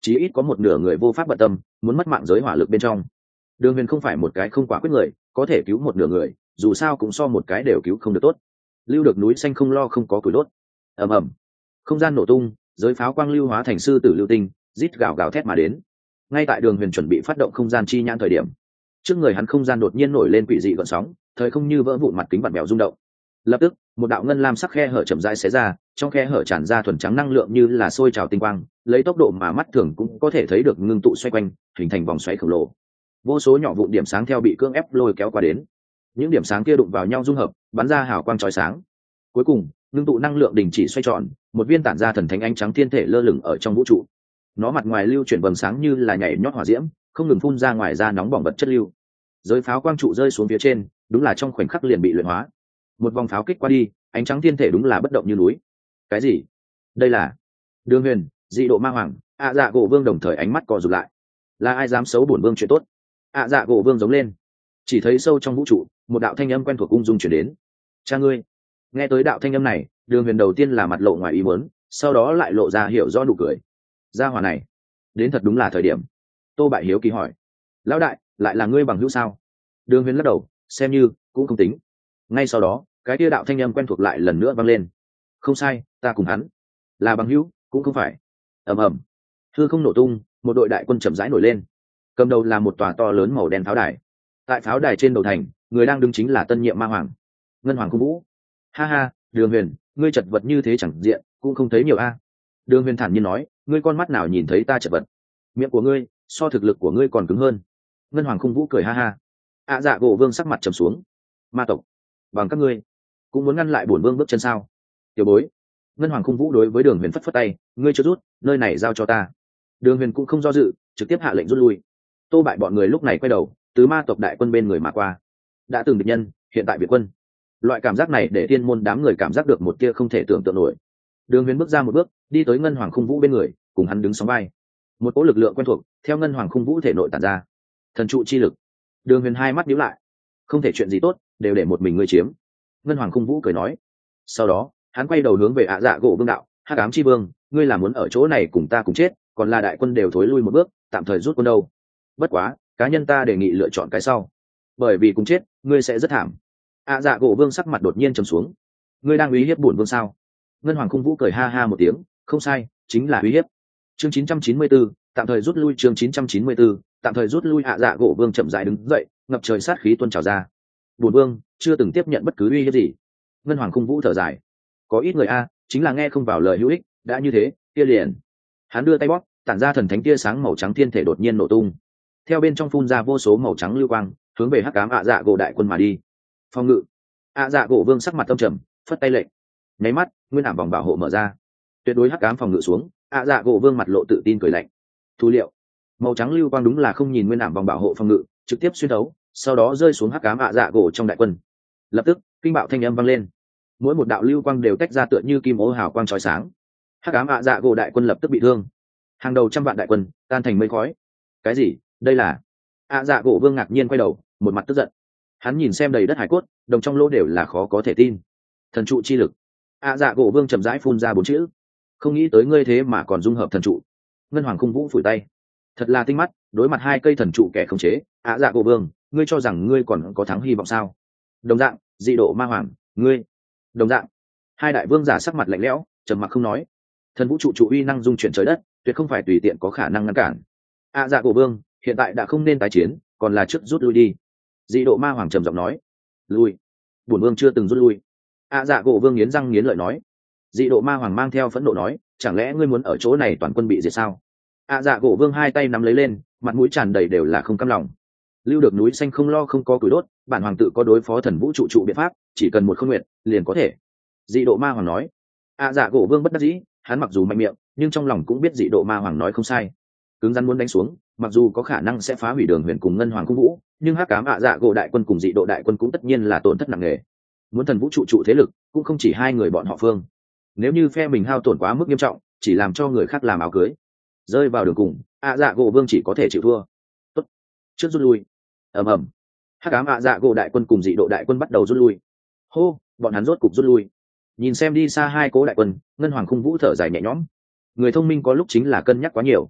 chí ít có một nửa người vô pháp bận tâm muốn mất mạng giới hỏa lực bên trong. Đường Huyền không phải một cái không quả quyết người, có thể cứu một nửa người dù sao cũng so một cái đều cứu không được tốt. Lưu được núi xanh không lo không có củi đốt. Ầm ầm, không gian nổ tung, giới pháo quang lưu hóa thành sư tử lưu tinh, rít gào gào thét mà đến. Ngay tại Đường Huyền chuẩn bị phát động không gian chi nhãn thời điểm, trước người hắn không gian đột nhiên nổi lên quỷ dị gợn sóng, thời không như vỡ vụn, mặt kính vặn vẹo rung động. Lập tức, một đạo ngân lam sắc khe hở chậm rãi xé ra, trong khe hở tràn ra thuần trắng năng lượng như là sôi trào tinh quang, lấy tốc độ mà mắt thường cũng có thể thấy được ngưng tụ xoay quanh, hình thành vòng xoáy khổng lồ. Vô số nhỏ vụn điểm sáng theo bị cưỡng ép lôi kéo qua đến. Những điểm sáng kia đụng vào nhau dung hợp, bắn ra hào quang chói sáng. Cuối cùng, ngưng tụ năng lượng đình chỉ xoay tròn, một viên tản ra thần thánh ánh trắng thiên thể lơ lửng ở trong vũ trụ. Nó mặt ngoài lưu chuyển vầng sáng như là nhảy nhót hỏa diễm, không ngừng phun ra ngoài ra nóng bỏng vật chất lưu. Giới pháo quang trụ rơi xuống phía trên, đúng là trong khoảnh khắc liền bị luyện hóa. Một vòng pháo kích qua đi, ánh trắng thiên thể đúng là bất động như núi. Cái gì? Đây là Đường Huyền, Dị Độ Ma Hoàng, Dạ Gỗ Vương đồng thời ánh mắt co rụt lại. Là ai dám xấu bổn vương chuyện tốt? Dạ Gỗ Vương giống lên. Chỉ thấy sâu trong vũ trụ, một đạo thanh âm quen thuộc ung dung chuyển đến. Cha ngươi. Nghe tới đạo thanh âm này, Đường Huyền đầu tiên là mặt lộ ngoài ý muốn, sau đó lại lộ ra hiểu rõ nụ cười. Gia hỏa này, đến thật đúng là thời điểm. Tô Bại hiếu kỳ hỏi, lão đại, lại là ngươi bằng hữu sao? Đường Huyền lắc đầu, xem như cũng không tính. Ngay sau đó, cái kia đạo thanh âm quen thuộc lại lần nữa vang lên. Không sai, ta cùng hắn là bằng hữu, cũng không phải. Ầm ầm, hư không nổ tung, một đội đại quân chậm rãi nổi lên. Cầm đầu là một tòa to lớn màu đen pháo đài. Tại pháo đài trên đầu thành, người đang đứng chính là tân nhiệm ma hoàng, Ngân Hoàng Khung Vũ. Ha ha, Đường Huyền, ngươi chật vật như thế chẳng diện, cũng không thấy nhiều a. Đường Huyền thản nhiên nói, ngươi con mắt nào nhìn thấy ta chật vật? Miệng của ngươi so thực lực của ngươi còn cứng hơn. Ngân Hoàng Khung Vũ cười ha ha. Dạ Gỗ Vương sắc mặt trầm xuống. Ma tộc, bằng các ngươi cũng muốn ngăn lại bổn vương bước chân sao? Tiểu bối. Ngân Hoàng Khung Vũ đối với Đường Huyền phất phất tay, ngươi chưa rút, nơi này giao cho ta. Đường Huyền cũng không do dự, trực tiếp hạ lệnh rút lui. Tô Bại bọn người lúc này quay đầu, từ ma tộc đại quân bên người mà qua. Đã từng địch nhân, hiện tại biệt quân. Loại cảm giác này để Tiên môn đám người cảm giác được một tia không thể tưởng tượng nổi. Đường Huyền bước ra một bước, đi tới Ngân Hoàng Khung Vũ bên người, cùng hắn đứng sóng vai. Một cỗ lực lượng quen thuộc theo Ngân Hoàng Khung Vũ thể nội tản ra. Thần trụ chi lực. Đường Huyền hai mắt nhíu lại. Không thể chuyện gì tốt, đều để một mình ngươi chiếm. Ngân Hoàng Khung Vũ cười nói. Sau đó, hắn quay đầu hướng về Dạ Gỗ Vương đạo, Hắc Ám Chi Vương, ngươi là muốn ở chỗ này cùng ta cùng chết, còn là đại quân đều thối lui một bước, tạm thời rút quân đâu. Bất quá, cá nhân ta đề nghị lựa chọn cái sau, bởi vì cùng chết, ngươi sẽ rất thảm. Dạ Gỗ Vương sắc mặt đột nhiên trầm xuống. Ngươi đang uy hiếp bổn vương sao? Ngân Hoàng Khung Vũ cười ha ha một tiếng, không sai, chính là uy hiếp. Chương 994, tạm thời rút lui. Chương 994, tạm thời rút lui. Dạ Gỗ Vương chậm rãi đứng dậy, ngập trời sát khí tuôn trào ra. Bổn vương chưa từng tiếp nhận bất cứ uy hiếp gì. Ngân Hoàng Khung Vũ thở dài. Có ít người chính là nghe không vào lời hữu ích, đã như thế, kia liền. Hắn đưa tay bóp, tản ra thần thánh tia sáng màu trắng thiên thể đột nhiên nổ tung. Theo bên trong phun ra vô số màu trắng lưu quang, hướng về Hắc Ám Dạ Gỗ đại quân mà đi. Phòng ngự. Dạ Gỗ Vương sắc mặt tâm trầm, phất tay lệnh. Nháy mắt, nguyên ảm vòng bảo hộ mở ra. Tuyệt đối hắc ám phòng ngự xuống. Dạ Gỗ Vương mặt lộ tự tin cười lạnh. Thu liệu. Màu trắng lưu quang đúng là không nhìn nguyên ảm vòng bảo hộ phòng ngự, trực tiếp xuyên thấu, sau đó rơi xuống Hắc Ám Dạ Gỗ trong đại quân. Lập tức, kinh bạo thanh âm vang lên. Mỗi một đạo lưu quang đều tách ra tựa như kim ô hào quang chói sáng. Hắc Ám Dạ Gỗ đại quân lập tức bị thương. Hàng đầu trăm vạn đại quân tan thành mây khói. Cái gì? Đây là? Dạ Gỗ Vương ngạc nhiên quay đầu, một mặt tức giận. Hắn nhìn xem đầy đất hải cốt, đồng trong lỗ đều là khó có thể tin. Thần trụ chi lực. Dạ Gỗ Vương chậm rãi phun ra 4 chữ. Không nghĩ tới ngươi thế mà còn dung hợp thần trụ. Ngân Hoàng Khung Vũ phủi tay. Thật là tinh mắt, đối mặt 2 cây thần trụ kẻ khống chế. Dạ Gỗ Vương, ngươi cho rằng ngươi còn có thắng hy vọng sao? Đồng dạng, Dị Độ Ma Hoàng, ngươi. Đồng dạng. 2 đại vương giả sắc mặt lạnh lẽo, trầm mặc không nói. Thần vũ trụ trụ uy năng dung chuyển trời đất, tuyệt không phải tùy tiện có khả năng ngăn cản. Dạ Gỗ Vương, hiện tại đã không nên tái chiến, còn là trước rút lui đi. Dị Độ Ma Hoàng trầm giọng nói. Lui. Bổn vương chưa từng rút lui. Dạ Gỗ Vương nghiến răng nghiến lợi nói. Dị Độ Ma Hoàng mang theo phẫn nộ nói, chẳng lẽ ngươi muốn ở chỗ này toàn quân bị diệt sao? Dạ Gỗ Vương 2 tay nắm lấy lên, mặt mũi tràn đầy đều là không cam lòng. Lưu được núi xanh không lo không có củi đốt, bản hoàng tự có đối phó thần vũ trụ trụ biện pháp, chỉ cần một không nguyện liền có thể. Dị Độ Ma Hoàng nói. Dạ Gỗ Vương bất đắc dĩ, hắn mặc dù mạnh miệng, nhưng trong lòng cũng biết Dị Độ Ma Hoàng nói không sai. Cứng rắn muốn đánh xuống, mặc dù có khả năng sẽ phá hủy Đường Huyền cùng Ngân Hoàng Khung Vũ, nhưng Hắc Ám Dạ Gỗ đại quân cùng Dị Độ đại quân cũng tất nhiên là tổn thất nặng nề. Muốn thần vũ trụ trụ thế lực, cũng không chỉ 2 người bọn họ phương. Nếu như phe mình hao tổn quá mức nghiêm trọng, chỉ làm cho người khác làm áo cưới, rơi vào đường cùng, Dạ Gỗ Vương chỉ có thể chịu thua. Tốt, trước rút lui. Ầm ầm. Hắc Ám Dạ Gỗ đại quân cùng Dị Độ đại quân bắt đầu rút lui. Hô, bọn hắn rốt cục rút lui. Nhìn xem đi xa 2 cố đại quân, Ngân Hoàng Khung Vũ thở dài nhẹ nhõm. Người thông minh có lúc chính là cân nhắc quá nhiều.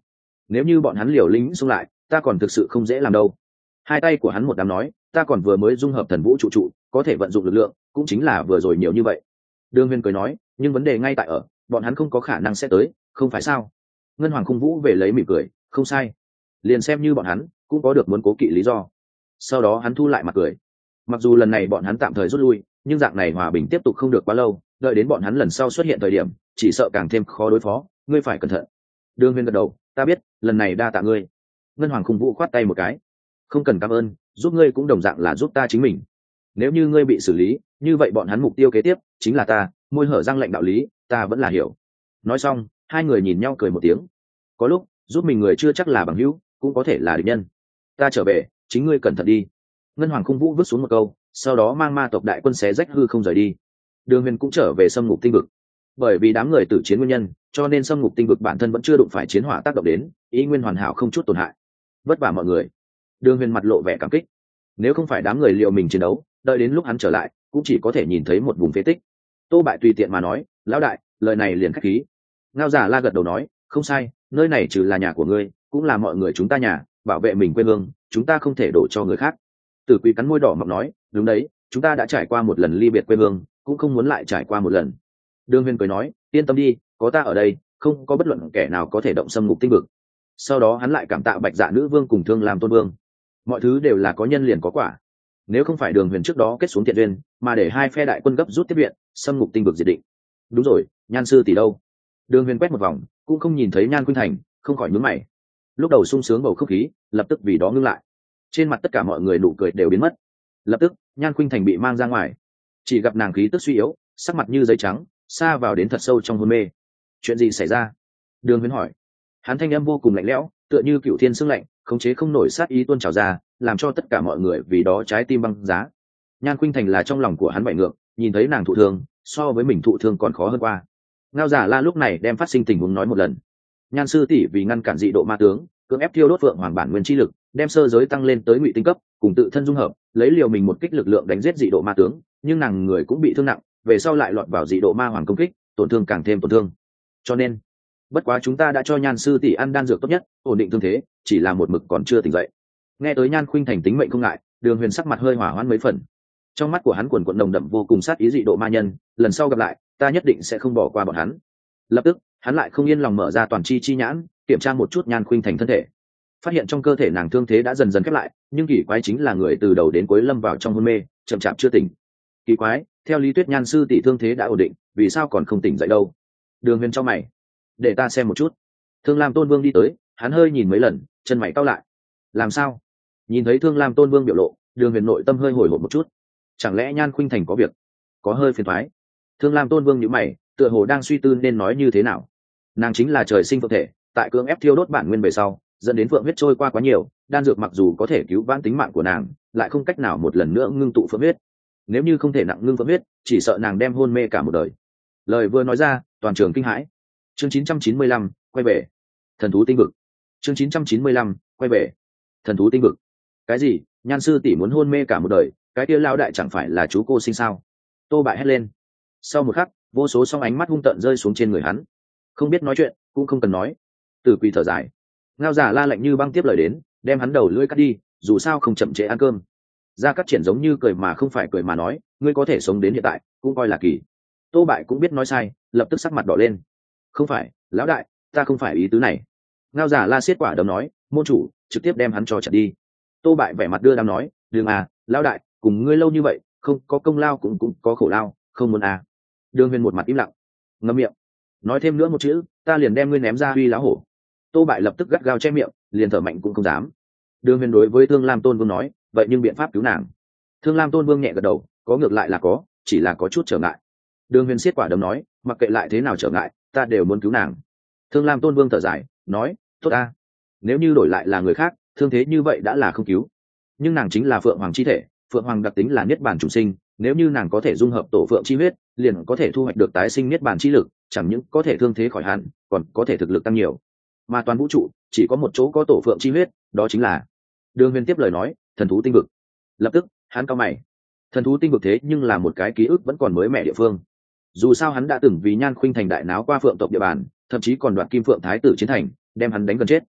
nếu như bọn hắn liều lĩnh xung lại ta còn thực sự không dễ làm đâu. Hai tay của hắn một đám nói, ta còn vừa mới dung hợp thần vũ trụ có thể vận dụng lực lượng cũng chính là vừa rồi nhiều như vậy. Đường Huyền cười nói, nhưng vấn đề ngay tại ở bọn hắn không có khả năng sẽ tới, không phải sao? Ngân Hoàng Khung Vũ về lấy mỉm cười, không sai, liền xem như bọn hắn cũng có được muốn cố kỵ lý do. Sau đó hắn thu lại mặt cười, mặc dù lần này bọn hắn tạm thời rút lui, nhưng dạng này hòa bình tiếp tục không được quá lâu, đợi đến bọn hắn lần sau xuất hiện thời điểm chỉ sợ càng thêm khó đối phó, ngươi phải cẩn thận. Đường Huyền gật đầu, ta biết, lần này đa tạ ngươi. Ngân Hoàng Khung Vũ khoát tay một cái, không cần cảm ơn, giúp ngươi cũng đồng dạng là giúp ta chính mình. Nếu như ngươi bị xử lý, như vậy bọn hắn mục tiêu kế tiếp chính là ta. Môi hở răng lệnh đạo lý ta vẫn là hiểu. Nói xong hai người nhìn nhau cười một tiếng. Có lúc giúp mình người chưa chắc là bằng hữu, cũng có thể là địch nhân. Ta trở về, chính ngươi cẩn thận đi. Ngân Hoàng Khung Vũ vứt xuống một câu, sau đó mang ma tộc đại quân xé rách hư không rời đi. Đường Huyền cũng trở về Sâm Ngục Tinh Vực. Bởi vì đám người tử chiến nguyên nhân, cho nên Sâm Ngục Tinh Vực bản thân vẫn chưa đụng phải chiến hỏa tác động đến, ý nguyên hoàn hảo không chút tổn hại. Vất vả mọi người. Đường Huyền mặt lộ vẻ cảm kích. Nếu không phải đám người liệu mình chiến đấu, đợi đến lúc hắn trở lại cũng chỉ có thể nhìn thấy một vùng phế tích. Tô Bại tùy tiện mà nói, lão đại, lời này liền khách khí. Ngao Giả La gật đầu nói, không sai, nơi này trừ là nhà của ngươi, cũng là mọi người chúng ta nhà, bảo vệ mình quê hương, chúng ta không thể đổ cho người khác. Tử Quỳ cắn môi đỏ mọng nói, đúng đấy, chúng ta đã trải qua một lần ly biệt quê hương, cũng không muốn lại trải qua một lần. Đường Huyền cười nói, yên tâm đi, có ta ở đây, không có bất luận kẻ nào có thể động Sâm Ngục Tinh Vực. Sau đó hắn lại cảm tạ Bạch Dạ Nữ Vương cùng Thương Lam Tôn Vương. Mọi thứ đều là có nhân liền có quả. Nếu không phải Đường Huyền trước đó kết xuống thiện duyên, mà để hai phe đại quân gấp rút tiếp viện, Sâm Ngục Tinh Vực diệt định. Đúng rồi, Nhan sư tỷ đâu? Đường Huyền quét một vòng, cũng không nhìn thấy Nhan Khuynh Thành, không khỏi nhướng mày. Lúc đầu sung sướng bầu không khí, lập tức vì đó ngưng lại. Trên mặt tất cả mọi người nụ cười đều biến mất. Lập tức, Nhan Khuynh Thành bị mang ra ngoài, chỉ gặp nàng khí tức suy yếu, sắc mặt như giấy trắng, xa vào đến thật sâu trong hôn mê. Chuyện gì xảy ra? Đường Huyền hỏi. Hắn thanh âm vô cùng lạnh lẽo, tựa như cựu thiên sương lạnh, khống chế không nổi sát ý tuôn trào ra, làm cho tất cả mọi người vì đó trái tim băng giá. Nhan Khuynh Thành là trong lòng của hắn bại ngược, nhìn thấy nàng thụ thương, so với mình thụ thương còn khó hơn qua. Ngao Giả La lúc này đem phát sinh tình huống nói một lần. Nhan sư tỷ vì ngăn cản dị độ ma tướng, cưỡng ép thiêu đốt Phượng Hoàng bản nguyên chi lực, đem sơ giới tăng lên tới ngụy tinh cấp, cùng tự thân dung hợp, lấy liều mình một kích lực lượng đánh giết dị độ ma tướng, nhưng nàng người cũng bị thương nặng, về sau lại lọt vào dị độ ma hoàng công kích, tổn thương càng thêm tổn thương. Cho nên, bất quá chúng ta đã cho Nhan sư tỷ ăn đan dược tốt nhất, ổn định thương thế, chỉ là một mực còn chưa tỉnh dậy. Nghe tới Nhan Khuynh Thành tính mệnh không ngại, Đường Huyền sắc mặt hơi hỏa hoãn mấy phần. Trong mắt của hắn quần quần nồng đậm vô cùng sát ý dị độ ma nhân, lần sau gặp lại, ta nhất định sẽ không bỏ qua bọn hắn. Lập tức, hắn lại không yên lòng mở ra toàn chi nhãn, kiểm tra một chút Nhan Khuynh Thành thân thể. Phát hiện trong cơ thể nàng thương thế đã dần dần khép lại, nhưng kỳ quái chính là người từ đầu đến cuối lâm vào trong hôn mê, chậm chạp chưa tỉnh. Kỳ quái, theo lý thuyết Nhan sư tỷ thương thế đã ổn định, vì sao còn không tỉnh dậy đâu? Đường Huyền trong mày, để ta xem một chút. Thương Lam Tôn Vương đi tới, hắn hơi nhìn mấy lần, chân mày cau lại. Làm sao? Nhìn thấy Thương Lam Tôn Vương biểu lộ, Đường Huyền nội tâm hơi hồi hộp một chút. Chẳng lẽ Nhan Khuynh Thành có việc, có hơi phiền toái? Thương Lam Tôn Vương nhíu mày, tựa hồ đang suy tư nên nói như thế nào. Nàng chính là trời sinh phượng thể, tại cưỡng ép thiêu đốt bản nguyên về sau, dẫn đến phượng huyết trôi qua quá nhiều, đan dược mặc dù có thể cứu vãn tính mạng của nàng, lại không cách nào một lần nữa ngưng tụ phượng huyết. Nếu như không thể nặng ngưng phượng huyết, chỉ sợ nàng đem hôn mê cả một đời. Lời vừa nói ra, toàn trường kinh hãi. Chương 995, quay về. Thần thú tinh vực. Chương 995, quay về. Thần thú tinh vực. Cái gì? Nhan sư tỷ muốn hôn mê cả một đời, cái kia lao đại chẳng phải là chú cô sinh sao? Tô Bại hét lên. Sau một khắc, vô số song ánh mắt hung tợn rơi xuống trên người hắn. Không biết nói chuyện, cũng không cần nói. Tử Quỳ thở dài. Ngao Giả La lạnh như băng tiếp lời đến, đem hắn đầu lưỡi cắt đi, dù sao không chậm trễ ăn cơm. Gia Cát Triển giống như cười mà không phải cười mà nói, ngươi có thể sống đến hiện tại, cũng coi là kỳ. Tô Bại cũng biết nói sai, lập tức sắc mặt đỏ lên. Không phải, lão đại, ta không phải ý tứ này. Ngao Giả La siết quả đấm nói, môn chủ, trực tiếp đem hắn cho chặt đi. Tô Bại vẻ mặt đưa đám nói, đừng à, lão đại, cùng ngươi lâu như vậy, không có công lao cũng có khổ lao, không muốn à. Đường Huyền một mặt im lặng, ngậm miệng. Nói thêm nữa một chữ, ta liền đem ngươi ném ra huy lão hổ. Tô Bại lập tức gắt gao che miệng, liền thở mạnh cũng không dám. Đường Huyền đối với Thương Lam Tôn Vương nói, vậy nhưng biện pháp cứu nàng. Thương Lam Tôn Vương nhẹ gật đầu, có ngược lại là có, chỉ là có chút trở ngại. Đường Huyền siết quả đấm nói, mặc kệ lại thế nào trở ngại, ta đều muốn cứu nàng. Thương Lam Tôn Vương thở dài, nói, tốt ta. Nếu như đổi lại là người khác, thương thế như vậy đã là không cứu. Nhưng nàng chính là Phượng Hoàng chi thể, Phượng Hoàng đặc tính là niết bàn chủ sinh, nếu như nàng có thể dung hợp tổ phượng chi huyết, liền có thể thu hoạch được tái sinh niết bàn chi lực, chẳng những có thể thương thế khỏi hẳn, còn có thể thực lực tăng nhiều. Mà toàn vũ trụ chỉ có một chỗ có tổ phượng chi huyết, đó chính là. Đường Huyền tiếp lời nói, thần thú tinh vực. Lập tức, hắn cau mày. Thần thú tinh vực thế nhưng là một cái ký ức vẫn còn mới mẻ địa phương. Dù sao hắn đã từng vì Nhan Khuynh Thành đại náo qua phượng tộc địa bàn, thậm chí còn đoạt kim phượng thái tử chiến thành, đem hắn đánh gần chết.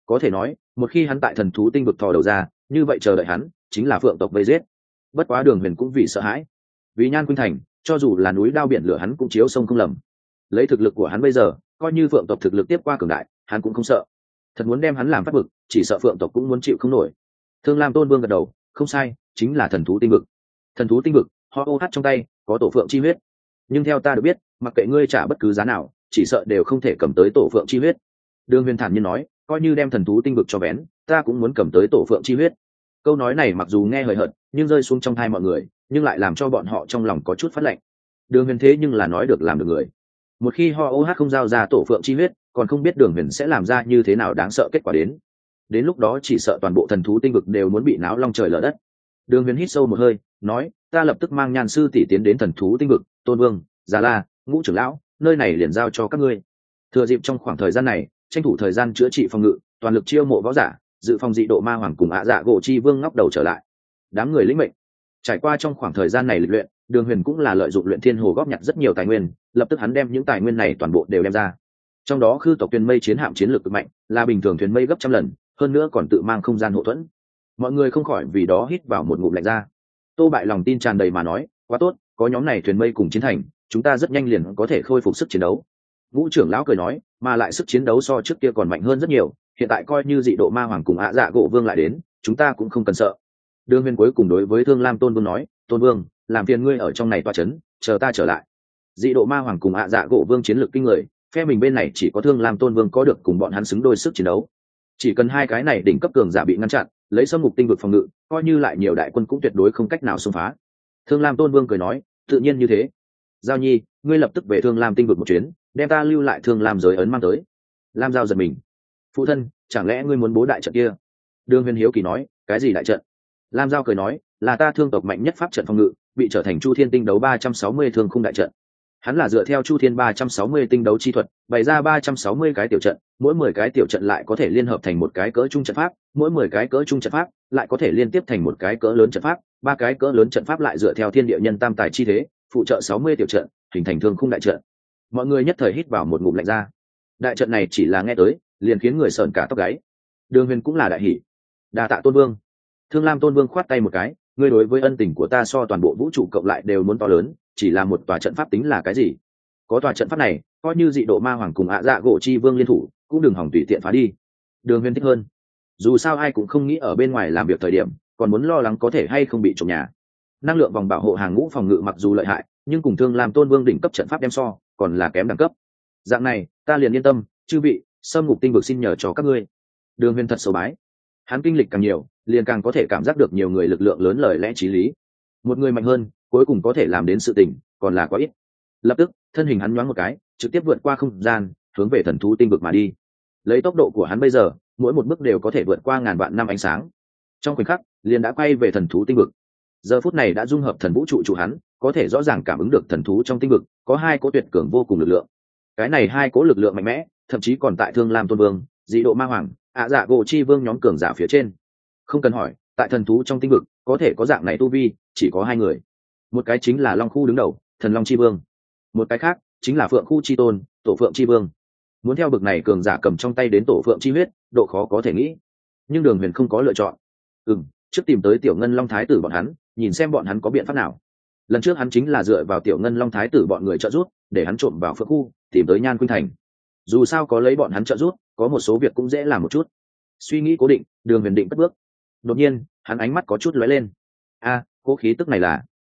Có thể nói một khi hắn tại thần thú tinh vực thò đầu ra, như vậy chờ đợi hắn chính là phượng tộc vây giết. Bất quá Đường Huyền cũng vì sợ hãi, vì Nhan Khuynh Thành, cho dù là núi đao biển lửa hắn cũng chiếu sông không lầm. Lấy thực lực của hắn bây giờ, coi như phượng tộc thực lực tiếp qua cường đại, hắn cũng không sợ. Thật muốn đem hắn làm phát vực, chỉ sợ phượng tộc cũng muốn chịu không nổi. Thương Lam Tôn Vương gật đầu, không sai, chính là thần thú tinh vực. Thần thú tinh vực, họ ô hát trong tay có tổ phượng chi huyết, nhưng theo ta được biết, mặc kệ ngươi trả bất cứ giá nào, chỉ sợ đều không thể cầm tới tổ phượng chi huyết. Đường Huyền thản nhiên nói, coi như đem thần thú tinh vực cho bén, ta cũng muốn cầm tới tổ phượng chi huyết. Câu nói này mặc dù nghe hời hợt, nhưng rơi xuống trong tai mọi người, nhưng lại làm cho bọn họ trong lòng có chút phát lạnh. Đường Huyền thế nhưng là nói được làm được người. Một khi họ ô hát không giao ra tổ phượng chi huyết, còn không biết Đường Huyền sẽ làm ra như thế nào đáng sợ kết quả đến. Đến lúc đó chỉ sợ toàn bộ thần thú tinh vực đều muốn bị náo long trời lở đất. Đường Huyền hít sâu một hơi, nói, ta lập tức mang Nhan sư tỷ tiến đến thần thú tinh vực, Tôn Vương, Già La, Ngũ trưởng lão, nơi này liền giao cho các ngươi. Thừa dịp trong khoảng thời gian này, tranh thủ thời gian chữa trị phòng ngự, toàn lực chiêu mộ võ giả, dự phòng dị độ ma hoàng cùng ạ dạ gỗ chi vương ngóc đầu trở lại. Đám người lĩnh mệnh. Trải qua trong khoảng thời gian này lịch luyện, Đường Huyền cũng là lợi dụng luyện thiên hồ góp nhặt rất nhiều tài nguyên, lập tức hắn đem những tài nguyên này toàn bộ đều đem ra. Trong đó khư tộc thuyền mây chiến hạm chiến lược cực mạnh, là bình thường thuyền mây gấp trăm lần, hơn nữa còn tự mang không gian hậu thuẫn. Mọi người không khỏi vì đó hít vào một ngụm lạnh ra. Tô Bại lòng tin tràn đầy mà nói, quá tốt, có nhóm này thuyền mây cùng chiến thành, chúng ta rất nhanh liền có thể khôi phục sức chiến đấu. Ngũ trưởng lão cười nói, mà lại sức chiến đấu so trước kia còn mạnh hơn rất nhiều, hiện tại coi như dị độ ma hoàng cùng ạ dạ gỗ vương lại đến, chúng ta cũng không cần sợ. Đường Huyền cuối cùng đối với Thương Lam Tôn Vương nói, Tôn Vương, làm phiền ngươi ở trong này toa chấn, chờ ta trở lại. Dị độ ma hoàng cùng ạ dạ gỗ vương chiến lược kinh người, phe mình bên này chỉ có Thương Lam Tôn Vương có được cùng bọn hắn xứng đôi sức chiến đấu. Chỉ cần hai cái này đỉnh cấp cường giả bị ngăn chặn, lấy xâm ngục tinh vực phòng ngự, coi như lại nhiều đại quân cũng tuyệt đối không cách nào xông phá. Thương Lam Tôn Vương cười nói, tự nhiên như thế. Giao Nhi, ngươi lập tức về Thương Lam tinh vực một chuyến, đem ta lưu lại Thương Lam giới ấn mang tới. Lam Giao giật mình, phụ thân, chẳng lẽ ngươi muốn bố đại trận kia? Đường Huyền hiếu kỳ nói, cái gì đại trận? Lam Giao cười nói, là ta thương tộc mạnh nhất pháp trận phòng ngự, bị trở thành Chu Thiên tinh đấu 360 thương khung đại trận. Hắn là dựa theo Chu Thiên 360 tinh đấu chi thuật, bày ra 360 cái tiểu trận, mỗi 10 cái tiểu trận lại có thể liên hợp thành một cái cỡ trung trận pháp, mỗi 10 cái cỡ trung trận pháp lại có thể liên tiếp thành một cái cỡ lớn trận pháp, ba cái cỡ lớn trận pháp lại dựa theo thiên địa nhân tam tài chi thế, phụ trợ 60 tiểu trận, hình thành thương khung đại trận. Mọi người nhất thời hít vào một ngụm lạnh ra. Đại trận này chỉ là nghe tới, liền khiến người sởn cả tóc gáy. Đường Huyền cũng là đại hỉ. Đa tạ Tôn Vương. Thương Lam Tôn Vương khoát tay một cái, ngươi đối với ân tình của ta so toàn bộ vũ trụ cộng lại đều muốn to lớn, chỉ là một tòa trận pháp tính là cái gì? Có tòa trận pháp này, coi như dị độ ma hoàng cùng ạ dạ gỗ chi vương liên thủ, cũng đừng hỏng tùy tiện phá đi. Đường Huyền thích hơn. Dù sao ai cũng không nghĩ ở bên ngoài làm việc thời điểm, còn muốn lo lắng có thể hay không bị trộm nhà. Năng lượng vòng bảo hộ hàng ngũ phòng ngự mặc dù lợi hại, nhưng cùng Thương Lam Tôn Vương đỉnh cấp trận pháp đem so, còn là kém đẳng cấp. Dạng này, ta liền yên tâm, chư vị, xâm ngục tinh vực xin nhờ cho các ngươi. Đường Huyền thật sầu bái. Hắn kinh lịch càng nhiều, liền càng có thể cảm giác được nhiều người lực lượng lớn lời lẽ chí lý. Một người mạnh hơn, cuối cùng có thể làm đến sự tình, còn là quá ít. Lập tức, thân hình hắn nhoáng một cái, trực tiếp vượt qua không gian, hướng về thần thú tinh vực mà đi. Lấy tốc độ của hắn bây giờ, mỗi một bước đều có thể vượt qua ngàn vạn năm ánh sáng. Trong khoảnh khắc, liền đã quay về thần thú tinh vực. Giờ phút này đã dung hợp thần vũ trụ chủ hắn, có thể rõ ràng cảm ứng được thần thú trong tinh vực có hai cỗ tuyệt cường vô cùng lực lượng. Cái này hai cỗ lực lượng mạnh mẽ, thậm chí còn tại Thương Lam Tôn Vương, dị độ ma hoàng, ạ dạ gỗ chi vương nhóm cường giả phía trên. Không cần hỏi, tại thần thú trong tinh vực có thể có dạng này tu vi, chỉ có hai người. Một cái chính là Long Khu đứng đầu, Thần Long chi vương. Một cái khác chính là Phượng Khu chi tôn, Tổ Phượng chi vương. Muốn theo bực này cường giả cầm trong tay đến Tổ Phượng chi huyết, độ khó có thể nghĩ. Nhưng Đường Huyền không có lựa chọn. Trước tìm tới Tiểu Ngân Long thái tử bọn hắn, nhìn xem bọn hắn có biện pháp nào. Lần trước hắn chính là dựa vào Tiểu Ngân Long thái tử bọn người trợ giúp, để hắn trộm vào Phượng Khu, tìm tới Nhan Khuynh Thành. Dù sao có lấy bọn hắn trợ giúp, có một số việc cũng dễ làm một chút. Suy nghĩ cố định, Đường Huyền định cất bước. Đột nhiên, hắn ánh mắt có chút lóe lên. Cố khí tức này là